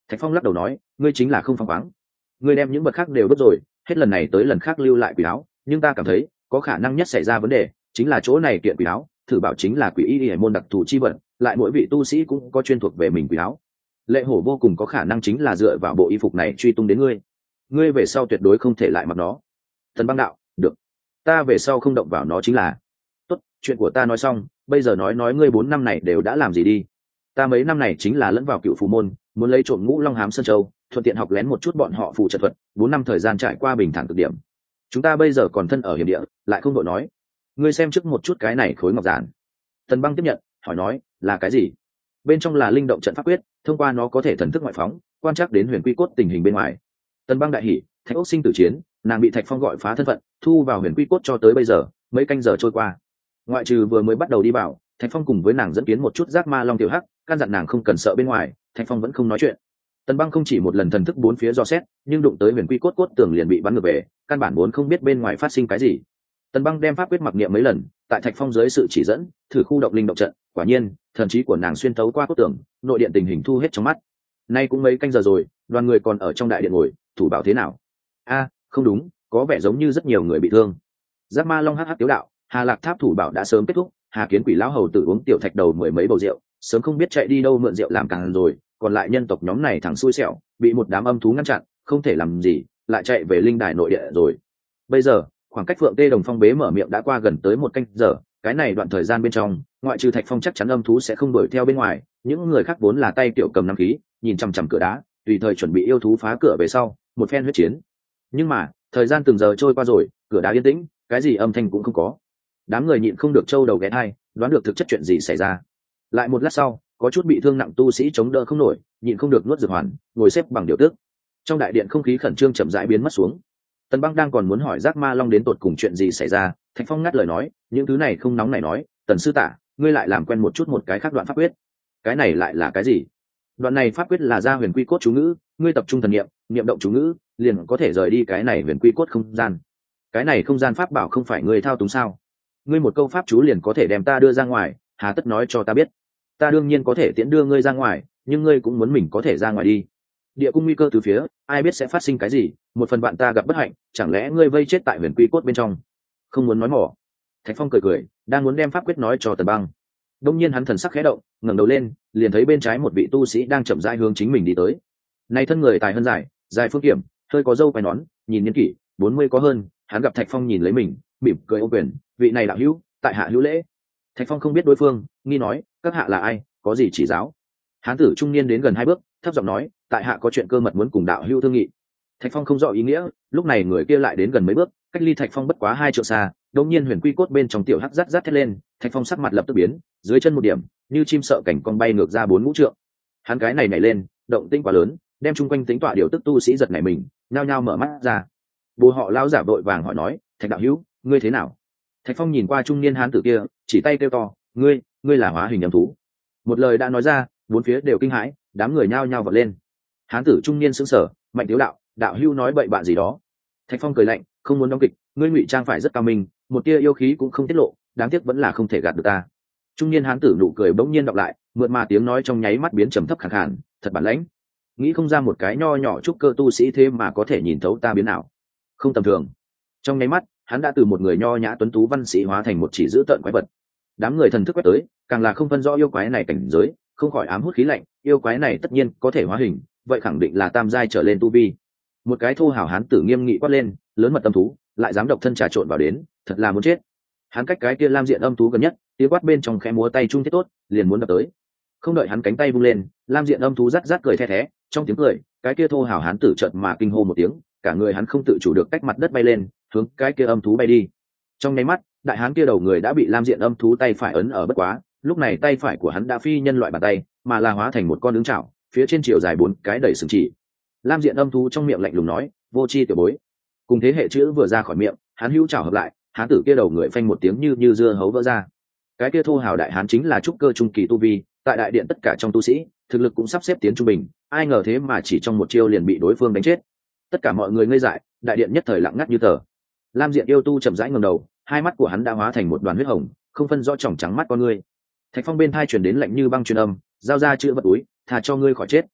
Thạch Phong lắc đầu nói, ngươi chính là không phăng khoáng. Ngươi đem những vật khác đều đốt rồi, hết lần này tới lần khác lưu lại quỷ áo, nhưng ta cảm thấy có khả năng nhất xảy ra vấn đề chính là chỗ này kiện quỷ áo thử bảo chính là quỷ y môn đặc thù chi vật, lại mỗi vị tu sĩ cũng có chuyên thuộc về mình quỷ áo. Lệ Hổ vô cùng có khả năng chính là dựa vào bộ y phục này truy tung đến ngươi, ngươi về sau tuyệt đối không thể lại mặc nó. Tần Băng đạo, được, ta về sau không động vào nó chính là. Tốt, chuyện của ta nói xong, bây giờ nói ngươi 4 năm này đều đã làm gì đi. Ta mấy năm này chính là lẫn vào Cựu Phù môn, muốn lấy trộm Ngũ Long Hám Sơn Châu, thuận tiện học lén một chút bọn họ phù trận thuật. 4 năm thời gian trải qua bình thản cực điểm. Chúng ta bây giờ còn thân ở hiểm địa, lại không đội nói. Ngươi xem trước một chút cái này khối ngọc giản. Tần Băng tiếp nhận, hỏi nói, là cái gì? Bên trong là linh động trận pháp quyết, thông qua nó có thể thần thức ngoại phóng, quan trắc đến huyền quy cốt tình hình bên ngoài. Tần Băng đại hỉ, Thạch Ốc sinh tử chiến, nàng bị Thạch Phong gọi phá thân phận, thu vào huyền quy cốt cho tới bây giờ, mấy canh giờ trôi qua. Ngoại trừ vừa mới bắt đầu đi vào, Thạch Phong cùng với nàng dẫn kiến một chút giác ma long tiểu hắc, căn dặn nàng không cần sợ bên ngoài, Thạch Phong vẫn không nói chuyện. Tần Băng không chỉ một lần thần thức bốn phía dò xét, nhưng đụng tới huyền quy cốt cốt tường liền bị bắn ngược về, căn bản vốn không biết bên ngoài phát sinh cái gì. Tần Băng đem pháp quyết mặc niệm mấy lần, tại Thạch Phong dưới sự chỉ dẫn, thử khu động linh động trận, quả nhiên, thần trí của nàng xuyên thấu qua cốt tường, nội điện tình hình thu hết trong mắt. Nay cũng mấy canh giờ rồi, đoàn người còn ở trong đại điện ngồi, thủ bảo thế nào? A, không đúng, có vẻ giống như rất nhiều người bị thương. Giác ma long hắc hắc tiếu đạo, Hà Lạc Tháp thủ bảo đã sớm kết thúc, Hà Kiến Quỷ lão hầu tử uống tiểu thạch đầu 10 mấy bầu rượu, sớm không biết chạy đi đâu mượn rượu làm càng rồi, còn lại nhân tộc nhóm này thẳng xui xẻo, bị một đám âm thú ngăn chặn, không thể làm gì, lại chạy về linh đài nội địa rồi. Bây giờ, khoảng cách Phượng Tê Đồng Phong bế mở miệng đã qua gần tới 1 canh giờ, cái này đoạn thời gian bên trong, ngoại trừ Thạch Phong chắc chắn âm thú sẽ không đuổi theo bên ngoài, những người khác vốn là tay tiểu cầm nắm khí, nhìn chằm chằm cửa đá, tùy thời chuẩn bị yêu thú phá cửa về sau, một phen huyết chiến. Nhưng mà, thời gian từng giờ trôi qua rồi, cửa đá yên tĩnh, cái gì âm thanh cũng không có. Đám người nhịn không được trâu đầu ghé thai, đoán được thực chất chuyện gì xảy ra. Lại một lát sau, có chút bị thương nặng tu sĩ chống đỡ không nổi, nhịn không được nuốt dược hoàn, ngồi xếp bằng điều tức. Trong đại điện không khí khẩn trương chậm rãi biến mất xuống. Tần Băng đang còn muốn hỏi Giác Ma Long đến tột cùng chuyện gì xảy ra, Thạch Phong ngắt lời nói, những thứ này không nóng này nói, Tần sư tạ, ngươi lại làm quen một chút một cái khác đoạn pháp quyết. Cái này lại là cái gì? Đoạn này pháp quyết là ra huyền quy cốt chú ngữ, ngươi tập trung thần niệm, niệm động chú ngữ, liền có thể rời đi cái này huyền quy cốt không gian. Cái này không gian pháp bảo không phải ngươi thao túng sao? Ngươi một câu pháp chú liền có thể đem ta đưa ra ngoài, hà tất nói cho ta biết? Ta đương nhiên có thể tiễn đưa ngươi ra ngoài, nhưng ngươi cũng muốn mình có thể ra ngoài đi. Địa cung nguy cơ từ phía, ai biết sẽ phát sinh cái gì, một phần bạn ta gặp bất hạnh, chẳng lẽ ngươi vây chết tại huyền quy cốt bên trong? Không muốn nói mỏ. Thạch Phong cười cười, đang muốn đem pháp quyết nói cho Tần Băng. Đông nhiên hắn thần sắc khẽ động, ngẩng đầu lên, liền thấy bên trái một vị tu sĩ đang chậm rãi hướng chính mình đi tới. Này thân người tài hơn dài, dài phương kiểm, hơi có râu quai nón, nhìn niên kỷ 40 có hơn, hắn gặp Thạch Phong nhìn lấy mình, mỉm cười ô quyền, vị này đạo hữu, tại hạ hữu lễ. Thạch Phong không biết đối phương, nghi nói, các hạ là ai, có gì chỉ giáo? Hán tử trung niên đến gần 2 bước, thấp giọng nói, tại hạ có chuyện cơ mật muốn cùng đạo hữu thương nghị. Thạch Phong không rõ ý nghĩa, lúc này người kia lại đến gần mấy bước, cách ly Thạch Phong bất quá 2 trượng xa, đột nhiên huyền quy cốt bên trong tiểu hắc rát thét lên, Thạch Phong sắc mặt lập tức biến, dưới chân một điểm, như chim sợ cảnh con bay ngược ra 4 ngũ trượng. Hắn cái này nhảy lên, động tĩnh quá lớn, đem chung quanh tính tọa điều tức tu sĩ giật nảy mình, nhao nhao mở mắt ra. Bố họ lão giả vội vàng hỏi nói, Thạch đạo hữu, ngươi thế nào? Thạch Phong nhìn qua trung niên hán tử kia, chỉ tay kêu to, ngươi là hóa hình âm thú. Một lời đã nói ra, bốn phía đều kinh hãi, đám người nhao nhao vọt lên. Hán tử trung niên sững sờ, mạnh tiếu đạo, đạo hữu nói bậy bạn gì đó? Thạch Phong cười lạnh, không muốn đóng kịch, ngươi ngụy trang phải rất cao minh, một tia yêu khí cũng không tiết lộ, đáng tiếc vẫn là không thể gạt được ta. Trung niên hán tử nụ cười bỗng nhiên đọc lại, mượt mà tiếng nói trong nháy mắt biến trầm thấp khàn khàn, thật bản lãnh. Nghĩ không ra một cái nho nhỏ trúc cơ tu sĩ thế mà có thể nhìn thấu ta biến nào, không tầm thường. Trong nháy mắt, hắn đã từ một người nho nhã tuấn tú văn sĩ hóa thành một chỉ dữ tợn quái vật. Đám người thần thức quét tới, càng là không phân rõ yêu quái này cảnh giới, không khỏi ám hút khí lạnh, yêu quái này tất nhiên có thể hóa hình, vậy khẳng định là tam giai trở lên tu vi. Một cái thô hào hán tử nghiêm nghị quát lên, lớn mật tâm thú, lại dám độc thân trà trộn vào đến, thật là muốn chết. Hắn cách cái kia lam diện âm thú gần nhất, tiếng quát bên trong khẽ múa tay trung thiết tốt, liền muốn đập tới. Không đợi hắn cánh tay vung lên, lam diện âm thú rát rát cười the thé, trong tiếng cười, cái kia thô hào hán tử chợt mà kinh hô một tiếng, cả người hắn không tự chủ được cách mặt đất bay lên, hướng cái kia âm thú bay đi. Trong nháy mắt, đại hán kia đầu người đã bị lam diện âm thú tay phải ấn ở bất quá, lúc này tay phải của hắn đã phi nhân loại bàn tay, mà là hóa thành một con ứng chảo, phía trên chiều dài 4 cái đẩy sừng chỉ. Lam diện âm thú trong miệng lạnh lùng nói, vô chi tiểu bối. Cùng thế hệ chữ vừa ra khỏi miệng, hắn hữu chảo hợp lại, hán tử kia đầu người phanh một tiếng như dưa hấu vỡ ra. Cái kia thô hào đại hán chính là trúc cơ trung kỳ tu vi, tại đại điện tất cả trong tu sĩ, thực lực cũng sắp xếp tiến trung bình, ai ngờ thế mà chỉ trong một chiêu liền bị đối phương đánh chết. Tất cả mọi người ngây dại, đại điện nhất thời lặng ngắt như tờ. Lam diện yêu tu chậm rãi ngẩng đầu, hai mắt của hắn đã hóa thành một đoàn huyết hồng, không phân rõ tròng trắng mắt con ngươi. Thạch Phong bên thai truyền đến lạnh như băng truyền âm, giao ra chữ vật túi, thà cho ngươi khỏi chết.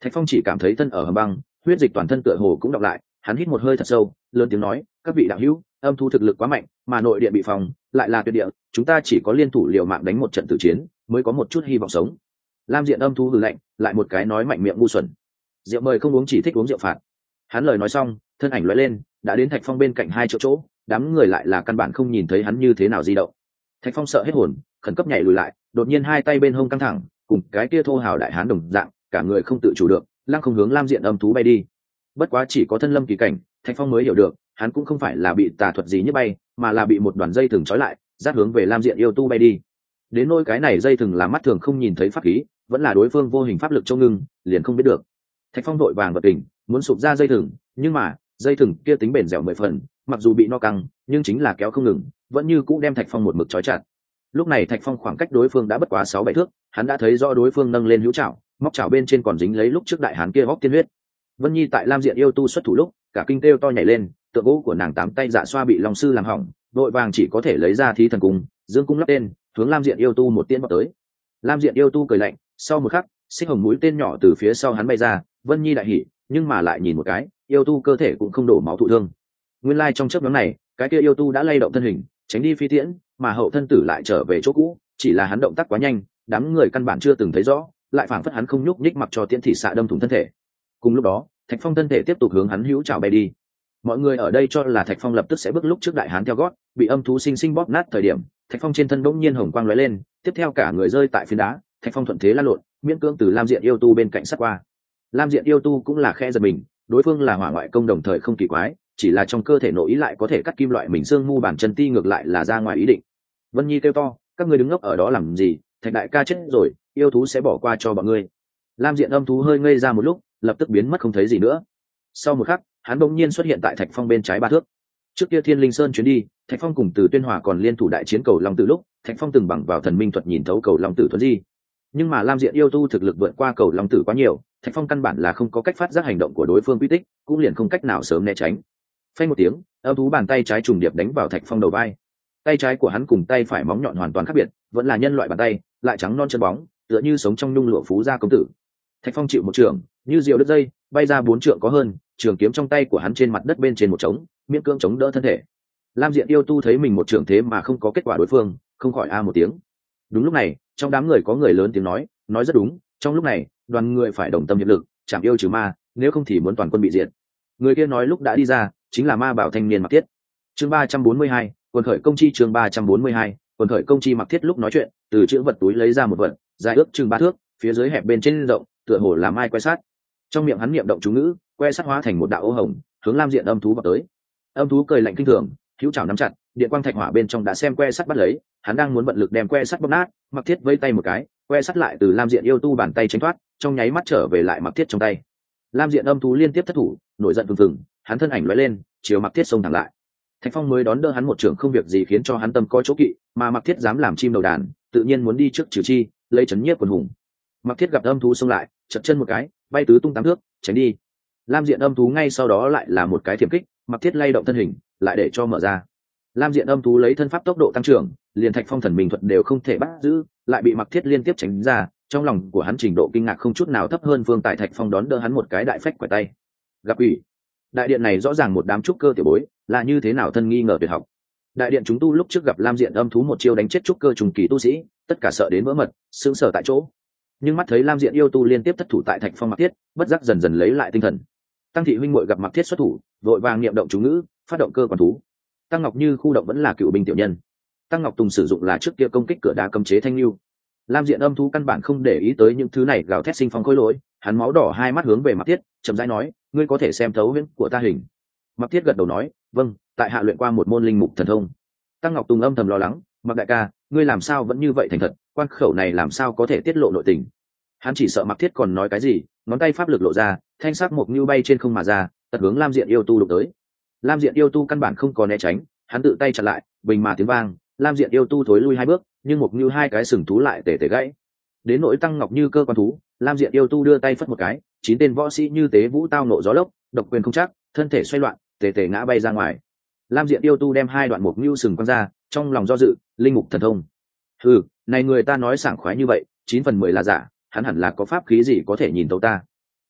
Thạch Phong chỉ cảm thấy thân ở hầm băng, huyết dịch toàn thân tựa hồ cũng đọng lại, hắn hít một hơi thật sâu, lớn tiếng nói, các vị đạo hữu, âm thú thực lực quá mạnh, mà nội địa bị phòng lại là tuyệt địa, chúng ta chỉ có liên thủ liều mạng đánh một trận tử chiến mới có một chút hy vọng sống. Lam Diện âm thú hừ lạnh, lại một cái nói mạnh miệng ngu xuẩn. Rượu mời không uống, chỉ thích uống rượu phạt. Hắn lời nói xong, thân ảnh lóe lên, đã đến Thạch Phong bên cạnh hai chỗ, đám người lại là căn bản không nhìn thấy hắn như thế nào di động. Thạch Phong sợ hết hồn, khẩn cấp nhảy lùi lại, đột nhiên hai tay bên hông căng thẳng, cùng cái kia thô hào đại hán đồng dạng, cả người không tự chủ được, lăng không hướng Lam Diện âm thú bay đi. Bất quá chỉ có thân lâm kỳ cảnh, Thạch Phong mới hiểu được, hắn cũng không phải là bị tà thuật gì nhức bay, mà là bị một đoàn dây thừng trói lại, dắt hướng về Lam Diện yêu tu bay đi. Đến nỗi cái này dây thừng là mắt thường không nhìn thấy pháp khí, vẫn là đối phương vô hình pháp lực châu ngưng, liền không biết được. Thạch Phong đội vàng vật đỉnh, muốn sụp ra dây thừng, nhưng mà dây thừng kia tính bền dẻo 10 phần, mặc dù bị no căng, nhưng chính là kéo không ngừng, vẫn như cũ đem Thạch Phong một mực trói chặt. Lúc này Thạch Phong khoảng cách đối phương đã bất quá 6-7 thước, hắn đã thấy rõ đối phương nâng lên hữu chảo, móc chảo bên trên còn dính lấy lúc trước đại hán kia góc tiên huyết. Vân Nhi tại Lam Diện yêu tu xuất thủ lúc, cả kinh kêu to nhảy lên, tượng gỗ của nàng 8 tay dạ xoa bị long sư làm hỏng, đội vàng chỉ có thể lấy ra thí thần cung, dương cung lắp tên, hướng Lam Diện yêu tu một tiên vọt tới. Lam Diện yêu tu cười lạnh, sau một khắc, xích hồng mũi tên nhỏ từ phía sau hắn bay ra, Vân Nhi đại hỉ, nhưng mà lại nhìn một cái, yêu tu cơ thể cũng không đổ máu thụ thương. Nguyên lai trong chớp nhoáng này, cái kia yêu tu đã lay động thân hình, tránh đi phi tiễn, mà hậu thân tử lại trở về chỗ cũ, chỉ là hắn động tác quá nhanh, đám người căn bản chưa từng thấy rõ, lại phảng phất hắn không nhúc nhích mặc cho tiễn thị xạ đâm thủng thân thể. Cùng lúc đó, Thạch Phong thân thể tiếp tục hướng hắn hữu chảo bay đi. Mọi người ở đây cho là Thạch Phong lập tức sẽ bước lúc trước đại hán theo gót, bị âm thú sinh sinh bóp nát thời điểm, Thạch Phong trên thân bỗng nhiên hồng quang lóe lên, tiếp theo cả người rơi tại phiến đá, Thạch Phong thuận thế lăn lộn, miễn cưỡng từ Lam Diện yêu tu bên cạnh sát qua. Lam Diện yêu tu cũng là khe giật mình, đối phương là hỏa ngoại công đồng thời không kỳ quái, chỉ là trong cơ thể nội ý lại có thể cắt kim loại mình xương mu bản chân ti ngược lại là ra ngoài ý định. Vân Nhi kêu to, các ngươi đứng ngốc ở đó làm gì, Thạch đại ca chết rồi, yêu thú sẽ bỏ qua cho bọn ngươi. Lam Diện âm thú hơi ngây ra một lúc, lập tức biến mất không thấy gì nữa. Sau một khắc, hắn bỗng nhiên xuất hiện tại Thạch Phong bên trái 3 thước. Trước kia Thiên Linh Sơn chuyến đi, Thạch Phong cùng Từ Tuyên Hòa còn liên thủ đại chiến cầu long tử lúc, Thạch Phong từng bằng vào thần minh thuật nhìn thấu cầu long tử thuần di. Nhưng mà Lam Diện yêu tu thực lực vượt qua cầu long tử quá nhiều, Thạch Phong căn bản là không có cách phát giác hành động của đối phương quy tích, cũng liền không cách nào sớm né tránh. Phanh một tiếng, âm thú bàn tay trái trùng điệp đánh vào Thạch Phong đầu vai. Tay trái của hắn cùng tay phải móng nhọn hoàn toàn khác biệt, vẫn là nhân loại bàn tay, lại trắng non chân bóng, tựa như sống trong nhung lụa phú gia công tử. Thạch Phong chịu một trường, như diều đứt dây, bay ra 4 trượng có hơn, trường kiếm trong tay của hắn trên mặt đất bên trên một trống, miễn cưỡng chống đỡ thân thể. Lam Diện yêu tu thấy mình một trường thế mà không có kết quả đối phương, không khỏi a một tiếng. Đúng lúc này, trong đám người có người lớn tiếng nói rất đúng, trong lúc này, đoàn người phải đồng tâm hiệp lực, chảm yêu trừ ma, nếu không thì muốn toàn quân bị diệt. Người kia nói lúc đã đi ra, chính là ma bảo thanh niên Mặc Thiết. Chương 342, quần khởi công chi chương 342, quần khởi công chi. Mặc Thiết lúc nói chuyện, từ chữ vật túi lấy ra một vật, dài ước chừng 3 thước, phía dưới hẹp bên trên rộng, tựa hồ là mai que sắt. Trong miệng hắn niệm động chú ngữ, que sắt hóa thành một đạo ô hồng, hướng Lam Diện âm thú vào tới. Âm thú cười lạnh kinh thường, hữu chảo nắm chặt, điện quang thạch hỏa bên trong đã xem que sắt bắt lấy, hắn đang muốn vận lực đem que sắt bóp nát, Mặc Thiết vây tay một cái, que sắt lại từ Lam Diện yêu tu bàn tay tránh thoát, trong nháy mắt trở về lại Mặc Thiết trong tay. Lam Diện âm thú liên tiếp thất thủ, nổi giận phừng phừng, hắn thân ảnh lóe lên, chiều Mặc Thiết xông thẳng lại. Thạch Phong mới đón đỡ hắn một trường không việc gì khiến cho hắn tâm có chỗ kỵ, mà Mặc Thiết dám làm chim đầu đàn, tự nhiên muốn đi trước trừ chi, lấy chấn nhiếp quần hùng. Mặc Thiết gặp âm thú xông lại, chật chân một cái, bay tứ tung 8 thước, tránh đi. Lam Diện âm thú ngay sau đó lại là một cái thiểm kích, Mặc Thiết lay động thân hình, lại để cho mở ra. Lam Diện âm thú lấy thân pháp tốc độ tăng trưởng, liền Thạch Phong thần minh thuật đều không thể bắt giữ, lại bị Mặc Thiết liên tiếp tránh ra, trong lòng của hắn trình độ kinh ngạc không chút nào thấp hơn Phương Tại Thạch Phong đón đỡ hắn một cái đại phách quải tay. Gặp ủy, đại điện này rõ ràng một đám trúc cơ tiểu bối, là như thế nào thân nghi ngờ tuyệt học. Đại điện chúng tu lúc trước gặp Lam Diện âm thú một chiêu đánh chết trúc cơ trùng kỳ tu sĩ, tất cả sợ đến vỡ mật, sững sờ tại chỗ. Nhưng mắt thấy Lam Diện yêu tu liên tiếp thất thủ tại Thạch Phong Mặc Thiết, bất giác dần dần lấy lại tinh thần. Tăng thị huynh muội gặp Mặc Thiết xuất thủ, vội vàng niệm động chú ngữ, phát động cơ quan thú. Tăng Ngọc Như khu động vẫn là cựu binh tiểu nhân. Tăng Ngọc Tùng sử dụng là trước kia công kích cửa đá cấm chế thanh lưu. Lam Diện âm thú căn bản không để ý tới những thứ này, gào thét sinh phong khối lỗi, hắn máu đỏ hai mắt hướng về Mặc Thiết, chậm rãi nói, ngươi có thể xem thấu huyễn của ta hình. Mặc Thiết gật đầu nói, vâng, tại hạ luyện qua một môn linh mục thần thông. Tăng Ngọc Tùng âm thầm lo lắng, Mặc đại ca, ngươi làm sao vẫn như vậy thành thật, quan khẩu này làm sao có thể tiết lộ nội tình. Hắn chỉ sợ Mặc Thiết còn nói cái gì, ngón tay pháp lực lộ ra, thanh sắc mộc như bay trên không mà ra, tật hướng Lam Diện yêu tu đụng tới. Lam Diện yêu tu căn bản không có né tránh, hắn tự tay chặn lại, bình mà tiếng vang, Lam Diện yêu tu thối lui 2 bước, nhưng mộc như hai cái sừng thú lại tể gãy. Đến nỗi Tăng Ngọc Như cơ quan thú, Lam Diện yêu tu đưa tay phất một cái, 9 tên võ sĩ như tế vũ tao nộ gió lốc, độc quyền không chắc, thân thể xoay loạn, tể ngã bay ra ngoài. Lam Diện yêu tu đem 2 đoạn mộc như sừng quăng ra, trong lòng do dự, linh mục thần thông. Này người ta nói sảng khoái như vậy, 9 phần 10 là giả, hắn hẳn là có pháp khí gì có thể nhìn thấu ta.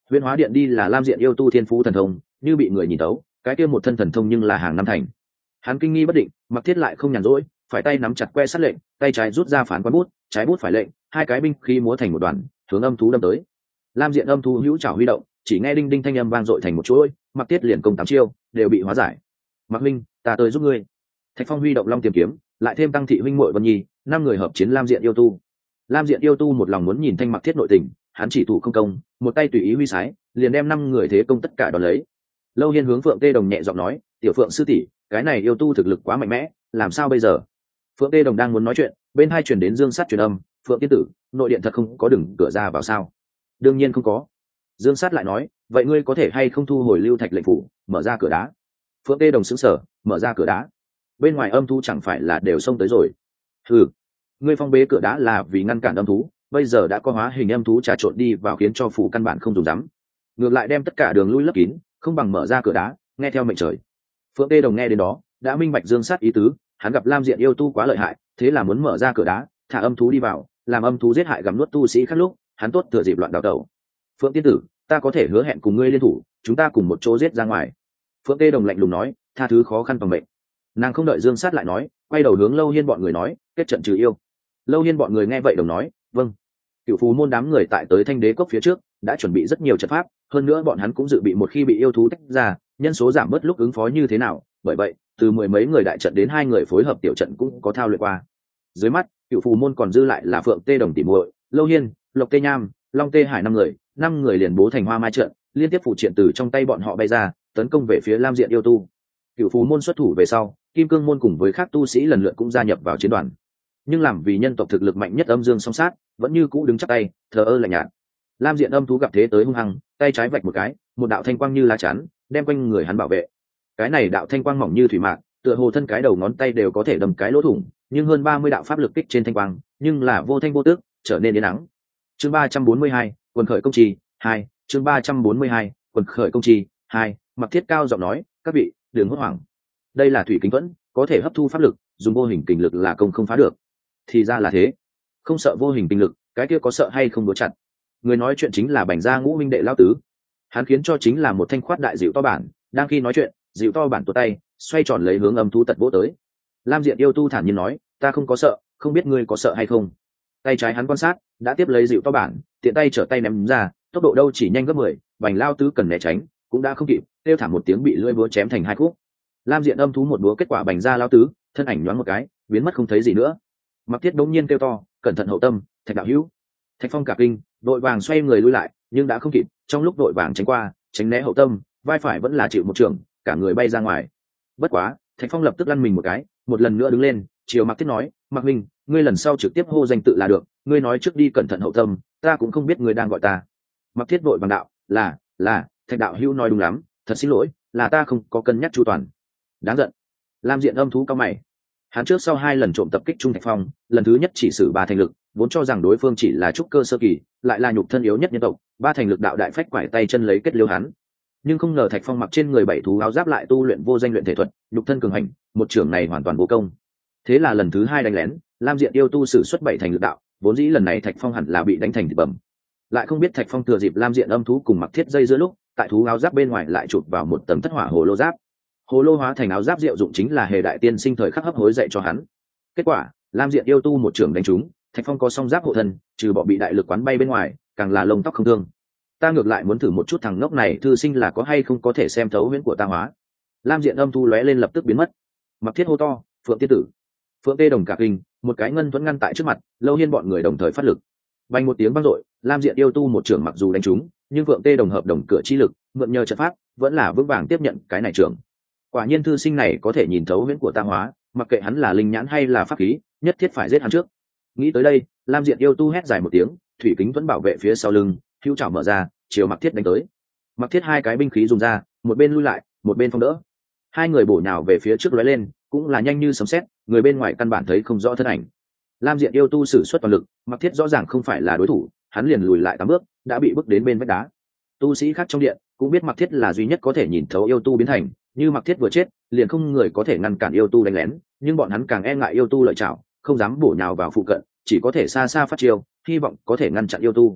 Huyễn hóa điện đi là lam diện yêu tu thiên phú thần thông, như bị người nhìn tấu, cái kia một thân thần thông nhưng là hàng năm thành. Hắn kinh nghi bất định, Mặc Thiết lại không nhàn rỗi, phải tay nắm chặt que sắt lệnh, tay trái rút ra phán quan bút, trái bút phải lệnh, hai cái binh khí múa thành một đoàn, hướng âm thú đâm tới. Lam diện âm thú hữu trảo huy động, chỉ nghe đinh đinh thanh âm vang dội thành một chuỗi, Mặc Thiết liền công 8 chiêu, đều bị hóa giải. Mặc huynh, ta tới giúp ngươi. Thạch Phong huy động long tiềm kiếm, lại thêm tăng thị huynh muội Vân Nhi, 5 người hợp chiến lam diện yêu tu. Lam diện yêu tu một lòng muốn nhìn thanh Mặc Thiết nội tình, hắn chỉ thủ không công, một tay tùy ý huy sái, liền đem 5 người thế công tất cả đón lấy. Lâu Hiên hướng Phượng Tê Đồng nhẹ giọng nói, tiểu Phượng sư tỷ, cái này yêu tu thực lực quá mạnh mẽ, làm sao bây giờ? Phượng Tê Đồng đang muốn nói chuyện, bên hai truyền đến Dương Sát truyền âm, Phượng tiên tử, nội điện thật không có đừng cửa ra vào sao? Đương nhiên không có. Dương Sát lại nói, vậy ngươi có thể hay không thu hồi lưu thạch lệnh phủ, mở ra cửa đá? Phượng Tê Đồng sững sờ, mở ra cửa đá. Bên ngoài âm thú chẳng phải là đều xông tới rồi? Ừ, ngươi phong bế cửa đá là vì ngăn cản âm thú, bây giờ đã có hóa hình âm thú trà trộn đi vào khiến cho phủ căn bản không dùng dám. Ngược lại đem tất cả đường lui lấp kín, không bằng mở ra cửa đá, nghe theo mệnh trời. Phượng Tê Đồng nghe đến đó, đã minh bạch Dương Sát ý tứ, hắn gặp lam diện yêu tu quá lợi hại, thế là muốn mở ra cửa đá, thả âm thú đi vào, làm âm thú giết hại gặm nuốt tu sĩ khác lúc, hắn tốt thừa dịp loạn đào tẩu. Phượng tiên tử, ta có thể hứa hẹn cùng ngươi liên thủ, chúng ta cùng một chỗ giết ra ngoài. Phượng Tê Đồng lạnh lùng nói, tha thứ khó khăn bằng mệnh. Nàng không đợi Dương Sát lại nói, quay đầu hướng Lâu Hiên bọn người nói, kết trận trừ yêu. Lâu Hiên bọn người nghe vậy đồng nói, vâng. Cựu phù môn đám người tại tới Thanh Đế cốc phía trước đã chuẩn bị rất nhiều trận pháp, hơn nữa bọn hắn cũng dự bị một khi bị yêu thú tách ra, nhân số giảm bớt lúc ứng phó như thế nào, bởi vậy từ 10 mấy người đại trận đến 2 người phối hợp tiểu trận cũng có thao luyện qua. Dưới mắt cựu phù môn còn dư lại là Phượng Tê Đồng tỉ muội, Lâu Hiên, Lộc Tê Nham, Long Tê Hải 5 người liền bố thành hoa mai trận, liên tiếp phụ triện từ trong tay bọn họ bay ra, tấn công về phía lam diện yêu tu. Cựu phù môn xuất thủ về sau, Kim Cương môn cùng với các tu sĩ lần lượt cũng gia nhập vào chiến đoàn, nhưng làm vì nhân tộc thực lực mạnh nhất âm dương song sát, vẫn như cũ đứng chắp tay thờ ơ lạnh nhạt. Lam diện âm thú gặp thế tới hung hăng, tay trái vạch một cái, một đạo thanh quang như lá chắn đem quanh người hắn bảo vệ. Cái này đạo thanh quang mỏng như thủy mạc, tựa hồ thân cái đầu ngón tay đều có thể đâm cái lỗ thủng, nhưng hơn 30 đạo pháp lực kích trên thanh quang, nhưng là vô thanh vô tước, trở nên yên ắng. Chương 342, quần khởi công trì 2, chương 342, quần khởi công trì 2, Mặc Thiết cao giọng nói, các vị, đừng hốt hoảng. Đây là thủy kính thuẫn, có thể hấp thu pháp lực, dùng vô hình kình lực là công không phá được. Thì ra là thế, không sợ vô hình kình lực, cái kia có sợ hay không đố chặt. Người nói chuyện chính là Bành Gia Ngũ minh đệ lão tứ, hắn khiến cho chính là một thanh khoát đại dịu to bản, đang khi nói chuyện, dịu to bản tuột tay, xoay tròn lấy hướng âm thú tật vỗ tới. Lam diện yêu tu thản nhiên nói, ta không có sợ, không biết ngươi có sợ hay không. Tay trái hắn quan sát, đã tiếp lấy dịu to bản, tiện tay trở tay ném ra, tốc độ đâu chỉ nhanh gấp 10, Bành lao tứ cần né tránh, cũng đã không kịp, kêu thảm một tiếng bị lưỡi búa chém thành 2 khúc. Lam diện âm thú một búa kết quả Bành Gia lao tứ, thân ảnh nhoáng một cái, biến mất không thấy gì nữa. Mặc Thiết đống nhiên kêu to, cẩn thận hậu tâm, Thạch đạo hữu. Thạch Phong cả kinh, đội vàng xoay người lui lại, nhưng đã không kịp, trong lúc đội vàng tránh qua, tránh né hậu tâm, vai phải vẫn là chịu một trường, cả người bay ra ngoài. Bất quá, Thạch Phong lập tức lăn mình một cái, một lần nữa đứng lên, chiều Mặc Thiết nói, Mặc Minh, ngươi lần sau trực tiếp hô danh tự là được, ngươi nói trước đi cẩn thận hậu tâm, ta cũng không biết ngươi đang gọi ta. Mặc Thiết vội vàng đạo, là, Thạch đạo hữu nói đúng lắm, thật xin lỗi, là ta không có cân nhắc chu toàn. Đáng giận. Lam diện âm thú cao mày. Hắn trước sau 2 lần trộm tập kích Trung Thạch Phong, lần thứ nhất chỉ sử 3 thành lực, vốn cho rằng đối phương chỉ là trúc cơ sơ kỳ, lại là nhục thân yếu nhất nhân tộc, 3 thành lực đạo đại phách quải tay chân lấy kết liêu hắn. Nhưng không ngờ Thạch Phong mặc trên người 7 thú áo giáp lại tu luyện vô danh luyện thể thuật, nhục thân cường hành, một trưởng này hoàn toàn vô công. Thế là lần thứ 2 đánh lén, Lam diện yêu tu sử xuất 7 thành lực đạo, vốn dĩ lần này Thạch Phong hẳn là bị đánh thành thịt bầm. Lại không biết Thạch Phong thừa dịp Lam diện âm thú cùng Mặc Thiết dây giữa lúc, tại thú áo giáp bên ngoài lại chụp vào một tầng thất hỏa hồ lô giáp. Hồ lô hóa thành áo giáp diệu dụng chính là Hề đại tiên sinh thời khắc hấp hối dạy cho hắn. Kết quả, Lam diện yêu tu một trưởng đánh trúng, Thạch Phong có song giáp hộ thân, trừ bỏ bị đại lực quán bay bên ngoài, càng là lông tóc không thương. Ta ngược lại muốn thử một chút thằng ngốc này thư sinh là có hay không có thể xem thấu huyễn của ta hóa. Lam diện âm thu lóe lên lập tức biến mất. Mặc Thiết hô to, Phượng tiên tử. Phượng Tê Đồng cả kinh, một cái ngân thuẫn ngăn tại trước mặt, Lâu Hiên bọn người đồng thời phát lực. Vang một tiếng vang dội, Lam diện yêu tu một trưởng mặc dù đánh trúng, nhưng Phượng Tê Đồng hợp đồng cửa chi lực, mượn nhờ trận pháp, vẫn là vững vàng tiếp nhận cái này trưởng. Quả nhiên thư sinh này có thể nhìn thấu huyễn của ta hóa, mặc kệ hắn là linh nhãn hay là pháp khí, nhất thiết phải giết hắn trước. Nghĩ tới đây, Lam diện yêu tu hét dài một tiếng, thủy kính thuẫn bảo vệ phía sau lưng, hữu chảo mở ra, chiều Mặc Thiết đánh tới. Mặc Thiết 2 cái binh khí dùng ra, một bên lui lại, một bên phong đỡ. 2 người bổ nhào về phía trước lóe lên, cũng là nhanh như sấm sét, người bên ngoài căn bản thấy không rõ thân ảnh. Lam diện yêu tu sử xuất toàn lực, Mặc Thiết rõ ràng không phải là đối thủ, hắn liền lùi lại 8 bước, đã bị bước đến bên vách đá. Tu sĩ khác trong điện cũng biết Mặc Thiết là duy nhất có thể nhìn thấu yêu tu biến thành, như Mặc Thiết vừa chết, liền không người có thể ngăn cản yêu tu đánh lén, nhưng bọn hắn càng e ngại yêu tu lợi chảo, không dám bổ nhào vào phụ cận, chỉ có thể xa xa phát chiêu, hy vọng có thể ngăn chặn yêu tu.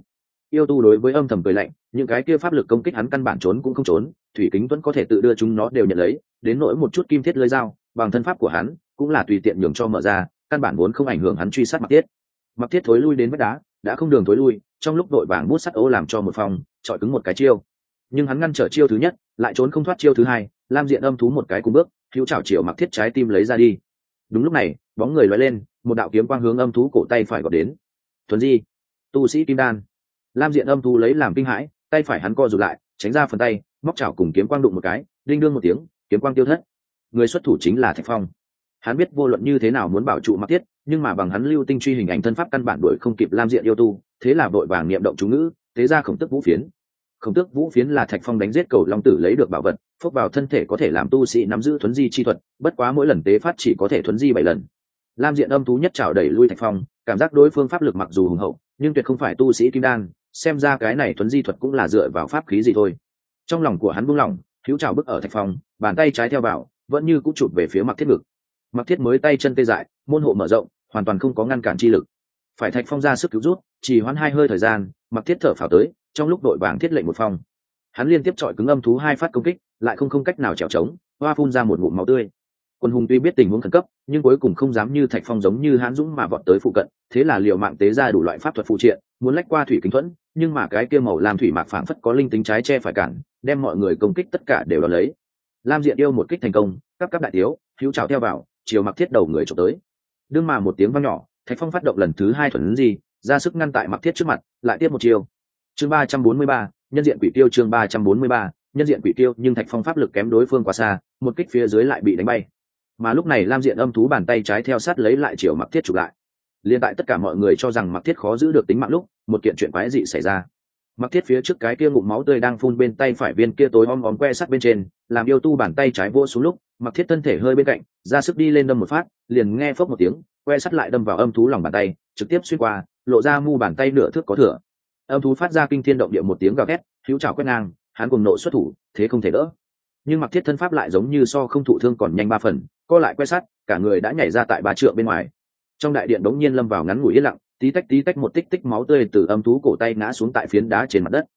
Yêu tu đối với âm thầm cười lạnh, những cái kia pháp lực công kích hắn căn bản trốn cũng không trốn, thủy kính vẫn có thể tự đưa chúng nó đều nhận lấy, đến nỗi một chút kim thiết lưỡi dao bằng thân pháp của hắn cũng là tùy tiện nhường cho mở ra, căn bản vốn không ảnh hưởng hắn truy sát Mặc Thiết. Mặc Thiết thối lui đến vách đá, đã không đường thối lui, trong lúc đội vàng bút sắt ố làm cho một phòng chọi cứng một cái chiêu, nhưng hắn ngăn trở chiêu thứ nhất, lại trốn không thoát chiêu thứ hai. Lam Diện Âm thú một cái cùng bước, hữu chảo chiều Mặc Thiết trái tim lấy ra đi. Đúng lúc này, bóng người lóe lên, một đạo kiếm quang hướng âm thú cổ tay phải gọt đến. Thuần di, tu sĩ kim đan. Lam Diện Âm thú lấy làm kinh hãi, tay phải hắn co rụt lại, tránh ra phần tay, móc chảo cùng kiếm quang đụng một cái, đinh đương một tiếng, kiếm quang tiêu thất. Người xuất thủ chính là Thạch Phong. Hắn biết vô luận như thế nào muốn bảo trụ Mặc Thiết, nhưng mà bằng hắn lưu tinh truy hình ảnh thân pháp căn bản đuổi không kịp Lam Diện yêu tu, thế là vội vàng niệm động chú ngữ, tế ra Khổng Tước Vũ Phiến. Khổng Tước Vũ Phiến là Thạch Phong đánh giết cầu long tử lấy được bảo vật, phúc vào thân thể có thể làm tu sĩ nắm giữ thuấn di chi thuật, bất quá mỗi lần tế phát chỉ có thể thuấn di 7 lần. Lam Diện Âm thú nhất chảo đẩy lui Thạch Phong, cảm giác đối phương pháp lực mặc dù hùng hậu, nhưng tuyệt không phải tu sĩ kim đan, xem ra cái này thuấn di thuật cũng là dựa vào pháp khí gì thôi. Trong lòng của hắn buông lỏng, hữu chảo bức ở Thạch Phong, bàn tay trái theo vào, vẫn như cú chụp về phía Mặc Thiết ngực. Mặc Thiết mới tay chân tê dại, môn hộ mở rộng, hoàn toàn không có ngăn cản chi lực. Phải Thạch Phong ra sức cứu rút, chỉ hoãn 2 hơi thời gian, Mặc Thiết thở phào tới, trong lúc đội vàng thiết lệnh một phong. Hắn liên tiếp chọi cứng âm thú 2 phát công kích, lại không cách nào chèo chống, hoa phun ra một ngụm máu tươi. Quân hùng tuy biết tình huống khẩn cấp, nhưng cuối cùng không dám như Thạch Phong giống như hãn dũng mà vọt tới phụ cận, thế là liều mạng tế ra đủ loại pháp thuật phụ triện, muốn lách qua thủy kính thuẫn, nhưng mà cái kia màu lam thủy mạc phảng phất có linh tính trái che phải cản, đem mọi người công kích tất cả đều đón lấy. Lam Diện yêu một kích thành công, cấp đại thiếu, hữu trảo theo vào, chiều Mặc Thiết đầu người chụp tới. Đương mà một tiếng vang nhỏ, Thạch Phong phát động lần thứ 2 thuần gì, ra sức ngăn tại Mặc Thiết trước mặt, lại tiếp một chiều. Chương 343, nhân diện quỷ tiêu. Chương 343, nhân diện quỷ tiêu, nhưng Thạch Phong pháp lực kém đối phương quá xa, một kích phía dưới lại bị đánh bay. Mà lúc này Lam Diện Âm thú bàn tay trái theo sát lấy lại chiều Mặc Thiết chụp lại. Liên tại tất cả mọi người cho rằng Mặc Thiết khó giữ được tính mạng lúc, một kiện chuyện quái dị xảy ra. Mặc Thiết phía trước cái kia ngụm máu tươi đang phun bên tay phải viên kia tối om om que sắt bên trên, làm yêu tu bàn tay trái vỗ xuống lúc, Mặc Thiết thân thể hơi bên cạnh, ra sức đi lên đâm một phát, liền nghe phốc một tiếng, que sắt lại đâm vào âm thú lòng bàn tay, trực tiếp xuyên qua, lộ ra mu bàn tay nửa thước có thừa. Âm thú phát ra kinh thiên động địa một tiếng gào thét, hữu trảo quét ngang, hắn cùng nộ xuất thủ, thế không thể đỡ. Nhưng Mặc Thiết thân pháp lại giống như so không thụ thương còn nhanh 3 phần, co lại que sắt, cả người đã nhảy ra tại 3 trượng bên ngoài. Trong đại điện đống nhiên lâm vào ngắn ngủi yên lặng, tí tách một tích tích máu tươi từ âm thú cổ tay ngã xuống tại phiến đá trên mặt đất.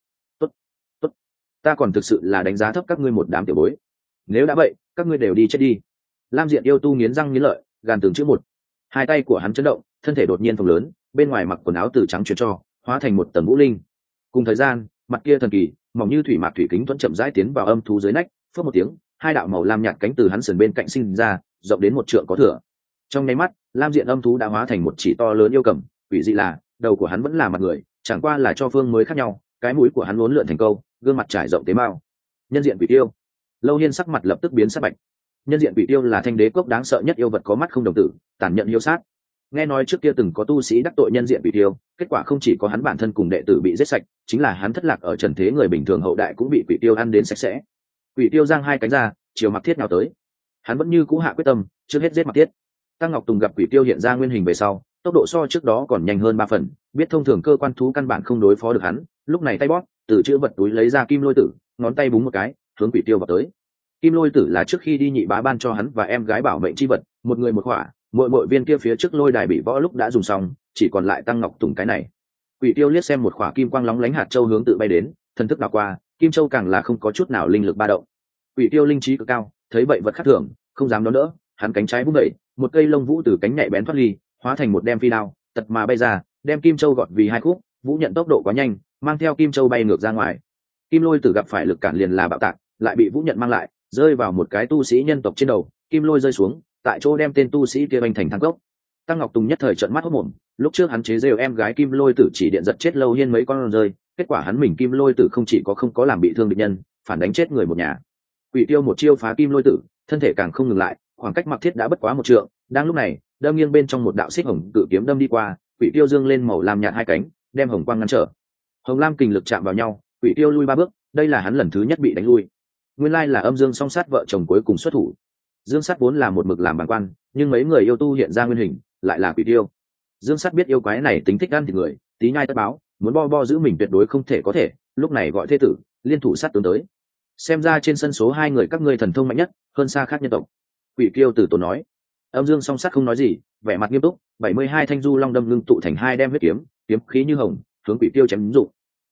Tốt, ta còn thực sự là đánh giá thấp các ngươi một đám tiểu bối. Nếu đã vậy, các ngươi đều đi chết đi. Lam Diện yêu tu nghiến răng nghiến lợi, gàn từng chữ một. 2 tay của hắn chấn động, thân thể đột nhiên phồng lớn, bên ngoài mặc quần áo từ trắng chuyển cho, hóa thành một tầng vũ linh. Cùng thời gian, mặt kia thần kỳ, mỏng như thủy mạc thủy kính thuẫn chậm rãi tiến vào âm thú dưới nách, phớt một tiếng, 2 đạo màu lam nhạt cánh từ hắn sườn bên cạnh sinh ra, rộng đến 1 trượng có thừa. Trong nháy mắt, Lam Diện Âm thú đã hóa thành một chỉ to lớn yêu cầm, quỷ dị là đầu của hắn vẫn là mặt người, chẳng qua là cho phương mới khác nhau, cái mũi của hắn uốn lượn thành câu, gương mặt trải rộng tế mao. Nhân diện quỷ tiêu. Lâu Hiên sắc mặt lập tức biến sắc bạch. Nhân diện quỷ tiêu là thanh đế cốc đáng sợ nhất yêu vật có mắt không đồng tử, tàn nhẫn hiếu sát. Nghe nói trước kia từng có tu sĩ đắc tội nhân diện quỷ tiêu, kết quả không chỉ có hắn bản thân cùng đệ tử bị giết sạch, chính là hắn thất lạc ở trần thế người bình thường hậu đại cũng bị quỷ tiêu ăn đến sạch sẽ. Quỷ tiêu giang 2 cánh ra, chiều Mặc Thiết nào tới. Hắn vẫn như cũ hạ quyết tâm, trước hết giết Mặc Thiết. Tăng Ngọc Tùng gặp quỷ tiêu hiện ra nguyên hình về sau, tốc độ so trước đó còn nhanh hơn 3 phần, biết thông thường cơ quan thú căn bản không đối phó được hắn, lúc này tay bóp, từ chữ vật túi lấy ra kim lôi tử, ngón tay búng một cái, hướng quỷ tiêu vào tới. Kim lôi tử là trước khi đi nhị bá ban cho hắn và em gái bảo mệnh chi vật, một người một hỏa, mỗi viên kia phía trước lôi đài bị võ lúc đã dùng xong, chỉ còn lại Tăng Ngọc Tùng cái này. Quỷ tiêu liếc xem một hỏa kim quang lóng lánh hạt châu hướng tự bay đến, thần thức đảo qua, kim châu càng là không có chút nào linh lực ba động. Quỷ tiêu linh trí cực cao, thấy vậy vật khác thường, không dám đón đỡ, hắn cánh trái vung đẩy, một cây lông vũ từ cánh nhạy bén thoát ly, hóa thành một đem phi đao, tật mà bay ra, đem kim châu gọt vì 2 khúc. Vũ nhận tốc độ quá nhanh, mang theo kim châu bay ngược ra ngoài. Kim lôi tử gặp phải lực cản liền là bạo tạc, lại bị vũ nhận mang lại, rơi vào một cái tu sĩ nhân tộc trên đầu, kim lôi rơi xuống, tại chỗ đem tên tu sĩ kia bành thành thang cốc. Tăng Ngọc Tùng nhất thời trợn mắt hốt mồm, lúc trước hắn chế giễu em gái kim lôi tử chỉ điện giật chết Lâu Hiên mấy con rơi, kết quả hắn mình kim lôi tử không chỉ có không có làm bị thương địch nhân, phản đánh chết người một nhà. Quỷ tiêu một chiêu phá kim lôi tử, thân thể càng không ngừng lại, khoảng cách Mặc Thiết đã bất quá 1 trượng. Đang lúc này, đâm nghiêng bên trong một đạo xích hồng cự kiếm đâm đi qua, quỷ tiêu dương lên màu lam nhạt 2 cánh, đem hồng quang ngăn trở. Hồng lam kình lực chạm vào nhau, quỷ tiêu lui 3 bước, đây là hắn lần thứ nhất bị đánh lui. Nguyên lai là Âm Dương song sát vợ chồng cuối cùng xuất thủ. Dương Sát vốn là một mực làm bản quan, nhưng mấy người yêu tu hiện ra nguyên hình, lại là quỷ tiêu. Dương Sát biết yêu quái này tính thích ăn thịt người, tí nhai tất báo, muốn bo giữ mình tuyệt đối không thể có thể, lúc này gọi thê tử, liên thủ sát tướng tới. Xem ra trên sân số 2 người các ngươi thần thông mạnh nhất, hơn xa khác nhân tộc. Quỷ Kiêu tử tốn nói. Âm Dương song sát không nói gì, vẻ mặt nghiêm túc, 72 thanh du long đâm ngưng tụ thành 2 đem huyết kiếm, kiếm khí như hồng, hướng Quỷ Kiêu chém dụng.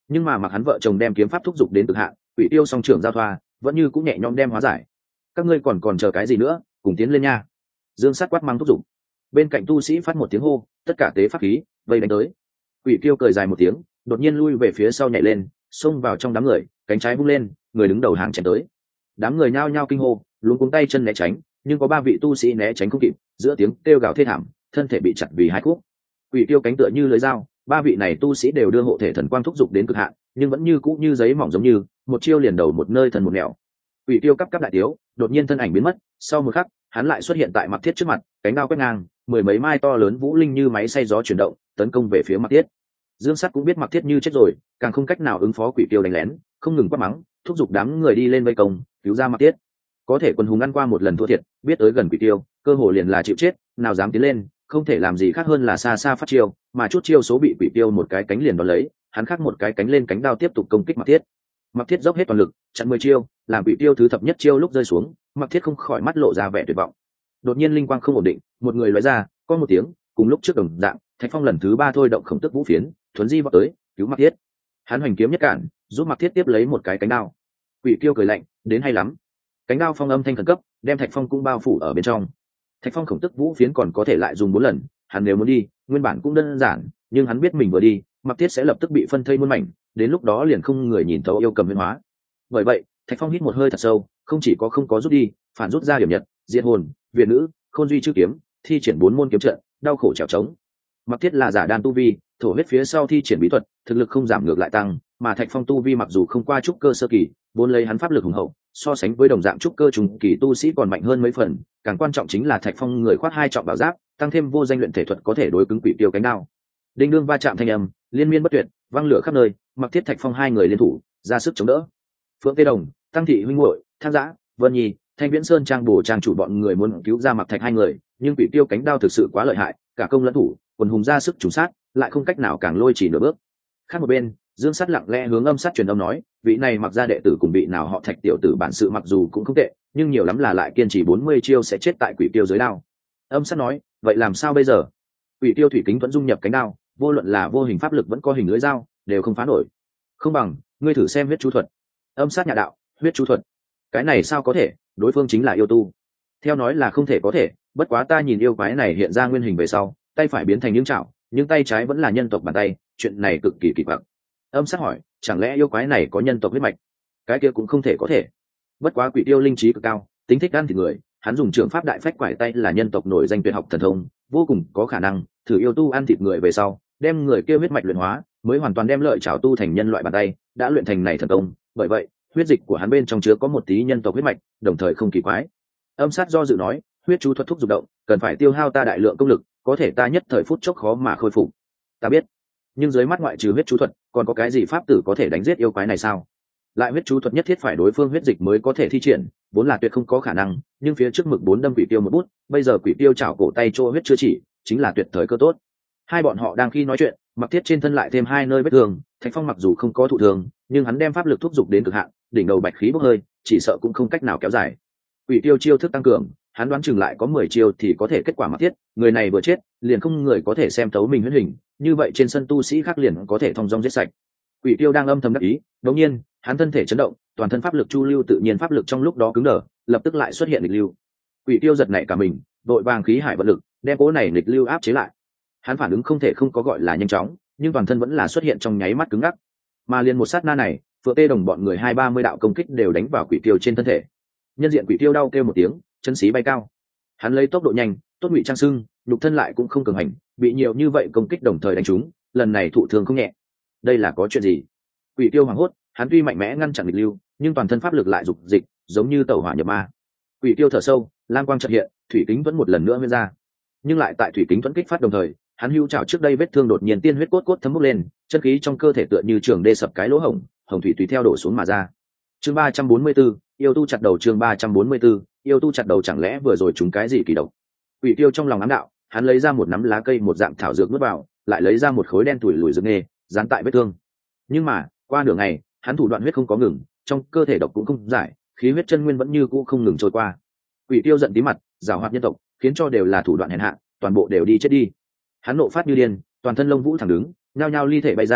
nhưng mà mặc hắn vợ chồng đem kiếm pháp thúc giục đến cực hạn, quỷ tiêu song trưởng giao thoa vẫn như cũng nhẹ nhõm đem hóa giải. Các ngươi còn chờ cái gì nữa, cùng tiến lên nha. Dương Sát quát mang thúc giục. Bên cạnh tu sĩ phát một tiếng hô, tất cả tế pháp khí vây đánh tới. Quỷ tiêu cười dài một tiếng, đột nhiên lui về phía sau nhảy lên, xông vào trong đám người, cánh trái vung lên, người đứng đầu hàng chém tới. Đám người nhao nhao kinh hô, luống cuống tay chân né tránh, nhưng có 3 vị tu sĩ né tránh không kịp, giữa tiếng kêu gào thê thảm, thân thể bị chặt vì hai khúc. Quỷ tiêu cánh tựa như lưới dao, 3 vị này tu sĩ đều đưa hộ thể thần quang thúc giục đến cực hạn, nhưng vẫn như cũ như giấy mỏng, giống như một chiêu liền đầu một nơi thần một nẻo. Quỷ tiêu cắp đại tiếu, đột nhiên thân ảnh biến mất, sau một khắc, hắn lại xuất hiện tại Mặc Thiết trước mặt, cánh đao quét ngang, 10 mấy mai to lớn vũ linh như máy xay gió chuyển động, tấn công về phía Mặc Thiết. Dương Sắt cũng biết Mặc Thiết như chết rồi, càng không cách nào ứng phó quỷ tiêu đánh lén, không ngừng quát mắng, thúc giục đám người đi lên vây công, cứu ra Mặc Thiết. Có thể quân hùng ăn qua một lần thua thiệt, biết tới gần quỷ tiêu, cơ hồ liền là chịu chết, nào dám tiến lên, không thể làm gì khác hơn là xa xa phát chiêu, mà chút chiêu số bị quỷ tiêu một cái cánh liền đón lấy, hắn khác một cái cánh lên cánh đao tiếp tục công kích Mặc Thiết. Mặc Thiết dốc hết toàn lực, chặn 10 chiêu, làm quỷ tiêu thứ thập nhất chiêu lúc rơi xuống, Mặc Thiết không khỏi mắt lộ ra vẻ tuyệt vọng. Đột nhiên linh quang không ổn định, một người lóe ra, có một tiếng, cùng lúc trước đồng dạng, Thạch Phong lần thứ 3 thôi động khổng tức vũ phiến, thuấn di vọt tới, cứu Mặc Thiết. Hắn hoành kiếm nhất cản, giúp Mặc Thiết tiếp lấy một cái cánh đao. Quỷ tiêu cười lạnh, đến hay lắm. Cánh đao phong âm thanh khẩn cấp, đem Thạch Phong cũng bao phủ ở bên trong. Thạch Phong khổng tức vũ phiến còn có thể lại dùng 4 lần, hắn nếu muốn đi, nguyên bản cũng đơn giản, nhưng hắn biết mình vừa đi, Mặc Thiết sẽ lập tức bị phân thây muôn mảnh, đến lúc đó liền không người nhìn thấu yêu cầm biến hóa. Bởi vậy, Thạch Phong hít một hơi thật sâu, không chỉ có không có rút đi, phản rút ra điểm nhật, diệt hồn, việt nữ, khôn duy chữ kiếm, thi triển 4 môn kiếm trận, đau khổ trèo trống. Mặc Thiết là giả đan tu vi, thổ huyết phía sau thi triển bí thuật, thực lực không giảm ngược lại tăng, mà Thạch Phong tu vi mặc dù không qua trúc cơ sơ kỳ, vốn lấy hắn pháp lực hùng hậu, so sánh với đồng dạng trúc cơ trung kỳ tu sĩ còn mạnh hơn mấy phần, càng quan trọng chính là Thạch Phong người khoác 2 trọng bảo giáp, tăng thêm vô danh luyện thể thuật có thể đối cứng quỷ tiêu cánh đao. Đinh đương va chạm thanh âm, liên miên bất tuyệt, vang lửa khắp nơi, Mặc Thiết Thạch Phong 2 người liên thủ, ra sức chống đỡ. Phượng Tê Đồng, Tăng Thị huynh muội, Tham Giã, Vân Nhi, Thanh Viễn Sơn trang bổ trang chủ bọn người muốn cứu ra Mặc Thạch 2 người, nhưng quỷ tiêu cánh đao thực sự quá lợi hại, cả công lẫn thủ, quần hùng ra sức trùng sát, lại không cách nào càng lôi chỉ nửa bước. Khác một bên, Dương Sắt lặng lẽ hướng âm sát truyền âm nói, vị này Mặc gia đệ tử cùng vị nào họ Thạch tiểu tử bản sự mặc dù cũng không tệ, nhưng nhiều lắm là lại kiên trì 40 chiêu sẽ chết tại quỷ tiêu dưới đao. Âm sát nói, vậy làm sao bây giờ? Quỷ tiêu thủy kính vẫn dung nhập cánh đao, vô luận là vô hình pháp lực vẫn có hình lưỡi dao, đều không phá nổi. Không bằng, ngươi thử xem huyết chú thuật. Âm sát nhà đạo, huyết chú thuật. Cái này sao có thể, đối phương chính là yêu tu. Theo nói là không thể có thể, bất quá ta nhìn yêu quái này hiện ra nguyên hình về sau, tay phải biến thành những chảo, nhưng tay trái vẫn là nhân tộc bàn tay, chuyện này cực kỳ kỳ quặc. Âm sát hỏi, chẳng lẽ yêu quái này có nhân tộc huyết mạch? Cái kia cũng không thể có thể. Bất quá quỷ tiêu linh trí cực cao, tính thích ăn thịt người, hắn dùng trường pháp đại phách quải tay là nhân tộc nổi danh tuyệt học thần thông, vô cùng có khả năng thử yêu tu ăn thịt người về sau, đem người kia huyết mạch luyện hóa, mới hoàn toàn đem lợi chảo tu thành nhân loại bàn tay, đã luyện thành này thần công. Bởi vậy, huyết dịch của hắn bên trong chứa có một tí nhân tộc huyết mạch, đồng thời không kỳ quái. Âm sát do dự nói, huyết chú thuật thúc dục động, cần phải tiêu hao ta đại lượng công lực, có thể ta nhất thời phút chốc khó mà khôi phục. Ta biết, nhưng dưới mắt ngoại trừ huyết chú thuật, còn có cái gì pháp tử có thể đánh giết yêu quái này sao? Lại huyết chú thuật nhất thiết phải đối phương huyết dịch mới có thể thi triển, vốn là tuyệt không có khả năng, nhưng phía trước mực 4 đâm quỷ tiêu một bút, bây giờ quỷ tiêu chảo cổ tay chỗ huyết chưa chỉ, chính là tuyệt thời cơ tốt. Hai bọn họ đang khi nói chuyện, Mặc Thiết trên thân lại thêm 2 nơi vết thương, Thạch Phong mặc dù không có thụ thương, nhưng hắn đem pháp lực thúc dục đến cực hạn, đỉnh đầu bạch khí bốc hơi, chỉ sợ cũng không cách nào kéo dài. Quỷ tiêu chiêu thức tăng cường, hắn đoán chừng lại có 10 chiêu thì có thể kết quả Mặc Thiết, người này vừa chết, liền không người có thể xem tấu mình huyết hình, như vậy trên sân tu sĩ khác liền có thể thông dong giết sạch. Quỷ tiêu đang âm thầm đắc ý, đột nhiên, hắn thân thể chấn động, toàn thân pháp lực chu lưu tự nhiên pháp lực trong lúc đó cứng đờ, lập tức lại xuất hiện nghịch lưu. Quỷ tiêu giật nảy cả mình, đội vàng khí hải vận lực, đem cỗ này nghịch lưu áp chế lại. Hắn phản ứng không thể không có gọi là nhanh chóng, nhưng toàn thân vẫn là xuất hiện trong nháy mắt cứng ngắc. Mà liền một sát na này, Phượng Tê Đồng bọn người 2-30 đạo công kích đều đánh vào quỷ tiêu trên thân thể. Nhân diện quỷ tiêu đau kêu một tiếng, chân xí bay cao. Hắn lấy tốc độ nhanh, tốt ngụy trang sưng, nhục thân lại cũng không cường hành, bị nhiều như vậy công kích đồng thời đánh trúng, lần này thụ thương không nhẹ. Đây là có chuyện gì? Quỷ tiêu hoảng hốt, hắn tuy mạnh mẽ ngăn chặn nghịch lưu, nhưng toàn thân pháp lực lại dục dịch, giống như tẩu hỏa nhập ma. Quỷ tiêu thở sâu, lam quang chợt hiện, thủy kính vẫn một lần nữa nguyên ra. Nhưng lại tại thủy kính vẫn kích phát đồng thời, hắn hưu trảo trước đây vết thương đột nhiên tiên huyết cốt cốt thấm bốc lên, chân khí trong cơ thể tựa như trường đê sập cái lỗ hổng, hồng thủy tùy theo đổ xuống mà ra. Chương 344, yêu tu chặt đầu. Chương 344, yêu tu chặt đầu. Chẳng lẽ vừa rồi chúng cái gì kỳ độc? Quỷ tiêu trong lòng ám đạo, hắn lấy ra một nắm lá cây một dạng thảo dược nuốt vào, lại lấy ra một khối đen tủi lùi dược nghề, dán tại vết thương. Nhưng mà, qua nửa ngày, hắn thủ đoạn huyết không có ngừng, trong cơ thể độc cũng không giải, khí huyết chân nguyên vẫn như cũ không ngừng trôi qua. Quỷ tiêu giận tí mặt, giảo hoạt nhân tộc, khiến cho đều là thủ đoạn hèn hạ, toàn bộ đều đi chết đi. Hắn nộ phát như điên, toàn thân lông vũ thẳng đứng, nhao nhao ly thể bay ra,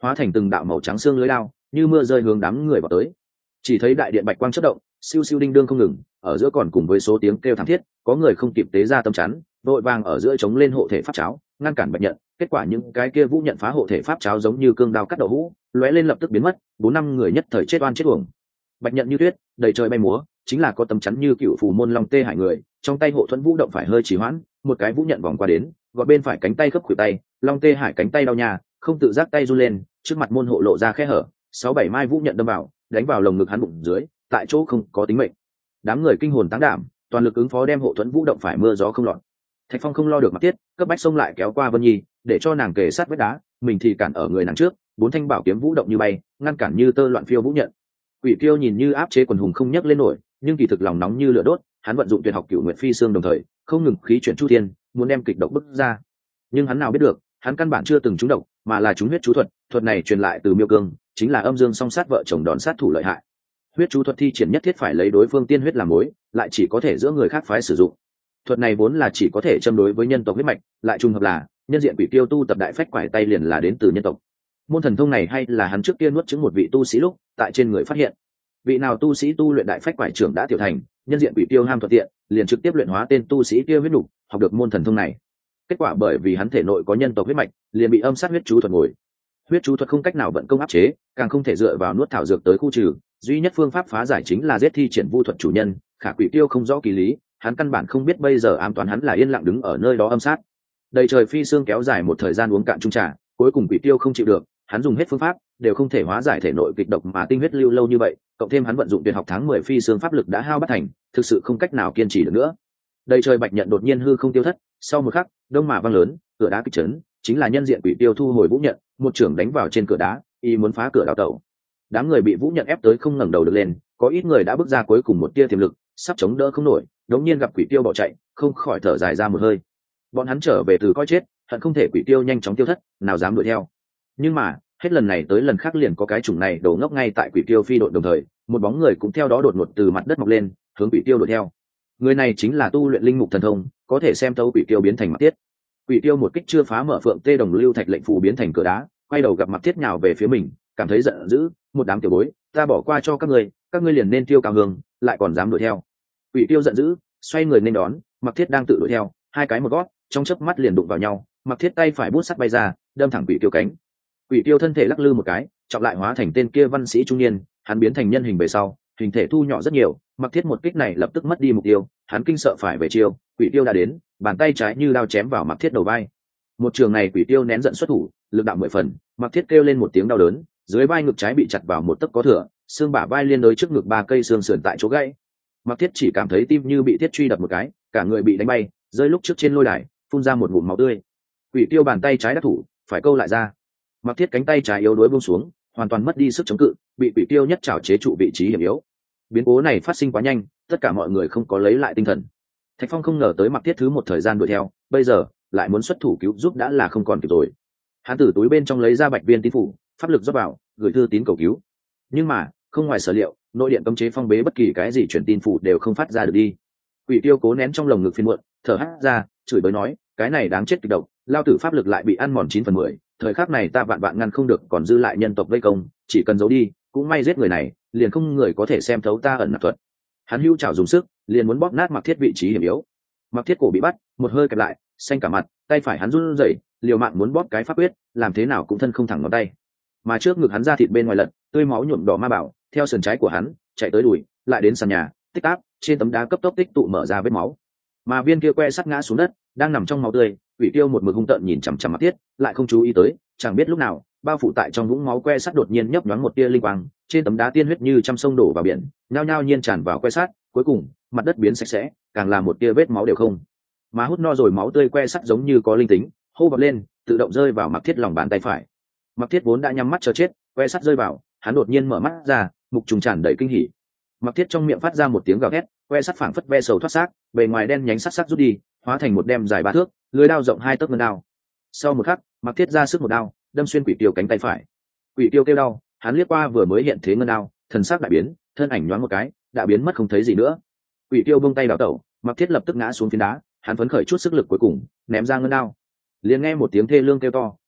hóa thành từng đạo màu trắng xương lưới lao như mưa rơi hướng đám người vào tới. Chỉ thấy đại điện bạch quang chớp động, siêu siêu đinh đương không ngừng, ở giữa còn cùng với số tiếng kêu thảm thiết, có người không kịp tế ra tâm chắn, vội vàng ở giữa chống lên hộ thể pháp cháo ngăn cản bạch nhận. Kết quả những cái kia vũ nhận phá hộ thể pháp cháo giống như cương đao cắt đậu hũ, lóe lên lập tức biến mất, 4-5 người nhất thời chết oan chết uổng. Bạch nhận như tuyết đầy trời bay múa, chính là có tấm chắn như cựu phù môn long tê hải người, trong tay hộ thuẫn vũ động phải hơi trì hoãn, một cái vũ nhận vòng qua đến, gọt bên phải cánh tay khớp khuỷu tay, long tê hải cánh tay đau nhà, không tự giác tay run lên, trước mặt môn hộ lộ ra khe hở, 6-7 mai vũ nhận đâm vào, đánh vào lồng ngực hắn bụng dưới, tại chỗ không có tính mệnh. Đám người kinh hồn táng đảm, toàn lực ứng phó đem hộ thuẫn vũ động phải mưa gió không lọt. Thạch Phong không lo được Mặc Tiết, cấp bách xông lại kéo qua Vân Nhi, để cho nàng kề sát vách đá, mình thì cản ở người nàng trước, 4 thanh bảo kiếm vũ động như bay, ngăn cản như tơ loạn phiêu vũ nhận. Quỷ Kiêu nhìn như áp chế quần hùng không nhấc lên nổi, nhưng kỳ thực lòng nóng như lửa đốt, hắn vận dụng tuyệt học Cửu Nguyệt Phi Xương đồng thời, không ngừng khí chuyển chu thiên, muốn đem kịch độc bức ra. Nhưng hắn nào biết được, hắn căn bản chưa từng trúng độc, mà là trúng huyết chú thuật, thuật này truyền lại từ Miêu Cương, chính là âm dương song sát vợ chồng đòn sát thủ lợi hại. Huyết chú thuật thi triển nhất thiết phải lấy đối phương tiên huyết làm mối, lại chỉ có thể giữa người khác phái sử dụng. Thuật này vốn là chỉ có thể châm đối với nhân tộc huyết mạch, lại trùng hợp là nhân diện Quỷ Kiêu tu tập đại phách quải tay liền là đến từ nhân tộc. Môn thần thông này hay là hắn trước kia nuốt chứng một vị tu sĩ lúc tại trên người phát hiện. Vị nào tu sĩ tu luyện đại phách quải trưởng đã tiểu thành, nhân diện Quỷ Kiêu ham thuận tiện, liền trực tiếp luyện hóa tên tu sĩ kia huyết nục, học được môn thần thông này. Kết quả bởi vì hắn thể nội có nhân tộc huyết mạch, liền bị âm sát huyết chú thuật ngồi. Huyết chú thuật không cách nào vận công áp chế, càng không thể dựa vào nuốt thảo dược tới khu trừ, duy nhất phương pháp phá giải chính là giết thi triển vu thuật chủ nhân. Khả Quỷ Kiêu không rõ kỳ lý, hắn căn bản không biết bây giờ ám toán hắn là yên lặng đứng ở nơi đó âm sát. Đầy trời phi xương kéo dài một thời gian uống cạn chung trà, cuối cùng Quỷ Kiêu không chịu được, hắn dùng hết phương pháp đều không thể hóa giải thể nội kịch độc mà tinh huyết lưu lâu như vậy, cộng thêm hắn vận dụng tuyệt học tháng 10 phi xương pháp lực đã hao bất thành, thực sự không cách nào kiên trì được nữa. Đầy trời bạch nhận đột nhiên hư không tiêu thất, sau một khắc, đông mà vang lớn, cửa đá kích chấn, chính là nhân diện Quỷ Kiêu thu hồi vũ nhận, một trưởng đánh vào trên cửa đá, y muốn phá cửa đào tẩu. Đám người bị vũ nhận ép tới không ngẩng đầu được lên, có ít người đã bước ra cuối cùng một tia tiềm lực, sắp chống đỡ không nổi, đống nhiên gặp Quỷ Kiêu bỏ chạy, không khỏi thở dài ra một hơi. Bọn hắn trở về từ coi chết, hận không thể Quỷ Kiêu nhanh chóng tiêu thất, nào dám đuổi theo. Nhưng mà hết lần này tới lần khác liền có cái chủng này đổ ngốc ngay tại Quỷ Kiêu phi đội đồng thời, một bóng người cũng theo đó đột ngột từ mặt đất mọc lên, hướng Quỷ Kiêu đuổi theo. Người này chính là tu luyện linh mục thần thông, có thể xem thấu Quỷ Kiêu biến thành Mặc Tiết. Quỷ Kiêu một kích chưa phá mở phượng tê đồng lưu thạch lệnh phù biến thành cửa đá, quay đầu gặp Mặc Tiết nhào về phía mình, cảm thấy giận dữ, một đám tiểu bối, ta bỏ qua cho các ngươi liền nên tiêu cao hương, lại còn dám đuổi theo. Quỷ Kiêu giận dữ, xoay người nên đón, Mặc Thiết đang tự đuổi theo, hai cái một gót, trong chớp mắt liền đụng vào nhau, Mặc Thiết tay phải bút sắt bay ra, đâm thẳng Quỷ Kiêu cánh. Quỷ Kiêu thân thể lắc lư một cái, trọng lại hóa thành tên kia văn sĩ trung niên, hắn biến thành nhân hình về sau, hình thể thu nhỏ rất nhiều, Mặc Thiết một kích này lập tức mất đi mục tiêu, hắn kinh sợ phải về chiêu, Quỷ Kiêu đã đến, bàn tay trái như đao chém vào Mặc Thiết đầu vai. Một trường này Quỷ Kiêu nén giận xuất thủ, lực đạo 10 phần, Mặc Thiết kêu lên một tiếng đau đớn, dưới vai ngực trái bị chặt vào một tấc có thừa, xương bả vai liên đối trước ngực 3 cây xương sườn tại chỗ gãy. Mặc Thiết chỉ cảm thấy tim như bị thiết truy đập một cái, cả người bị đánh bay, rơi lúc trước trên lôi đài, phun ra một ngụm máu tươi. Quỷ Kiêu bàn tay trái đắc thủ, phải câu lại ra. Mặc Thiết cánh tay trái yếu đuối buông xuống, hoàn toàn mất đi sức chống cự, bị Quỷ Kiêu nhất trảo chế trụ vị trí hiểm yếu. Biến cố này phát sinh quá nhanh, tất cả mọi người không có lấy lại tinh thần. Thạch Phong không ngờ tới Mặc Thiết thứ một thời gian đuổi theo, bây giờ lại muốn xuất thủ cứu giúp đã là không còn kịp rồi. Hắn từ túi bên trong lấy ra bạch viên tín phủ, pháp lực rót vào, gửi thư tín cầu cứu. Nhưng mà không ngoài sở liệu, nội điện cấm chế phong bế, bất kỳ cái gì truyền tin phủ đều không phát ra được đi. Quỷ Kiêu cố nén trong lồng ngực phiền muộn, thở hắt ra, chửi bới nói, cái này đáng chết kịch độc, lao tử pháp lực lại bị ăn mòn 9/10, thời khắc này ta vạn vạn ngăn không được, còn dư lại nhân tộc vây công, chỉ cần giấu đi, cũng may giết người này, liền không người có thể xem thấu ta ẩn nạp thuật. Hắn hưu chảo dùng sức, liền muốn bóp nát Mặc Thiết vị trí hiểm yếu. Mặc Thiết cổ bị bắt, một hơi kẹp lại, xanh cả mặt, tay phải hắn run rẩy, liều mạng muốn bóp cái pháp quyết, làm thế nào cũng thân không thẳng ngón tay. Mà trước ngực hắn ra thịt bên ngoài lật, tươi máu nhuộm đỏ ma bảo, theo sườn trái của hắn chạy tới đùi, lại đến sàn nhà, tích áp, trên tấm đá cấp tốc tích tụ mở ra vết máu. Mà viên kia que sắt ngã xuống đất, đang nằm trong máu tươi, Quỷ Kiêu một mực hung tợn nhìn chằm chằm Mặc Thiết, lại không chú ý tới, chẳng biết lúc nào, bao phủ tại trong vũng máu que sắt đột nhiên nhấp nhoáng một tia linh quang, trên tấm đá tiên huyết như trăm sông đổ vào biển, nhao nhao nhiên tràn vào que sắt, cuối cùng, mặt đất biến sạch sẽ, càng là một tia vết máu đều không. Mà hút no rồi máu tươi que sắt giống như có linh tính, hô bật lên, tự động rơi vào Mặc Thiết lòng bàn tay phải. Mặc Thiết vốn đã nhắm mắt chờ chết, que sắt rơi vào, hắn đột nhiên mở mắt ra, mục trùng tràn đầy kinh hỉ. Mặc Thiết trong miệng phát ra một tiếng gào thét, que sắt phảng phất ve sầu thoát xác, bề ngoài đen nhánh sắc sắc rút đi, hóa thành một đem dài 3 thước, lưỡi đao rộng 2 tấc ngân đao. Sau một khắc, Mặc Thiết ra sức một đao, đâm xuyên Quỷ Kiêu cánh tay phải. Quỷ Kiêu kêu đau, hắn liếc qua vừa mới hiện thế ngân đao, thần sắc đại biến, thân ảnh nhoáng một cái, đã biến mất không thấy gì nữa. Quỷ Kiêu buông tay đảo tẩu, Mặc Thiết lập tức ngã xuống phiến đá, hắn phấn khởi chút sức lực cuối cùng, ném ra ngân đao. Liền nghe một tiếng thê lương kêu to,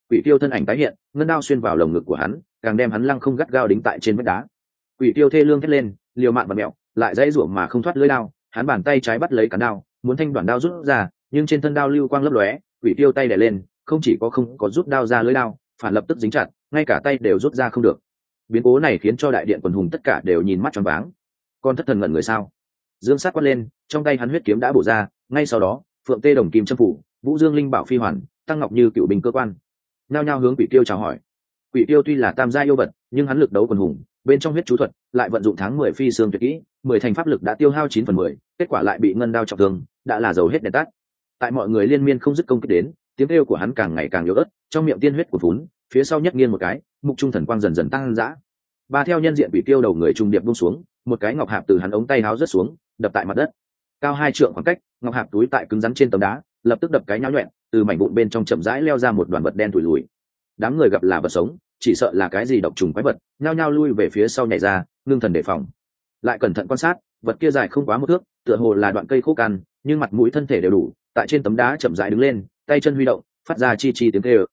quỷ tiêu thân ảnh tái hiện, ngân đao xuyên vào lồng ngực của hắn, càng đem hắn lăng không gắt gao đính tại trên vách đá. Quỷ tiêu thê lương thét lên, liều mạng và mẹo, lại dãy ruộng mà không thoát lưỡi đao, hắn bàn tay trái bắt lấy cán đao, muốn thanh đoạn đao rút ra, nhưng trên thân đao lưu quang lấp lóe, quỷ tiêu tay đè lên, không chỉ có không có rút đao ra lưỡi đao, phản lập tức dính chặt, ngay cả tay đều rút ra không được. Biến cố này khiến cho đại điện quần hùng tất cả đều nhìn mắt tròn váng. Con thất thần ngẩn người sao? Dương Sát quát lên, trong tay hắn huyết kiếm đã bổ ra, ngay sau đó, Phượng Tê Đồng Kim châm phủ, Vũ Dương Linh Bảo phi hoàn, Tăng Ngọc Như cựu bình cơ quan. Nhao nhao hướng Quỷ Tiêu chào hỏi. Quỷ Tiêu tuy là tam gia yêu vật, nhưng hắn lực đấu quần hùng, bên trong huyết chú thuật, lại vận dụng tháng 10 phi xương tuyệt kỹ, 10 thành pháp lực đã tiêu hao 9/10, kết quả lại bị ngân đao trọng thương, đã là dầu hết đèn tắt. Tại mọi người liên miên không dứt công kích đến, tiếng kêu của hắn càng ngày càng yếu ớt, trong miệng tiên huyết của vốn, phía sau nhất nghiêng một cái, mục trung thần quang dần dần tăng dã. Ba theo nhân diện Quỷ Tiêu đầu người trung điệp buông xuống, một cái ngọc hạp từ hắn ống tay áo rớt xuống, đập tại mặt đất. Cao 2 trượng khoảng cách, ngọc hạp túi tại cứng rắn trên tấm đá, lập tức đập cái nhão nhuyễn, từ mảnh vụn bên trong chậm rãi leo ra một đoàn vật đen thủi lùi. Đám người gặp là vật sống, chỉ sợ là cái gì độc trùng quái vật, nhao nhao lui về phía sau nhảy ra, ngưng thần đề phòng. Lại cẩn thận quan sát, vật kia dài không quá 1 thước, tựa hồ là đoạn cây khô cằn, nhưng mặt mũi thân thể đều đủ, tại trên tấm đá chậm rãi đứng lên, tay chân huy động, phát ra chi chi tiếng kêu.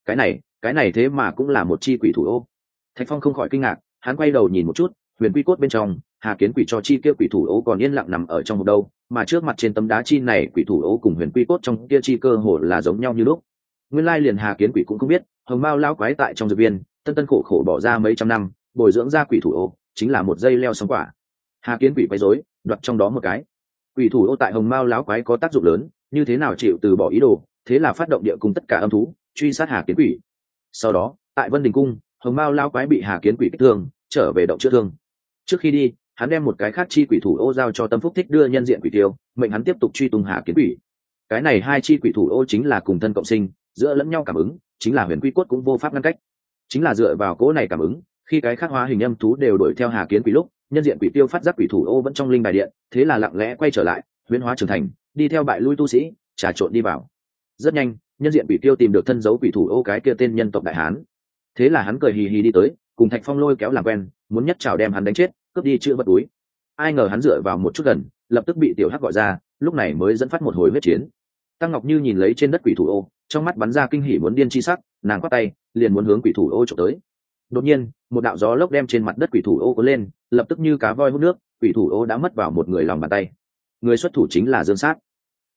Cái này thế mà cũng là một chi quỷ thủ ô. Thạch Phong không khỏi kinh ngạc, hắn quay đầu nhìn một chút, huyền quy cốt bên trong, Hà Kiến Quỷ cho chi kia quỷ thủ ô còn yên lặng nằm ở trong một đâu, mà trước mặt trên tấm đá chi này quỷ thủ ô cùng huyền quy cốt trong kia chi cơ hồ là giống nhau như lúc. Nguyên lai liền Hà Kiến Quỷ cũng không biết, hồng mao lão quái tại trong dược viên, tân khổ khổ bỏ ra mấy trăm năm, bồi dưỡng ra quỷ thủ ô, chính là một dây leo sóng quả. Hà Kiến Quỷ quấy rối, đoạt trong đó một cái. Quỷ thủ ô tại hồng mao lão quái có tác dụng lớn, như thế nào chịu từ bỏ ý đồ, thế là phát động địa cung tất cả âm thú, truy sát Hà Kiến Quỷ. Sau đó, tại Vân Đình cung, hồng mao lão quái bị Hà Kiến Quỷ kích thương, trở về động chữa thương. Trước khi đi, hắn đem một cái khác chi quỷ thủ ô giao cho Tâm Phúc Thích đưa nhân diện Quỷ Tiêu, mệnh hắn tiếp tục truy tung Hà Kiến Quỷ. Cái này hai chi quỷ thủ ô chính là cùng thân cộng sinh, giữa lẫn nhau cảm ứng, chính là huyền quy cốt cũng vô pháp ngăn cách. Chính là dựa vào cỗ này cảm ứng, khi cái khác hóa hình âm thú đều đuổi theo Hà Kiến Quỷ lúc, nhân diện Quỷ Tiêu phát giác quỷ thủ ô vẫn trong linh bài điện, thế là lặng lẽ quay trở lại, huyễn hóa trưởng thành, đi theo bại lui tu sĩ, trà trộn đi vào. Rất nhanh, nhân diện Quỷ Tiêu tìm được thân dấu quỷ thủ ô cái kia tên nhân tộc đại hán. Thế là hắn cười hì hì đi tới, cùng Thạch Phong lôi kéo làm quen, muốn nhất trảo đem hắn đánh chết, cướp đi chữ vật túi. Ai ngờ hắn dựa vào một chút gần, lập tức bị tiểu hắc gọi ra, lúc này mới dẫn phát một hồi huyết chiến. Tăng Ngọc Như nhìn lấy trên đất quỷ thủ ô, trong mắt bắn ra kinh hỉ muốn điên chi sắc, nàng quát tay, liền muốn hướng quỷ thủ ô chụp tới. Đột nhiên, một đạo gió lốc đem trên mặt đất quỷ thủ ô cuốn lên, lập tức như cá voi hút nước, quỷ thủ ô đã mất vào một người lòng bàn tay. Người xuất thủ chính là Dương Sát.